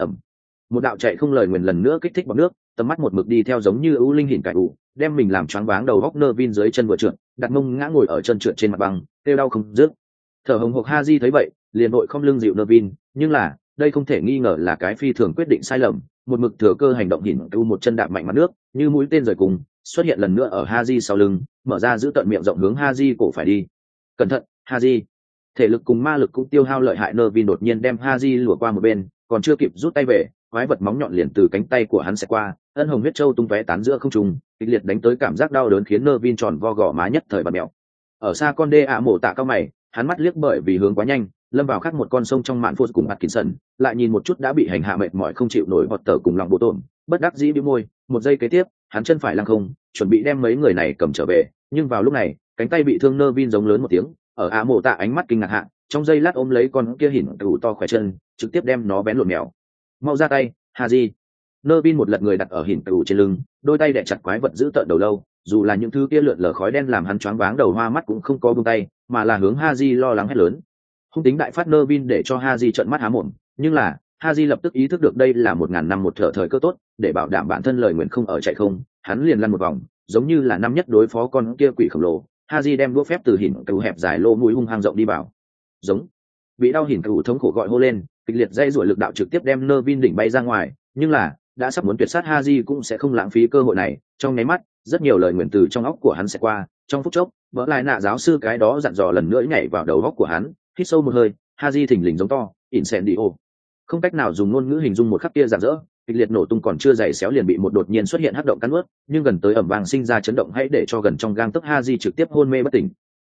A: Một đạo chạy không lời nguyền lần nữa kích thích bọt nước, tầm mắt một mực đi theo giống như ưu linh hỉn cải ủ, đem mình làm choáng váng đầu góc. Nervin dưới chân vừa trượt, đặt mông ngã ngồi ở chân trượt trên mặt băng, kêu đau không dứt. Thở hồng hộc. Haji thấy vậy, liền vội không lưng dịu Nervin, nhưng là đây không thể nghi ngờ là cái phi thường quyết định sai lầm. Một mực thừa cơ hành động hỉn cải một chân đạp mạnh mặt nước, như mũi tên rời cùng, xuất hiện lần nữa ở Haji sau lưng, mở ra giữ tận miệng rộng hướng Haji cổ phải đi. Cẩn thận, Haji! Thể lực cùng ma lực cũng tiêu hao lợi hại. Nervin đột nhiên đem Haji lùa qua một bên, còn chưa kịp rút tay về, quái vật móng nhọn liền từ cánh tay của hắn xẹt qua, ân hồng huyết châu tung tóe tán giữa không trung, kịch liệt đánh tới, cảm giác đau đớn khiến Nervin tròn vo gò má nhất thời bật mèo. Ở xa con đê ạ mổ tạ cao mày, hắn mắt liếc bởi vì hướng quá nhanh, lâm vào khác một con sông trong mạn phô cùng Atkinson, lại nhìn một chút đã bị hành hạ mệt mỏi không chịu nổi bọt tở cùng lòng bộ tổn, bất đắc dĩ bĩu môi. Một giây kế tiếp, hắn chân phải lăng không, chuẩn bị đem mấy người này cầm trở về, nhưng vào lúc này, cánh tay bị thương Nervin giống lớn một tiếng, ở ạ mổ tạ ánh mắt kinh ngạc hạ, trong giây lát ôm lấy con kia hỉn cừu to khỏe chân, trực tiếp đem nó bén lộn mèo. Mau ra tay, Haji! Nervin một lật người đặt ở hỉn cừu trên lưng, đôi tay đè chặt quái vật giữ tợn đầu lâu, dù là những thứ kia lượn lờ khói đen làm hắn choáng váng đầu hoa mắt cũng không có buông tay, mà là hướng Haji lo lắng hét lớn. Hung tính đại phát Nervin để cho Haji trợn mắt há mồm, nhưng là Haji lập tức ý thức được đây là 1000 năm một thở thời cơ tốt, để bảo đảm bản thân lời nguyện không ở chạy không, hắn liền lăn một vòng, giống như là năm nhất đối phó con kia quỷ khổng lồ. Haji đem đũa phép từ hỉn cừu hẹp dài lỗ mũi hung hăng rộng đi vào. Giống. Bị đau hỉn cừu thống khổ gọi hô lên, kịch liệt dây rủa lực đạo trực tiếp đem Nervin đỉnh bay ra ngoài, nhưng là đã sắp muốn tuyệt sát Haji cũng sẽ không lãng phí cơ hội này. Trong nháy mắt, rất nhiều lời nguyền từ trong óc của hắn sẽ qua, trong phút chốc, vỡ lại nạ giáo sư cái đó dặn dò lần nữa nhảy vào đầu óc của hắn. Hít sâu một hơi, Haji thình lình giống to, incendio. Không cách nào dùng ngôn ngữ hình dung một khắc kia rạng rỡ, kịch liệt nổ tung còn chưa dày xéo liền bị một đột nhiên xuất hiện hắc động cắn nuốt, nhưng gần tới ầm vang sinh ra chấn động hãy để cho gần trong gang tấc Haji trực tiếp hôn mê bất tỉnh.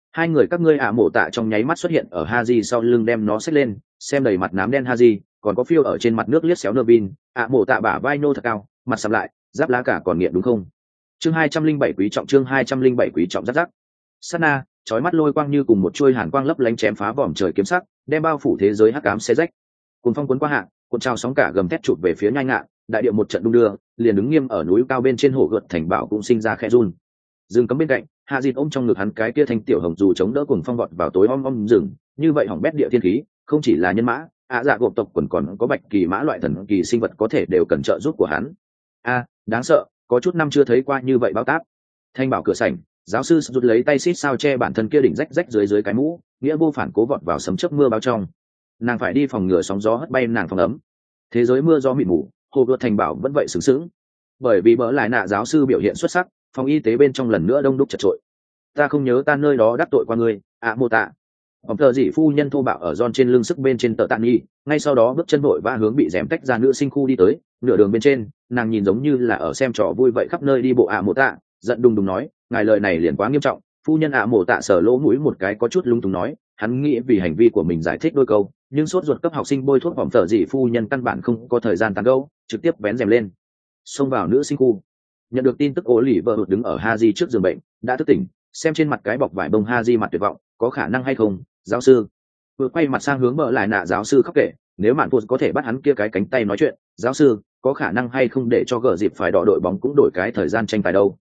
A: Hai người các ngươi ạ mổ tạ trong nháy mắt xuất hiện ở Haji sau lưng đem nó xách lên, xem đầy mặt nám đen Haji, còn có phiêu ở trên mặt nước liếc xéo Nervin, ạ mổ tạ bả vai nô thật cao, mặt sầm lại, giáp lá cả còn nghiện đúng không? Chương 207 quý trọng, chương 207 quý trọng rắc rắc. Sát na, chói mắt lôi quang như cùng một chuôi hàn quang lấp lánh chém phá vòm trời kiếm sắc, đem bao phủ thế giới hắc ám xé rách. Cùng phong cuốn qua hạ, cuộn trào sóng cả gầm thét chụp về phía nhai ngạn, đại địa một trận đung đưa, liền đứng nghiêm ở núi cao bên trên hồ gợt thành bảo cũng sinh ra khẽ run. Rừng cấm bên cạnh, Hạ Dịt ôm trong ngực hắn cái kia thanh tiểu hồng dù chống đỡ cùng phong vọt vào tối om rừng, như vậy hỏng bét địa thiên khí, không chỉ là nhân mã, dạ gộp tộc quần còn có bạch kỳ mã loại thần kỳ sinh vật có thể đều cần trợ giúp của hắn. Đáng sợ, có chút năm chưa thấy qua như vậy báo táp. Thanh bảo cửa sảnh, giáo sư rút lấy tay xít sao che bản thân kia đỉnh rách dưới cái mũ, nghĩa vô phản cố vọt vào sấm chớp mưa bao trong. Nàng phải đi phòng ngừa sóng gió hất bay nàng phòng ấm. Thế giới mưa gió mịt mù, hồ gợt thành bảo vẫn vậy sướng sướng. Bởi vì bỡ lại nạ giáo sư biểu hiện xuất sắc, phòng y tế bên trong lần nữa đông đúc chật trội. Ta không nhớ ta nơi đó đắc tội qua ngươi, mô tạ. Ông thợ dị phu nhân thô bạo ở giòn trên lưng sức bên trên tờ tạng nghi, ngay sau đó bước chân vội và hướng bị rèm tách ra nữ sinh khu đi tới, nửa đường bên trên, nàng nhìn giống như là ở xem trò vui vậy khắp nơi đi bộ mô tạ, giận đùng đùng nói, ngài lời này liền quá nghiêm trọng. Phu nhân mô tạ sờ lỗ mũi một cái có chút lung túng nói, hắn nghĩ vì hành vi của mình giải thích đôi câu, nhưng sốt ruột cấp học sinh bôi thuốc vòng thợ dị phu nhân căn bản không có thời gian tán gẫu, trực tiếp vén rèm lên, xông vào nữ sinh khu. Nhận được tin tức ố lì vợ hụt đứng ở Haji trước giường bệnh, đã thức tỉnh, xem trên mặt cái bọc vải bông Haji mặt tuyệt vọng, có khả năng hay không, giáo sư? Vừa quay mặt sang hướng bờ lại nạ giáo sư khóc kể, nếu mạn phụt có thể bắt hắn kia cái cánh tay nói chuyện, giáo sư, có khả năng hay không để cho gỡ dịp phải đọ đội bóng cũng đổi cái thời gian tranh tài đâu?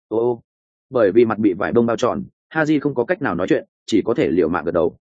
A: Bởi vì mặt bị vải bông bao tròn, Haji không có cách nào nói chuyện, chỉ có thể liều mạng gật đầu.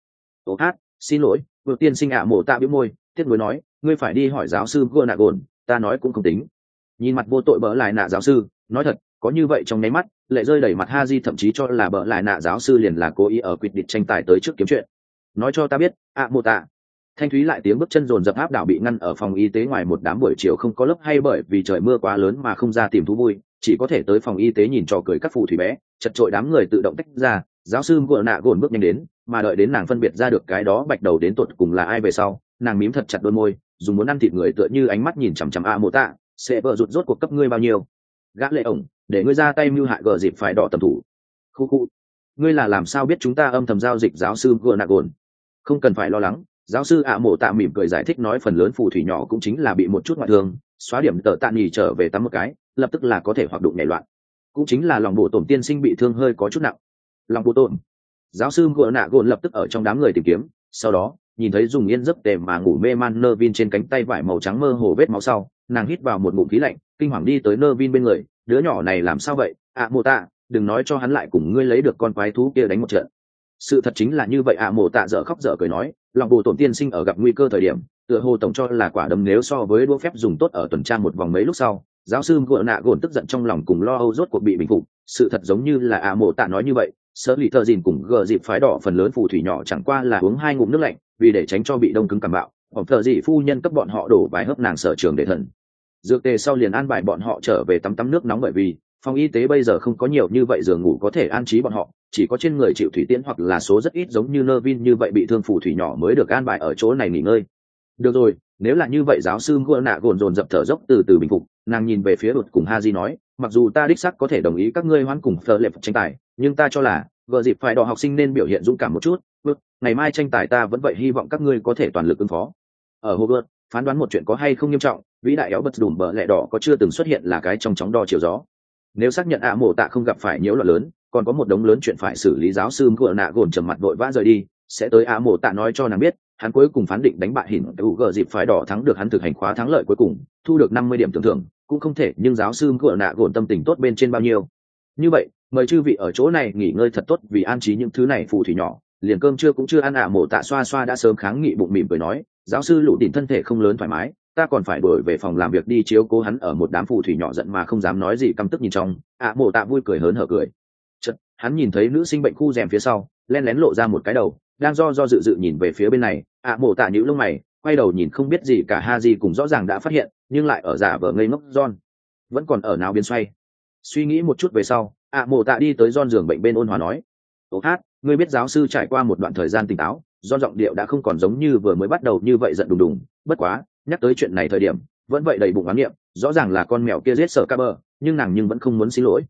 A: Xin lỗi, vừa tiên sinh mổ tạ bĩu môi, tiếc nuối nói, ngươi phải đi hỏi giáo sư Gordon, ta nói cũng không tính. Nhìn mặt vô tội bỡ lại nạ giáo sư, nói thật, có như vậy trong nháy mắt, lệ rơi đẩy mặt Haji thậm chí cho là bỡ lại nạ giáo sư liền là cố ý ở quyết định tranh tài tới trước kiếm chuyện. Nói cho ta biết, mô tạ. Thanh thúy lại tiếng bước chân dồn dập áp đảo bị ngăn ở phòng y tế ngoài một đám buổi chiều không có lớp hay bởi vì trời mưa quá lớn mà không ra tìm thú vui, chỉ có thể tới phòng y tế nhìn trò cười các phù thủy bé, chật chội đám người tự động tách ra, giáo sư vừa nạ gồn bước nhanh đến, mà đợi đến nàng phân biệt ra được cái đó bạch đầu đến tột cùng là ai về sau, nàng mím thật chặt đôi môi, dùng muốn ăn thịt người tựa như ánh mắt nhìn chằm chằm mô tạ, sẽ vợ rụt rốt cuộc cấp ngươi bao nhiêu? Gã lệ ổng, để ngươi ra tay mưu hại gờ dịp phải đỏ tầm thủ. Khu, ngươi là làm sao biết chúng ta âm thầm giao dịch giáo sư vừa nạ gồn? Không cần phải lo lắng, giáo sư mổ tạ mỉm cười giải thích nói phần lớn phù thủy nhỏ cũng chính là bị một chút ngoại thương, xóa điểm tờ tạ nhì trở về tắm một cái, lập tức là có thể hoạt động nhảy loạn. Cũng chính là lòng bộ tổn tiên sinh bị thương hơi có chút nặng. Lòng bộ tổn. Giáo sư vừa nạ gồn lập tức ở trong đám người tìm kiếm, sau đó nhìn thấy dùng yên giấc tề mà ngủ mê man Nervin trên cánh tay vải màu trắng mơ hồ vết máu sau, nàng hít vào một ngụm khí lạnh, kinh hoàng đi tới Nervin bên người, đứa nhỏ này làm sao vậy? Mô tạ, đừng nói cho hắn lại cùng ngươi lấy được con quái thú kia đánh một trận. Sự thật chính là như vậy. Mô tạ dở khóc dở cười nói, lòng bồ tổn tiên sinh ở gặp nguy cơ thời điểm, tựa hồ tổng cho là quả đấm nếu so với đũa phép dùng tốt ở tuần tra một vòng mấy lúc sau, giáo sư gượng nạ gồn tức giận trong lòng cùng lo âu rốt cuộc bị bình phục. Sự thật giống như là Mô tạ nói như vậy, sơ lì thợ dìn cùng gờ dịp phái đỏ phần lớn phù thủy nhỏ chẳng qua là uống 2 ngụm nước lạnh, vì để tránh cho bị đông cứng cảm bạo, ông thợ dị phu nhân cấp bọn họ đổ vài hớp nàng sở trường để thần dược tề sau liền an bài bọn họ trở về tắm nước nóng, bởi vì phòng y tế bây giờ không có nhiều như vậy giường ngủ có thể an trí bọn họ, chỉ có trên người chịu thủy tiễn hoặc là số rất ít giống như Nervin như vậy bị thương phù thủy nhỏ mới được an bài ở chỗ này nghỉ ngơi. Được rồi, nếu là như vậy, giáo sư gua nạ gồn dồn dập thở dốc từ từ bình phục, nàng nhìn về phía đột cùng Haji nói, mặc dù ta đích xác có thể đồng ý các ngươi hoãn cùng phờ lệp tranh tài, nhưng ta cho là vợ dịp phải đỏ học sinh nên biểu hiện dũng cảm một chút. Ngày mai tranh tài ta vẫn vậy hy vọng các ngươi có thể toàn lực ứng phó. Ở Hogwarts, phán đoán một chuyện có hay không nghiêm trọng, vĩ đại éo bật đùm bờ lẹ đỏ có chưa từng xuất hiện là cái trong chóng đo chiều gió. Nếu xác nhận mổ tạ không gặp phải nhiễu loạn lớn, còn có một đống lớn chuyện phải xử lý, giáo sư gượng nạ gồn trầm mặt vội vã rời đi, sẽ tới mổ tạ nói cho nàng biết, hắn cuối cùng phán định đánh bại Hỉn gờ dịp phái đỏ thắng được hắn thực hành khóa thắng lợi cuối cùng, thu được 50 điểm tưởng thưởng, cũng không thể, nhưng giáo sư gượng nạ gồn tâm tình tốt bên trên bao nhiêu. Như vậy, mời chư vị ở chỗ này nghỉ ngơi thật tốt, vì an trí những thứ này phù thủy nhỏ, liền cơm trưa cũng chưa ăn. Mổ tạ xoa xoa đã sớm kháng nghị bụng mỉm cười nói, giáo sư lũ đỉnh thân thể không lớn thoải mái, ta còn phải đổi về phòng làm việc đi chiếu cố hắn. Ở một đám phù thủy nhỏ giận mà không dám nói gì căm tức nhìn trong, mổ tạ vui cười hớn hở cười. Chật, hắn nhìn thấy nữ sinh bệnh khu rèm phía sau, len lén lộ ra một cái đầu, đang do dự dự nhìn về phía bên này. Mổ tạ nhíu lông mày, quay đầu nhìn không biết gì cả Haji cùng rõ ràng đã phát hiện, nhưng lại ở giả vờ ngây ngốc John, vẫn còn ở nào biến xoay. Suy nghĩ một chút về sau, mổ tạ đi tới John giường bệnh bên ôn hòa nói, ngươi biết giáo sư trải qua một đoạn thời gian tỉnh táo. John giọng điệu đã không còn giống như vừa mới bắt đầu như vậy giận đùng đùng, bất quá nhắc tới chuyện này thời điểm vẫn vậy đầy bụng oán niệm, rõ ràng là con mèo kia giết Sở Ca Bờ, nhưng nàng vẫn không muốn xin lỗi.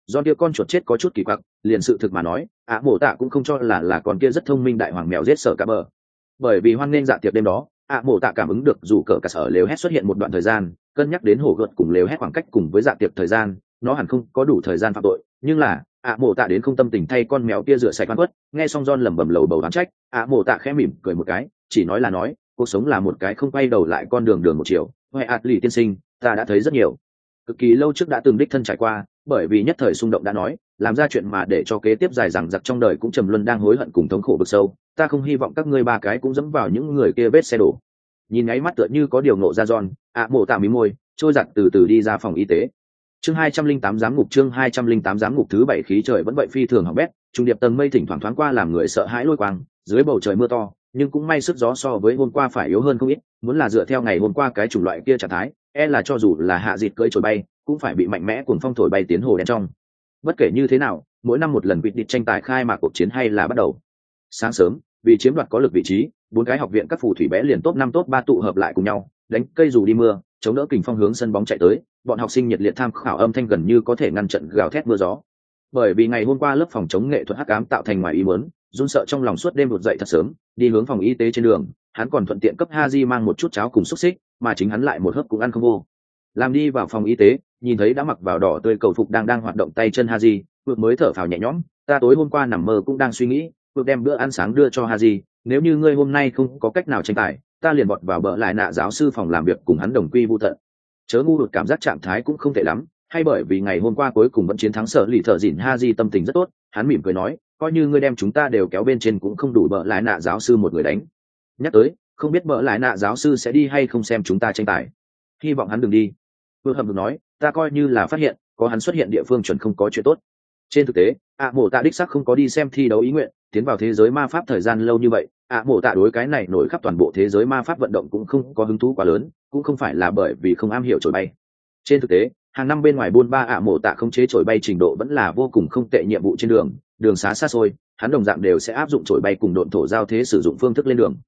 A: Do kia con chuột chết có chút kỳ quặc, liền sự thực mà nói, mộ tạ cũng không cho là con kia rất thông minh đại hoàng mèo giết sở cả bờ. Bởi vì hoan nghênh dạ tiệc đêm đó, mộ tạ cảm ứng được dù cờ cả sở lều hét xuất hiện một đoạn thời gian, cân nhắc đến hổ gợt cùng lều hét khoảng cách cùng với dạ tiệc thời gian, nó hẳn không có đủ thời gian phạm tội, nhưng là mộ tạ đến không tâm tình thay con mèo kia rửa sạch oan khuất. Nghe xong John lẩm bẩm lầu bầu oán trách, mộ tạ khẽ mỉm cười một cái, chỉ nói là nói, cuộc sống là một cái không quay đầu lại con đường đường một chiều. Hoài lì tiên sinh, ta đã thấy rất nhiều, cực kỳ lâu trước đã từng đích thân trải qua, bởi vì nhất thời xung động đã nói, làm ra chuyện mà để cho kế tiếp dài dằng dặc trong đời cũng trầm luân đang hối hận cùng thống khổ vực sâu. Ta không hy vọng các ngươi ba cái cũng dẫm vào những người kia vết xe đổ. Nhìn ngáy mắt tựa như có điều nộ ra John, mộ tạ mí môi, trôi giặt từ từ đi ra phòng y tế. Chương 208 giám ngục, chương 208 giám ngục thứ 7. Khí trời vẫn vậy phi thường hỏng bét, trung điệp tầng mây thỉnh thoảng thoáng qua làm người sợ hãi lôi quang, dưới bầu trời mưa to, nhưng cũng may sức gió so với hôm qua phải yếu hơn không ít, muốn là dựa theo ngày hôm qua cái chủng loại kia trạng thái, là cho dù là hạ dịt cưỡi trồi bay, cũng phải bị mạnh mẽ cuồng phong thổi bay tiến hồ đen trong. Bất kể như thế nào, mỗi năm một lần vịt địch tranh tài khai mạc cuộc chiến hay là bắt đầu. Sáng sớm, vì chiếm đoạt có lực vị trí, 4 cái học viện các phù thủy bé liền top 5 top 3 tụ hợp lại cùng nhau, đánh cây dù đi mưa, chống đỡ kình phong hướng sân bóng chạy tới. Bọn học sinh nhiệt liệt tham khảo âm thanh gần như có thể ngăn trận gào thét mưa gió. Bởi vì ngày hôm qua lớp phòng chống nghệ thuật hắc ám tạo thành ngoài ý muốn, run sợ trong lòng suốt đêm đột dậy thật sớm, đi hướng phòng y tế trên đường, hắn còn thuận tiện cấp Haji mang một chút cháo cùng xúc xích, mà chính hắn lại một hớp cũng ăn không vô. Làm đi vào phòng y tế, nhìn thấy đã mặc vào đỏ tươi cầu phục đang hoạt động tay chân Haji, vừa mới thở phào nhẹ nhõm, ta tối hôm qua nằm mơ cũng đang suy nghĩ, vừa đem bữa ăn sáng đưa cho Haji, nếu như ngươi hôm nay không có cách nào tranh tài, ta liền vọt vào bờ lại nạ giáo sư phòng làm việc cùng hắn đồng quy vu tận. Chớ ngu đột cảm giác trạng thái cũng không tệ lắm, hay bởi vì ngày hôm qua cuối cùng vẫn chiến thắng sở lì thợ dỉn Haji tâm tình rất tốt, hắn mỉm cười nói, coi như ngươi đem chúng ta đều kéo bên trên cũng không đủ bờ lại nạ giáo sư một người đánh. Nhắc tới, không biết bờ lại nạ giáo sư sẽ đi hay không xem chúng ta tranh tài. Hy vọng hắn đừng đi. Vương Hầm được nói, ta coi như là phát hiện, có hắn xuất hiện địa phương chuẩn không có chuyện tốt. Trên thực tế, mộ tạ đích xác không có đi xem thi đấu ý nguyện, tiến vào thế giới ma pháp thời gian lâu như vậy, mộ tạ đối cái này nổi khắp toàn bộ thế giới ma pháp vận động cũng không có hứng thú quá lớn, cũng không phải là bởi vì không am hiểu trồi bay. Trên thực tế, hàng năm bên ngoài buôn ba mộ tạ không chế trồi bay trình độ vẫn là vô cùng không tệ. Nhiệm vụ trên đường xá xa xôi, hắn đồng dạng đều sẽ áp dụng trồi bay cùng độn thổ giao thế sử dụng phương thức lên đường.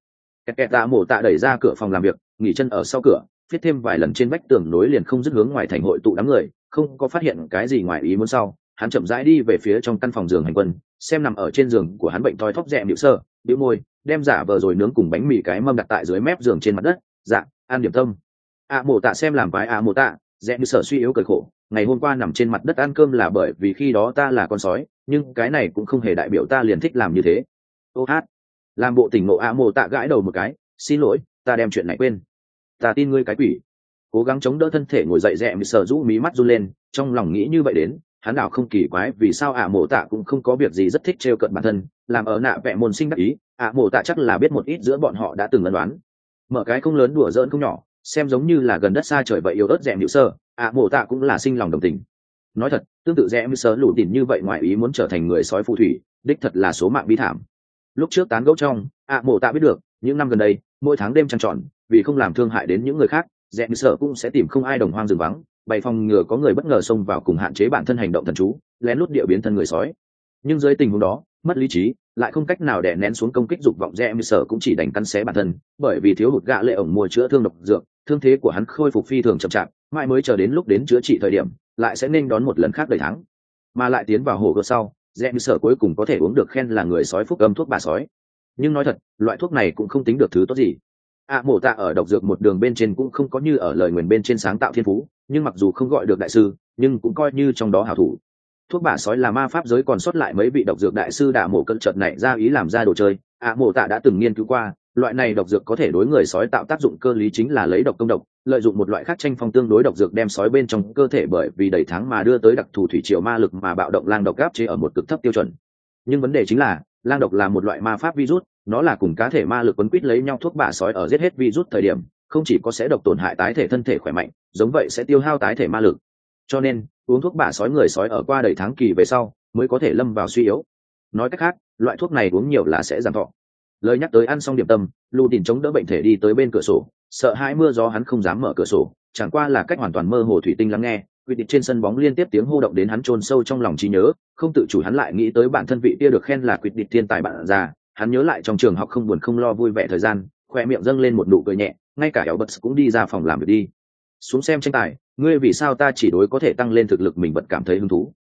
A: Mộ tạ đẩy ra cửa phòng làm việc, nghỉ chân ở sau cửa, viết thêm vài lần trên vách tường nối liền không dứt hướng ngoài thành hội tụ đám người, không có phát hiện cái gì ngoài ý muốn sau, hắn chậm rãi đi về phía trong căn phòng giường hành quân, xem nằm ở trên giường của hắn bệnh thoi thóp rẹm nhịu sơ, bĩu môi, đem giả vờ rồi nướng cùng bánh mì cái mâm đặt tại dưới mép giường trên mặt đất, dạ, ăn điểm tâm. Mộ tạ xem làm vái mộ tạ, rẹm nhịu sơ suy yếu cười khổ, ngày hôm qua nằm trên mặt đất ăn cơm là bởi vì khi đó ta là con sói, nhưng cái này cũng không hề đại biểu ta liền thích làm như thế. Ô hát, làm bộ tỉnh ngộ mộ tạ gãi đầu một cái, xin lỗi, ta đem chuyện này quên. Ta tin ngươi cái quỷ. Cố gắng chống đỡ thân thể ngồi dậy rẽ sờ rũ mí mắt run lên, trong lòng nghĩ như vậy đến, hắn đảo không kỳ quái vì sao mộ tạ cũng không có việc gì rất thích trêu cợt bản thân, làm ở nạ vẽ môn sinh đắc ý, mộ tạ chắc là biết một ít giữa bọn họ đã từng ân đoán. Mở cái không lớn đùa giỡn không nhỏ, xem giống như là gần đất xa trời vậy yếu ớt rẽ nhịu sơ, mộ tạ cũng là sinh lòng đồng tình. Nói thật, tương tự rẽ sờ lủ tỉn như vậy ngoài ý muốn trở thành người sói phù thủy, đích thật là số mạng bi thảm. Lúc trước tán gẫu trong, mộ tạ biết được, những năm gần đây, mỗi tháng đêm trăng tròn, vì không làm thương hại đến những người khác, rẽ sợ cũng sẽ tìm không ai đồng hoang rừng vắng, bày phòng ngừa có người bất ngờ xông vào cùng hạn chế bản thân hành động thần chú, lén lút địa biến thân người sói. Nhưng dưới tình huống đó, mất lý trí, lại không cách nào đè nén xuống công kích dục vọng, rẽ sợ cũng chỉ đành cắn xé bản thân, bởi vì thiếu hụt gạ lệ ổng mua chữa thương độc dược, thương thế của hắn khôi phục phi thường chậm chạp, mãi mới chờ đến lúc đến chữa trị thời điểm, lại sẽ nên đón một lần khác đầy thắng, mà lại tiến vào hồ gợt sau, rẽ sợ cuối cùng có thể uống được khen là người sói phúc âm thuốc bà sói. Nhưng nói thật, loại thuốc này cũng không tính được thứ tốt gì. Mộ tạ ở độc dược một đường bên trên cũng không có như ở lời nguyền bên trên sáng tạo thiên phú, nhưng mặc dù không gọi được đại sư, nhưng cũng coi như trong đó hảo thủ. Thuốc bả sói là ma pháp giới còn sót lại mấy vị độc dược đại sư đả mộ cận chợt này ra ý làm ra đồ chơi. Mộ tạ đã từng nghiên cứu qua, loại này độc dược có thể đối người sói tạo tác dụng cơ lý chính là lấy độc công độc, lợi dụng một loại khác tranh phong tương đối độc dược đem sói bên trong cơ thể bởi vì đầy tháng mà đưa tới đặc thù thủy triều ma lực mà bạo động lang độc áp chế ở một cực thấp tiêu chuẩn. Nhưng vấn đề chính là, lang độc là một loại ma pháp virus, nó là cùng cá thể ma lực quấn quýt lấy nhau. Thuốc bả sói ở giết hết virus thời điểm, không chỉ có sẽ độc tổn hại tái thể thân thể khỏe mạnh, giống vậy sẽ tiêu hao tái thể ma lực. Cho nên, uống thuốc bả sói người sói ở qua đầy tháng kỳ về sau, mới có thể lâm vào suy yếu. Nói cách khác, loại thuốc này uống nhiều là sẽ giảm thọ. Lời nhắc tới ăn xong điểm tâm, Lù Tìn chống đỡ bệnh thể đi tới bên cửa sổ, sợ hãi mưa gió hắn không dám mở cửa sổ, chẳng qua là cách hoàn toàn mơ hồ thủy tinh lắng nghe. Quy định trên sân bóng liên tiếp tiếng hô động đến hắn chôn sâu trong lòng trí nhớ, không tự chủ hắn lại nghĩ tới bản thân vị kia được khen là quyết định thiên tài bạn già. Hắn nhớ lại trong trường học không buồn không lo vui vẻ thời gian, khoe miệng dâng lên một nụ cười nhẹ, ngay cả éo bật cũng đi ra phòng làm việc đi xuống xem tranh tài. Ngươi vì sao ta chỉ đối có thể tăng lên thực lực mình vật cảm thấy hứng thú?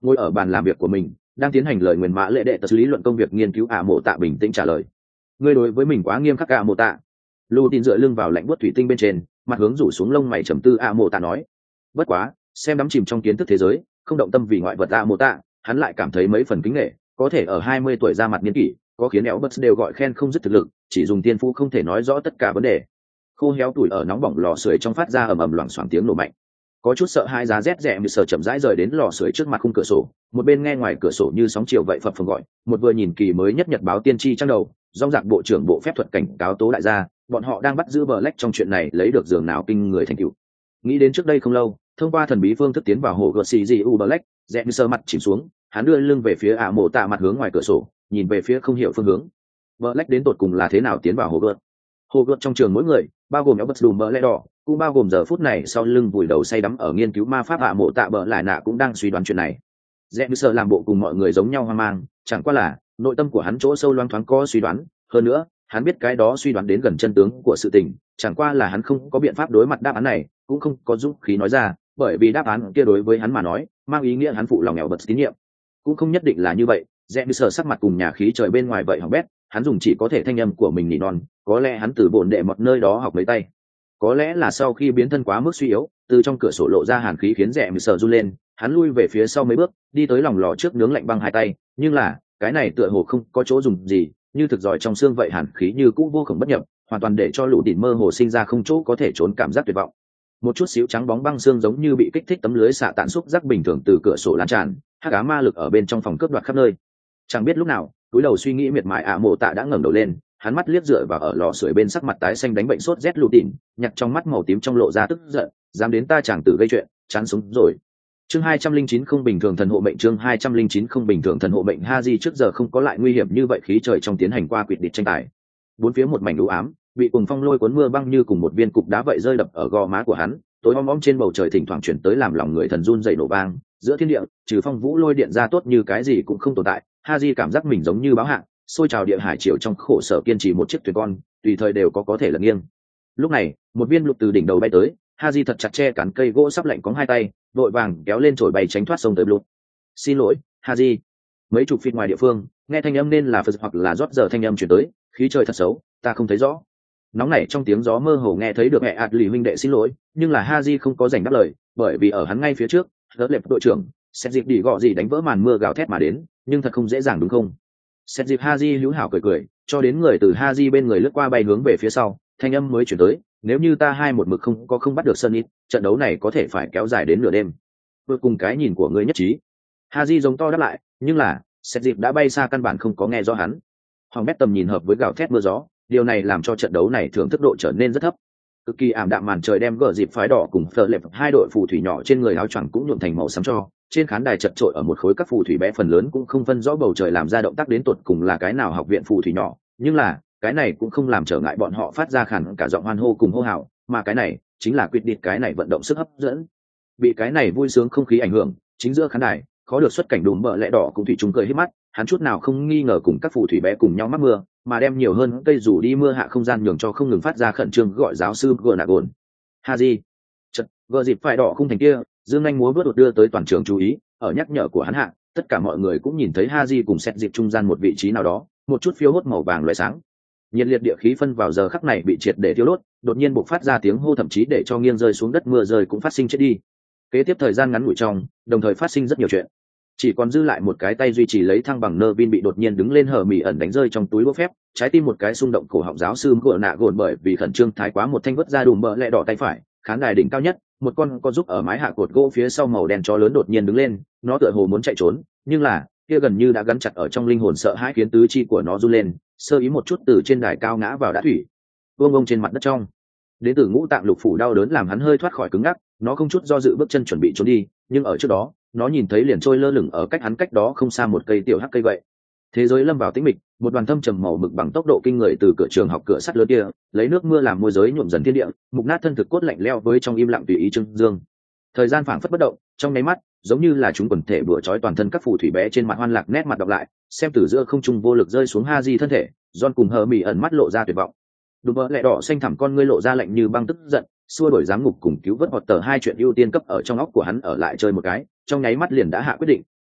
A: ngồi ở bàn làm việc của mình đang tiến hành lời nguyền mã lệ đệ tật lý luận công việc nghiên cứu ạ mộ tạ bình tĩnh trả lời. Ngươi đối với mình quá nghiêm khắc ạ mộ tạ. Lù tin dựa lưng vào lạnh buốt thủy tinh bên trên, mặt hướng rủ xuống lông mày trầm tư ạ mộ tạ nói. Bất quá xem đắm chìm trong kiến thức thế giới, không động tâm vì ngoại vật ạ mộ tạ, hắn lại cảm thấy mấy phần kính nghệ, có thể ở 20 tuổi ra mặt niên kỷ, có khiến éo bất đều gọi khen không dứt thực lực, chỉ dùng tiên phu không thể nói rõ tất cả vấn đề. Khô héo tuổi ở nóng bỏng lò sưởi trong phát ra ầm ầm loảng xoảng tiếng nổ mạnh. Có chút sợ hai giá rét rẻ như sờ chậm rãi rời đến lò sưởi trước mặt khung cửa sổ, một bên nghe ngoài cửa sổ như sóng chiều vậy phập phồng gọi, một vừa nhìn kỳ mới nhất nhật báo tiên tri trang đầu, dòng dạc bộ trưởng bộ phép thuật cảnh cáo tố đại gia, bọn họ đang bắt giữ Black trong chuyện này lấy được giường nào kinh người thành tựu. Nghĩ đến trước đây không lâu, thông qua thần bí phương thức tiến vào hồ GCGU Black, rẽ như sờ mặt chìm xuống, hắn đưa lưng về phía mộ tạ mặt hướng ngoài cửa sổ, nhìn về phía không hiểu phương hướng. Black đến tột cùng là thế nào tiến vào hồ gợt? Hồ gợt trong trường mỗi người, bao gồm éo bất đùm bờ lẽ đỏ, cũng bao gồm giờ phút này sau lưng vùi đầu say đắm ở nghiên cứu ma pháp mộ tạ bờ lại nạ cũng đang suy đoán chuyện này. Rẽ như sờ làm bộ cùng mọi người giống nhau hoang mang, chẳng qua là nội tâm của hắn chỗ sâu loáng thoáng có suy đoán, hơn nữa hắn biết cái đó suy đoán đến gần chân tướng của sự tình, chẳng qua là hắn không có biện pháp đối mặt đáp án này, cũng không có dũng khí nói ra, bởi vì đáp án kia đối với hắn mà nói mang ý nghĩa hắn phụ lòng nghèo bật tín nhiệm. Cũng không nhất định là như vậy, rẽ như sờ sắc mặt cùng nhà khí trời bên ngoài vậy hỏng bét, hắn dùng chỉ có thể thanh âm của mình nỉ non, có lẽ hắn từ bổn đệ một nơi đó học mấy tay, có lẽ là sau khi biến thân quá mức suy yếu, từ trong cửa sổ lộ ra hàn khí khiến rẽ như sờ run lên, hắn lui về phía sau mấy bước, đi tới lòng lò trước nướng lạnh băng hai tay, nhưng là cái này tựa hồ không có chỗ dùng gì, như thực giỏi trong xương vậy, hàn khí như cũ vô cùng bất nhập, hoàn toàn để cho lũ đỉnh mơ hồ sinh ra không chỗ có thể trốn cảm giác tuyệt vọng. Một chút xíu trắng bóng băng xương giống như bị kích thích tấm lưới xạ tản xúc giác bình thường từ cửa sổ lan tràn, hắc ám ma lực ở bên trong phòng cướp đoạt khắp nơi. Chẳng biết lúc nào, túi đầu suy nghĩ miệt mài mộ tạ đã ngẩng đầu lên, hắn mắt liếc dựa vào ở lò sưởi bên sắc mặt tái xanh đánh bệnh sốt rét lù tỉn, nhặt trong mắt màu tím trong lộ ra tức giận, dám đến ta chẳng tử gây chuyện, chán sống rồi. Chương 209 không bình thường thần hộ mệnh, chương 209 không bình thường thần hộ mệnh. Haji trước giờ không có lại nguy hiểm như vậy khí trời trong tiến hành qua quyết định tranh tài. Bốn phía một mảnh u ám, bị cuồng phong lôi cuốn mưa băng như cùng một viên cục đá vậy rơi đập ở gò má của hắn, tối om om trên bầu trời thỉnh thoảng chuyển tới làm lòng người thần run dậy nổ vang, giữa thiên địa, trừ phong vũ lôi điện ra tốt như cái gì cũng không tồn tại. Haji cảm giác mình giống như báo hạng, xôi trào địa hải chiều trong khổ sở kiên trì một chiếc thuyền con, tùy thời đều có thể lật nghiêng. Lúc này, một viên lục từ đỉnh đầu bay tới, Haji thật chặt che cán cây gỗ sắp lạnh cóng hai tay, vội vàng kéo lên trổi bay tránh thoát sông tới lụt. Xin lỗi, Haji. Mấy chục feet ngoài địa phương, nghe thanh âm nên là Phật hoặc là rót giờ thanh âm chuyển tới, khí trời thật xấu, ta không thấy rõ. Nóng nảy trong tiếng gió mơ hồ nghe thấy được mẹ ạt lì huynh đệ xin lỗi, nhưng là Haji không có dành đáp lời, bởi vì ở hắn ngay phía trước, đỡ lệp đội trưởng xét dịp đi gọ gì đánh vỡ màn mưa gào thét mà đến, nhưng thật không dễ dàng đúng không? Xét dịp Haji hữu hảo cười, cho đến người từ Haji bên người lướt qua bay hướng về phía sau, thanh âm mới chuyển tới, nếu như ta hai một mực không bắt được Sunny, trận đấu này có thể phải kéo dài đến nửa đêm. Vừa cùng cái nhìn của ngươi nhất trí. Haji giống to đáp lại, nhưng là xét dịp đã bay xa căn bản không có nghe rõ hắn. Hoàng bét tầm nhìn hợp với gào thét mưa gió, điều này làm cho trận đấu này thưởng thức độ trở nên rất thấp. Cực kỳ ảm đạm màn trời đem gờ dịp phái đỏ cùng phờ lệp hai đội phù thủy nhỏ trên người áo choàng cũng nhuộm thành màu xám cho. Trên khán đài chật trội ở một khối các phù thủy bé phần lớn cũng không phân rõ bầu trời làm ra động tác đến tột cùng là cái nào học viện phù thủy nhỏ, nhưng là cái này cũng không làm trở ngại bọn họ phát ra khản cả giọng hoan hô cùng hô hào, mà cái này chính là quyết định cái này vận động sức hấp dẫn. Bị cái này vui sướng không khí ảnh hưởng, chính giữa khán đài khó được xuất cảnh đùm bợ lẽ đỏ cùng thủy chúng cười hết mắt, hắn chút nào không nghi ngờ cùng các phù thủy bé cùng nhau mắc mưa, mà đem nhiều hơn cây rủ đi mưa hạ không gian nhường cho không ngừng phát ra khẩn trương gọi giáo sư gờ nạc ồn. Haji chật gờ dịp phải đỏ không thành kia dương anh múa vớt đưa tới toàn trường chú ý, ở nhắc nhở của hắn hạ tất cả mọi người cũng nhìn thấy Haji cùng xét dịp trung gian một vị trí nào đó, một chút phiêu hốt màu vàng loại sáng. Nhiệt liệt địa khí phân vào giờ khắc này bị triệt để thiêu đốt, đột nhiên bộc phát ra tiếng hô, thậm chí để cho nghiêng rơi xuống đất mưa rơi cũng phát sinh chết đi. Kế tiếp thời gian ngắn ngủi trong, đồng thời phát sinh rất nhiều chuyện. Chỉ còn dư lại một cái tay duy trì lấy thăng bằng Nervin bị đột nhiên đứng lên hở mỉ ẩn đánh rơi trong túi bốc phép, trái tim một cái xung động, cổ họng giáo sư gượng nạ gồn bởi vì khẩn trương thái quá một thanh vứt ra đùm bờ lẹ đỏ tay phải. Khán đài đỉnh cao nhất, một con có giúp ở mái hạ cột gỗ phía sau màu đen chó lớn đột nhiên đứng lên, nó tựa hồ muốn chạy trốn, nhưng là kia gần như đã gắn chặt ở trong linh hồn sợ hãi khiến tứ chi của nó run lên, sơ ý một chút từ trên đài cao ngã vào đá thủy, vương trên mặt đất trong. Đến từ ngũ tạng lục phủ đau đớn làm hắn hơi thoát khỏi cứng ngắc, nó không chút do dự bước chân chuẩn bị trốn đi, nhưng ở trước đó nó nhìn thấy liền trôi lơ lửng ở cách hắn cách đó không xa một cây tiểu hắc cây vậy. Thế giới lâm vào tĩnh mịch, một đoàn thâm trầm màu mực bằng tốc độ kinh người từ cửa trường học cửa sắt lớn kia lấy nước mưa làm môi giới nhuộm dần thiên địa, mục nát thân thực cốt lạnh leo với trong im lặng tùy ý trưng dương. Thời gian phảng phất bất động, trong nháy mắt giống như là chúng quần thể bừa trói toàn thân các phù thủy bé trên mặt hoan lạc nét mặt đọc lại, xem từ giữa không trung vô lực rơi xuống Haji thân thể, John cùng hờ mỉ ẩn mắt lộ ra tuyệt vọng. Đùm bơ lẹ đỏ xanh thẳm con ngươi lộ ra lạnh như băng tức giận, xua đổi giám ngục cùng cứu vớt hoặc tờ hai chuyện ưu tiên cấp ở trong óc của hắn ở lại chơi một cái, trong nháy mắt liền đã hạ quyết định,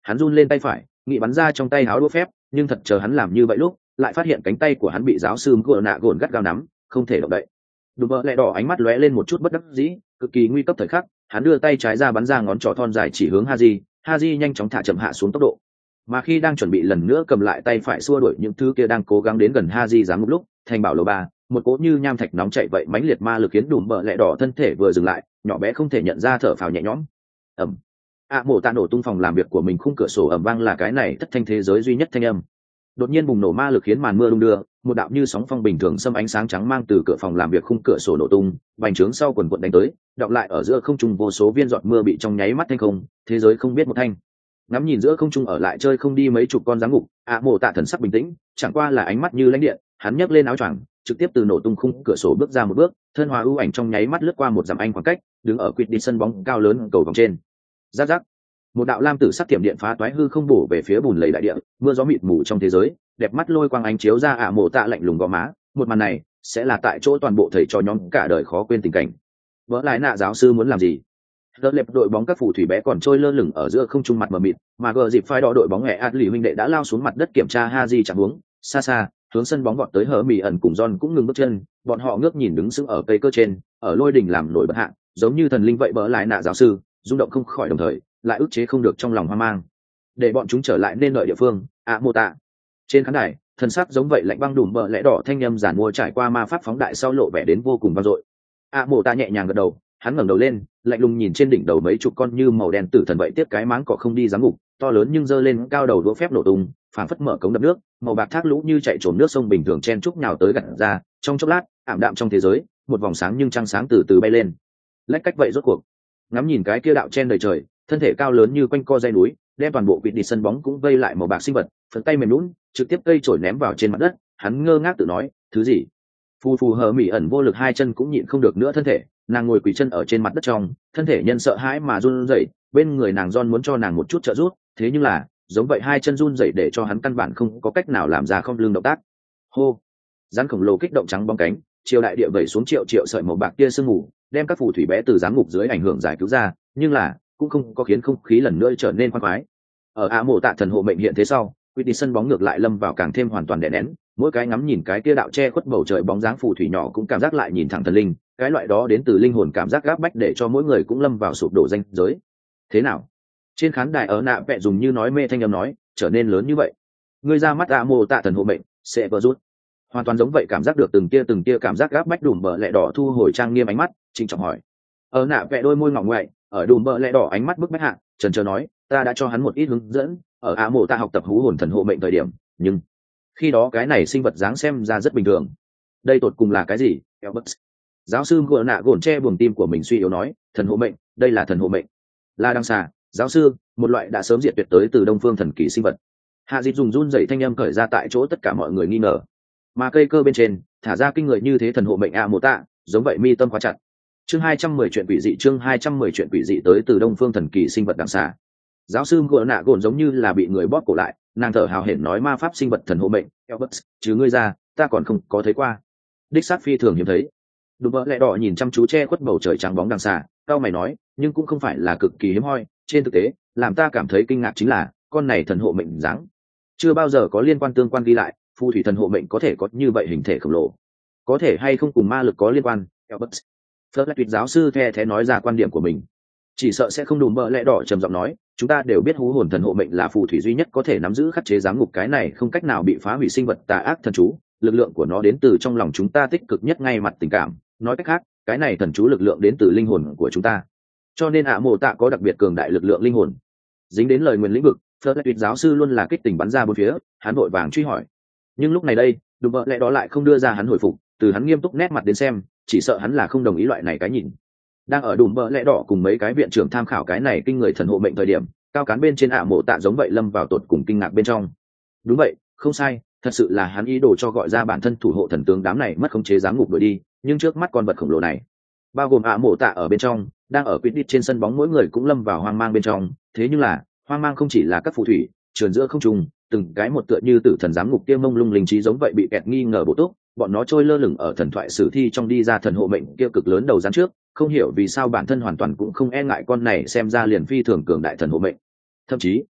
A: Hắn run lên tay phải nghị bắn ra trong tay háo đũa phép, nhưng thật chờ hắn làm như vậy lúc lại phát hiện cánh tay của hắn bị giáo sư gỡ nạ gồn gắt gao nắm, không thể động đậy. Đùm bợ lẹ đỏ ánh mắt lóe lên một chút bất đắc dĩ, cực kỳ nguy cấp thời khắc hắn đưa tay trái ra bắn ra ngón trỏ thon dài chỉ hướng Haji nhanh chóng thả chậm hạ xuống tốc độ. Mà khi đang chuẩn bị lần nữa cầm lại tay phải xua đuổi những thứ kia đang cố gắng đến gần Haji giáng lúc thành bảo lầu ba, một cỗ như nham thạch nóng chạy vậy mãnh liệt ma lực khiến đùm bợ lẹ đỏ thân thể vừa dừng lại, nhỏ bé không thể nhận ra thở phào nhẹ nhõm. Ầm. Mổ tạ nổ tung phòng làm việc của mình, khung cửa sổ ầm vang là cái này thất thanh thế giới duy nhất thanh âm. Đột nhiên bùng nổ ma lực khiến màn mưa đung đưa, một đạo như sóng phong bình thường xâm ánh sáng trắng mang từ cửa phòng làm việc khung cửa sổ nổ tung, vành trướng sau quần quần đánh tới, đọng lại ở giữa không trung vô số viên giọt mưa bị trong nháy mắt thanh không, thế giới không biết một thanh. Ngắm nhìn giữa không trung ở lại chơi không đi mấy chục con giáng ngục, Mổ tạ thần sắc bình tĩnh, chẳng qua là ánh mắt như lãnh điện, hắn nhấc lên áo choàng, trực tiếp từ nổ tung khung cửa sổ bước ra một bước, thân hóa ưu ảnh trong nháy mắt lướt qua một dặm anh khoảng cách, đứng ở quỵt đi sân bóng cao lớn cầu vòng trên. Rắc rắc. Một đạo lam tử sắc tiệm điện phá toái hư không bổ về phía bùn lầy đại địa, mưa gió mịt mù trong thế giới, đẹp mắt lôi quang ánh chiếu ra Mổ tạ lạnh lùng gò má, một màn này sẽ là tại chỗ toàn bộ thầy trò nhóm cả đời khó quên tình cảnh. Vỡ lại nạ giáo sư muốn làm gì? Đợt lệp đội bóng các phù thủy bé còn trôi lơ lửng ở giữa không trung mặt mờ mịt, mà gờ dịp phái đỏ đội bóng hẹ Adli huynh đệ đã lao xuống mặt đất kiểm tra Haji chẳng huống, xa xa, hướng sân bóng vọt tới hở mì ẩn cùng John cũng ngừng bước chân, bọn họ ngước nhìn đứng sững ở cây cơ trên, ở lôi đỉnh làm nổi bật hạng, giống như thần linh vậy. Bỡ lại nạ giáo sư rung động không khỏi, đồng thời lại ức chế không được trong lòng hoang mang. Để bọn chúng trở lại nên đợi địa phương. Mô tạ trên khán đài, thần sắc giống vậy lạnh băng đùm bợ lẽ đỏ thanh âm giản mua trải qua ma pháp phóng đại sau lộ vẻ đến vô cùng vang dội. Mô tạ nhẹ nhàng gật đầu, hắn ngẩng đầu lên, lạnh lùng nhìn trên đỉnh đầu mấy chục con như màu đen tử thần vậy tiếp cái máng cỏ không đi giáng ngục, to lớn nhưng giơ lên cao đầu đũa phép nổ tung, phảng phất mở cống đập nước, màu bạc thác lũ như chạy trốn nước sông bình thường chen chúc nhào tới gặt ra. Trong chốc lát, ảm đạm trong thế giới, một vòng sáng nhưng trăng sáng từ từ bay lên. Lách cách vậy rốt cuộc, ngắm nhìn cái kia đạo chen đầy trời, thân thể cao lớn như quanh co dây núi, đem toàn bộ vịt đi sân bóng cũng vây lại màu bạc sinh vật, phần tay mềm lún, trực tiếp cây chổi ném vào trên mặt đất. Hắn ngơ ngác tự nói, thứ gì? Phù hờ mỉ ẩn vô lực hai chân cũng nhịn không được nữa thân thể, nàng ngồi quỳ chân ở trên mặt đất trong, thân thể nhân sợ hãi mà run rẩy. Bên người nàng John muốn cho nàng một chút trợ giúp, thế nhưng là giống vậy hai chân run rẩy để cho hắn căn bản không có cách nào làm ra không lưng động tác. Hô. Rắn khổng lồ kích động trắng bóng cánh, chiều đại địa vẩy xuống triệu sợi màu bạc kia sương mù, đem các phù thủy bé từ giáng ngục dưới ảnh hưởng giải cứu ra, nhưng là cũng không có khiến không khí lần nữa trở nên khoan khoái. Ở Mộ tạ thần hộ mệnh hiện thế sau, quy đi sân bóng ngược lại lâm vào càng thêm hoàn toàn đè nén, mỗi cái ngắm nhìn cái kia đạo che khuất bầu trời bóng dáng phù thủy nhỏ cũng cảm giác lại nhìn thẳng thần linh, cái loại đó đến từ linh hồn cảm giác gáp bách để cho mỗi người cũng lâm vào sụp đổ danh giới. Thế nào? Trên khán đài ở nạ vẽ dùng như nói mê thanh âm nói, trở nên lớn như vậy. Ngươi ra mắt Mộ tạ thần hộ mệnh, sẽ vỡ rút. Hoàn toàn giống vậy, cảm giác được từng tia cảm giác gáp bách. Đùm bợ lẹ đỏ thu hồi trang nghiêm ánh mắt, trịnh trọng hỏi. Ở nạ vẽ đôi môi ngọng ngoại, ở đùm bợ lẹ đỏ ánh mắt bức bách hạ, trần trờ nói, ta đã cho hắn một ít hướng dẫn ở Mộ tạ học tập hú hồn thần hộ mệnh thời điểm, nhưng khi đó cái này sinh vật dáng xem ra rất bình thường. Đây tột cùng là cái gì? Elbert. Giáo sư gỡ nạ gồn che buồng tim của mình suy yếu nói, thần hộ mệnh, đây là thần hộ mệnh, là đăng xà, giáo sư, một loại đã sớm diệt tuyệt tới từ đông phương thần kỳ sinh vật. Hạ Dịch dùng run rẩy thanh âm cởi ra tại chỗ tất cả mọi người nghi ngờ, mà cây cơ bên trên thả ra kinh người như thế thần hộ mệnh Mộ tạ, giống vậy mi tâm khóa chặt. Chương 210 chuyện quỷ dị, chương 210 chuyện quỷ dị tới từ đông phương thần kỳ sinh vật đằng xà. Giáo sư gỡ nạ gồn giống như là bị người bóp cổ lại, nàng thở hào hển nói, ma pháp sinh vật thần hộ mệnh Elbert, chứ ngươi ra ta còn không có thấy qua. Đích xác phi thường hiếm thấy. Đùm bợ lẹ đỏ nhìn chăm chú che khuất bầu trời trắng bóng đằng xà, cao mày nói, nhưng cũng không phải là cực kỳ hiếm hoi. Trên thực tế, làm ta cảm thấy kinh ngạc chính là con này thần hộ mệnh dáng chưa bao giờ có liên quan tương quan ghi lại. Phù thủy thần hộ mệnh có thể có như vậy hình thể khổng lồ, có thể hay không cùng ma lực có liên quan? Elbert. Fletcher giáo sư the nói ra quan điểm của mình. Chỉ sợ sẽ không. Đùm bợ lẹ đỏ trầm giọng nói, chúng ta đều biết hú hồn thần hộ mệnh là phù thủy duy nhất có thể nắm giữ khắc chế giám ngục cái này không cách nào bị phá hủy sinh vật tà ác thần chú. Lực lượng của nó đến từ trong lòng chúng ta tích cực nhất ngay mặt tình cảm, nói cách khác, cái này thần chú lực lượng đến từ linh hồn của chúng ta, cho nên Mộ tạ có đặc biệt cường đại lực lượng linh hồn. Dính đến lời nguyền lĩnh vực, Fletcher giáo sư luôn là kích tình bắn ra bốn phía, hắn vội vàng truy hỏi. Nhưng lúc này đây, đùm bợ lẹ đó lại không đưa ra hắn hồi phục, từ hắn nghiêm túc nét mặt đến xem, chỉ sợ hắn là không đồng ý loại này cái nhìn. Đang ở đùm bợ lẹ đỏ cùng mấy cái viện trưởng tham khảo cái này kinh người thần hộ mệnh thời điểm, cao cán bên trên Mộ tạ giống vậy lâm vào tột cùng kinh ngạc bên trong. Đúng vậy, không sai, thật sự là hắn ý đồ cho gọi ra bản thân thủ hộ thần tướng đám này mất khống chế giám ngục đuổi đi, nhưng trước mắt con vật khổng lồ này, bao gồm Mộ tạ ở bên trong, đang ở quyết định trên sân bóng mỗi người cũng lâm vào hoang mang bên trong. Thế nhưng là hoang mang không chỉ là các phù thủy, trườn giữa không trung, từng cái một tựa như tử thần giám ngục kia mông lung linh trí giống vậy bị kẹt nghi ngờ bổ túc, bọn nó trôi lơ lửng ở thần thoại sử thi trong đi ra thần hộ mệnh kia cực lớn đầu rắn trước, không hiểu vì sao bản thân hoàn toàn cũng không e ngại con này xem ra liền phi thường cường đại thần hộ mệnh. Thậm chí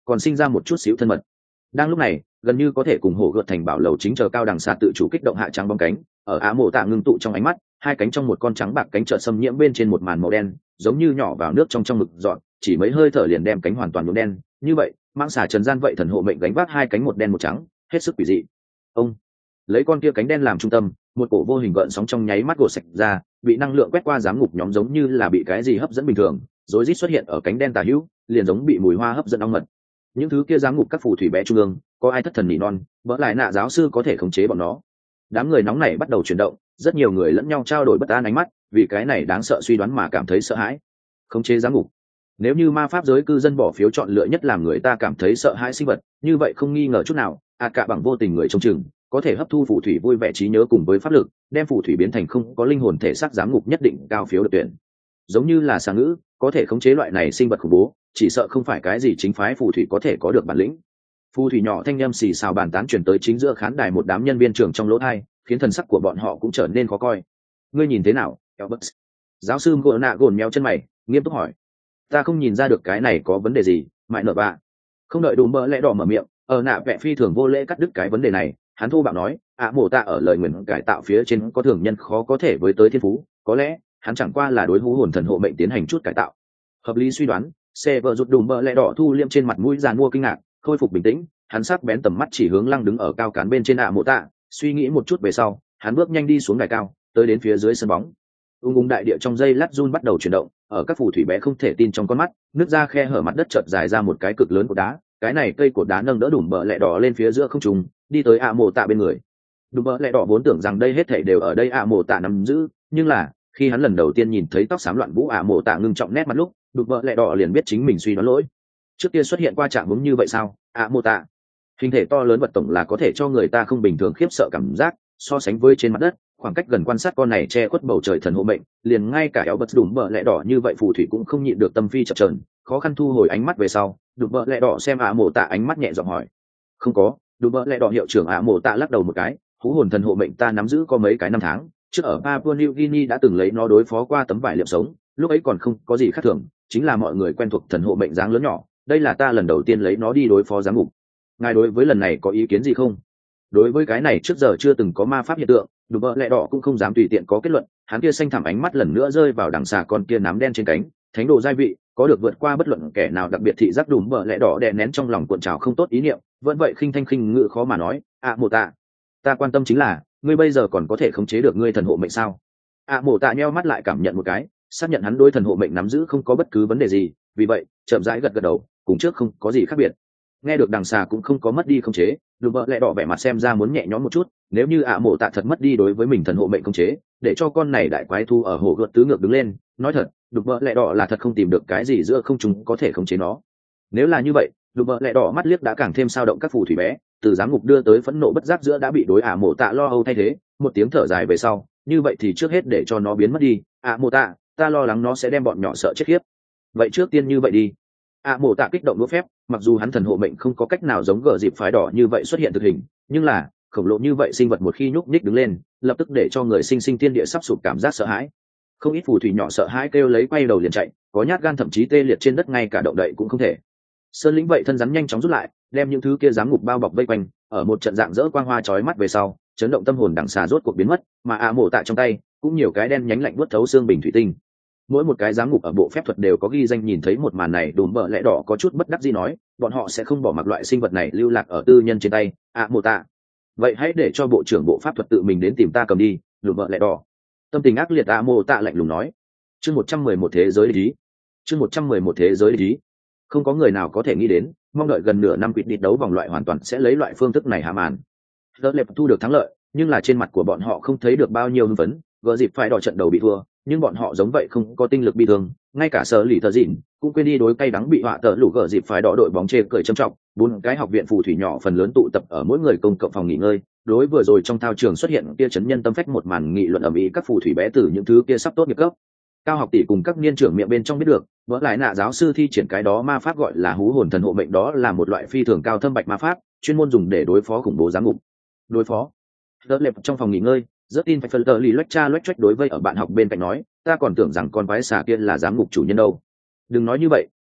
A: còn sinh ra một chút xíu thân mật. Đang lúc này, gần như có thể cùng hổ gợt thành bảo lầu chính chờ cao đằng xà tự chủ kích động hạ trắng bóng cánh, ở Á Mộ Tạ ngưng tụ trong ánh mắt, hai cánh trong một con trắng bạc cánh chợt xâm nhiễm bên trên một màn màu đen, giống như nhỏ vào nước trong mực giọt, chỉ mấy hơi thở liền đem cánh hoàn toàn nhuộm đen. Như vậy, mãng xà trần gian vậy thần hộ mệnh gánh vác hai cánh một đen một trắng, hết sức quỷ dị. Ông lấy con kia cánh đen làm trung tâm, một cổ vô hình gợn sóng trong nháy mắt gột sạch ra, bị năng lượng quét qua giám ngục nhóm giống như là bị cái gì hấp dẫn bình thường, rối rít xuất hiện ở cánh đen tà hữu, liền giống bị mùi hoa hấp dẫn ong mật. Những thứ kia giám ngục các phù thủy bé trung ương, có ai thất thần nỉ non, vỡ lại nạ giáo sư có thể khống chế bọn nó. Đám người nóng này bắt đầu chuyển động, rất nhiều người lẫn nhau trao đổi bất an ánh mắt, vì cái này đáng sợ suy đoán mà cảm thấy sợ hãi. Khống chế giám ngục. Nếu như ma pháp giới cư dân bỏ phiếu chọn lựa nhất làm người ta cảm thấy sợ hãi sinh vật, như vậy không nghi ngờ chút nào, cả bằng vô tình người trông chừng, có thể hấp thu phù thủy vui vẻ trí nhớ cùng với pháp lực, đem phù thủy biến thành không có linh hồn thể xác giám ngục nhất định cao phiếu được tuyển. Giống như là xà ngữ, có thể khống chế loại này sinh vật khủng bố, chỉ sợ không phải cái gì chính phái phù thủy có thể có được bản lĩnh. Phù thủy nhỏ thanh â xì xào bàn tán truyền tới chính giữa khán đài một đám nhân viên trưởng trong lỗ thai, khiến thần sắc của bọn họ cũng trở nên khó coi. Ngươi nhìn thế nào, Albert? Giáo sư Gona gồn méo chân mày, nghiêm túc hỏi. Ta không nhìn ra được cái này có vấn đề gì, mại nợ bạ. Không đợi Đùm Bơ Lẽ Đỏ mở miệng, ở nạ vẽ phi thường vô lễ cắt đứt cái vấn đề này. Hắn thô bạo nói, Mộ Tạ ở lời nguyền cải tạo phía trên có thường nhân khó có thể với tới thiên phú, có lẽ hắn chẳng qua là đối hú hồn thần hộ mệnh tiến hành chút cải tạo. Hợp lý suy đoán. Xe vợ rụt Đùm Bơ Lẽ Đỏ thu liêm trên mặt mũi giàn mua kinh ngạc, khôi phục bình tĩnh, hắn sắc bén tầm mắt chỉ hướng lăng đứng ở cao cán bên trên Mộ Tạ, suy nghĩ một chút về sau, hắn bước nhanh đi xuống đài cao, tới đến phía dưới sân bóng. Ung đại địa trong dây lát run bắt đầu chuyển động, ở các phù thủy bé không thể tin trong con mắt, nước ra khe hở mặt đất chợt dài ra một cái cực lớn cột đá, cái này cây cột đá nâng đỡ Đùm Bơ Lẽ Đỏ lên phía giữa không trung, đi tới Mộ Tạ bên người. Đùm Bơ Lẽ Đỏ vốn tưởng rằng đây hết thảy đều ở đây Mộ Tạ nắm giữ, nhưng là khi hắn lần đầu tiên nhìn thấy tóc xám loạn vũ Mộ Tạ ngưng trọng nét mặt lúc, Đùm Bơ Lẽ Đỏ liền biết chính mình suy đoán lỗi. Trước kia xuất hiện qua trạng hướng như vậy sao? Mộ Tạ, hình thể to lớn vật tổng là có thể cho người ta không bình thường khiếp sợ cảm giác, so sánh với trên mặt đất, khoảng cách gần quan sát con này che khuất bầu trời thần hộ mệnh, liền ngay cả éo bật Đùm Bơ Lẽ Đỏ như vậy phù thủy cũng không nhịn được tâm phi chập chờn, khó khăn thu hồi ánh mắt về sau. Đùm Bơ Lẽ Đỏ xem Mộ Tạ ánh mắt nhẹ giọng hỏi. Không có. Đùm Bơ Lẽ Đỏ hiệu trưởng Mộ Tạ lắc đầu một cái, hú hồn thần hộ mệnh ta nắm giữ có mấy cái năm tháng, trước ở Papua New Guinea đã từng lấy nó đối phó qua tấm vải liệm sống, lúc ấy còn không có gì khác thường, chính là mọi người quen thuộc thần hộ mệnh dáng lớn nhỏ, đây là ta lần đầu tiên lấy nó đi đối phó giám ngục. Ngài đối với lần này có ý kiến gì không? Đối với cái này trước giờ chưa từng có ma pháp hiện tượng, Đùm Bơ Lẽ Đỏ cũng không dám tùy tiện có kết luận. Hắn kia xanh thẳm ánh mắt lần nữa rơi vào đằng xà con kia nám đen trên cánh, thánh đồ gia vị có được vượt qua bất luận kẻ nào, đặc biệt thị giác Đùm Bơ Lẽ Đỏ đè nén trong lòng cuộn trào không tốt ý niệm, vẫn vậy khinh thanh khinh ngự khó mà nói. Mộ Tạ, ta quan tâm chính là ngươi bây giờ còn có thể khống chế được ngươi thần hộ mệnh sao? Mộ Tạ nheo mắt lại cảm nhận một cái, xác nhận hắn đối thần hộ mệnh nắm giữ không có bất cứ vấn đề gì, vì vậy chậm rãi gật gật đầu, cùng trước không có gì khác biệt. Nghe được đằng xà cũng không có mất đi khống chế, Đùm Bơ Lẽ Đỏ vẻ mặt xem ra muốn nhẹ nhõm một chút. Nếu như Mộ Tạ thật mất đi đối với mình thần hộ mệnh khống chế, để cho con này đại quái thu ở hồ gợt tứ ngược đứng lên, nói thật, Đùm Bơ Lẽ Đỏ là thật không tìm được cái gì giữa không trung có thể khống chế nó. Nếu là như vậy, Đùm Bơ Lẽ Đỏ mắt liếc đã càng thêm sao động các phù thủy bé, từ giám ngục đưa tới phẫn nộ bất giác giữa đã bị đối Mộ Tạ lo âu thay thế. Một tiếng thở dài về sau, như vậy thì trước hết để cho nó biến mất đi. Mộ Tạ, ta lo lắng nó sẽ đem bọn nhỏ sợ chết khiếp. Vậy trước tiên như vậy đi. Mộ Tạ kích động đũa phép, mặc dù hắn thần hộ mệnh không có cách nào giống gờ dịp phái đỏ như vậy xuất hiện thực hình, nhưng là khổng lồ như vậy sinh vật một khi nhúc nhích đứng lên, lập tức để cho người sinh sinh thiên địa sắp sụp cảm giác sợ hãi. Không ít phù thủy nhỏ sợ hãi kêu lấy quay đầu liền chạy, có nhát gan thậm chí tê liệt trên đất ngay cả động đậy cũng không thể. Sơn lĩnh vậy thân rắn nhanh chóng rút lại, đem những thứ kia giám ngục bao bọc vây quanh, ở một trận dạng dỡ quang hoa chói mắt về sau, chấn động tâm hồn đằng xà rốt cuộc biến mất, mà Mộ Tạ trong tay cũng nhiều cái đen nhánh lạnh buốt thấu xương bình thủy tinh. Mỗi một cái giám ngục ở bộ phép thuật đều có ghi danh, nhìn thấy một màn này Đùm Bơ Lẽ Đỏ có chút bất đắc dĩ nói, bọn họ sẽ không bỏ mặc loại sinh vật này lưu lạc ở tư nhân trên tay. Mộ Tạ, vậy hãy để cho bộ trưởng bộ pháp thuật tự mình đến tìm ta cầm đi. Đùm Bơ Lẽ Đỏ tâm tình ác liệt. Mộ Tạ lạnh lùng nói. Chương 111 thế giới lý. Chương 111 thế giới lý. Không có người nào có thể nghĩ đến, mong đợi gần nửa năm quyết định đấu vòng loại hoàn toàn sẽ lấy loại phương thức này hạ màn. Đỡ lệp thu được thắng lợi, nhưng là trên mặt của bọn họ không thấy được bao nhiêu hưng phấn. Gỡ dịp phải đỏ trận đầu bị thua, nhưng bọn họ giống vậy không có tinh lực bi thương, ngay cả sở lì thờ dịn cũng quên đi đối cay đắng bị họa tờ lũ. Gỡ dịp phải đỏ đội bóng chê cười trầm trọng. Bốn cái học viện phù thủy nhỏ phần lớn tụ tập ở mỗi người công cộng phòng nghỉ ngơi. Đối vừa rồi trong thao trường xuất hiện kia chấn nhân tâm phách một màn nghị luận ầm ĩ các phù thủy bé từ những thứ kia sắp tốt nghiệp cấp cao học tỷ cùng các niên trưởng miệng bên trong biết được, vỡ lại nạ giáo sư thi triển cái đó ma pháp gọi là hú hồn thần hộ mệnh, đó là một loại phi thường cao thâm bạch ma pháp, chuyên môn dùng để đối phó khủng bố giám ngục. Đối phó? Đỡ lệp trong phòng nghỉ ngơi, rất tin phải phân tờ lì loách cha loách choách đối với ở bạn học bên cạnh nói, ta còn tưởng rằng con quái xà kia là giám ngục chủ nhân đâu. Đừng nói như vậy,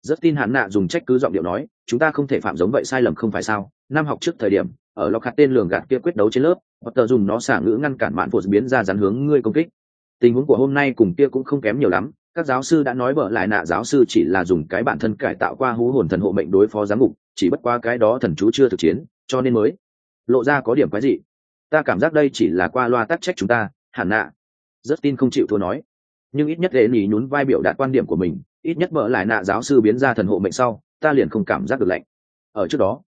A: Rất tin hắn nạ dùng trách cứ giọng điệu nói, chúng ta không thể phạm giống vậy sai lầm không phải sao? Năm học trước thời điểm, ở lọc hạt tên lường gạt kia quyết đấu trên lớp, Potter dùng nó xả ngữ ngăn cản mạn phụ biến ra rắn hướng ngươi công kích. Tình huống của hôm nay cùng kia cũng không kém nhiều lắm. Các giáo sư đã nói bở lại nạ giáo sư chỉ là dùng cái bản thân cải tạo qua hú hồn thần hộ mệnh đối phó giám ngục, chỉ bất qua cái đó thần chú chưa thực chiến, cho nên mới lộ ra có điểm quái gì. Ta cảm giác đây chỉ là qua loa tắc trách chúng ta, hẳn nạ. Rất tin không chịu thua nói, nhưng ít nhất lệ nhí nhún vai biểu đạt quan điểm của mình, ít nhất bở lại nạ giáo sư biến ra thần hộ mệnh sau, ta liền không cảm giác được lạnh. Ở trước đó,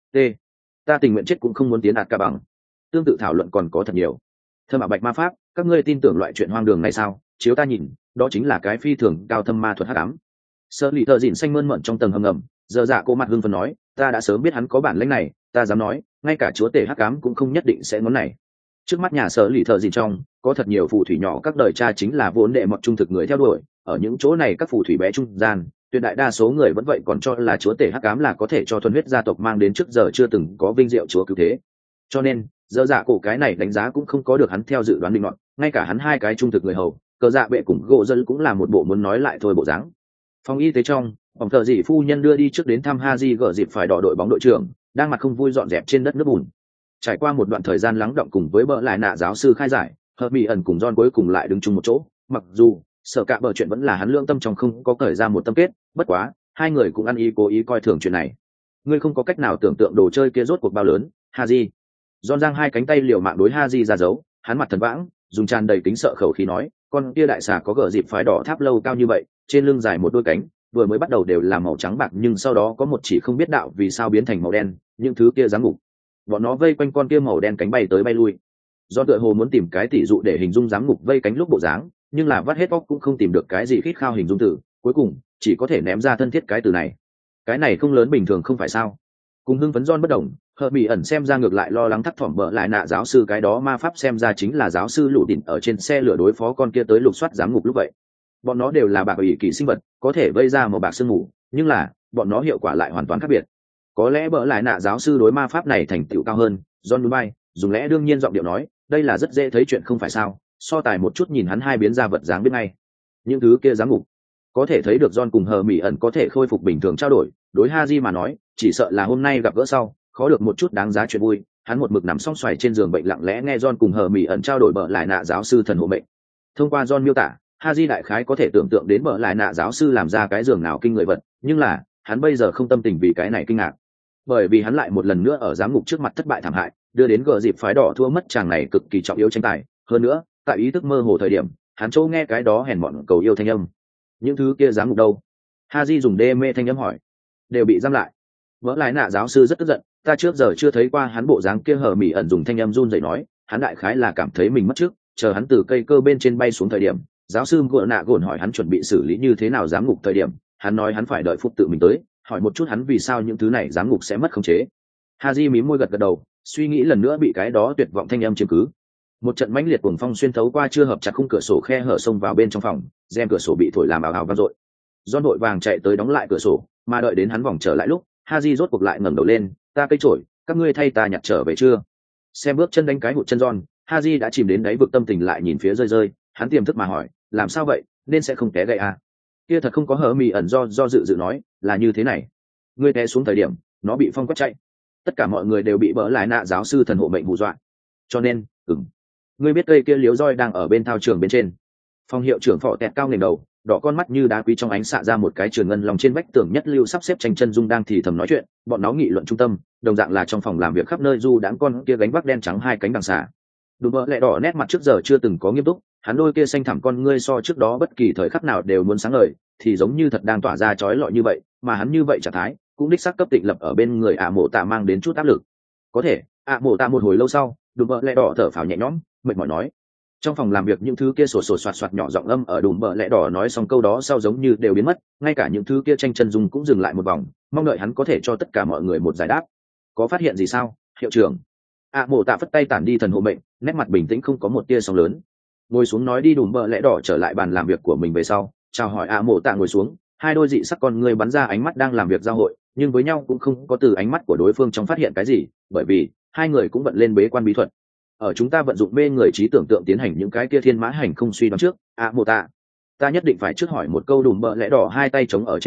A: ta tình nguyện chết cũng không muốn tiến đạt cả bằng. Tương tự thảo luận còn có thật nhiều. Thơ mạ bạch ma pháp, các ngươi tin tưởng loại chuyện hoang đường này sao? Chiếu ta nhìn, đó chính là cái phi thường cao thâm ma thuật hắc ám. Sơ lì thợ dịn xanh mơn mận trong tầng hầm ngầm, giờ dạ cô mặt hưng phấn nói, ta đã sớm biết hắn có bản lĩnh này, ta dám nói, ngay cả chúa tể hắc ám cũng không nhất định sẽ ngón này. Trước mắt nhà sở lì thợ dịn trong, có thật nhiều phù thủy nhỏ các đời cha chính là vốn đệ mọt trung thực người theo đuổi, ở những chỗ này các phù thủy bé trung gian, tuyệt đại đa số người vẫn vậy còn cho là chúa tể hắc ám là có thể cho thuần huyết gia tộc mang đến trước giờ chưa từng có vinh diệu chúa cứu thế. Cho nên, giờ dạ cổ cái này đánh giá cũng không có được hắn theo dự đoán định luận, ngay cả hắn hai cái trung thực người hầu, cờ dạ bệ cùng gỗ dân cũng là một bộ muốn nói lại thôi bộ dáng. Phòng y tế trong, phòng thợ dị phu nhân đưa đi trước đến thăm Haji gở dịp phải đỏ đội bóng đội trưởng, đang mặt không vui dọn dẹp trên đất nước bùn. Trải qua một đoạn thời gian lắng động cùng với bỡ lại nạ giáo sư khai giải, hợp bị ẩn cùng John cuối cùng lại đứng chung một chỗ, mặc dù sợ cả bờ chuyện vẫn là hắn lương tâm trong không có cởi ra một tâm kết, bất quá hai người cũng ăn ý cố ý coi thường chuyện này. Ngươi không có cách nào tưởng tượng đồ chơi kia rốt cuộc bao lớn, Haji. John giang hai cánh tay liều mạng đối Haji ra dấu, hắn mặt thần vãng, dùng tràn đầy kính sợ khẩu khí nói, con kia đại xà có gở dịp phải đỏ tháp lâu cao như vậy, trên lưng dài một đôi cánh, vừa mới bắt đầu đều là màu trắng bạc nhưng sau đó có một chỉ không biết đạo vì sao biến thành màu đen, những thứ kia giáng ngục. Bọn nó vây quanh con kia màu đen cánh bay tới bay lui. Do tựa hồ muốn tìm cái tỷ dụ để hình dung giáng ngục vây cánh lúc bộ dáng, nhưng là vắt hết óc cũng không tìm được cái gì khít khao hình dung từ, cuối cùng chỉ có thể ném ra thân thiết cái từ này. Cái này không lớn bình thường không phải sao? Cùng hưng phấn John bất đồng, hợp bị ẩn xem ra ngược lại lo lắng thắt thỏm bợ lại nạ giáo sư cái đó ma pháp xem ra chính là giáo sư lũ đỉnh ở trên xe lửa đối phó con kia tới lục soát giám ngục lúc vậy. Bọn nó đều là bạc ủy kỳ sinh vật, có thể vây ra một bạc sương mù, nhưng là bọn nó hiệu quả lại hoàn toàn khác biệt. Có lẽ bợ lại nạ giáo sư đối ma pháp này thành tựu cao hơn. John núi bay, dùng lẽ đương nhiên giọng điệu nói, đây là rất dễ thấy chuyện không phải sao? So tài một chút nhìn hắn hai biến ra vật dáng biết ngay. Những thứ kia giám ngục, có thể thấy được John cùng hờ mỹ ẩn có thể khôi phục bình thường trao đổi. Đối Haji mà nói, chỉ sợ là hôm nay gặp gỡ sau, khó được một chút đáng giá chuyện vui. Hắn một mực nằm song xoài trên giường bệnh lặng lẽ nghe John cùng hờ mỹ ẩn trao đổi bợ lại nạ giáo sư thần hộ mệnh. Thông qua John miêu tả, Haji đại khái có thể tưởng tượng đến bợ lại nạ giáo sư làm ra cái giường nào kinh người vật, nhưng là hắn bây giờ không tâm tình vì cái này kinh ngạc, bởi vì hắn lại một lần nữa ở giám ngục trước mặt thất bại thảm hại, đưa đến gờ dịp phái đỏ thua mất chàng này cực kỳ trọng yếu tranh tài. Hơn nữa, tại ý thức mơ hồ thời điểm, hắn chỗ nghe cái đó hèn mọn cầu yêu thanh âm. Những thứ kia giám ngục đâu? Haji dùng đê mê thanh âm hỏi. Đều bị giam lại. Vỡ lại nạ giáo sư rất tức giận, ta trước giờ chưa thấy qua hắn bộ dáng kia. Hờ mỹ ẩn dùng thanh âm run rẩy nói, hắn đại khái là cảm thấy mình mất trước, chờ hắn từ cây cơ bên trên bay xuống thời điểm, giáo sư gượng nạ gồn hỏi hắn chuẩn bị xử lý như thế nào giám ngục thời điểm, hắn nói hắn phải đợi phục tự mình tới, hỏi một chút hắn vì sao những thứ này giám ngục sẽ mất khống chế. Haji mím môi gật gật đầu, suy nghĩ lần nữa bị cái đó tuyệt vọng thanh âm chiếm cứ. Một trận mãnh liệt cuồng phong xuyên thấu qua chưa hợp chặt khung cửa sổ khe hở xông vào bên trong phòng, rèm cửa sổ bị thổi làm ào ào vang dội. John vội vàng chạy tới đóng lại cửa sổ, mà đợi đến hắn vòng trở lại lúc, Haji rốt cuộc lại ngẩng đầu lên, ta cây chổi, các ngươi thay ta nhặt trở về chưa? Xem bước chân đánh cái hụt chân John, Haji đã chìm đến đáy vực tâm tình lại nhìn phía rơi rơi, hắn tiềm thức mà hỏi, làm sao vậy, nên sẽ không té gậy à? Kia thật không có hở mì ẩn do dự nói, là như thế này. Ngươi té xuống thời điểm, nó bị phong quét chạy. Tất cả mọi người đều bị bỡ lại nạ giáo sư thần hộ mệnh hù dọa. Cho nên, ngươi biết cây kia liếu roi đang ở bên thao trường bên trên. Phòng hiệu trưởng phò tẹt cao ngẩng đầu, đỏ con mắt như đá quý trong ánh xạ ra một cái trường ngân lòng trên vách tường nhất lưu sắp xếp tranh chân dung đang thì thầm nói chuyện, bọn nó nghị luận trung tâm, đồng dạng là trong phòng làm việc khắp nơi du đãng con kia gánh vác đen trắng hai cánh đằng xà. Đùm bợ lẹ đỏ nét mặt trước giờ chưa từng có nghiêm túc, hắn đôi kia xanh thẳm con ngươi so trước đó bất kỳ thời khắc nào đều muốn sáng ngời, thì giống như thật đang tỏa ra chói lọi như vậy, mà hắn như vậy trạng thái cũng đích xác cấp tịnh lập ở bên người mộ tạ mang đến chút áp lực. Có thể mộ tạ một hồi lâu sau, đùm bợ lẹ đỏ thở phào nhẹ nhõm, mệt mỏi nói. Trong phòng làm việc những thứ kia sổ soạt soạt nhỏ giọng âm ở đùm bợ lẹ đỏ nói xong câu đó sau giống như đều biến mất, ngay cả những thứ kia tranh chân dung cũng dừng lại một vòng, mong đợi hắn có thể cho tất cả mọi người một giải đáp. Có phát hiện gì sao, hiệu trưởng? Mộ tạ phất tay tản đi thần hộ mệnh, nét mặt bình tĩnh không có một tia sóng lớn. Ngồi xuống nói đi. Đùm bợ lẹ đỏ trở lại bàn làm việc của mình về sau, chào hỏi mộ tạ ngồi xuống, hai đôi dị sắc con người bắn ra ánh mắt đang làm việc giao hội, nhưng với nhau cũng không có từ ánh mắt của đối phương trong phát hiện cái gì, bởi vì hai người cũng bận lên bế quan bí thuật. Ở chúng ta vận dụng mê người trí tưởng tượng tiến hành những cái kia thiên mã hành không suy đoán trước. Mộ tạ, ta nhất định phải trước hỏi một câu. Đùm bợ lẹ đỏ hai tay chống ở trên cằm,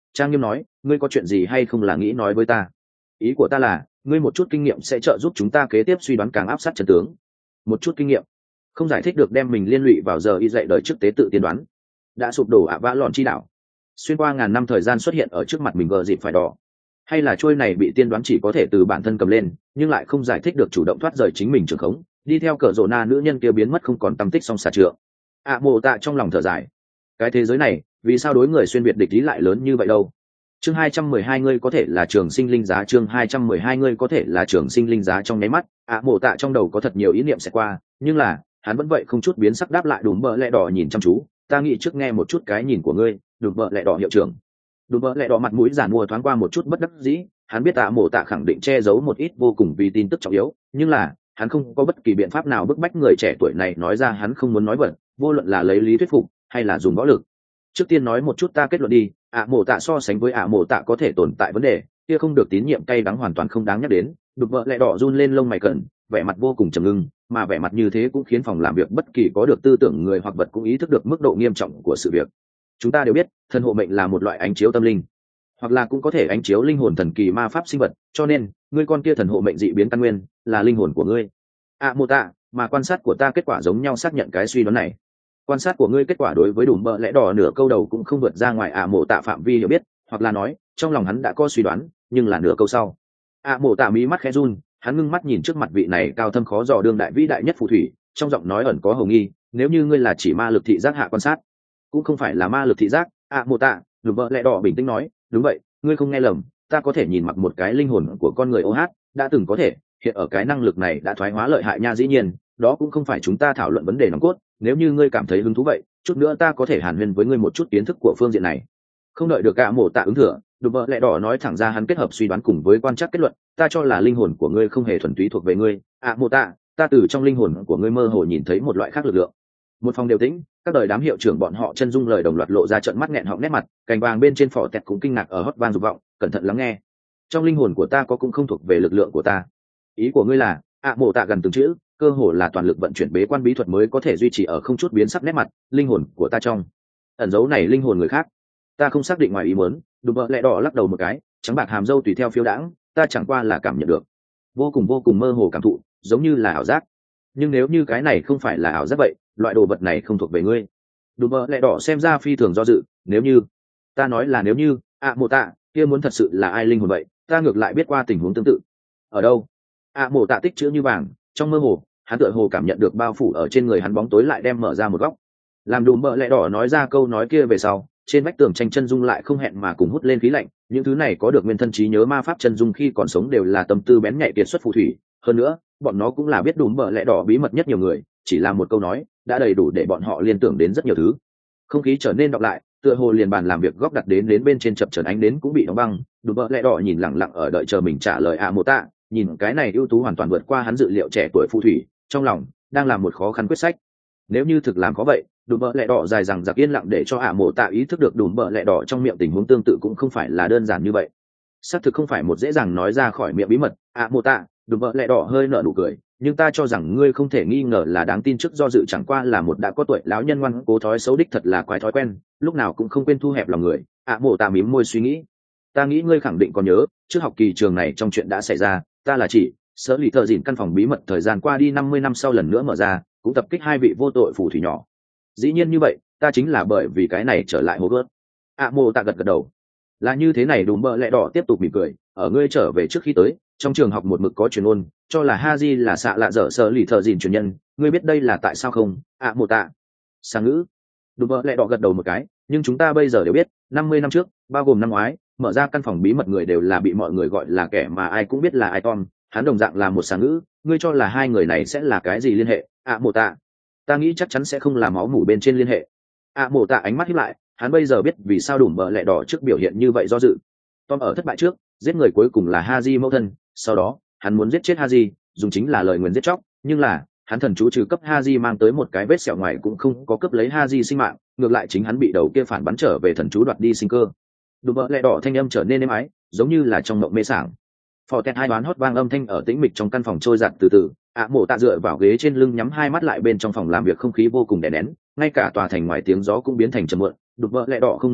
A: trang nghiêm nói, ngươi có chuyện gì hay không là nghĩ nói với ta? Ý của ta là ngươi một chút kinh nghiệm sẽ trợ giúp chúng ta kế tiếp suy đoán càng áp sát chân tướng. Một chút kinh nghiệm không giải thích được đem mình liên lụy vào giờ y dạy đời trước tế tự tiên đoán. Đã sụp đổ ạ vã lọn chi đạo, xuyên qua ngàn năm thời gian xuất hiện ở trước mặt mình gờ dịp phải đỏ, hay là trôi này bị tiên đoán chỉ có thể từ bản thân cầm lên nhưng lại không giải thích được chủ động thoát rời chính mình trường khống, đi theo cờ rộ na nữ nhân kia biến mất không còn tâm tích song xà trượng. Mộ tạ trong lòng thở dài, cái thế giới này vì sao đối người xuyên việt địch ý lại lớn như vậy đâu. Chương 212 ngươi có thể là trường sinh linh giá, chương 212 ngươi có thể là trường sinh linh giá. Trong nháy mắt mộ tạ trong đầu có thật nhiều ý niệm sẽ qua, nhưng là hắn vẫn vậy không chút biến sắc đáp lại. Đùm bợ lẹ đỏ nhìn chăm chú, ta nghĩ trước nghe một chút cái nhìn của ngươi. Đùm bợ lẹ đỏ hiệu trưởng. Đùm bợ lẹ đỏ mặt mũi giàn mua thoáng qua một chút bất đắc dĩ, hắn biết mộ tạ khẳng định che giấu một ít vô cùng vì tin tức trọng yếu, nhưng là hắn không có bất kỳ biện pháp nào bức bách người trẻ tuổi này nói ra hắn không muốn nói vật, vô luận là lấy lý thuyết phục hay là dùng võ lực. Trước tiên nói một chút ta kết luận đi. Mộ tạ so sánh với mộ tạ có thể tồn tại vấn đề kia không được tín nhiệm cay đắng hoàn toàn không đáng nhắc đến. Đục vợ lẹ đỏ run lên lông mày cẩn, vẻ mặt vô cùng trầm ngưng, mà vẻ mặt như thế cũng khiến phòng làm việc bất kỳ có được tư tưởng người hoặc vật cũng ý thức được mức độ nghiêm trọng của sự việc. Chúng ta đều biết thần hộ mệnh là một loại ánh chiếu tâm linh, hoặc là cũng có thể ánh chiếu linh hồn thần kỳ ma pháp sinh vật, cho nên ngươi con kia thần hộ mệnh dị biến căn nguyên là linh hồn của ngươi. Mộ tạ, mà quan sát của ta kết quả giống nhau xác nhận cái suy đoán này. Quan sát của ngươi kết quả đối với Đùm bợ lẽ đỏ nửa câu đầu cũng không vượt ra ngoài mộ tạ phạm vi hiểu biết, hoặc là nói trong lòng hắn đã có suy đoán, nhưng là nửa câu sau mộ tạ mí mắt khẽ run, hắn ngưng mắt nhìn trước mặt vị này cao thâm khó dò đương đại vĩ đại nhất phù thủy, trong giọng nói ẩn có hồng nghi. Nếu như ngươi là chỉ ma lực thị giác hạ quan sát, cũng không phải là ma lực thị giác. Mộ tạ, Đùm bợ lẽ đỏ bình tĩnh nói, đúng vậy, ngươi không nghe lầm, ta có thể nhìn mặc một cái linh hồn của con người. Đã từng có thể, hiện ở cái năng lực này đã thoái hóa lợi hại nha. Dĩ nhiên đó cũng không phải chúng ta thảo luận vấn đề nòng cốt, nếu như ngươi cảm thấy hứng thú vậy chút nữa ta có thể hàn huyên với ngươi một chút kiến thức của phương diện này. Không đợi được mộ tạ ứng thừa, Đùm bợ lẹ đỏ nói thẳng ra hắn kết hợp suy đoán cùng với quan trắc kết luận, ta cho là linh hồn của ngươi không hề thuần túy thuộc về ngươi. Mộ tạ, ta từ trong linh hồn của ngươi mơ hồ nhìn thấy một loại khác lực lượng. Một phòng đều tĩnh, các đời đám hiệu trưởng bọn họ chân dung lời đồng loạt lộ ra trận mắt nghẹn họng nét mặt, cành vàng bên trên phỏ tẹt cũng kinh ngạc ở hót vang dục vọng, cẩn thận lắng nghe. Trong linh hồn của ta có cũng không thuộc về lực lượng của ta. Ý của ngươi là? Mộ tạ gần từng chữ, cơ hồ là toàn lực vận chuyển bế quan bí thuật mới có thể duy trì ở không chút biến sắc nét mặt. Linh hồn của ta trong ẩn dấu này linh hồn người khác, ta không xác định. Ngoài ý muốn, Đùm bợ lẹ đỏ lắc đầu một cái, trắng bạc hàm râu tùy theo phiêu đãng, ta chẳng qua là cảm nhận được vô cùng mơ hồ cảm thụ, giống như là ảo giác. Nhưng nếu như cái này không phải là ảo giác vậy, loại đồ vật này không thuộc về ngươi. Đùm bợ lẹ đỏ xem ra phi thường do dự, nếu như, ta nói là nếu như, mộ tạ, kia muốn thật sự là ai linh hồn vậy, ta ngược lại biết qua tình huống tương tự. Ở đâu? Mộ tạ tích chữ như vàng, trong mơ hồ hắn tựa hồ cảm nhận được bao phủ ở trên người hắn bóng tối lại đem mở ra một góc. Làm Đùm bợ lẹ đỏ nói ra câu nói kia về sau, trên vách tường tranh chân dung lại không hẹn mà cùng hút lên khí lạnh. Những thứ này có được nguyên thân trí nhớ ma pháp chân dung khi còn sống đều là tâm tư bén nhạy kiệt xuất phù thủy, hơn nữa bọn nó cũng là biết Đùm bợ lẹ đỏ bí mật nhất nhiều người, chỉ là một câu nói đã đầy đủ để bọn họ liên tưởng đến rất nhiều thứ. Không khí trở nên đọc lại, tựa hồ liền bàn làm việc góc đặt đến bên trên chập chờn ánh đến cũng bị đóng băng. Đùm bợ lẹ đỏ nhìn lặng lặng ở đợi chờ mình trả lời mộ tạ, nhìn cái này ưu tú hoàn toàn vượt qua hắn dự liệu trẻ tuổi phù thủy, trong lòng đang làm một khó khăn quyết sách. Nếu như thực làm có vậy, Đùm bợ lẹ đỏ dài rằng giặc yên lặng để cho mộ tạ ý thức được Đùm bợ lẹ đỏ trong miệng tình huống tương tự cũng không phải là đơn giản như vậy. Xác thực không phải một dễ dàng nói ra khỏi miệng bí mật. Mộ tạ, Đùm bợ lẹ đỏ hơi nở nụ cười, nhưng ta cho rằng ngươi không thể nghi ngờ là đáng tin. Trước do dự chẳng qua là một đã có tuổi lão nhân ngoan cố thói xấu đích thật là quái thói quen, lúc nào cũng không quên thu hẹp lòng người. Mộ tạ mím môi suy nghĩ, ta nghĩ ngươi khẳng định còn nhớ trước học kỳ trường này trong chuyện đã xảy ra. Ta là chỉ sở lì thợ dịn căn phòng bí mật thời gian qua đi 50 năm sau lần nữa mở ra, cũng tập kích 2 vị vô tội phù thủy nhỏ. Dĩ nhiên như vậy, ta chính là bởi vì cái này trở lại Hogwarts. Mộ tạ gật đầu. Là như thế này. Đùm bợ lẹ đỏ tiếp tục mỉm cười, ở ngươi trở về trước khi tới, trong trường học một mực có truyền ngôn cho là Haji là xạ lạ dở sở lì thợ dịn truyền nhân, ngươi biết đây là tại sao không? Mộ tạ sang ngữ. Đùm bợ lẹ đỏ gật đầu một cái, nhưng chúng ta bây giờ đều biết 50 năm trước, bao gồm năm ngoái mở ra căn phòng bí mật người đều là bị mọi người gọi là kẻ mà ai cũng biết là ai. Tom, hắn đồng dạng là một sang ngữ, ngươi cho là hai người này sẽ là cái gì liên hệ? Mộ tạ, ta nghĩ chắc chắn sẽ không là máu mủ bên trên liên hệ. Mộ tạ ánh mắt híp lại, hắn bây giờ biết vì sao Đùm bợ lẹ đỏ trước biểu hiện như vậy do dự. Tom ở thất bại trước giết người cuối cùng là Haji mẫu thân, sau đó hắn muốn giết chết Haji, dùng chính là lời nguyền giết chóc, nhưng là hắn thần chú trừ cấp Haji mang tới một cái vết sẹo ngoài cũng không có cướp lấy Haji sinh mạng, ngược lại chính hắn bị đầu kia phản bắn trở về thần chú đoạt đi sinh cơ. Đùm bợ lẹ đỏ thanh âm trở nên êm ái, giống như là trong mộng mê sảng. Phò tẹt hai đoán hót vang âm thanh ở tĩnh mịch trong căn phòng trôi giạt từ từ. Mộ tạ dựa vào ghế trên lưng nhắm hai mắt lại, bên trong phòng làm việc không khí vô cùng đè nén, ngay cả tòa thành ngoài tiếng gió cũng biến thành trầm muộn. Đùm bợ lẹ đỏ không nói chuyện,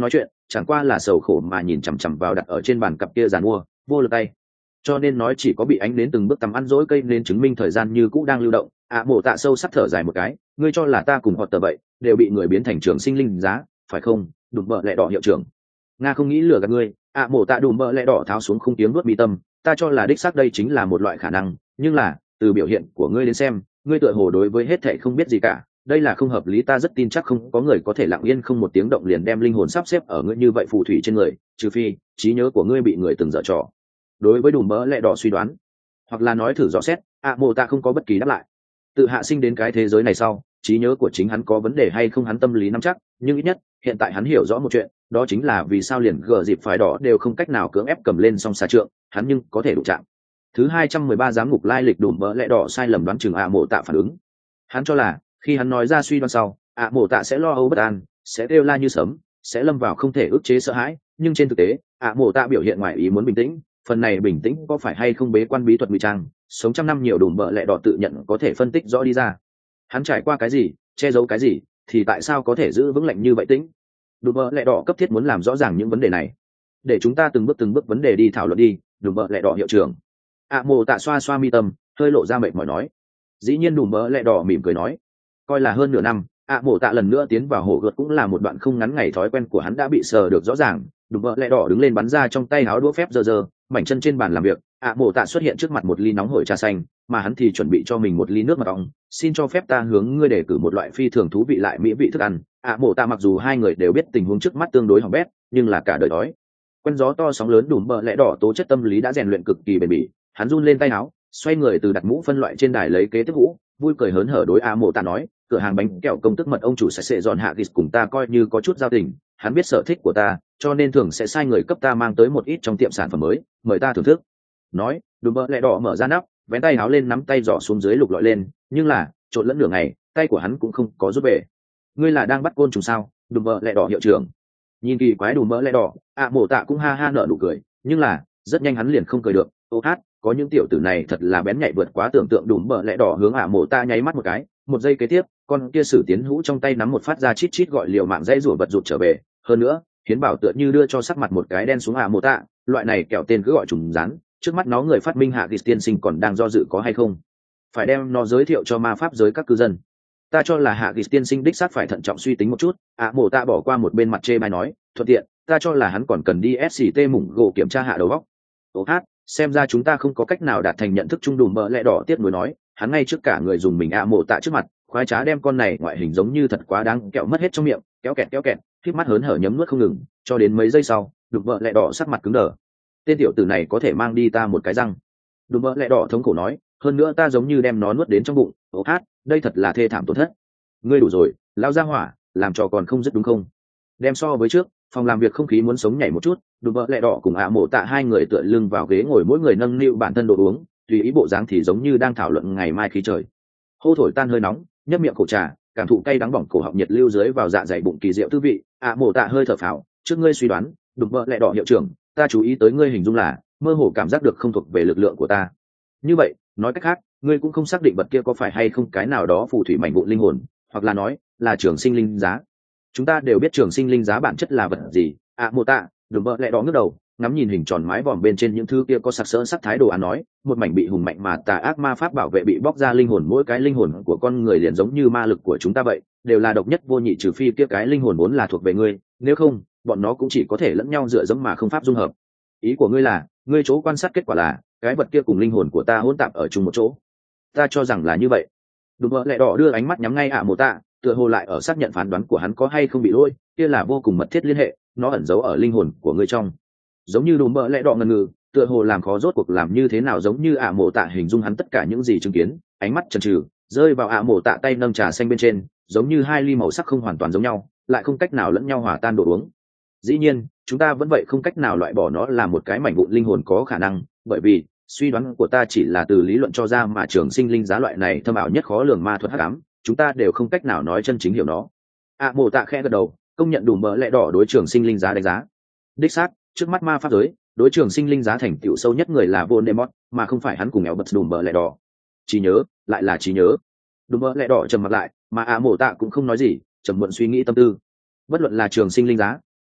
A: chẳng qua là sầu khổ mà nhìn chằm chằm vào đặt ở trên bàn cặp kia giàn mua vô lực tay. Cho nên nói chỉ có bị ánh đến từng bước tầm ăn dỗi cây nên chứng minh thời gian như cũ đang lưu động. Mộ tạ sâu sắc thở dài một cái, ngươi cho là ta cùng họ tờ vậy đều bị người biến thành trường sinh linh giá phải không? Đùm bợ lẹ đỏ hiệu trưởng, nga không nghĩ lừa gạt ngươi. Mộ tạ đùm bợ lẹ đỏ tháo xuống khung tiếng nuốt mi tâm, ta cho là đích xác đây chính là một loại khả năng, nhưng là từ biểu hiện của ngươi đến xem, ngươi tựa hồ đối với hết thảy không biết gì cả, đây là không hợp lý. Ta rất tin chắc không có người có thể lặng yên không một tiếng động liền đem linh hồn sắp xếp ở ngươi như vậy phù thủy trên người, trừ phi trí nhớ của ngươi bị người từng dở trò. Đối với đùm bỡ lẹ đỏ suy đoán, hoặc là nói thử dò xét, mộ tạ không có bất kỳ đáp lại. Tự hạ sinh đến cái thế giới này sau, trí nhớ của chính hắn có vấn đề hay không hắn tâm lý nắm chắc, nhưng ít nhất hiện tại hắn hiểu rõ một chuyện, đó chính là vì sao liền gờ dịp phải đỏ đều không cách nào cưỡng ép cầm lên song xà trượng, hắn nhưng có thể đụng chạm. Thứ 213 giám ngục lai lịch đùm bỡ lẹ đỏ sai lầm đoán chừng mộ tạ phản ứng. Hắn cho là khi hắn nói ra suy đoán sau, mộ tạ sẽ lo âu bất an, sẽ kêu la như sớm, sẽ lâm vào không thể ức chế sợ hãi, nhưng trên thực tế mộ tạ biểu hiện ngoài ý muốn bình tĩnh. Phần này bình tĩnh có phải hay không bế quan bí thuật ngụy trang, sống trăm năm nhiều đùm bợ lẹ đỏ tự nhận có thể phân tích rõ đi ra. Hắn trải qua cái gì, che giấu cái gì, thì tại sao có thể giữ vững lạnh như vậy tĩnh? Đùm bợ lẹ đỏ cấp thiết muốn làm rõ ràng những vấn đề này, để chúng ta từng bước vấn đề đi thảo luận đi. Đùm bợ lẹ đỏ hiệu trưởng. Mộ tạ xoa xoa mi tâm, hơi lộ ra mệt mỏi nói. Dĩ nhiên đùm bợ lẹ đỏ mỉm cười nói, coi là hơn nửa năm, mộ tạ lần nữa tiến vào hồ gợt cũng là một đoạn không ngắn ngày, thói quen của hắn đã bị sờ được rõ ràng. Đùm bợ lẹ đỏ đứng lên bắn ra trong tay áo đũa phép giơ mảnh chân trên bàn làm việc. Mộ tạ xuất hiện trước mặt một ly nóng hổi trà xanh, mà hắn thì chuẩn bị cho mình một ly nước mật ong. Xin cho phép ta hướng ngươi đề cử một loại phi thường thú vị lại mỹ vị thức ăn. Mộ tạ mặc dù hai người đều biết tình huống trước mắt tương đối hỏng bét, nhưng là cả đời đói quen gió to sóng lớn, đùm bợ lẽ đỏ tố chất tâm lý đã rèn luyện cực kỳ bền bỉ. Hắn run lên tay áo, xoay người từ đặt mũ phân loại trên đài lấy kế tiếp hũ, vui cười hớn hở đối Mộ tạ nói, cửa hàng bánh kẹo công tức mật ông chủ sẽ dọn hạ ghis cùng ta coi như có chút giao tình, hắn biết sở thích của ta, cho nên thường sẽ sai người cấp ta mang tới một ít trong tiệm sản phẩm mới, mời ta thưởng thức. Nói, đùm bợ lẽ đỏ mở ra nắp, vén tay áo lên, nắm tay giỏ xuống dưới lục lọi lên, nhưng là trộn lẫn nửa ngày, tay của hắn cũng không có rút về. Ngươi là đang bắt côn trùng sao? Đùm bợ lẽ đỏ hiệu trưởng. Nhìn kỳ quái đùm bợ lẽ đỏ, Mộ tạ cũng ha ha nở nụ cười, nhưng là rất nhanh hắn liền không cười được. Ô hát, có những tiểu tử này thật là bén nhạy vượt quá tưởng tượng. Đùm bợ lẽ đỏ hướng Mộ tạ nháy mắt một cái, một giây kế tiếp, con kia sử tiến hũ trong tay nắm một phát ra chít chít gọi liều mạng dây rủa vật rụt trở về. Hơn nữa, hiến bảo tựa như đưa cho sắc mặt một cái đen xuống Mộ tạ, loại này kẹo tên cứ gọi trùng rắn, trước mắt nó người phát minh hạ ghis tiên sinh còn đang do dự có hay không phải đem nó giới thiệu cho ma pháp giới các cư dân. Ta cho là hạ ghis tiên sinh đích xác phải thận trọng suy tính một chút. Mộ tạ bỏ qua một bên mặt chê bai nói, thuận tiện ta cho là hắn còn cần đi sct mủng gỗ kiểm tra hạ đầu góc. Ô hát, xem ra chúng ta không có cách nào đạt thành nhận thức chung. Đùm bợ lẽ đỏ tiếc nuối nói, hắn ngay trước cả người dùng mình Mộ tạ trước mặt khoái trá đem con này ngoại hình giống như thật quá đáng kẹo mất hết trong miệng, kéo kẹt khiếp mắt hớn hở nhấm nuốt không ngừng, cho đến mấy giây sau đùm bợ lẽ đỏ sắc mặt cứng đờ. Tên tiểu tử này có thể mang đi ta một cái răng. Đùm bợ lẽ đỏ thống khổ nói, hơn nữa ta giống như đem nó nuốt đến trong bụng. Ô hát, đây thật là thê thảm tổn thất. Ngươi đủ rồi, lao ra hỏa, làm trò còn không dứt đúng không? Đem so với trước, phòng làm việc không khí muốn sống nhảy một chút. Đùm bợ lẽ đỏ cùng Mộ tạ hai người tựa lưng vào ghế ngồi, mỗi người nâng niu bản thân đồ uống, tùy ý bộ dáng thì giống như đang thảo luận ngày mai khí trời. Hô thổi tan hơi nóng, nhấp miệng khổ trà, cảm thụ cay đắng bỏng cổ họng nhiệt lưu dưới vào dạ dày bụng kỳ diệu tư vị. Mộ tạ hơi thở phào, trước ngươi suy đoán, đùm bợ lẽ đỏ hiệu trưởng, ta chú ý tới ngươi hình dung là mơ hồ cảm giác được không thuộc về lực lượng của ta. Như vậy nói cách khác, ngươi cũng không xác định vật kia có phải hay không cái nào đó phù thủy mảnh vụn linh hồn, hoặc là nói là trường sinh linh giá. Chúng ta đều biết trường sinh linh giá bản chất là vật gì. Mộ tạ đùm bợ lẽ đỏ ngước đầu, ngắm nhìn hình tròn mái vòm bên trên những thứ kia có sặc sỡ sắc thái đồ án, nói, một mảnh bị hùng mạnh mà tà ác ma pháp bảo vệ bị bóc ra linh hồn. Mỗi cái linh hồn của con người liền giống như ma lực của chúng ta vậy, đều là độc nhất vô nhị, trừ phi kia cái linh hồn vốn là thuộc về ngươi, nếu không bọn nó cũng chỉ có thể lẫn nhau dựa dẫm mà không pháp dung hợp. Ý của ngươi là, ngươi chỗ quan sát kết quả là cái vật kia cùng linh hồn của ta hỗn tạp ở chung một chỗ? Ta cho rằng là như vậy. Đùm bợ lẽ đỏ đưa ánh mắt nhắm ngay Mộ tạ, tựa hồ lại ở xác nhận phán đoán của hắn có hay không bị lôi, kia là vô cùng mật thiết liên hệ, nó ẩn giấu ở linh hồn của ngươi trong. Giống như đùm bợ lẽ đỏ ngần ngừ, tựa hồ làm khó rốt cuộc làm như thế nào, giống như Mộ tạ hình dung hắn tất cả những gì chứng kiến, ánh mắt chần chừ rơi vào Mộ tạ tay nâng trà xanh bên trên, giống như hai ly màu sắc không hoàn toàn giống nhau, lại không cách nào lẫn nhau hòa tan đồ uống. Dĩ nhiên chúng ta vẫn vậy không cách nào loại bỏ nó là một cái mảnh vụn linh hồn có khả năng, bởi vì suy đoán của ta chỉ là từ lý luận cho ra, mà trường sinh linh giá loại này thâm ảo nhất khó lường ma thuật hắc ám, chúng ta đều không cách nào nói chân chính hiểu nó. Mộ tạ khẽ gật đầu, công nhận đùm bợ lẽ đỏ đối trường sinh linh giá đánh giá. Đích xác, trước mắt ma pháp giới, đối trường sinh linh giá thành tựu sâu nhất người là Voldemort, mà không phải hắn cùng Albus đùm bợ lẽ đỏ. Trí nhớ, lại là trí nhớ. Đùm bợ lẽ đỏ trầm mặt lại, mà Mộ tạ cũng không nói gì, trầm muộn suy nghĩ tâm tư. Bất luận là trường sinh linh giá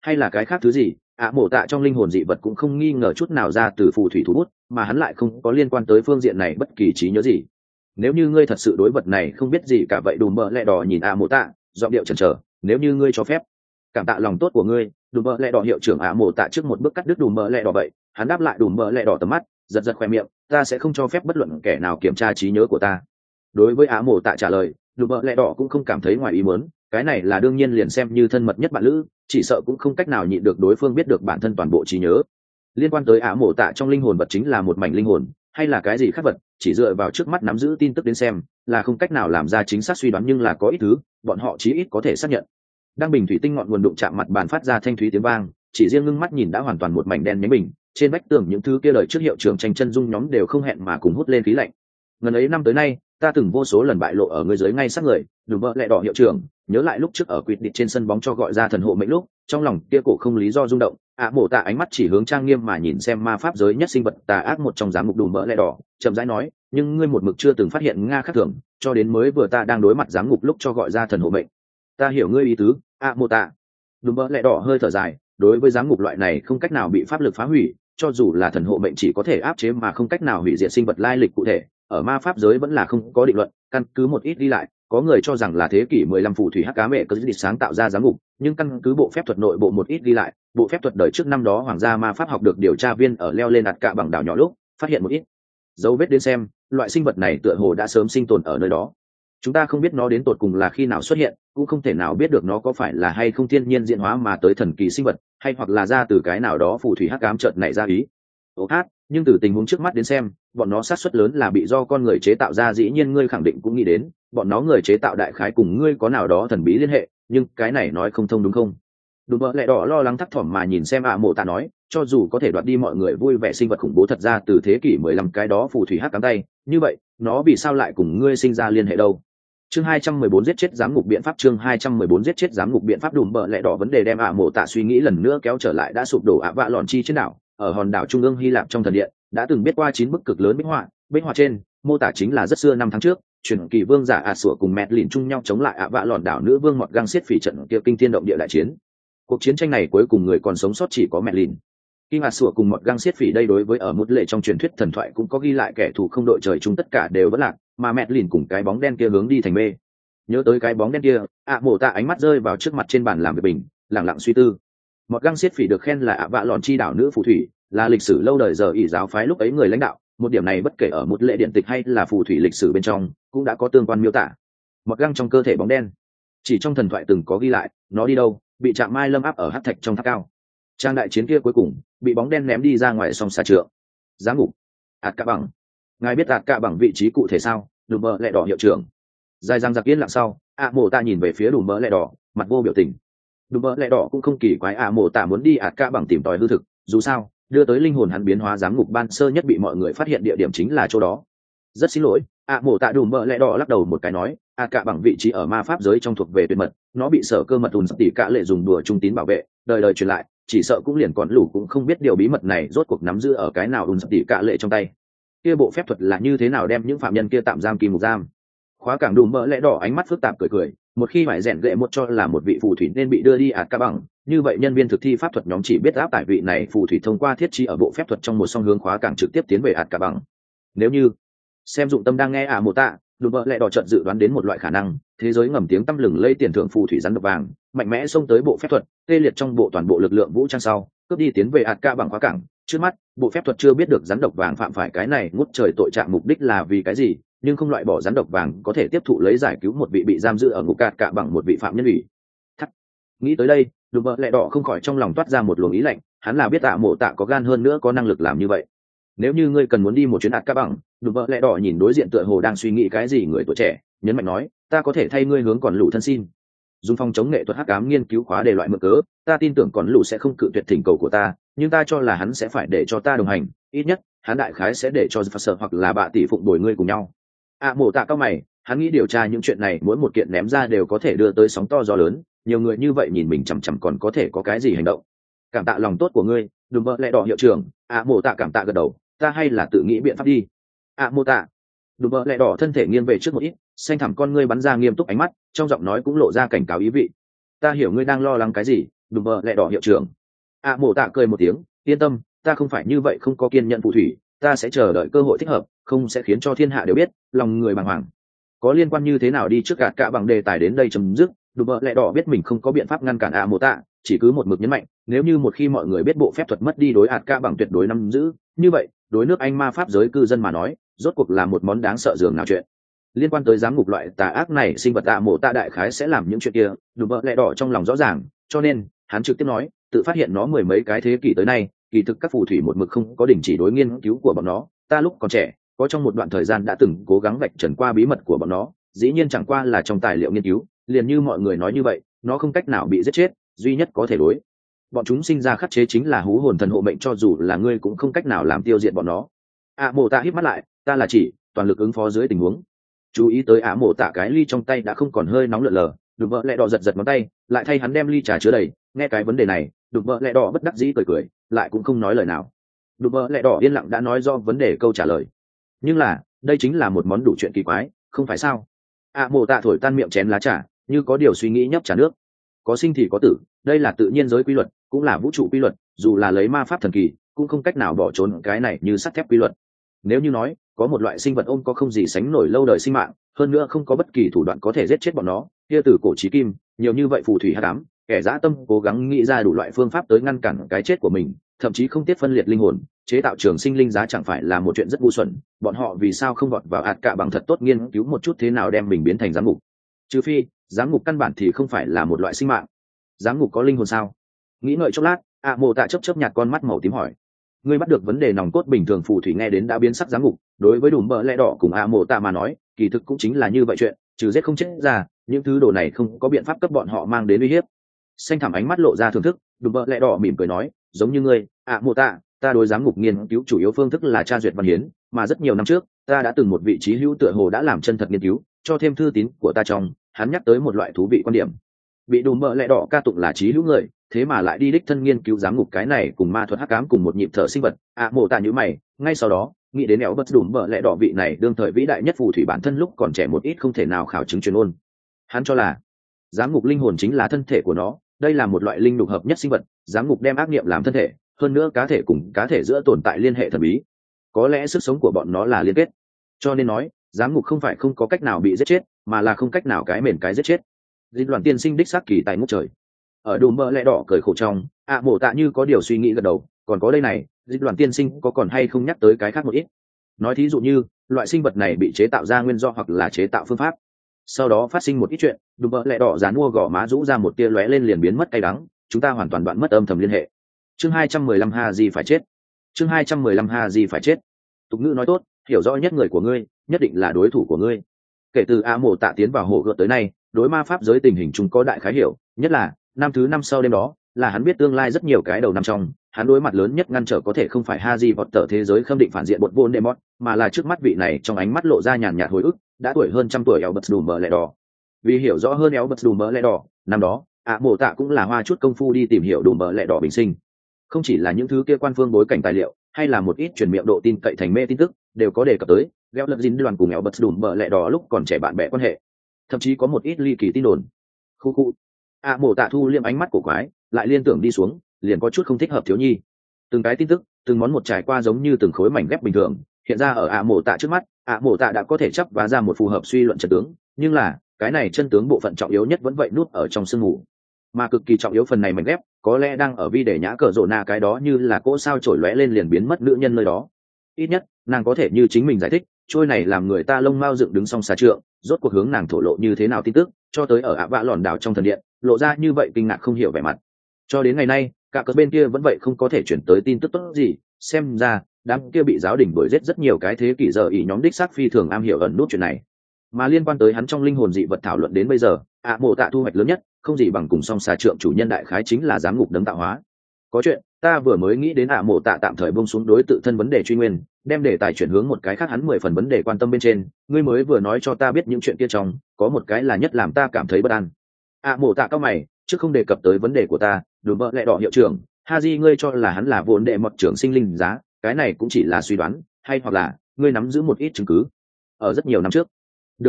A: hay là cái khác thứ gì. Mổ tạ trong linh hồn dị vật cũng không nghi ngờ chút nào ra từ phù thủy thú bút, mà hắn lại không có liên quan tới phương diện này bất kỳ trí nhớ gì. Nếu như ngươi thật sự đối vật này không biết gì cả vậy, đùm bợ lẹ đỏ nhìn mổ tạ, giọng điệu chần chờ. Nếu như ngươi cho phép, cảm tạ lòng tốt của ngươi. Đùm bợ lẹ đỏ hiệu trưởng mổ tạ trước một bước cắt đứt đùm bợ lẹ đỏ vậy, hắn đáp lại đùm bợ lẹ đỏ tầm mắt, giật giật khoe miệng, ta sẽ không cho phép bất luận kẻ nào kiểm tra trí nhớ của ta. Đối với mổ tạ trả lời, đùm bợ lẹ đỏ cũng không cảm thấy ngoài ý muốn, cái này là đương nhiên, liền xem như thân mật nhất bạn lữ, chỉ sợ cũng không cách nào nhịn được đối phương biết được bản thân toàn bộ trí nhớ. Liên quan tới mổ tạ trong linh hồn vật chính là một mảnh linh hồn hay là cái gì khác vật, chỉ dựa vào trước mắt nắm giữ tin tức đến xem là không cách nào làm ra chính xác suy đoán, nhưng là có ít thứ bọn họ chí ít có thể xác nhận. Đang bình thủy tinh ngọn nguồn đụng chạm mặt bàn phát ra thanh thúy tiếng vang, chỉ riêng ngưng mắt nhìn đã hoàn toàn một mảnh đen nhánh bình, trên vách tường những thứ kia lời trước hiệu trường tranh chân dung nhóm đều không hẹn mà cùng hút lên khí lạnh. Ngần ấy năm tới nay, ta từng vô số lần bại lộ ở ngươi dưới ngay sát người, đùm bợ lẹ đỏ hiệu trưởng nhớ lại lúc trước ở quyết định trên sân bóng cho gọi ra thần hộ mệnh lúc, trong lòng kia cổ không lý do rung động. Mổ tạ ánh mắt chỉ hướng trang nghiêm mà nhìn xem ma pháp giới nhất sinh vật tà ác một trong giám ngục đùm bợ lẹ đỏ, chậm rãi nói, nhưng ngươi một mực chưa từng phát hiện nga khác thường, cho đến mới vừa ta đang đối mặt giám ngục lúc cho gọi ra thần hộ mệnh. Ta hiểu ngươi ý tứ, mổ tạ. Đùm bợ lẹ đỏ hơi thở dài, đối với giám ngục loại này không cách nào bị pháp lực phá hủy, cho dù là thần hộ mệnh chỉ có thể áp chế mà không cách nào hủy diệt sinh vật lai lịch cụ thể, ở ma pháp giới vẫn là không có định luận. Căn cứ một ít đi lại, có người cho rằng là thế kỷ 15 phù thủy hắc cá mẹ có dịch sáng tạo ra giám ngục, nhưng căn cứ bộ phép thuật nội bộ một ít đi lại, bộ phép thuật đời trước năm đó hoàng gia ma pháp học được điều tra viên ở leo lên đặt cạ bằng đảo nhỏ lúc phát hiện một ít dấu vết đến xem loại sinh vật này tựa hồ đã sớm sinh tồn ở nơi đó. Chúng ta không biết nó đến tột cùng là khi nào xuất hiện, cũng không thể nào biết được nó có phải là hay không thiên nhiên diễn hóa mà tới thần kỳ sinh vật, hay hoặc là ra từ cái nào đó phù thủy hắc ám chợt nảy ra ý. Nhưng từ tình huống trước mắt đến xem, bọn nó xác suất lớn là bị do con người chế tạo ra. Dĩ nhiên ngươi khẳng định cũng nghĩ đến, bọn nó người chế tạo đại khái cùng ngươi có nào đó thần bí liên hệ, nhưng cái này nói không thông đúng không? Đùm bợ lẹ đỏ lo lắng thấp thỏm mà nhìn xem mổ tạ nói, cho dù có thể đoạt đi mọi người vui vẻ sinh vật khủng bố thật ra từ thế kỷ 15 cái đó phù thủy hắc cắm tay, như vậy nó vì sao lại cùng ngươi sinh ra liên hệ đâu? Chương 214 giết chết giám ngục biện pháp. Chương 214 giết chết giám ngục biện pháp. Đùm bợ lẹ đỏ vấn đề đem mổ tạ suy nghĩ lần nữa kéo trở lại đã sụp đổ vạ lọn chi trên đảo, ở hòn đảo trung ương Hy Lạp trong thần điện đã từng biết qua 9 bức cực lớn bích họa trên mô tả chính là rất xưa năm tháng trước, truyền kỳ vương giả sủa cùng mẹt lìn chung nhau chống lại vạ lọn đảo nữ vương mọt găng xiết phỉ trận kia kinh thiên động địa đại chiến. Cuộc chiến tranh này cuối cùng người còn sống sót chỉ có mẹt lìn. Kim sủa cùng mọt găng xiết phỉ đây đối với ở một lệ trong truyền thuyết thần thoại cũng có ghi lại kẻ thù không đội trời chung tất cả đều vẫn lạc, mà mẹt lìn cùng cái bóng đen kia hướng đi thành mê. Nhớ tới cái bóng đen kia, mổ tạ ánh mắt rơi vào trước mặt trên bàn làm việc bình, lặng lặng suy tư. Mọt găng xiết phỉ được khen là vạ lọn chi đảo nữ phù thủy, là lịch sử lâu đời giờ ỷ giáo phái lúc ấy người lãnh đạo, một điểm này bất kể ở một lệ điện tịch hay là phù thủy lịch sử bên trong cũng đã có tương quan miêu tả. Mọt găng trong cơ thể bóng đen, chỉ trong thần thoại từng có ghi lại, nó đi đâu, bị Trạm Mai Lâm áp ở hắc thạch trong tháp cao. Trang đại chiến kia cuối cùng bị bóng đen ném đi ra ngoài sông xa trượng. Giám ngục, ạt cạ bằng. Ngài biết ạt cạ bằng vị trí cụ thể sao? Đùm bợ lẹ đỏ hiệu trưởng. Dài răng giặc yên lặng sau, mổ tạ nhìn về phía đùm bợ lẹ đỏ, mặt vô biểu tình. Đùm bợ lẹ đỏ cũng không kỳ quái mổ tạ muốn đi ạt cạ bằng tìm tòi hư thực, dù sao đưa tới linh hồn hắn biến hóa giám ngục ban sơ nhất bị mọi người phát hiện địa điểm chính là chỗ đó. Rất xin lỗi, mổ tạ đùm bợ lẹ đỏ lắc đầu một cái nói, cạ bằng vị trí ở ma pháp giới trong thuộc về tuyệt mật, nó bị sở cơ mật ùn tỉ cạ lệ dùng đùa trung tín bảo vệ, đời đời truyền lại, chỉ sợ cũng liền còn lũ cũng không biết điều bí mật này rốt cuộc nắm giữ ở cái nào ùn tỉ cạ lệ trong tay. Kia bộ phép thuật là như thế nào đem những phạm nhân kia tạm giam kim ngục giam? Khóa cảng đùm bợ lẹ đỏ ánh mắt phức tạp cười, một khi phải rèn gệ một cho là một vị phù thủy nên bị đưa đi cạ bằng, như vậy nhân viên thực thi pháp thuật nhóm chỉ biết áp tải vị này phù thủy thông qua thiết trí ở bộ phép thuật trong một song hướng khóa cảng trực tiếp tiến về cạ bằng. Nếu như xem dụng tâm đang nghe mổ tạ, đùm bợ lẹ đỏ chợt dự đoán đến một loại khả năng, thế giới ngầm tiếng tăm lừng lây tiền thưởng phù thủy rắn độc vàng mạnh mẽ xông tới bộ phép thuật, tê liệt trong bộ toàn bộ lực lượng vũ trang sau cướp đi tiến về cạ bằng khóa cảng. Trước mắt bộ phép thuật chưa biết được rắn độc vàng phạm phải cái này ngút trời tội trạng mục đích là vì cái gì, nhưng không loại bỏ rắn độc vàng có thể tiếp thụ lấy giải cứu một vị bị giam giữ ở ngục cạ bằng một vị phạm nhân ủy thắt. Nghĩ tới đây, đùm bợ lẹ đỏ không khỏi trong lòng toát ra một luồng ý lạnh, hắn là biết mổ tạ có gan hơn nữa có năng lực làm như vậy. Nếu như ngươi cần muốn đi một chuyến cạ bằng, đùm bợ lẹ đỏ nhìn đối diện tựa hồ đang suy nghĩ cái gì người tuổi trẻ, nhấn mạnh nói, ta có thể thay ngươi hướng còn lũ thân xin. Dùng phòng chống nghệ thuật hắc ám nghiên cứu khóa đề loại mượn cớ, ta tin tưởng còn lũ sẽ không cự tuyệt thỉnh cầu của ta, nhưng ta cho là hắn sẽ phải để cho ta đồng hành, ít nhất hắn đại khái sẽ để cho Jefferson hoặc là bà tỷ phụng bồi ngươi cùng nhau. Mổ tạ cao mày, hắn nghĩ điều tra những chuyện này mỗi một kiện ném ra đều có thể đưa tới sóng to gió lớn, nhiều người như vậy nhìn mình chằm chằm còn có thể có cái gì hành động. Cảm tạ lòng tốt của ngươi, đùm bợ lẹ đỏ hiệu trưởng. Mổ tạ cảm tạ gật đầu, ta hay là tự nghĩ biện pháp đi. Mổ tạ. Đùm bợ lẹ đỏ thân thể nghiêng về trước một ít, xanh thẳm con ngươi bắn ra nghiêm túc ánh mắt, trong giọng nói cũng lộ ra cảnh cáo ý vị. Ta hiểu ngươi đang lo lắng cái gì, đùm bợ lẹ đỏ hiệu trưởng. Mộ tạ cười một tiếng, yên tâm, ta không phải như vậy không có kiên nhẫn phù thủy, ta sẽ chờ đợi cơ hội thích hợp, không sẽ khiến cho thiên hạ đều biết lòng người bàng hoàng. Có liên quan như thế nào đi trước gạt cả bằng đề tài đến đây chấm dứt. Đùm bợ lẹ đỏ biết mình không có biện pháp ngăn cản mộ tạ, chỉ cứ một mực nhấn mạnh, nếu như một khi mọi người biết bộ phép thuật mất đi đối cả bằng tuyệt đối nắm giữ, như vậy đối nước Anh ma pháp giới cư dân mà nói, rốt cuộc là một món đáng sợ dường nào chuyện. Liên quan tới giám ngục loại tà ác này, sinh vật mộ tạ đại khái sẽ làm những chuyện kia, đùm bợ lẹ đỏ trong lòng rõ ràng, cho nên hắn trực tiếp nói, tự phát hiện nó mười mấy cái thế kỷ tới nay, kỳ thực các phù thủy một mực không có đình chỉ đối nghiên cứu của bọn nó. Ta lúc còn trẻ, có trong một đoạn thời gian đã từng cố gắng vạch trần qua bí mật của bọn nó, dĩ nhiên chẳng qua là trong tài liệu nghiên cứu, liền như mọi người nói như vậy, nó không cách nào bị giết chết, duy nhất có thể đối bọn chúng sinh ra khắc chế chính là hú hồn thần hộ mệnh, cho dù là ngươi cũng không cách nào làm tiêu diệt bọn nó. Mộ tạ híp mắt lại, ta là chỉ toàn lực ứng phó dưới tình huống. Chú ý tới mộ tạ cái ly trong tay đã không còn hơi nóng lợn lờ, đùm bợ lẹ đỏ giật giật ngón tay, lại thay hắn đem ly trà chứa đầy. Nghe cái vấn đề này, đùm bợ lẹ đỏ bất đắc dĩ cười cười, lại cũng không nói lời nào. Đùm bợ lẹ đỏ yên lặng đã nói do vấn đề câu trả lời, nhưng là đây chính là một món đủ chuyện kỳ quái, không phải sao? Mộ tạ thổi tan miệng chén lá trà, như có điều suy nghĩ nhấp trà nước. Có sinh thì có tử, đây là tự nhiên giới quy luật, cũng là vũ trụ quy luật, dù là lấy ma pháp thần kỳ cũng không cách nào bỏ trốn cái này như sắt thép quy luật. Nếu như nói có một loại sinh vật ôm có không gì sánh nổi lâu đời sinh mạng, hơn nữa không có bất kỳ thủ đoạn có thể giết chết bọn nó, kia từ cổ chí kim, nhiều như vậy phù thủy hắc ám, kẻ dã tâm cố gắng nghĩ ra đủ loại phương pháp tới ngăn cản cái chết của mình, thậm chí không tiếc phân liệt linh hồn, chế tạo trường sinh linh giá, chẳng phải là một chuyện rất ngu xuẩn. Bọn họ vì sao không vọt vào cả bằng thật tốt nghiên cứu một chút thế nào đem mình biến thành giám ngục? Trừ phi giám ngục căn bản thì không phải là một loại sinh mạng. Giám ngục có linh hồn sao? Nghĩ ngợi chốc lát, mộ tạ chớp nhạt con mắt màu tím hỏi, ngươi bắt được vấn đề nòng cốt. Bình thường phù thủy nghe đến đã biến sắc giám ngục, đối với đùm bợ lẹ đỏ cùng mộ tạ mà nói, kỳ thực cũng chính là như vậy chuyện, trừ giết không chết ra, những thứ đồ này không có biện pháp cấp bọn họ mang đến uy hiếp. Xanh thẳm ánh mắt lộ ra thưởng thức, đùm bợ lẹ đỏ mỉm cười nói, giống như ngươi, mộ tạ, ta đối giám ngục nghiên cứu chủ yếu phương thức là tra duyệt văn hiến, mà rất nhiều năm trước ta đã từng một vị trí hữu tựa hồ đã làm chân thật nghiên cứu, cho thêm thư tín của ta trong, hắn nhắc tới một loại thú vị quan điểm. Bị đùm bợ lẹ đỏ ca tụng là trí hữu người, thế mà lại đi đích thân nghiên cứu giám ngục cái này cùng ma thuật hắc ám cùng một nhịp thở sinh vật. Mộ tạ nhíu mày, ngay sau đó nghĩ đến éo bất đùm bợ lẹ đỏ vị này đương thời vĩ đại nhất phù thủy bản thân lúc còn trẻ một ít không thể nào khảo chứng truyền ôn. Hắn cho là giám ngục linh hồn chính là thân thể của nó, đây là một loại linh lục hợp nhất sinh vật, giám ngục đem ác niệm làm thân thể, hơn nữa cá thể cùng cá thể giữa tồn tại liên hệ thần bí, có lẽ sức sống của bọn nó là liên kết, cho nên nói giám ngục không phải không có cách nào bị giết chết, mà là không cách nào cái mền cái giết chết. Dịch đoàn tiên sinh đích xác kỳ tài ngút trời. Ở đùm bợ lẹ đỏ cười khổ trong, mộ tạ như có điều suy nghĩ gật đầu, còn có đây này, dịch đoàn tiên sinh có còn hay không nhắc tới cái khác một ít. Nói thí dụ như loại sinh vật này bị chế tạo ra nguyên do hoặc là chế tạo phương pháp, sau đó phát sinh một ít chuyện, đùm bợ lẹ đỏ dán mua gò má rũ ra một tia lóe lên liền biến mất cay đắng, chúng ta hoàn toàn đoạn mất âm thầm liên hệ. Chương 215 Haji phải chết. Chương 215 Haji phải chết. Tục ngữ nói tốt, hiểu rõ nhất người của ngươi, nhất định là đối thủ của ngươi. Kể từ mộ tạ tiến vào hồ gợt tới nay, đối ma pháp giới tình hình chúng có đại khái hiểu, nhất là năm thứ năm sau đêm đó, là hắn biết tương lai rất nhiều cái đầu năm trong, hắn đối mặt lớn nhất ngăn trở có thể không phải Haji vọt tờ thế giới khâm định phản diện bột Voldemort, mà là trước mắt vị này trong ánh mắt lộ ra nhàn nhạt hồi ức, đã tuổi hơn trăm tuổi Albus Dumbledore. Vì hiểu rõ hơn Albus Dumbledore, năm đó, mộ tạ cũng là hoa chút công phu đi tìm hiểu Dumbledore bình sinh. Không chỉ là những thứ kia quan phương bối cảnh tài liệu, hay là một ít truyền miệng độ tin cậy thành mê tin tức, đều có đề cập tới Gel Lật Dính đoàn cùng Albus Dumbledore lúc còn trẻ bạn bè quan hệ. Thậm chí có một ít ly kỳ tin đồn. Khu. Mộ tạ thu liêm ánh mắt của quái, lại liên tưởng đi xuống, liền có chút không thích hợp thiếu nhi. Từng cái tin tức, từng món một trải qua giống như từng khối mảnh ghép bình thường, hiện ra ở mộ tạ trước mắt. Mộ tạ đã có thể chấp và ra một phù hợp suy luận chân tướng, nhưng là cái này chân tướng bộ phận trọng yếu nhất vẫn vậy nuốt ở trong sương mù, mà cực kỳ trọng yếu phần này mảnh ghép có lẽ đang ở vi để nhã cờ rộ na cái đó như là cỗ sao trổi lóe lên liền biến mất nữ nhân nơi đó. Ít nhất nàng có thể như chính mình giải thích, trôi này làm người ta lông mao dựng đứng song xà trượng, rốt cuộc hướng nàng thổ lộ như thế nào tin tức, cho tới ở vạ lòn đảo trong thần điện lộ ra như vậy kinh ngạc không hiểu vẻ mặt. Cho đến ngày nay cả cờ bên kia vẫn vậy không có thể chuyển tới tin tức tốt gì, xem ra đám kia bị giáo đình đuổi giết rất nhiều cái thế kỷ giờ ý nhóm đích xác phi thường am hiểu ẩn nút chuyện này. Mà liên quan tới hắn trong linh hồn dị vật thảo luận đến bây giờ, mộ tạ thu hoạch lớn nhất không gì bằng cùng song xà trượng chủ nhân đại khái chính là giám ngục đấng tạo hóa. Có chuyện ta vừa mới nghĩ đến mộ tạ tạm thời buông xuống đối tự thân vấn đề truy nguyên, đem đề tài chuyển hướng một cái khác hắn 10 phần vấn đề quan tâm bên trên. Ngươi mới vừa nói cho ta biết những chuyện kia trong, có một cái là nhất làm ta cảm thấy bất an. Mộ tạ cao mày, trước không đề cập tới vấn đề của ta, đùm bợ lẹ đỏ hiệu trưởng, Haji ngươi cho là hắn là vốn đệ mọt trưởng sinh linh giá, cái này cũng chỉ là suy đoán, hay hoặc là ngươi nắm giữ một ít chứng cứ. Ở rất nhiều năm trước. Được rồi,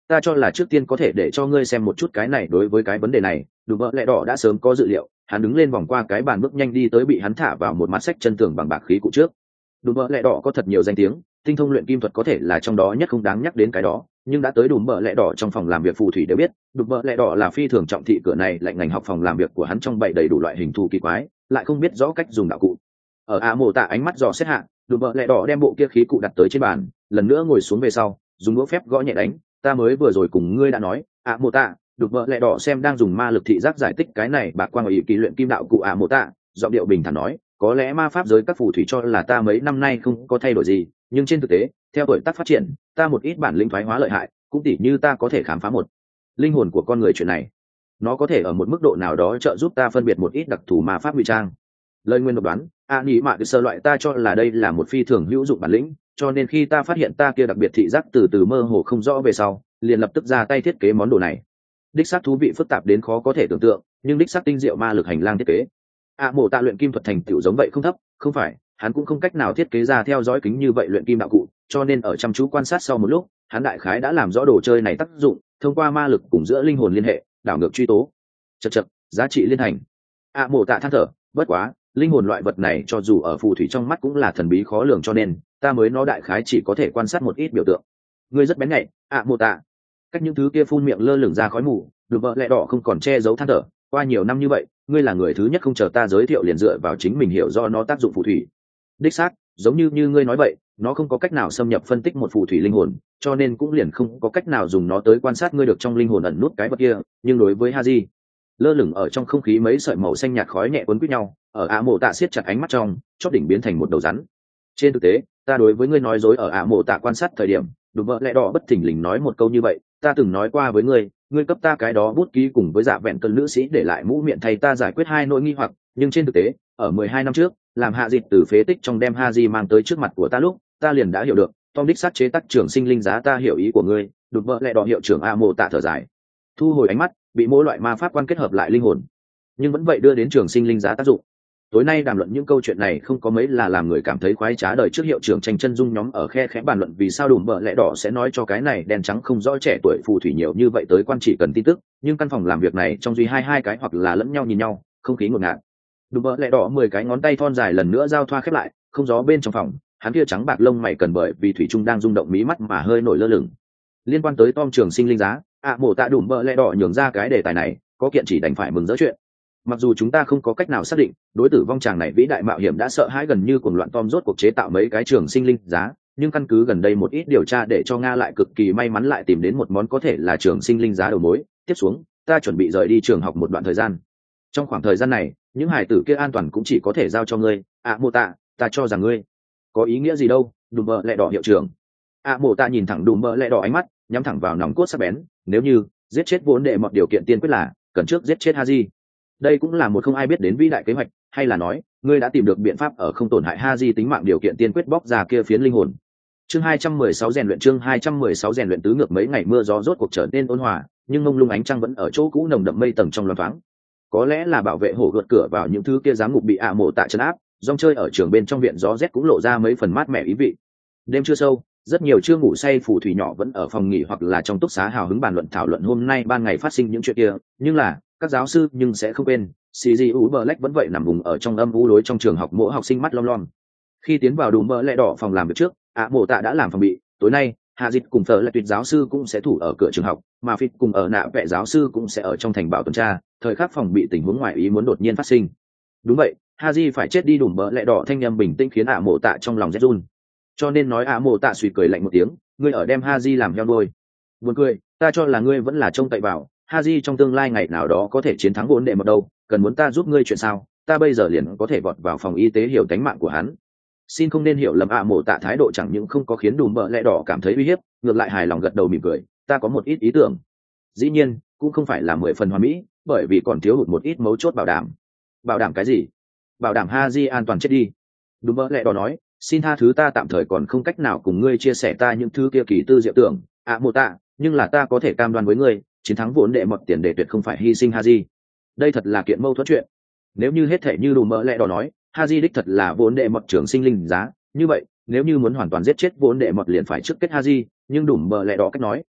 A: ta cho là trước tiên có thể để cho ngươi xem một chút cái này. Đối với cái vấn đề này, đùm bợ lẹ đỏ đã sớm có dự liệu. Hắn đứng lên vòng qua cái bàn, bước nhanh đi tới bị hắn thả vào một mặt sách chân tường bằng bạc khí cụ trước. Đùm bợ lẹ đỏ có thật nhiều danh tiếng, tinh thông luyện kim thuật có thể là trong đó nhất, không đáng nhắc đến cái đó, nhưng đã tới đùm bợ lẹ đỏ trong phòng làm việc phù thủy đều biết đùm bợ lẹ đỏ là phi thường trọng thị cửa này lạnh ngành học phòng làm việc của hắn trong bày đầy đủ loại hình thù kỳ quái, lại không biết rõ cách dùng đạo cụ. Ở ạ mộ tạ ánh mắt dò xét hạ, đùm bợ lẹ đỏ đem bộ kia khí cụ đặt tới trên bàn, lần nữa ngồi xuống về sau dùng đũa phép gõ nhẹ đánh. Ta mới vừa rồi cùng ngươi đã nói, ạ mộ tạ. Đùm bợ lẹ đỏ xem đang dùng ma lực thị giác giải thích cái này bạc quang ở ý kỳ luyện kim đạo cụ ạ mộ tạ, giọng điệu bình thản nói, có lẽ ma pháp giới các phù thủy cho là ta mấy năm nay không có thay đổi gì, nhưng trên thực tế theo tuổi tác phát triển, ta một ít bản lĩnh thoái hóa lợi hại, cũng tỉ như ta có thể khám phá một linh hồn của con người. Chuyện này nó có thể ở một mức độ nào đó trợ giúp ta phân biệt một ít đặc thù ma pháp ngụy trang. Lời nguyên độc đoán, nghĩ mạ sơ loại ta cho là đây là một phi thường hữu dụng bản lĩnh, cho nên khi ta phát hiện ta kia đặc biệt thị giác từ từ mơ hồ không rõ về sau, liền lập tức ra tay thiết kế món đồ này. Đích xác thú vị phức tạp đến khó có thể tưởng tượng, nhưng đích xác tinh diệu ma lực hành lang thiết kế. Mộ tạ luyện kim thuật thành tựu giống vậy không thấp, không phải hắn cũng không cách nào thiết kế ra theo dõi kính như vậy luyện kim đạo cụ, cho nên ở chăm chú quan sát sau một lúc, hắn đại khái đã làm rõ đồ chơi này tác dụng, thông qua ma lực cùng giữa linh hồn liên hệ, đảo ngược truy tố. Chậc, giá trị liên hành. Mộ tạ than thở, bất quá, linh hồn loại vật này cho dù ở phù thủy trong mắt cũng là thần bí khó lường, cho nên ta mới nói đại khái chỉ có thể quan sát một ít biểu tượng. Ngươi rất bén nhạy, mộ tạ. Cách những thứ kia phun miệng lơ lửng ra khói mù, đùm bợ lẹ đỏ không còn che giấu than thở, qua nhiều năm như vậy, ngươi là người thứ nhất không chờ ta giới thiệu liền dựa vào chính mình hiểu do nó tác dụng phù thủy. Đích xác, giống như ngươi nói vậy, nó không có cách nào xâm nhập phân tích một phù thủy linh hồn, cho nên cũng liền không có cách nào dùng nó tới quan sát ngươi được trong linh hồn ẩn nút cái vật kia. Nhưng đối với Haji, lơ lửng ở trong không khí mấy sợi màu xanh nhạt khói nhẹ quấn quýt nhau, ở mộ tạ siết chặt ánh mắt trong, chóp đỉnh biến thành một đầu rắn. Trên thực tế, ta đối với ngươi nói dối ở mộ tạ quan sát thời điểm, đùm bợ lẹ đỏ bất thình lình nói một câu như vậy, ta từng nói qua với ngươi, ngươi cấp ta cái đó bút ký cùng với dạ vẹn cơn nữ sĩ để lại mũ miệng thay ta giải quyết hai nỗi nghi hoặc, nhưng trên thực tế, ở 12 năm trước, làm hạ dịch từ phế tích trong đem Haji mang tới trước mặt của ta lúc, ta liền đã hiểu được, Tom đích sát chế tác trường sinh linh giá. Ta hiểu ý của ngươi. Đùm bợ lẹ đỏ hiệu trưởng mộ tạ thở dài, thu hồi ánh mắt, bị mỗi loại ma pháp quan kết hợp lại linh hồn, nhưng vẫn vậy đưa đến trường sinh linh giá tác dụng. Tối nay đàm luận những câu chuyện này không có mấy là làm người cảm thấy khoái trá. Đời trước hiệu trưởng tranh chân dung nhóm ở khe khẽ bàn luận vì sao đùm bợ lẹ đỏ sẽ nói cho cái này đen trắng không rõ trẻ tuổi phù thủy nhiều như vậy tới quan chỉ cần tin tức, nhưng căn phòng làm việc này trong duy hai cái hoặc là lẫn nhau nhìn nhau, không khí ngột ngạt. Đùm bợ lẹ đỏ 10 cái ngón tay thon dài lần nữa giao thoa khép lại, không gió bên trong phòng, hắn kia trắng bạc lông mày cần bởi vì thủy trung đang rung động mí mắt mà hơi nổi lơ lửng. Liên quan tới Tom trường sinh linh giá, mộ tạ đùm bợ lẹ đỏ nhường ra cái đề tài này, có kiện chỉ đành phải mừng rỡ chuyện. Mặc dù chúng ta không có cách nào xác định đối tử vong chàng này vĩ đại mạo hiểm đã sợ hãi gần như cuồng loạn Tom rốt cuộc chế tạo mấy cái trường sinh linh giá, nhưng căn cứ gần đây một ít điều tra để cho Nga lại cực kỳ may mắn lại tìm đến một món có thể là trường sinh linh giá đầu mối. Tiếp xuống, ta chuẩn bị rời đi trường học một đoạn thời gian. Trong khoảng thời gian này, những hải tử kia an toàn cũng chỉ có thể giao cho ngươi. Mộ tạ, ta cho rằng ngươi có ý nghĩa gì đâu. Đùm bợ lẹ đỏ hiệu trưởng. Mộ tạ nhìn thẳng đùm bợ lẹ đỏ ánh mắt, nhắm thẳng vào nòng cốt sắc bén. Nếu như giết chết vốn đệ một điều kiện tiên quyết là cần trước giết chết Haji. Đây cũng là một không ai biết đến vĩ đại kế hoạch, hay là nói ngươi đã tìm được biện pháp ở không tổn hại Haji tính mạng điều kiện tiên quyết bóc ra kia phiến linh hồn. Chương 216 rèn luyện. Chương 216 rèn luyện. Tứ ngược mấy ngày mưa gió rốt cuộc trở nên ôn hòa, nhưng mông lung ánh trăng vẫn ở chỗ cũ nồng đậm mây tầng trong loáng thoáng. Có lẽ là bảo vệ hổ gợt cửa vào những thứ kia giám ngục bị mộ tạ trấn áp, dòng chơi ở trường bên trong viện gió rét cũng lộ ra mấy phần mát mẻ ý vị. Đêm chưa sâu, rất nhiều chưa ngủ say phù thủy nhỏ vẫn ở phòng nghỉ hoặc là trong túc xá hào hứng bàn luận thảo luận hôm nay ban ngày phát sinh những chuyện kia, nhưng là các giáo sư nhưng sẽ không quên CGU Black vẫn vậy nằm vùng ở trong âm u đối trong trường học, mỗi học sinh mắt lom lom. Khi tiến vào đùm bợ lẹ đỏ phòng làm việc trước, mộ tạ đã làm phòng bị. Tối nay hạ dịch cùng thờ là tuyệt giáo sư cũng sẽ thủ ở cửa trường học, mà phịt cùng ở nạ vẽ giáo sư cũng sẽ ở trong thành bảo tuần tra, thời khắc phòng bị tình huống ngoài ý muốn đột nhiên phát sinh. Đúng vậy, Haji phải chết đi. Đùm bợ lẹ đỏ thanh âm bình tĩnh khiến mộ tạ trong lòng rét run. Cho nên nói mộ tạ suy cười lạnh một tiếng, ngươi ở đem Haji làm heo đôi. Buồn cười, ta cho là ngươi vẫn là trông cậy vào Haji trong tương lai ngày nào đó có thể chiến thắng vốn đệ một đâu. Cần muốn ta giúp ngươi chuyện sao? Ta bây giờ liền có thể vọt vào phòng y tế hiểu tánh mạng của hắn. Xin không nên hiểu lầm. Mộ tạ thái độ chẳng những không có khiến đùm bợ lẹ đỏ cảm thấy uy hiếp, ngược lại hài lòng gật đầu mỉm cười. Ta có một ít ý tưởng, dĩ nhiên cũng không phải là 10 phần hoàn mỹ, bởi vì còn thiếu hụt một ít mấu chốt bảo đảm. Bảo đảm cái gì? Bảo đảm Haji an toàn chết đi. Đùm bợ lẹ đỏ nói, xin tha thứ, ta tạm thời còn không cách nào cùng ngươi chia sẻ ta những thứ kia kỳ tư diệu tưởng, mộ tạ, nhưng là ta có thể cam đoan với ngươi, chiến thắng vốn đệ một tiền đề tuyệt không phải hy sinh Haji. Đây thật là kiện mâu thuẫn chuyện. Nếu như hết thể như đùm bợ lẹ đỏ nói, Haji đích thật là vốn đệ một trường sinh linh giá, như vậy nếu như muốn hoàn toàn giết chết vốn đệ một liền phải trước kết Haji, nhưng đùm bợ lẹ đỏ cách nói,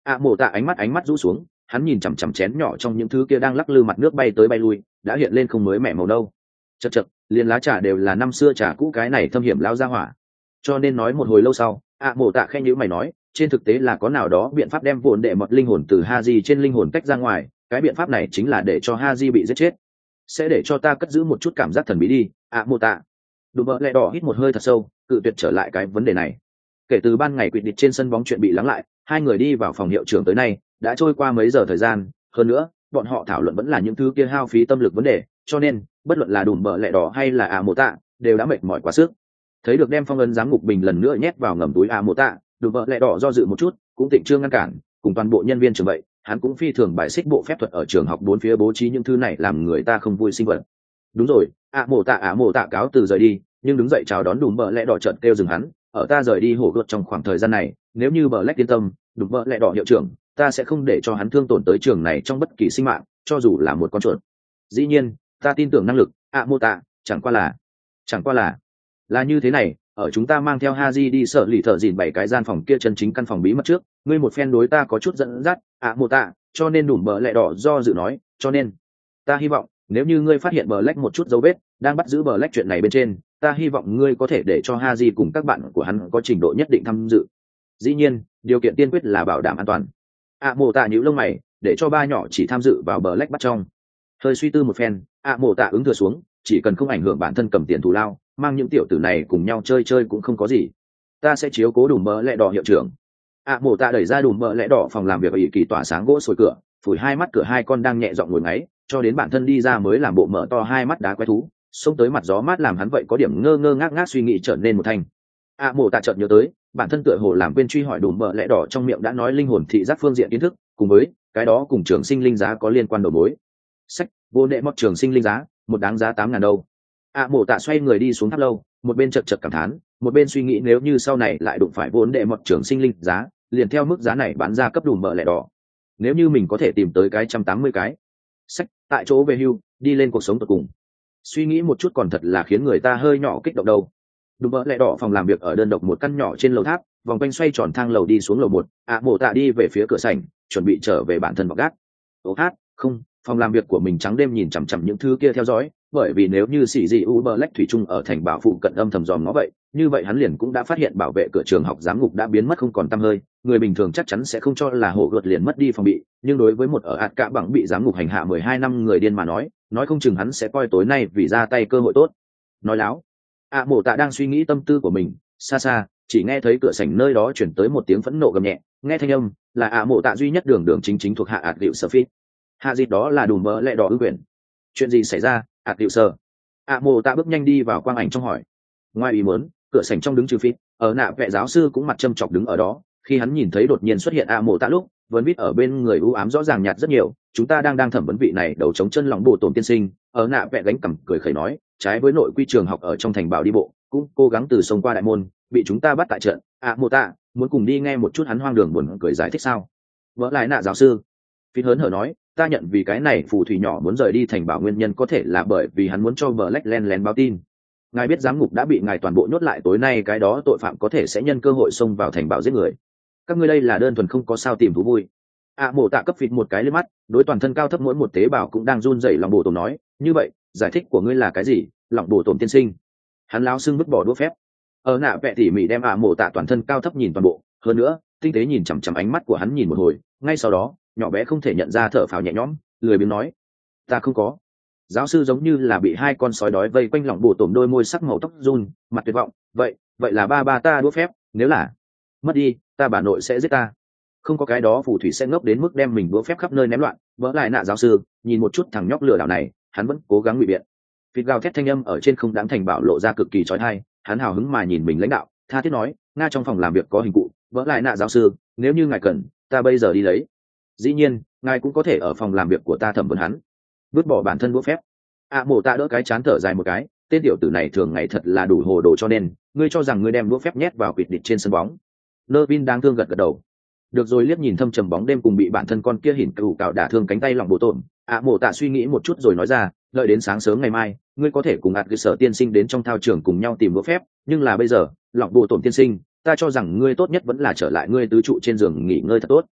A: mộ tạ ánh mắt rũ xuống, hắn nhìn chằm chằm chén nhỏ trong những thứ kia đang lắc lư mặt nước bay tới bay lui, đã hiện lên không mới mẻ màu đâu. Chậc chậc, liền lá trà đều là năm xưa trà cũ, cái này thâm hiểm lao ra hỏa. Cho nên nói một hồi lâu sau, mộ tạ khen nhíu mày nói, trên thực tế là có nào đó biện pháp đem vốn đệ mọt linh hồn từ Haji trên linh hồn tách ra ngoài, cái biện pháp này chính là để cho Haji bị giết chết. Sẽ để cho ta cất giữ một chút cảm giác thần bí đi, mộ tạ. Đùm bợ lẹ đỏ hít một hơi thật sâu, cự tuyệt trở lại cái vấn đề này. Kể từ ban ngày quỵt địch trên sân bóng chuyện bị lắng lại, hai người đi vào phòng hiệu trưởng tới nay đã trôi qua mấy giờ thời gian, hơn nữa bọn họ thảo luận vẫn là những thứ kia hao phí tâm lực vấn đề, cho nên bất luận là đùm bợ lẹ đỏ hay là mộ tạ đều đã mệt mỏi quá sức. Thấy được đem phong ấn giám ngục bình lần nữa nhét vào ngầm túi mộ tạ, đùm bợ lẹ đỏ do dự một chút, cũng tịnh chưa ngăn cản, cùng toàn bộ nhân viên trường vậy, hắn cũng phi thường bài xích bộ phép thuật ở trường học bốn phía bố trí những thứ này làm người ta không vui sinh vật. Đúng rồi, mộ tạ cáo từ rời đi, nhưng đứng dậy chào đón đùm bợ lẹ đỏ chợt kêu dừng hắn, ở ta rời đi hổ gợt trong khoảng thời gian này, nếu như Black yên tâm, đùm bợ lẹ đỏ hiệu trưởng, ta sẽ không để cho hắn thương tổn tới trường này trong bất kỳ sinh mạng, cho dù là một con chuột. Dĩ nhiên, ta tin tưởng năng lực, mộ tạ, chẳng qua là như thế này, ở chúng ta mang theo Haji đi sở lì thợ dìn 7 cái gian phòng kia chân chính căn phòng bí mật trước, ngươi một phen đối ta có chút dẫn dắt, mộ tạ, cho nên đùm bợ lẹ đỏ do dự nói, cho nên ta hy vọng nếu như ngươi phát hiện Black một chút dấu vết đang bắt giữ Black chuyện này bên trên, ta hy vọng ngươi có thể để cho Haji cùng các bạn của hắn có trình độ nhất định tham dự. Dĩ nhiên, điều kiện tiên quyết là bảo đảm an toàn. Mộ tạ nhíu lông mày, để cho ba nhỏ chỉ tham dự vào Black bắt trong. Hơi suy tư một phen, mộ tạ ứng thừa xuống, chỉ cần không ảnh hưởng bản thân cầm tiền thù lao, mang những tiểu tử này cùng nhau chơi cũng không có gì. Ta sẽ chiếu cố đùm bợ lẹ đỏ hiệu trưởng. Mộ tạ đẩy ra đùm bợ lẹ đỏ phòng làm việc ở ỷ kỳ tỏa sáng gỗ sồi cửa, phủi hai mắt cửa hai con đang nhẹ giọng ngồi ngáy, cho đến bản thân đi ra mới làm bộ mở to hai mắt đá quái thú, xông tới mặt gió mát làm hắn vậy có điểm ngơ ngác suy nghĩ trở nên một thanh. Mộ tạ chợt nhớ tới, bản thân tựa hồ làm quên truy hỏi đùm bợ lẽ đỏ trong miệng đã nói linh hồn thị giác phương diện kiến thức, cùng với cái đó cùng trường sinh linh giá có liên quan đầu mối. Sách vô đệ mọt trường sinh linh giá, một đáng giá 8.000 đâu. Mộ tạ xoay người đi xuống tháp lâu, một bên chật cảm thán, một bên suy nghĩ nếu như sau này lại đụng phải vốn đệ mọt trường sinh linh giá, liền theo mức giá này bán ra cấp đùm bợ lẽ đỏ. Nếu như mình có thể tìm tới cái 180 cái. Sách tại chỗ về hưu, đi lên cuộc sống tột cùng. Suy nghĩ một chút còn thật là khiến người ta hơi nhỏ kích động đâu. Đùm bợ lẹ đỏ phòng làm việc ở đơn độc một căn nhỏ trên lầu tháp, vòng quanh xoay tròn thang lầu đi xuống lầu 1. Mộ tạ đi về phía cửa sảnh, chuẩn bị trở về bản thân vào gác. Không, phòng làm việc của mình trắng đêm nhìn chằm chằm những thứ kia theo dõi, bởi vì nếu như xỉ dị Black thủy chung ở thành bảo phụ cận âm thầm dòm nó vậy, như vậy hắn liền cũng đã phát hiện bảo vệ cửa trường học giám ngục đã biến mất không còn tăm hơi. Người bình thường chắc chắn sẽ không cho là hổ gợt liền mất đi phòng bị, nhưng đối với một ở ạt cả bằng bị giám ngục hành hạ 12 năm người điên mà nói không chừng hắn sẽ coi tối nay vì ra tay cơ hội tốt. Nói láo. Mộ tạ đang suy nghĩ tâm tư của mình, xa chỉ nghe thấy cửa sảnh nơi đó chuyển tới một tiếng phẫn nộ gầm nhẹ, nghe thanh âm là mộ tạ duy nhất đường chính thuộc hạ ạt liệu sở phi. Hạ dịt đó là đùm bợ lẹ đỏ ư quyền. Chuyện gì xảy ra, ạt liệu sở? Mộ tạ bước nhanh đi vào quang ảnh trong hỏi. Ngoài ý muốn, cửa sảnh trong đứng trừ phi, ở nạ vệ giáo sư cũng mặt châm chọc đứng ở đó. Khi hắn nhìn thấy đột nhiên xuất hiện mộ tạ lúc, vẫn biết ở bên người u ám rõ ràng nhạt rất nhiều. Chúng ta đang thẩm vấn vị này đầu chống chân lòng bồ tổn tiên sinh. Ở nạ vệ gánh cằm cười khẩy nói, trái với nội quy trường học ở trong thành bảo đi bộ, cũng cố gắng từ sông qua đại môn, bị chúng ta bắt tại trận. Mộ tạ muốn cùng đi nghe một chút hắn hoang đường buồn cười giải thích sao? Vỡ lại nạ giáo sư. Phi hớn hở nói, ta nhận vì cái này phù thủy nhỏ muốn rời đi thành bảo nguyên nhân có thể là bởi vì hắn muốn cho Black lén báo tin. Ngài biết giám ngục đã bị ngài toàn bộ nhốt lại, tối nay cái đó tội phạm có thể sẽ nhân cơ hội xông vào thành bảo giết người. Các ngươi đây là đơn thuần không có sao tìm thú vui. Mộ tạ cấp phịt một cái lên mắt, đối toàn thân cao thấp mỗi một tế bào cũng đang run rẩy lòng bổ tổn nói, như vậy giải thích của ngươi là cái gì, lòng bổ tổn tiên sinh? Hắn láo xưng vứt bỏ đũa phép. Ở nạ vẽ tỉ mỉ đem mộ tạ toàn thân cao thấp nhìn toàn bộ, hơn nữa tinh tế nhìn chằm chằm ánh mắt của hắn nhìn một hồi, ngay sau đó nhỏ bé không thể nhận ra thở phào nhẹ nhõm, lười biếng nói, ta không có. Giáo sư giống như là bị hai con sói đói vây quanh lòng bổ tổn, đôi môi sắc màu tóc run, mặt tuyệt vọng. Vậy là ba ta đũa phép, nếu là mất đi, ta bà nội sẽ giết ta. Không có cái đó phù thủy sẽ ngốc đến mức đem mình đũa phép khắp nơi ném loạn. Vỡ lại nạ giáo sư nhìn một chút thằng nhóc lừa đảo này, hắn vẫn cố gắng ngụy biện. Phịt gào thét thanh âm ở trên không đáng thành bảo lộ ra cực kỳ chói tai. Hắn hào hứng mà nhìn mình lãnh đạo, tha thiết nói, nga trong phòng làm việc có hình cụ. Vỡ lại nạ giáo sư, nếu như ngài cần, ta bây giờ đi lấy. Dĩ nhiên ngài cũng có thể ở phòng làm việc của ta thẩm vấn hắn. Vứt bỏ bản thân đũa phép. Mộ tạ đỡ cái chán thở dài một cái, tên tiểu tử này thường ngày thật là đủ hồ đồ, cho nên ngươi cho rằng ngươi đem đũa phép nhét vào quỵt địch trên sân bóng. Nervin đáng thương gật đầu. Được rồi, liếc nhìn thâm trầm bóng đêm cùng bị bản thân con kia hỉn cừu cào đả thương cánh tay lòng bổ tổn. Mộ tạ suy nghĩ một chút rồi nói ra, đợi đến sáng sớm ngày mai ngươi có thể cùng cơ sở tiên sinh đến trong thao trường cùng nhau tìm đũa phép, nhưng là bây giờ lòng bổ tổn tiên sinh, ta cho rằng ngươi tốt nhất vẫn là trở lại ngươi tứ trụ trên giường nghỉ ngơi thật tốt.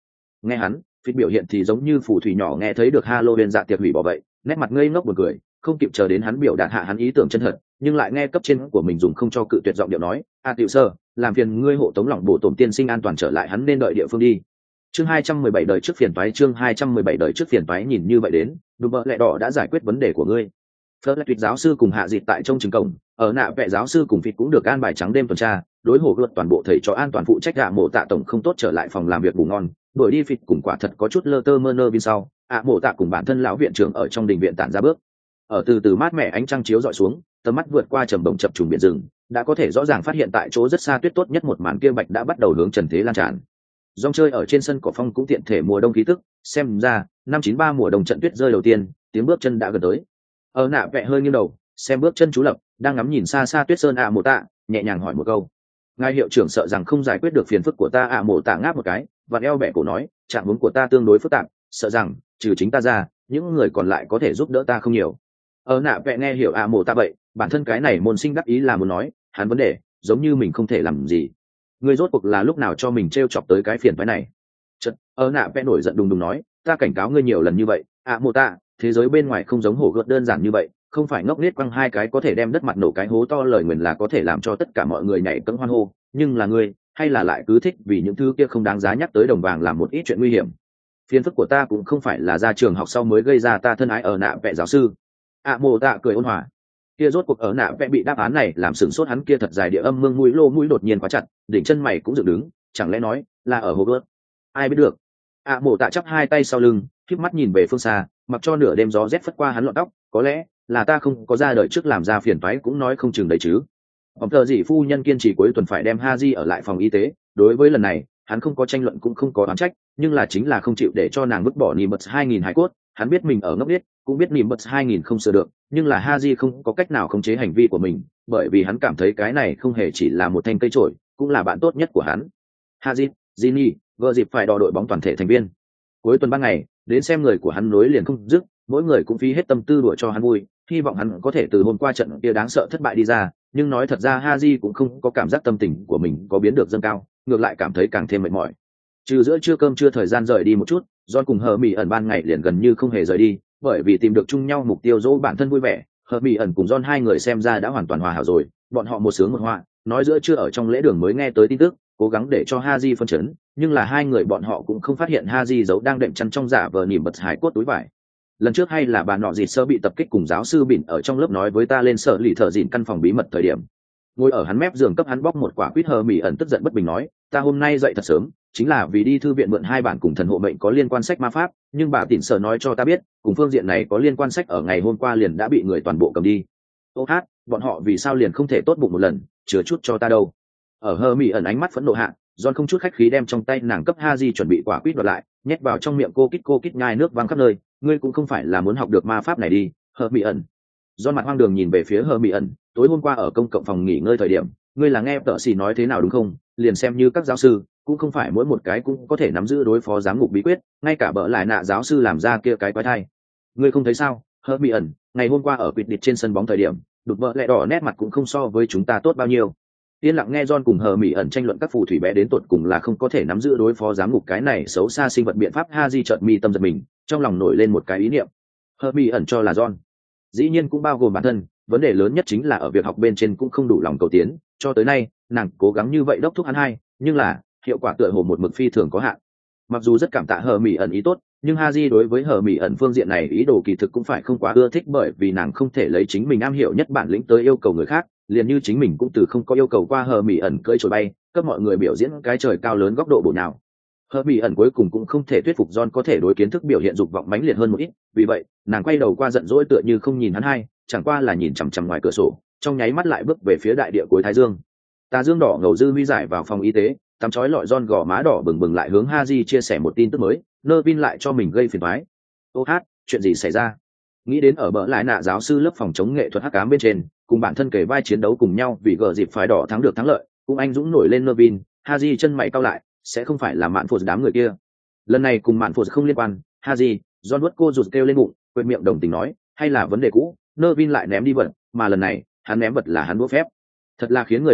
A: Nghe hắn phít biểu hiện thì giống như phù thủy nhỏ nghe thấy được Halloween dạ tiệc hủy bỏ vậy, nét mặt ngây ngốc buồn cười, không kịp chờ đến hắn biểu đạt hạ hắn ý tưởng chân thật, nhưng lại nghe cấp trên của mình dùng không cho cự tuyệt giọng điệu nói, tiểu sơ, làm phiền ngươi hộ tống lỏng bộ tổn tiên sinh an toàn trở lại, hắn nên đợi địa phương đi. Chương 217 đời trước phiền toái, chương 217 đời trước phiền toái, nhìn như vậy đến, đùm bợ lẹ đỏ đã giải quyết vấn đề của ngươi. Phớt lại tuyệt giáo sư cùng hạ dịt tại trong trường cổng, ở nạ vẽ giáo sư cùng phịt cũng được an bài trắng đêm tuần tra, đối hồ luật toàn bộ thầy cho an toàn phụ trách gạ mộ tạ tổng không tốt trở lại phòng làm việc ngủ ngon, đuổi đi phịt cùng quả thật có chút lơ tơ mơ nơ bên sau, mộ tạ cùng bản thân lão viện trưởng ở trong đình viện tản ra bước. Ở từ từ mát mẻ ánh trăng chiếu dọi xuống, tầm mắt vượt qua trầm bồng chập trùng biển rừng, đã có thể rõ ràng phát hiện tại chỗ rất xa tuyết tốt nhất một màn kia bạch đã bắt đầu hướng trần thế lan tràn. Dòng chơi ở trên sân cỏ phong cũng tiện thể mùa đông khí tức, xem ra năm 93 mùa đông trận tuyết rơi đầu tiên, tiếng bước chân đã gần tới. Ở nạ vẽ hơi nghiêng đầu, xem bước chân chú lập, đang ngắm nhìn xa xa tuyết sơn mộ tạ, nhẹ nhàng hỏi một câu. Ngài hiệu trưởng sợ rằng không giải quyết được phiền phức của ta. Mộ tạ ngáp một cái, và eo bẻ cổ nói, trạng huống của ta tương đối phức tạp, sợ rằng trừ chính ta ra, những người còn lại có thể giúp đỡ ta không nhiều. Ở nạ vẽ nghe hiểu mộ tạ vậy, bản thân cái này môn sinh đắc ý là muốn nói, hắn vấn đề giống như mình không thể làm gì. Ngươi rốt cuộc là lúc nào cho mình trêu chọc tới cái phiền phái này? Chợt, ở nạ vẽ nổi giận đùng đùng nói, ta cảnh cáo ngươi nhiều lần như vậy, mộ tạ, thế giới bên ngoài không giống hổ gợt đơn giản như vậy, không phải ngốc nghếch quăng hai cái có thể đem đất mặt nổ cái hố to lời nguyền là có thể làm cho tất cả mọi người nhảy cẫng hoan hô, nhưng là ngươi, hay là lại cứ thích vì những thứ kia không đáng giá nhắc tới đồng vàng làm một ít chuyện nguy hiểm. Phiền phức của ta cũng không phải là ra trường học sau mới gây ra, ta thân ái ở nạ vẽ giáo sư. Mộ tạ cười ôn hòa. Kia rốt cuộc ở nạ vẽ bị đáp án này làm sửng sốt, hắn kia thật dài địa âm mương mũi đột nhiên quá chặt, đỉnh chân mày cũng dựng đứng, chẳng lẽ nói là ở hồ gợt? Ai biết được. Mộ tạ chắp hai tay sau lưng, khép mắt nhìn về phương xa, mặc cho nửa đêm gió rét phất qua hắn lọn tóc, có lẽ là ta không có ra đời trước làm ra phiền toái cũng nói không chừng đấy chứ. Ông thợ dị phu nhân kiên trì cuối tuần phải đem Haji ở lại phòng y tế, đối với lần này hắn không có tranh luận cũng không có oán trách, nhưng là chính là không chịu để cho nàng vứt bỏ Nimbus 2000 hải cốt. Hắn biết mình ở ngốc biết, cũng biết Nimbus 2000 không sửa được, nhưng là Haji không có cách nào khống chế hành vi của mình, bởi vì hắn cảm thấy cái này không hề chỉ là một thanh cây trổi, cũng là bạn tốt nhất của hắn. Haji, Jinny, vợ dịp phải đo đội bóng toàn thể thành viên. Cuối tuần ban ngày, đến xem người của hắn nối liền không dứt, mỗi người cũng phí hết tâm tư đùa cho hắn vui, hy vọng hắn có thể từ hôm qua trận kia đáng sợ thất bại đi ra, nhưng nói thật ra Haji cũng không có cảm giác tâm tình của mình có biến được dâng cao, ngược lại cảm thấy càng thêm mệt mỏi. Trừ giữa trưa cơm trưa thời gian rời đi một chút, John cùng Hờ Mỹ ẩn ban ngày liền gần như không hề rời đi, bởi vì tìm được chung nhau mục tiêu dỗ bản thân vui vẻ. Hờ Mỹ ẩn cùng John hai người xem ra đã hoàn toàn hòa hảo rồi, bọn họ một sướng một họa, nói giữa trưa ở trong lễ đường mới nghe tới tin tức, cố gắng để cho Haji phân chấn, nhưng là hai người bọn họ cũng không phát hiện Haji giấu đang đệm chăn trong giả vờ nỉm bật hải cốt túi vải. Lần trước hay là bà nọ dịt sơ bị tập kích cùng giáo sư bỉn ở trong lớp nói với ta lên sợ lì thợ dịn căn phòng bí mật thời điểm, ngồi ở hắn mép giường cấp hắn bóc một quả quýt. Hờ Mỹ ẩn tức giận bất bình nói, ta hôm nay dậy thật sớm chính là vì đi thư viện mượn hai bản cùng thần hộ mệnh có liên quan sách ma pháp, nhưng bà tỉn sợ nói cho ta biết cùng phương diện này có liên quan sách ở ngày hôm qua liền đã bị người toàn bộ cầm đi. Ô hát, bọn họ vì sao liền không thể tốt bụng một lần chứa chút cho ta đâu? Ở Hờ Mỹ ẩn ánh mắt phẫn nộ hạ, John không chút khách khí đem trong tay nàng cấp Haji chuẩn bị quả quýt đoạt lại, nhét vào trong miệng cô kít nhai nước văng khắp nơi. Ngươi cũng không phải là muốn học được ma pháp này đi, Hờ Mỹ ẩn. John mặt hoang đường nhìn về phía Hờ Mỹ ẩn, tối hôm qua ở công cộng phòng nghỉ ngơi thời điểm, ngươi là nghe tợ xì nói thế nào đúng không? Liền xem như các giáo sư, cũng không phải mỗi một cái cũng có thể nắm giữ đối phó giám ngục bí quyết, ngay cả bỡ lại nạ giáo sư làm ra kia cái quái thai. Ngươi không thấy sao? Hờ Mỹ ẩn, ngày hôm qua ở quyết địch trên sân bóng thời điểm, đục vợ lẹ đỏ nét mặt cũng không so với chúng ta tốt bao nhiêu. Yên lặng nghe John cùng Hờ Mỹ ẩn tranh luận các phù thủy bé đến tột cùng là không có thể nắm giữ đối phó giám ngục cái này xấu xa sinh vật biện pháp. Haji chợt mi tâm giật mình, trong lòng nổi lên một cái ý niệm. Hờ Mỹ ẩn cho là John, dĩ nhiên cũng bao gồm bản thân, vấn đề lớn nhất chính là ở việc học bên trên cũng không đủ lòng cầu tiến, cho tới nay nàng cố gắng như vậy đốc thúc hắn hai, nhưng là hiệu quả tựa hồ một mực phi thường có hạn. Mặc dù rất cảm tạ Hờ Mỹ ẩn ý tốt, nhưng Haji đối với Hờ Mỹ ẩn phương diện này ý đồ kỳ thực cũng phải không quá ưa thích, bởi vì nàng không thể lấy chính mình am hiểu nhất bản lĩnh tới yêu cầu người khác, liền như chính mình cũng từ không có yêu cầu qua Hờ Mỹ ẩn cưỡi trồi bay, cấp mọi người biểu diễn cái trời cao lớn góc độ bộ nào. Hờ Mỹ ẩn cuối cùng cũng không thể thuyết phục John có thể đối kiến thức biểu hiện dục vọng mãnh liệt hơn một ít, vì vậy nàng quay đầu qua giận dỗi tựa như không nhìn hắn hai, chẳng qua là nhìn chằm chằm ngoài cửa sổ, trong nháy mắt lại bước về phía đại địa cuối thái dương. Tà dương đỏ ngầu dư huy giải vào phòng y tế, tắm chói lọi John gò má đỏ bừng bừng lại hướng Haji chia sẻ một tin tức mới, Nervin lại cho mình gây phiền toái. Ô hát, chuyện gì xảy ra? Nghĩ đến ở bỡ lại nạ giáo sư lớp phòng chống nghệ thuật hắc ám bên trên, cùng bản thân kề vai chiến đấu cùng nhau vì gờ dịp phải đỏ thắng được thắng lợi, cũng anh dũng nổi lên Nervin. Haji chân mày cau lại, sẽ không phải là mạn phụt đám người kia. Lần này cùng mạn phụt không liên quan. Haji, John nuốt cô rụt kêu lên bụng, quên miệng đồng tình nói, hay là vấn đề cũ. Nervin lại ném đi vật, mà lần này hắn ném vật là hắn đũa phép. Thật là khiến người buồn bực,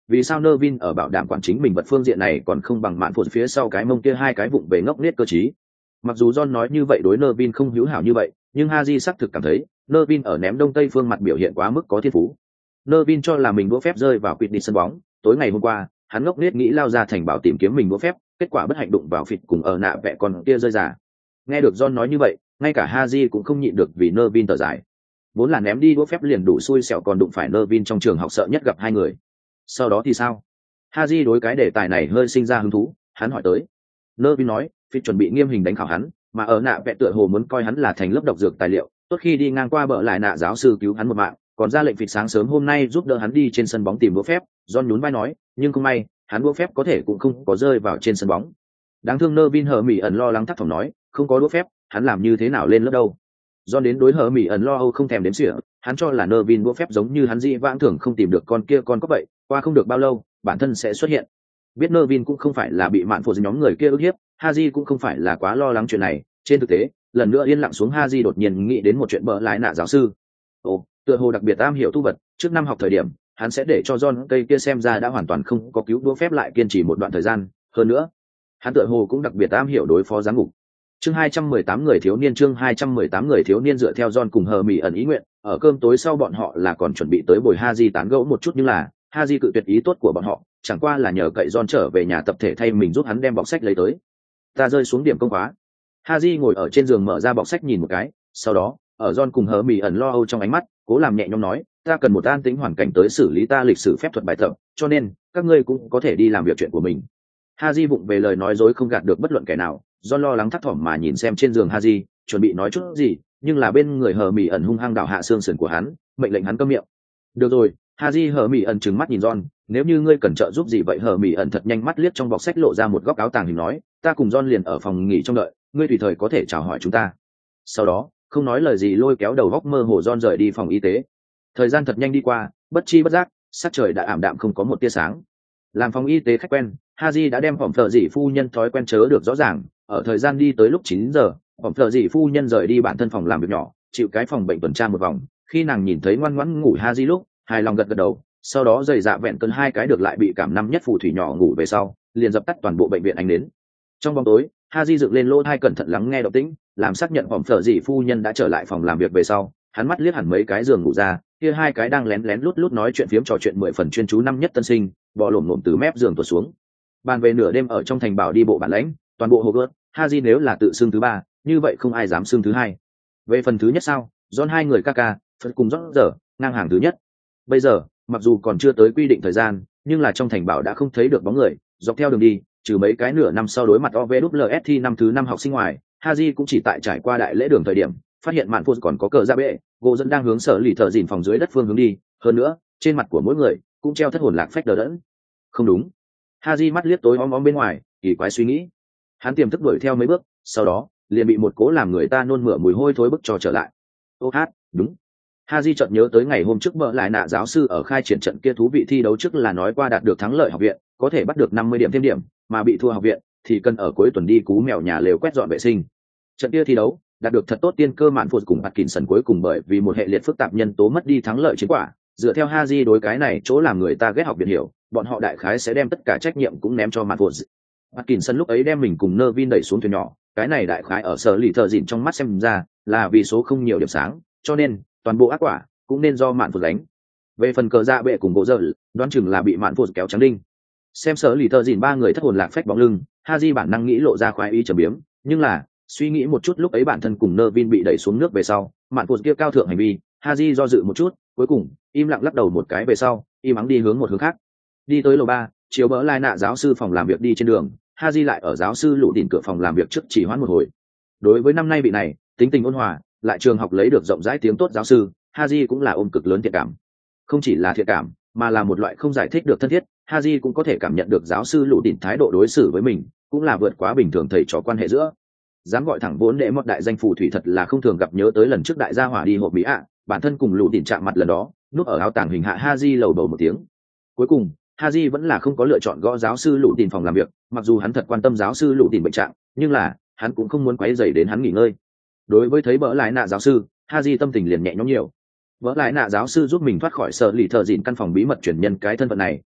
A: vì sao Nervin ở bảo đảm quản chính mình vật phương diện này còn không bằng mạn phụ phía sau cái mông kia hai cái vụng về ngốc nết cơ trí. Mặc dù John nói như vậy đối Nervin không hữu hảo như vậy, nhưng Haji xác thực cảm thấy Nervin ở ném đông tây phương mặt biểu hiện quá mức có thiên phú. Nervin cho là mình đũa phép rơi vào quỵt đi sân bóng, tối ngày hôm qua, hắn ngốc nết nghĩ lao ra thành bảo tìm kiếm mình đũa phép, kết quả bất hạnh đụng vào phịt cùng ở nạ vẽ còn kia rơi giả. Nghe được John nói như vậy, ngay cả Haji cũng không nhịn được vì Nervin thở dài. Vốn là ném đi đũa phép liền đủ xui xẻo còn đụng phải Nervin trong trường học sợ nhất gặp hai người. Sau đó thì sao? Haji đối cái đề tài này hơi sinh ra hứng thú, hắn hỏi tới. Nervin nói, phịt chuẩn bị nghiêm hình đánh khảo hắn, mà ở nạ vẽ tựa hồ muốn coi hắn là thành lớp độc dược tài liệu, tốt khi đi ngang qua bờ lại nạ giáo sư cứu hắn một mạng, còn ra lệnh phịt sáng sớm hôm nay giúp đỡ hắn đi trên sân bóng tìm đũa phép. John nhún vai nói, nhưng không may, hắn đũa phép có thể cũng không có rơi vào trên sân bóng. Đáng thương Nervin hờ mỉ ẩn lo lắng thắc thỏm nói, không có đũa phép, hắn làm như thế nào lên lớp đâu? John đến đối hờ mỉ ẩn lo âu không thèm đếm xỉa, hắn cho là Nervin đũa phép giống như hắn dĩ vãng thường không tìm được con kia con có vậy, qua không được bao lâu, bản thân sẽ xuất hiện. Biết Nervin cũng không phải là bị mạn phụ nhóm người kia ức hiếp, Haji cũng không phải là quá lo lắng chuyện này. Trên thực tế, lần nữa yên lặng xuống, Haji đột nhiên nghĩ đến một chuyện bỡ lái nạ giáo sư. Ồ, tựa hồ đặc biệt am hiểu tu vật, trước năm học thời điểm, hắn sẽ để cho John cây kia xem ra đã hoàn toàn không có cứu đũa phép lại kiên trì một đoạn thời gian, hơn nữa, hắn tựa hồ cũng đặc biệt am hiểu đối phó giám ngục. Chương 218 người thiếu niên chương 218 người thiếu niên dựa theo John cùng hờ mỉ ẩn ý nguyện, ở cơm tối sau bọn họ là còn chuẩn bị tới bồi Haji tán gẫu một chút, nhưng là Haji cự tuyệt ý tốt của bọn họ, chẳng qua là nhờ cậy John trở về nhà tập thể thay mình giúp hắn đem bọc sách lấy tới. Ta rơi xuống điểm công khóa. Haji ngồi ở trên giường mở ra bọc sách nhìn một cái, sau đó, ở John cùng hờ mỉ ẩn lo âu trong ánh mắt, cố làm nhẹ nhõm nói, ta cần một an tĩnh hoàn cảnh tới xử lý ta lịch sử phép thuật bài tập, cho nên các ngươi cũng có thể đi làm việc chuyện của mình. Haji vụng về lời nói dối không gạt được bất luận kẻ nào. John lo lắng thấp thỏm mà nhìn xem trên giường Haji, chuẩn bị nói chút gì, nhưng là bên người hờ mỉ ẩn hung hăng đảo hạ xương sườn của hắn, mệnh lệnh hắn câm miệng. Được rồi, Haji hờ mỉ ẩn trừng mắt nhìn John, nếu như ngươi cần trợ giúp gì vậy? Hờ mỉ ẩn thật nhanh mắt liếc trong bọc sách lộ ra một góc áo tàng hình nói, ta cùng John liền ở phòng nghỉ trong đợi, ngươi tùy thời có thể chào hỏi chúng ta. Sau đó, không nói lời gì lôi kéo đầu góc mơ hồ John rời đi phòng y tế. Thời gian thật nhanh đi qua, bất chi bất giác, sắc trời đã ảm đạm không có một tia sáng. Làm phòng y tế khách quen, Haji đã đem phỏng thợ dị phu nhân thói quen chớ được rõ ràng. Ở thời gian đi tới lúc 9 giờ, phỏng thợ dị phu nhân rời đi bản thân phòng làm việc nhỏ, chịu cái phòng bệnh tuần tra một vòng. Khi nàng nhìn thấy ngoan ngoãn ngủ Haji lúc, hài lòng gật gật đầu. Sau đó giày dạ vẹn cơn hai cái được lại bị cảm năm nhất phù thủy nhỏ ngủ về sau, liền dập tắt toàn bộ bệnh viện ánh đến. Trong bóng tối, Haji dựng lên lỗ tai cẩn thận lắng nghe động tĩnh, làm xác nhận phỏng thợ dị phu nhân đã trở lại phòng làm việc về sau, hắn mắt liếc hẳn mấy cái giường ngủ ra, kia hai cái đang lén lén lút lút nói chuyện phiếm trò chuyện 10 phần chuyên chú năm nhất tân sinh, bò lổm lổm từ mép giường tuột xuống. Bàn về nửa đêm ở trong thành bảo đi bộ bản lãnh, toàn bộ Hogwarts, Haji nếu là tự xưng thứ ba, như vậy không ai dám xưng thứ hai. Về phần thứ nhất sao, John hai người ca, Phật cùng rót giờ, ngang hàng thứ nhất. Bây giờ, mặc dù còn chưa tới quy định thời gian, nhưng là trong thành bảo đã không thấy được bóng người, dọc theo đường đi, trừ mấy cái nửa năm sau đối mặt OVWS thi năm thứ 5 học sinh ngoài, Haji cũng chỉ tại trải qua đại lễ đường thời điểm, phát hiện mạn phô còn có cờ ra bệ, gỗ dẫn đang hướng sở lì thợ dìn phòng dưới đất phương hướng đi, hơn nữa, trên mặt của mỗi người cũng treo thất hồn lạc phách đờ đẫn. Không đúng. Haji mắt liếc tối om om bên ngoài, kỳ quái suy nghĩ. Hắn tiềm thức đuổi theo mấy bước, sau đó liền bị một cố làm người ta nôn mửa mùi hôi thối bức cho trở lại. Ô hát, đúng. Haji chợt nhớ tới ngày hôm trước bợ lại nạ giáo sư ở khai triển trận kia thú vị thi đấu trước là nói qua đạt được thắng lợi học viện, có thể bắt được 50 điểm thêm điểm, mà bị thua học viện thì cần ở cuối tuần đi cú mèo nhà lều quét dọn vệ sinh. Trận kia thi đấu đạt được thật tốt tiên cơ mạn phụt cùng Atkinson cuối cùng bởi vì một hệ liệt phức tạp nhân tố mất đi thắng lợi chiến quả. Dựa theo Haji đối cái này chỗ làm người ta ghét học viện hiểu, bọn họ đại khái sẽ đem tất cả trách nhiệm cũng ném cho mạn phụt. Atkinson lúc ấy đem mình cùng Nervin đẩy xuống thuyền nhỏ, cái này đại khái ở sở lì thợ dìn trong mắt xem ra là vì số không nhiều điểm sáng, cho nên toàn bộ ác quả cũng nên do mạn phụt đánh. Về phần cờ dạ bệ cùng gỗ dở, đoán chừng là bị mạn phụt kéo trắng đinh. Xem sở lì thợ dìn ba người thất hồn lạc phách bóng lưng, Haji bản năng nghĩ lộ ra khoái ý trầm biếm, nhưng là suy nghĩ một chút lúc ấy bản thân cùng Nervin bị đẩy xuống nước về sau, mạn phụt kia cao thượng hành vi, Haji do dự một chút, cuối cùng im lặng lắc đầu một cái về sau, im ắng đi hướng một hướng khác. Đi tới lầu 3, chiều bỡ lai nạ giáo sư phòng làm việc đi trên đường, Haji lại ở giáo sư lụ đỉnh cửa phòng làm việc trước chỉ hoãn một hồi. Đối với năm nay vị này, tính tình ôn hòa, lại trường học lấy được rộng rãi tiếng tốt giáo sư, Haji cũng là ôm cực lớn thiện cảm. Không chỉ là thiện cảm, mà là một loại không giải thích được thân thiết, Haji cũng có thể cảm nhận được giáo sư lụ đỉnh thái độ đối xử với mình, cũng là vượt quá bình thường thầy trò quan hệ giữa. Dám gọi thẳng vốn đệ một đại danh phù thủy thật là không thường gặp, nhớ tới lần trước đại gia hỏa đi hộp mỹ ạ, bản thân cùng lụ đỉnh chạm mặt lần đó, núp ở áo tàng hình hạ Haji lầu bầu một tiếng. Cuối cùng Haji vẫn là không có lựa chọn gõ giáo sư lụ đỉnh phòng làm việc, mặc dù hắn thật quan tâm giáo sư lụ đỉnh bệnh trạng, nhưng là hắn cũng không muốn quấy rầy đến hắn nghỉ ngơi. Đối với thấy bỡ lại nạ giáo sư, Haji tâm tình liền nhẹ nhõm nhiều. Bỡ lại nạ giáo sư giúp mình thoát khỏi sợ lì thợ dịn căn phòng bí mật chuyển nhân cái thân phận này,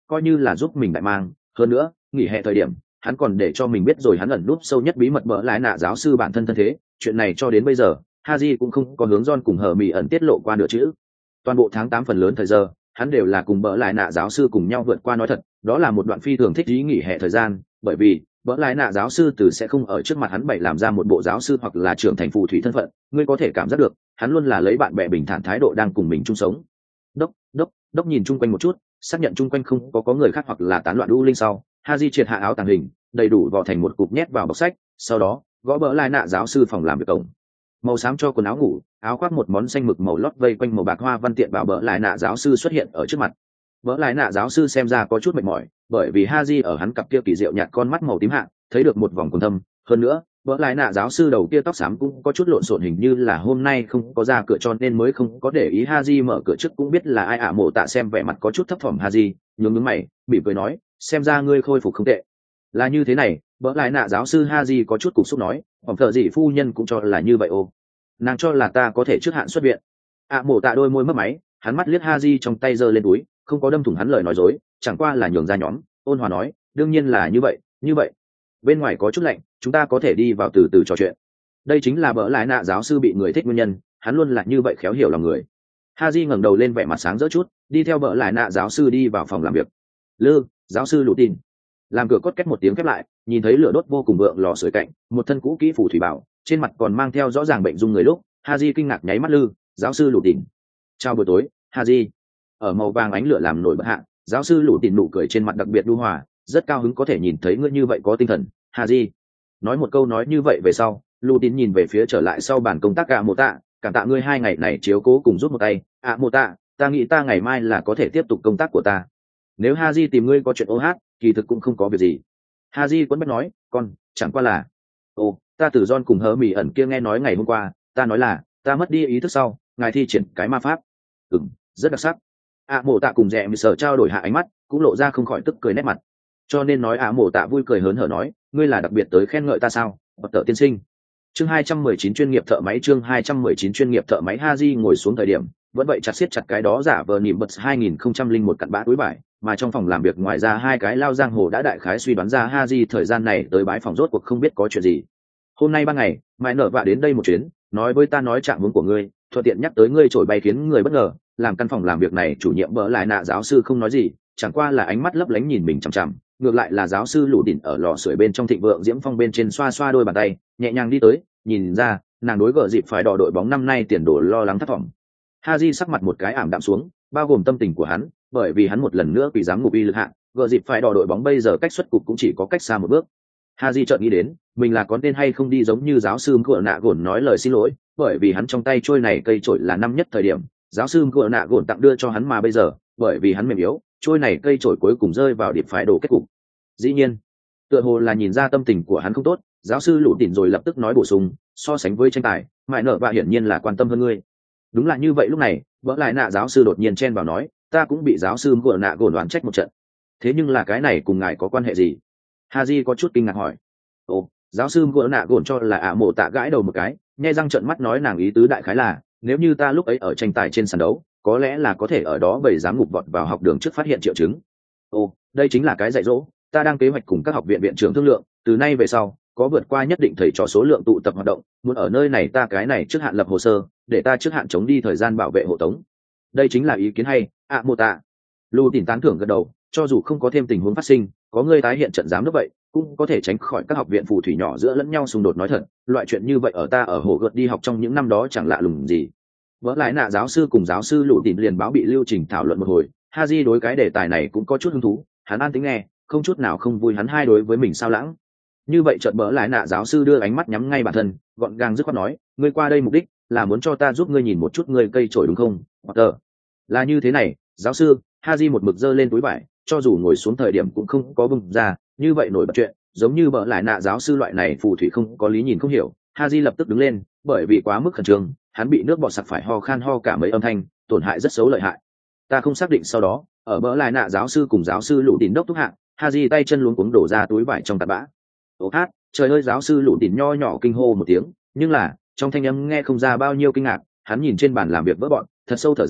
A: coi như là giúp mình đại mang. Hơn nữa nghỉ hè thời điểm hắn còn để cho mình biết rồi hắn ẩn núp sâu nhất bí mật bỡ lái nạ giáo sư bản thân thân thế. Chuyện này cho đến bây giờ Haji cũng không có hướng John cùng hờ mì ẩn tiết lộ qua nửa chữ. Toàn bộ tháng 8 phần lớn thời giờ hắn đều là cùng bỡ lái nạ giáo sư cùng nhau vượt qua. Nói thật, đó là một đoạn phi thường thích ý nghỉ hè thời gian, bởi vì bỡ lái nạ giáo sư từ sẽ không ở trước mặt hắn bày làm ra một bộ giáo sư hoặc là trưởng thành phù thủy thân phận. Ngươi có thể cảm giác được hắn luôn là lấy bạn bè bình thản thái độ đang cùng mình chung sống. Đốc nhìn chung quanh một chút, xác nhận chung quanh không có người khác hoặc là tán loạn u linh sau, Haji triệt hạ áo tàng hình, đầy đủ vò thành một cục nhét vào bọc sách, sau đó gõ bỡ lại nạ giáo sư phòng làm việc cổng. Màu xám cho quần áo ngủ, áo khoác một món xanh mực màu lót vây quanh màu bạc hoa văn tiện vào bỡ lại nạ giáo sư xuất hiện ở trước mặt. Bỡ lại nạ giáo sư xem ra có chút mệt mỏi, bởi vì Haji ở hắn cặp kia kỳ diệu nhạt con mắt màu tím hạ, thấy được một vòng quần thâm, hơn nữa bỡ lại nạ giáo sư đầu kia tóc xám cũng có chút lộn xộn, hình như là hôm nay không có ra cửa cho nên mới không có để ý. Haji mở cửa trước cũng biết là ai. Mộ tạ xem vẻ mặt có chút thấp thỏm Haji, nhướng mày, mỉm cười nói, xem ra ngươi khôi phục không tệ. Là như thế này, bỡ lại nạ giáo sư Haji có chút cục xúc nói, phòng thợ gì phu nhân cũng cho là như vậy ô. Nàng cho là ta có thể trước hạn xuất viện. Mộ tạ đôi môi mấp máy, hắn mắt liếc Haji trong tay giơ lên túi, không có đâm thủng hắn lời nói dối, chẳng qua là nhường ra nhóm, ôn hòa nói, đương nhiên là như vậy. Bên ngoài có chút lạnh, chúng ta có thể đi vào từ từ trò chuyện. Đây chính là bỡ lại nạ giáo sư bị người thích nguyên nhân, hắn luôn là như vậy khéo hiểu lòng người. Haji ngẩng đầu lên vẻ mặt sáng rỡ chút, đi theo bỡ lại nạ giáo sư đi vào phòng làm việc. Giáo sư lũ tin. Làm cửa cốt két một tiếng khép lại, nhìn thấy lửa đốt vô cùng vượng lò sưởi cạnh, một thân cũ kỹ phù thủy bảo, trên mặt còn mang theo rõ ràng bệnh dung người lúc, Haji kinh ngạc nháy mắt giáo sư lũ tin. Chào buổi tối, Haji. Ở màu vàng ánh lửa làm nổi bật hạ, giáo sư lũ tin nụ cười trên mặt đặc biệt nhu hòa, rất cao hứng có thể nhìn thấy ngươi như vậy có tinh thần. Haji nói một câu nói như vậy về sau, lũ tin nhìn về phía trở lại sau bàn công tác Mộ tạ, cảm tạ ngươi 2 ngày này chiếu cố cùng giúp một tay. Mộ tạ, ta nghĩ ta ngày mai là có thể tiếp tục công tác của ta. Nếu Haji tìm ngươi có chuyện kỳ thực cũng không có việc gì. Haji quấn bách nói, con chẳng qua là ta từ John cùng hớ mì ẩn kia nghe nói ngày hôm qua, ta nói là ta mất đi ý thức sau ngài thi triển cái ma pháp. Rất đặc sắc. Mộ tạ cùng Rẽ Mị Sở trao đổi hạ ánh mắt, cũng lộ ra không khỏi tức cười nét mặt. Cho nên nói Mộ tạ vui cười hớn hở nói, ngươi là đặc biệt tới khen ngợi ta sao, Bậc Tở tiên sinh. Chương 219 chuyên nghiệp thợ máy. Chương 219 chuyên nghiệp thợ máy. Haji ngồi xuống thời điểm vẫn vậy chặt siết chặt cái đó giả vờ nỉm bật 2001 cặn bã túi vải, mà trong phòng làm việc ngoài ra 2 cái lao giang hồ đã đại khái suy đoán ra Haji thời gian này tới bái phòng rốt cuộc không biết có chuyện gì. Hôm nay ban ngày mãi nở vạ đến đây một chuyến, nói với ta nói trạng huống của ngươi, thuận tiện nhắc tới ngươi trổi bay khiến người bất ngờ. Làm căn phòng làm việc này chủ nhiệm bỡ lại nạ giáo sư không nói gì, chẳng qua là ánh mắt lấp lánh nhìn mình chằm chằm. Ngược lại là giáo sư lũ đỉnh ở lò sưởi bên trong thịnh vượng diễm phong bên trên xoa xoa đôi bàn tay, nhẹ nhàng đi tới, nhìn ra nàng đối gở dịp phải đỏ đội bóng năm nay tiền đồ lo lắng thất vọng. Haji sắc mặt một cái ảm đạm xuống, bao gồm tâm tình của hắn, bởi vì hắn một lần nữa bị giám ngục y lực hạ, gở dịp phải đỏ đội bóng bây giờ cách xuất cục cũng chỉ có cách xa một bước. Haji chợt nghĩ đến, mình là có nên hay không đi giống như giáo sư Cựa Nạ Gồn nói lời xin lỗi, bởi vì hắn trong tay trôi này cây chổi là năm nhất thời điểm, giáo sư Cựa Nạ Gồn tặng đưa cho hắn mà bây giờ, bởi vì hắn mềm yếu, trôi này cây chổi cuối cùng rơi vào điệp phái đổ kết cục. Dĩ nhiên, tựa hồ là nhìn ra tâm tình của hắn không tốt, giáo sư lũ tỉn rồi lập tức nói bổ sung, so sánh với tranh tài, mại nợ và hiển nhiên là quan tâm hơn ngươi. Đúng là như vậy. Lúc này vỡ lại nạ giáo sư đột nhiên chen vào nói, ta cũng bị giáo sư Cựa Nạ Gồn đoán trách một trận. Thế nhưng là cái này cùng ngài có quan hệ gì? Haji có chút kinh ngạc hỏi. Giáo sư Cựa Nạ Gồn cho là Mộ tạ gãi đầu một cái, nhe răng trợn mắt nói, nàng ý tứ đại khái là, nếu như ta lúc ấy ở tranh tài trên sàn đấu, có lẽ là có thể ở đó bầy giám ngục vọt vào học đường trước phát hiện triệu chứng. Đây chính là cái dạy dỗ, ta đang kế hoạch cùng các học viện viện trưởng thương lượng, từ nay về sau có vượt qua nhất định thầy trò số lượng tụ tập hoạt động, muốn ở nơi này ta cái này trước hạn lập hồ sơ, để ta trước hạn chống đi thời gian bảo vệ hộ tống. Đây chính là ý kiến hay. Mộ tạ Lù Tìn tán thưởng gật đầu, cho dù không có thêm tình huống phát sinh, có người tái hiện trận giám đốc vậy, cũng có thể tránh khỏi các học viện phù thủy nhỏ giữa lẫn nhau xung đột. Nói thật, loại chuyện như vậy ở ta ở hồ gợt đi học trong những năm đó chẳng lạ lùng gì. Vỡ lại nạ giáo sư cùng giáo sư Lù Tìn liền báo bị lưu trình thảo luận một hồi. Haji đối cái đề tài này cũng có chút hứng thú, hắn an tính nghe, không chút nào không vui hắn hai đối với mình sao lãng. Như vậy chợt bỡ lại nạ giáo sư đưa ánh mắt nhắm ngay bản thân, gọn gàng dứt khoát nói, ngươi qua đây mục đích là muốn cho ta giúp ngươi nhìn một chút ngươi cây trổi đúng không? Là như thế này, giáo sư. Haji một mực giơ lên túi vải, cho dù ngồi xuống thời điểm cũng không có bung ra, như vậy nổi bật chuyện, giống như bỡ lại nạ giáo sư loại này phù thủy không có lý nhìn không hiểu. Haji lập tức đứng lên, bởi vì quá mức khẩn trương, hắn bị nước bọt sặc phải ho khan ho cả mấy âm thanh, tổn hại rất xấu lợi hại. Ta không xác định. Sau đó ở bỡ lại nạ giáo sư cùng giáo sư Lũ Tìn đốc thúc hạng, Haji tay chân luống cuống đổ ra túi vải trong tạt bã. Trời ơi! Giáo sư Lũ Tìn nho nhỏ kinh hô một tiếng, nhưng là trong thanh âm nghe không ra bao nhiêu kinh ngạc. Hắn nhìn trên bàn làm việc vỡ bọn, thật sâu thở dài,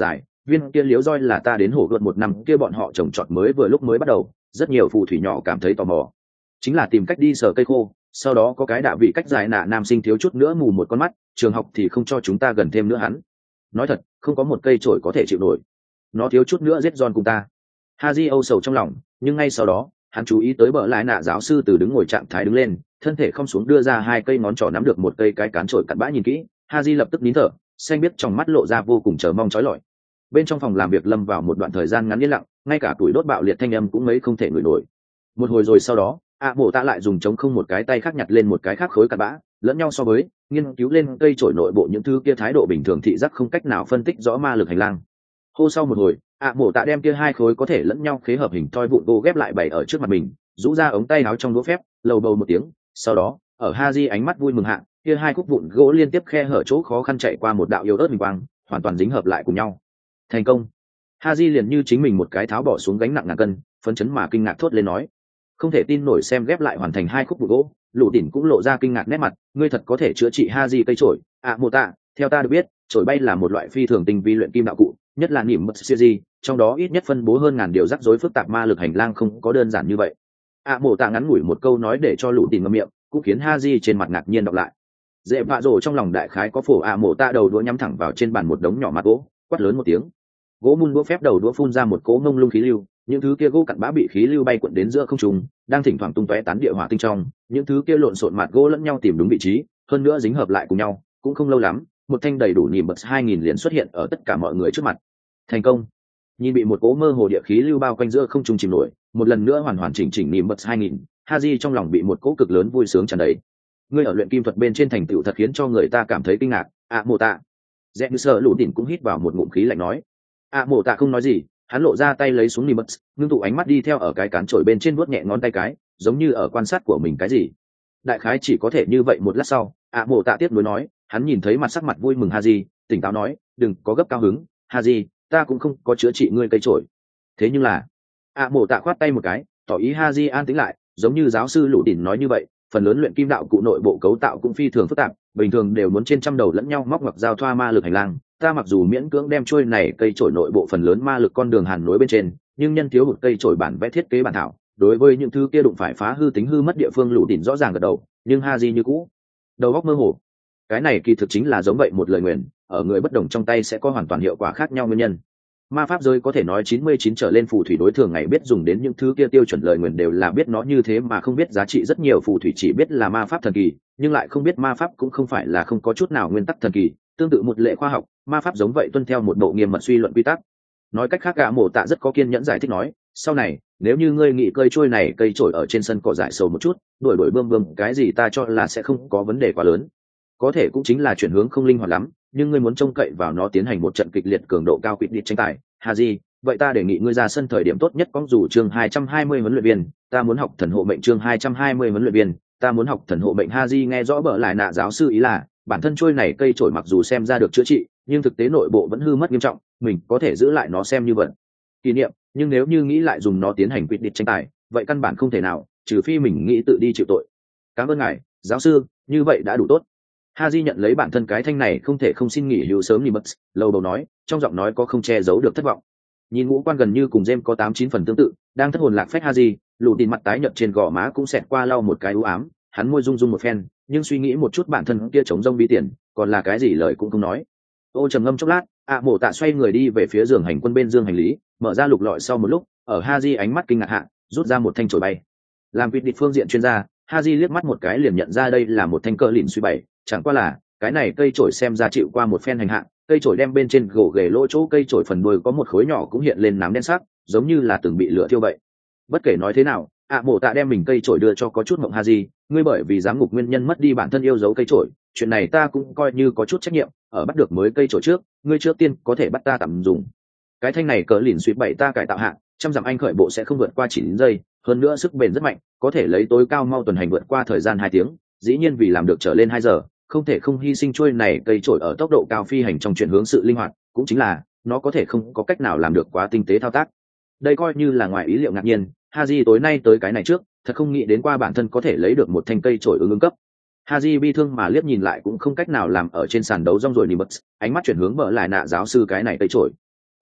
A: viên kia liếu roi là ta đến hổ gợt một năm kia bọn họ trồng trọt mới vừa lúc mới bắt đầu, rất nhiều phù thủy nhỏ cảm thấy tò mò, chính là tìm cách đi sờ cây khô, sau đó có cái đạ vị cách dài nạ nam sinh thiếu chút nữa mù một con mắt, trường học thì không cho chúng ta gần thêm nữa hắn. Nói thật, không có một cây chổi có thể chịu nổi, nó thiếu chút nữa giết John cùng ta. Haji âu sầu trong lòng, nhưng ngay sau đó hắn chú ý tới bờ lái nạ giáo sư từ đứng ngồi trạng thái đứng lên, thân thể không xuống đưa ra hai cây ngón trỏ nắm được một cây cái cán chổi cặn bã nhìn kỹ. Haji lập tức nín thở, xanh biết trong mắt lộ ra vô cùng chờ mong chói lọi. Bên trong phòng làm việc lâm vào một đoạn thời gian ngắn yên lặng, ngay cả tuổi đốt bạo liệt thanh âm cũng mấy không thể ngửi nổi. Một hồi rồi sau đó, mộ tạ lại dùng trống không một cái tay khác nhặt lên một cái khác khối cặn bã, lẫn nhau so với, nghiên cứu lên cây chổi nội bộ những thứ kia thái độ bình thường thị giác không cách nào phân tích rõ ma lực hành lang. Hô sau một hồi, mộ tạ đem kia hai khối có thể lẫn nhau khế hợp hình thoi vụn gỗ ghép lại bày ở trước mặt mình, rũ ra ống tay áo trong đũa phép, lầu bầu một tiếng. Sau đó, ở Haji ánh mắt vui mừng hạ, kia hai khúc vụn gỗ liên tiếp khe hở chỗ khó khăn chạy qua một đạo yếu ớt huỳnh quang, hoàn toàn dính hợp lại cùng nhau. Thành công. Haji liền như chính mình một cái tháo bỏ xuống gánh nặng ngàn cân, phấn chấn mà kinh ngạc thốt lên nói, không thể tin nổi xem ghép lại hoàn thành hai khúc vụn gỗ. Lũ Đỉnh cũng lộ ra kinh ngạc nét mặt, ngươi thật có thể chữa trị Haji cây chổi. Mộ tạ, theo ta được biết, chổi bay là một loại phi thường tinh vi luyện kim đạo cụ, nhất là niệm mật siêu di, trong đó ít nhất phân bố hơn ngàn điều rắc rối phức tạp ma lực hành lang không có đơn giản như vậy. Mộ tạ ngắn ngủi một câu nói để cho Lũ Đỉnh ngậm miệng, cũng khiến Haji trên mặt ngạc nhiên đọc lại. Dễ vạ rồ trong lòng đại khái có phổ. Mộ tạ đầu đũa nhắm thẳng vào trên bàn một đống nhỏ mặt gỗ, quát lớn một tiếng. Gỗ mun đũa phép đầu đũa phun ra một cỗ ngông lung khí lưu, những thứ kia gỗ cặn bã bị khí lưu bay cuộn đến giữa không trung, đang thỉnh thoảng tung tóe tán địa hỏa tinh trong, những thứ kia lộn xộn mặt gỗ lẫn nhau tìm đúng vị trí, hơn nữa dính hợp lại cùng nhau, cũng không lâu lắm, một thanh đầy đủ nhìm bật 2000 liền xuất hiện ở tất cả mọi người trước mặt. Thành công. Nhìn bị một cỗ mơ hồ địa khí lưu bao quanh giữa không trung chìm nổi, một lần nữa hoàn hoàn chỉnh chỉnh nhìm bật 2000, Haji trong lòng bị một cỗ cực lớn vui sướng tràn đầy. Ngươi ở luyện kim thuật bên trên thành tựu thật khiến cho người ta cảm thấy kinh ngạc. Mộ tạ. Dẹp như sợ Lũ Đỉnh cũng hít vào một ngụm khí lạnh nói. Mộ tạ không nói gì, hắn lộ ra tay lấy xuống nimbus, ngưng tụ ánh mắt đi theo ở cái cán chổi bên trên vuốt nhẹ ngón tay cái, giống như ở quan sát của mình cái gì. Đại khái chỉ có thể như vậy một lát sau, Mộ tạ tiếp nối nói, hắn nhìn thấy mặt sắc mặt vui mừng Haji, tỉnh táo nói, đừng có gấp cao hứng, Haji, ta cũng không có chữa trị ngươi cây chổi. Thế nhưng là, Mộ tạ khoát tay một cái, tỏ ý Haji an tĩnh lại, giống như giáo sư Lũ Đỉnh nói như vậy, phần lớn luyện kim đạo cụ nội bộ cấu tạo cũng phi thường phức tạp, bình thường đều muốn trên trăm đầu lẫn nhau móc ngoặc giao thoa ma lực hành lang. Ta mặc dù miễn cưỡng đem trôi này cây chổi nội bộ phần lớn ma lực con đường hàn nối bên trên, nhưng nhân thiếu hụt cây chổi bản vẽ thiết kế bản thảo, đối với những thứ kia đụng phải phá hư tính hư mất địa phương. Lũ Đỉnh rõ ràng gật đầu, nhưng Haji như cũ đầu óc mơ hồ. Cái này kỳ thực chính là giống vậy một lời nguyền, ở người bất đồng trong tay sẽ có hoàn toàn hiệu quả khác nhau nguyên nhân. Ma pháp giới có thể nói 99 trở lên phù thủy đối thường ngày biết dùng đến những thứ kia tiêu chuẩn lời nguyền đều là biết nó như thế mà không biết giá trị. Rất nhiều phù thủy chỉ biết là ma pháp thần kỳ, nhưng lại không biết ma pháp cũng không phải là không có chút nào nguyên tắc thần kỳ. Tương tự một lệ khoa học, ma pháp giống vậy tuân theo một bộ nghiêm mật suy luận quy tắc. Nói cách khác, Mộ tạ rất có kiên nhẫn giải thích nói, sau này nếu như ngươi nghĩ cơi trôi này cây trổi ở trên sân cỏ dại sầu một chút, đuổi bươm bươm cái gì, ta cho là sẽ không có vấn đề quá lớn. Có thể cũng chính là chuyển hướng không linh hoạt lắm, nhưng ngươi muốn trông cậy vào nó tiến hành một trận kịch liệt cường độ cao quyết định tranh tài. Haji, vậy ta đề nghị ngươi ra sân thời điểm tốt nhất có dù chương 220 huấn luyện viên, ta muốn học thần hộ mệnh chương 220 huấn luyện viên, ta muốn học thần hộ mệnh. Haji nghe rõ bợ lại nạ giáo sư ý là, bản thân trôi này cây trổi mặc dù xem ra được chữa trị, nhưng thực tế nội bộ vẫn hư mất nghiêm trọng, mình có thể giữ lại nó xem như vật kỷ niệm, nhưng nếu như nghĩ lại dùng nó tiến hành quyết định tranh tài, vậy căn bản không thể nào, trừ phi mình nghĩ tự đi chịu tội. Cảm ơn ngài, giáo sư, như vậy đã đủ tốt. Haji nhận lấy bản thân cái thanh này không thể không xin nghỉ hưu sớm Nimbus, lâu đầu nói, trong giọng nói có không che giấu được thất vọng. Nhìn ngũ quan gần như cùng James có 8-9 phần tương tự, đang thất hồn lạc phách Haji, Lũ Đỉnh mặt tái nhợt trên gò má cũng xẹt qua lau một cái u ám, hắn môi rung rung một phen, nhưng suy nghĩ một chút bản thân kia chống rông bí tiền, còn là cái gì lời cũng không nói. Ô trầm ngâm chốc lát, Mộ tạ xoay người đi về phía giường hành quân bên dương hành lý, mở ra lục lọi sau một lúc, ở Haji ánh mắt kinh ngạc hạ, rút ra một thanh chổi bay. Làm quyết định phương diện chuyên gia, Haji liếc mắt một cái liền nhận ra đây là một thanh cờ lìn suy bảy, chẳng qua là cái này cây chổi xem ra chịu qua một phen hành hạ, cây chổi đem bên trên gỗ ghề lỗ chỗ cây chổi phần đuôi có một khối nhỏ cũng hiện lên nám đen sắc, giống như là từng bị lửa thiêu vậy. Bất kể nói thế nào, Mộ tạ đem mình cây chổi đưa cho có chút mộng. Haji, ngươi bởi vì giám ngục nguyên nhân mất đi bản thân yêu dấu cây chổi, chuyện này ta cũng coi như có chút trách nhiệm, ở bắt được mới cây chổi trước, ngươi trước tiên có thể bắt ta tạm dùng. Cái thanh này cờ lìn suy bảy ta cải tạo hạ, trăm dặm anh khởi bộ sẽ không vượt qua 9 giây, hơn nữa sức bền rất mạnh, có thể lấy tối cao mau tuần hành vượt qua thời gian 2 tiếng, dĩ nhiên vì làm được trở lên 2 giờ, không thể không hy sinh chuôi này cây trổi ở tốc độ cao phi hành trong chuyển hướng sự linh hoạt, cũng chính là nó có thể không có cách nào làm được quá tinh tế thao tác. Đây coi như là ngoài ý liệu ngạc nhiên, Haji tối nay tới cái này trước, thật không nghĩ đến qua bản thân có thể lấy được một thanh cây trổi ứng cấp. Haji bi thương mà liếc nhìn lại cũng không cách nào làm ở trên sàn đấu rong rồi Nimbus, ánh mắt chuyển hướng bờ lại nạ giáo sư cái này cây trổi.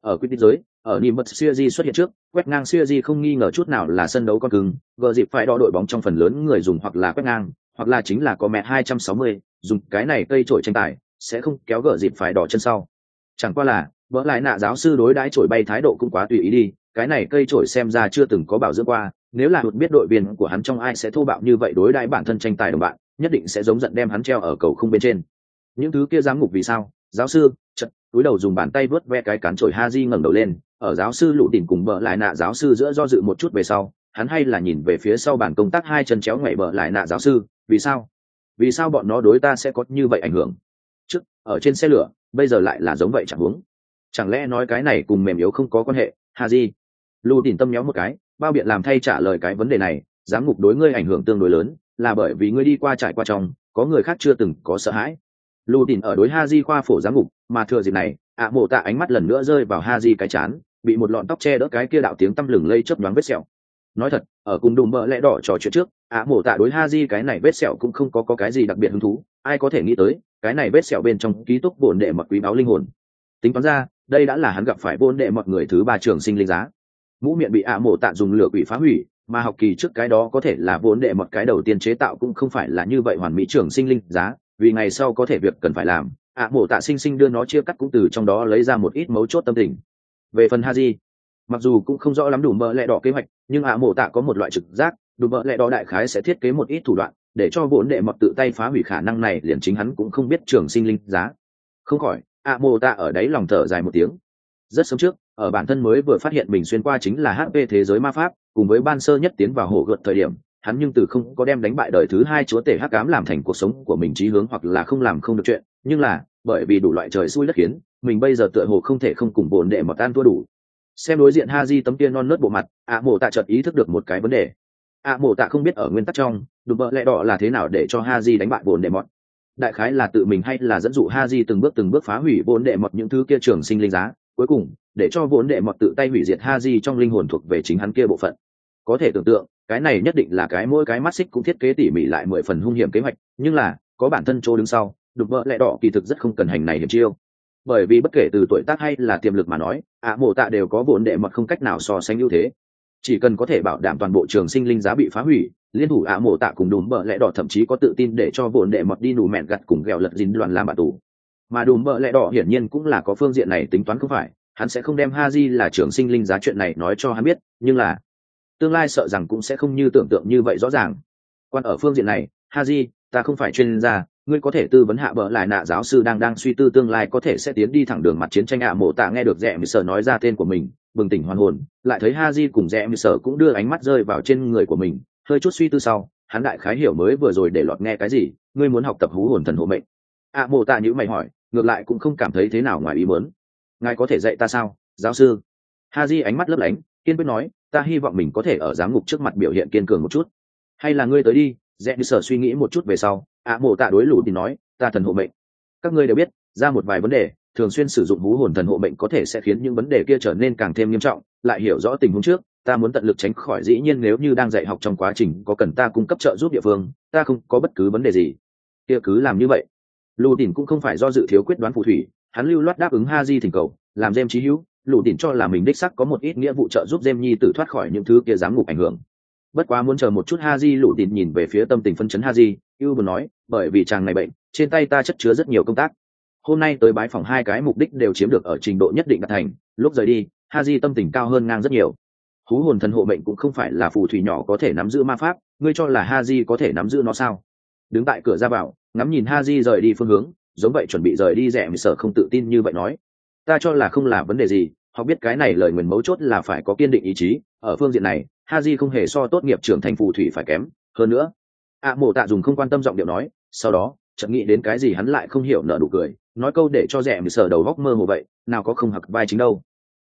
A: Ở quyết định giới, ở Nimbus Series xuất hiện trước, quét ngang Series không nghi ngờ chút nào là sân đấu con cứng, gờ dịp phải đo đội bóng trong phần lớn người dùng hoặc là quét ngang, hoặc là chính là có mẹ 260, dùng cái này cây chổi tranh tài, sẽ không kéo gờ dịp phải đỏ chân sau. Chẳng qua là, vỡ lại nạ giáo sư đối đãi chổi bay thái độ cũng quá tùy ý đi, cái này cây chổi xem ra chưa từng có bảo dưỡng qua, nếu là biết đội viên của hắn trong ai sẽ thô bạo như vậy đối đãi bản thân tranh tài đồng bạn, nhất định sẽ giống giận đem hắn treo ở cầu khung bên trên. Những thứ kia giám ngục vì sao? Giáo sư, chật, túi đầu dùng bàn tay vớt ve cái cán chổi Haji ngẩng đầu lên, ở giáo sư lụ tìm cùng bờ lại nạ giáo sư giữa do dự một chút về sau, hắn hay là nhìn về phía sau bàn công tác hai chân chéo ngoảy bờ lại nạ giáo sư, vì sao? Vì sao bọn nó đối ta sẽ có như vậy ảnh hưởng? Trước, ở trên xe lửa, bây giờ lại là giống vậy chẳng huống. Chẳng lẽ nói cái này cùng mềm yếu không có quan hệ, Haji? Lụ tìm tâm nhéo một cái, bao biện làm thay trả lời cái vấn đề này, giám ngục đối ngươi ảnh hưởng tương đối lớn, là bởi vì ngươi đi qua trải qua trong, có người khác chưa từng có sợ hãi. Lù Tìn ở đối Haji khoa phổ giám ngục, mà thừa dịp này, Mộ Tạ ánh mắt lần nữa rơi vào Haji cái chán, bị một lọn tóc che đỡ cái kia đạo tiếng tăm lừng lây chớp nhoáng vết sẹo. Nói thật, ở cùng đùm bợ lẽ đỏ trò chuyện trước, Mộ Tạ đối Haji cái này vết sẹo cũng không có cái gì đặc biệt hứng thú, ai có thể nghĩ tới, cái này vết sẹo bên trong ký túc bổn đệ mật quý báo linh hồn. Tính toán ra, đây đã là hắn gặp phải bổn đệ mật người thứ ba trường sinh linh giá. Mũ miệng bị Mộ Tạ dùng lửa quỷ phá hủy, mà học kỳ trước cái đó có thể là bổn đệ mật cái đầu tiên chế tạo cũng không phải là như vậy hoàn mỹ trường sinh linh giá. Vì ngày sau có thể việc cần phải làm, Mộ Tạ sinh sinh đưa nó chia cắt cũng từ trong đó lấy ra một ít mấu chốt tâm tình. Về phần Haji, mặc dù cũng không rõ lắm đủ mỡ lẹ đỏ kế hoạch, nhưng Mộ Tạ có một loại trực giác, đủ mỡ lẹ đỏ đại khái sẽ thiết kế một ít thủ đoạn để cho vốn đệ mọt tự tay phá hủy khả năng này, liền chính hắn cũng không biết trường sinh linh giá. Không khỏi, Mộ Tạ ở đấy lòng thở dài một tiếng. Rất sớm trước, ở bản thân mới vừa phát hiện mình xuyên qua chính là HP thế giới ma pháp, cùng với ban sơ nhất tiến vào hổ gợt thời điểm, hắn nhưng từ không có đem đánh bại đời thứ hai chúa tể hắc ám làm thành cuộc sống của mình chí hướng, hoặc là không làm không được chuyện, nhưng là bởi vì đủ loại trời xui đất khiến, mình bây giờ tựa hồ không thể không cùng bổn đệ mọt tan thua đủ. Xem đối diện Haji tấm kia non nớt bộ mặt, Mộ Tạ chợt ý thức được một cái vấn đề. Mộ Tạ không biết ở nguyên tắc trong đùm bợ lẽ đỏ là thế nào để cho Haji đánh bại bổn đệ mọt. Đại khái là tự mình hay là dẫn dụ Haji từng bước phá hủy bổn đệ mọt những thứ kia trường sinh linh giá, cuối cùng để cho bổn đệ mọt tự tay hủy diệt Haji trong linh hồn thuộc về chính hắn kia bộ phận. Có thể tưởng tượng, cái này nhất định là cái mỗi cái mắt xích cũng thiết kế tỉ mỉ lại 10 phần hung hiểm kế hoạch, nhưng là có bản thân chỗ đứng sau, đùm bợ lẽ đỏ kỳ thực rất không cần hành này hiểm chiêu. Bởi vì bất kể từ tuổi tác hay là tiềm lực mà nói, Mộ Tạ đều có bổn đệ mọt không cách nào so sánh ưu thế. Chỉ cần có thể bảo đảm toàn bộ trường sinh linh giá bị phá hủy, liên thủ Mộ Tạ cùng đùm bợ lẽ đỏ thậm chí có tự tin để cho bổn đệ mọt đi nù mẹn gặt cùng ghẹo lật dính đoàn làm bạn tù. Mà đùm bợ lẽ đỏ hiển nhiên cũng là có phương diện này tính toán, không phải hắn sẽ không đem Haji là trường sinh linh giá chuyện này nói cho hắn biết, nhưng là tương lai sợ rằng cũng sẽ không như tưởng tượng như vậy rõ ràng. Quan ở phương diện này, Haji, ta không phải chuyên gia, ngươi có thể tư vấn hạ bợ lại nạ giáo sư đang suy tư tương lai có thể sẽ tiến đi thẳng đường mặt chiến tranh. Mộ Tạ nghe được Rẽ Mị Sở nói ra tên của mình, bừng tỉnh hoàn hồn, lại thấy Haji cùng Rẽ Mị Sở cũng đưa ánh mắt rơi vào trên người của mình, hơi chút suy tư sau, hắn đại khái hiểu mới vừa rồi để lọt nghe cái gì. Ngươi muốn học tập hú hồn thần hộ mệnh? Mộ Tạ nhíu mày hỏi, ngược lại cũng không cảm thấy thế nào ngoài ý muốn. Ngài có thể dạy ta sao, giáo sư? Haji ánh mắt lấp lánh, kiên quyết nói, ta hy vọng mình có thể ở giám ngục trước mặt biểu hiện kiên cường một chút. Hay là ngươi tới đi? Rẽ Mị Sở suy nghĩ một chút về sau, Mộ Tạ đối Lũ thì nói, ta thần hộ mệnh. Các ngươi đều biết, ra một vài vấn đề, thường xuyên sử dụng hú hồn thần hộ mệnh có thể sẽ khiến những vấn đề kia trở nên càng thêm nghiêm trọng. Lại hiểu rõ tình huống trước, ta muốn tận lực tránh khỏi. Dĩ nhiên nếu như đang dạy học trong quá trình có cần ta cung cấp trợ giúp địa phương, ta không có bất cứ vấn đề gì, kia cứ làm như vậy. Lũ Tìn cũng không phải do dự thiếu quyết đoán phù thủy, hắn lưu loát đáp ứng Haji thỉnh cầu, làm James chí hữu. Lũ Tìn cho là mình đích xác có một ít nghĩa vụ trợ giúp James nhi tử thoát khỏi những thứ kia giám ngục ảnh hưởng. Bất quá muốn chờ một chút. Haji Lũ Tìn nhìn về phía tâm tình phân chấn Haji, yêu buồn nói, bởi vì chàng này bệnh, trên tay ta chất chứa rất nhiều công tác. Hôm nay tới bái phòng hai cái mục đích đều chiếm được ở trình độ nhất định đạt thành, lúc rời đi, Haji tâm tình cao hơn ngang rất nhiều. Hú hồn thần hộ mệnh cũng không phải là phù thủy nhỏ có thể nắm giữ ma pháp, ngươi cho là Haji có thể nắm giữ nó sao? Đứng tại cửa ra vào, ngắm nhìn Haji rời đi phương hướng, giống vậy chuẩn bị rời đi. Rẽ Mị Sở không tự tin như vậy nói, ta cho là không là vấn đề gì, họ biết cái này lời nguyền mấu chốt là phải có kiên định ý chí, ở phương diện này, Haji không hề so tốt nghiệp trưởng thành phù thủy phải kém, hơn nữa. Mộ Tạ dùng không quan tâm giọng điệu nói, sau đó, chợt nghĩ đến cái gì hắn lại không hiểu nở nụ cười, nói câu để cho Rẽ Mị Sở đầu góc mơ hồ vậy, nào có không hặc vai chính đâu.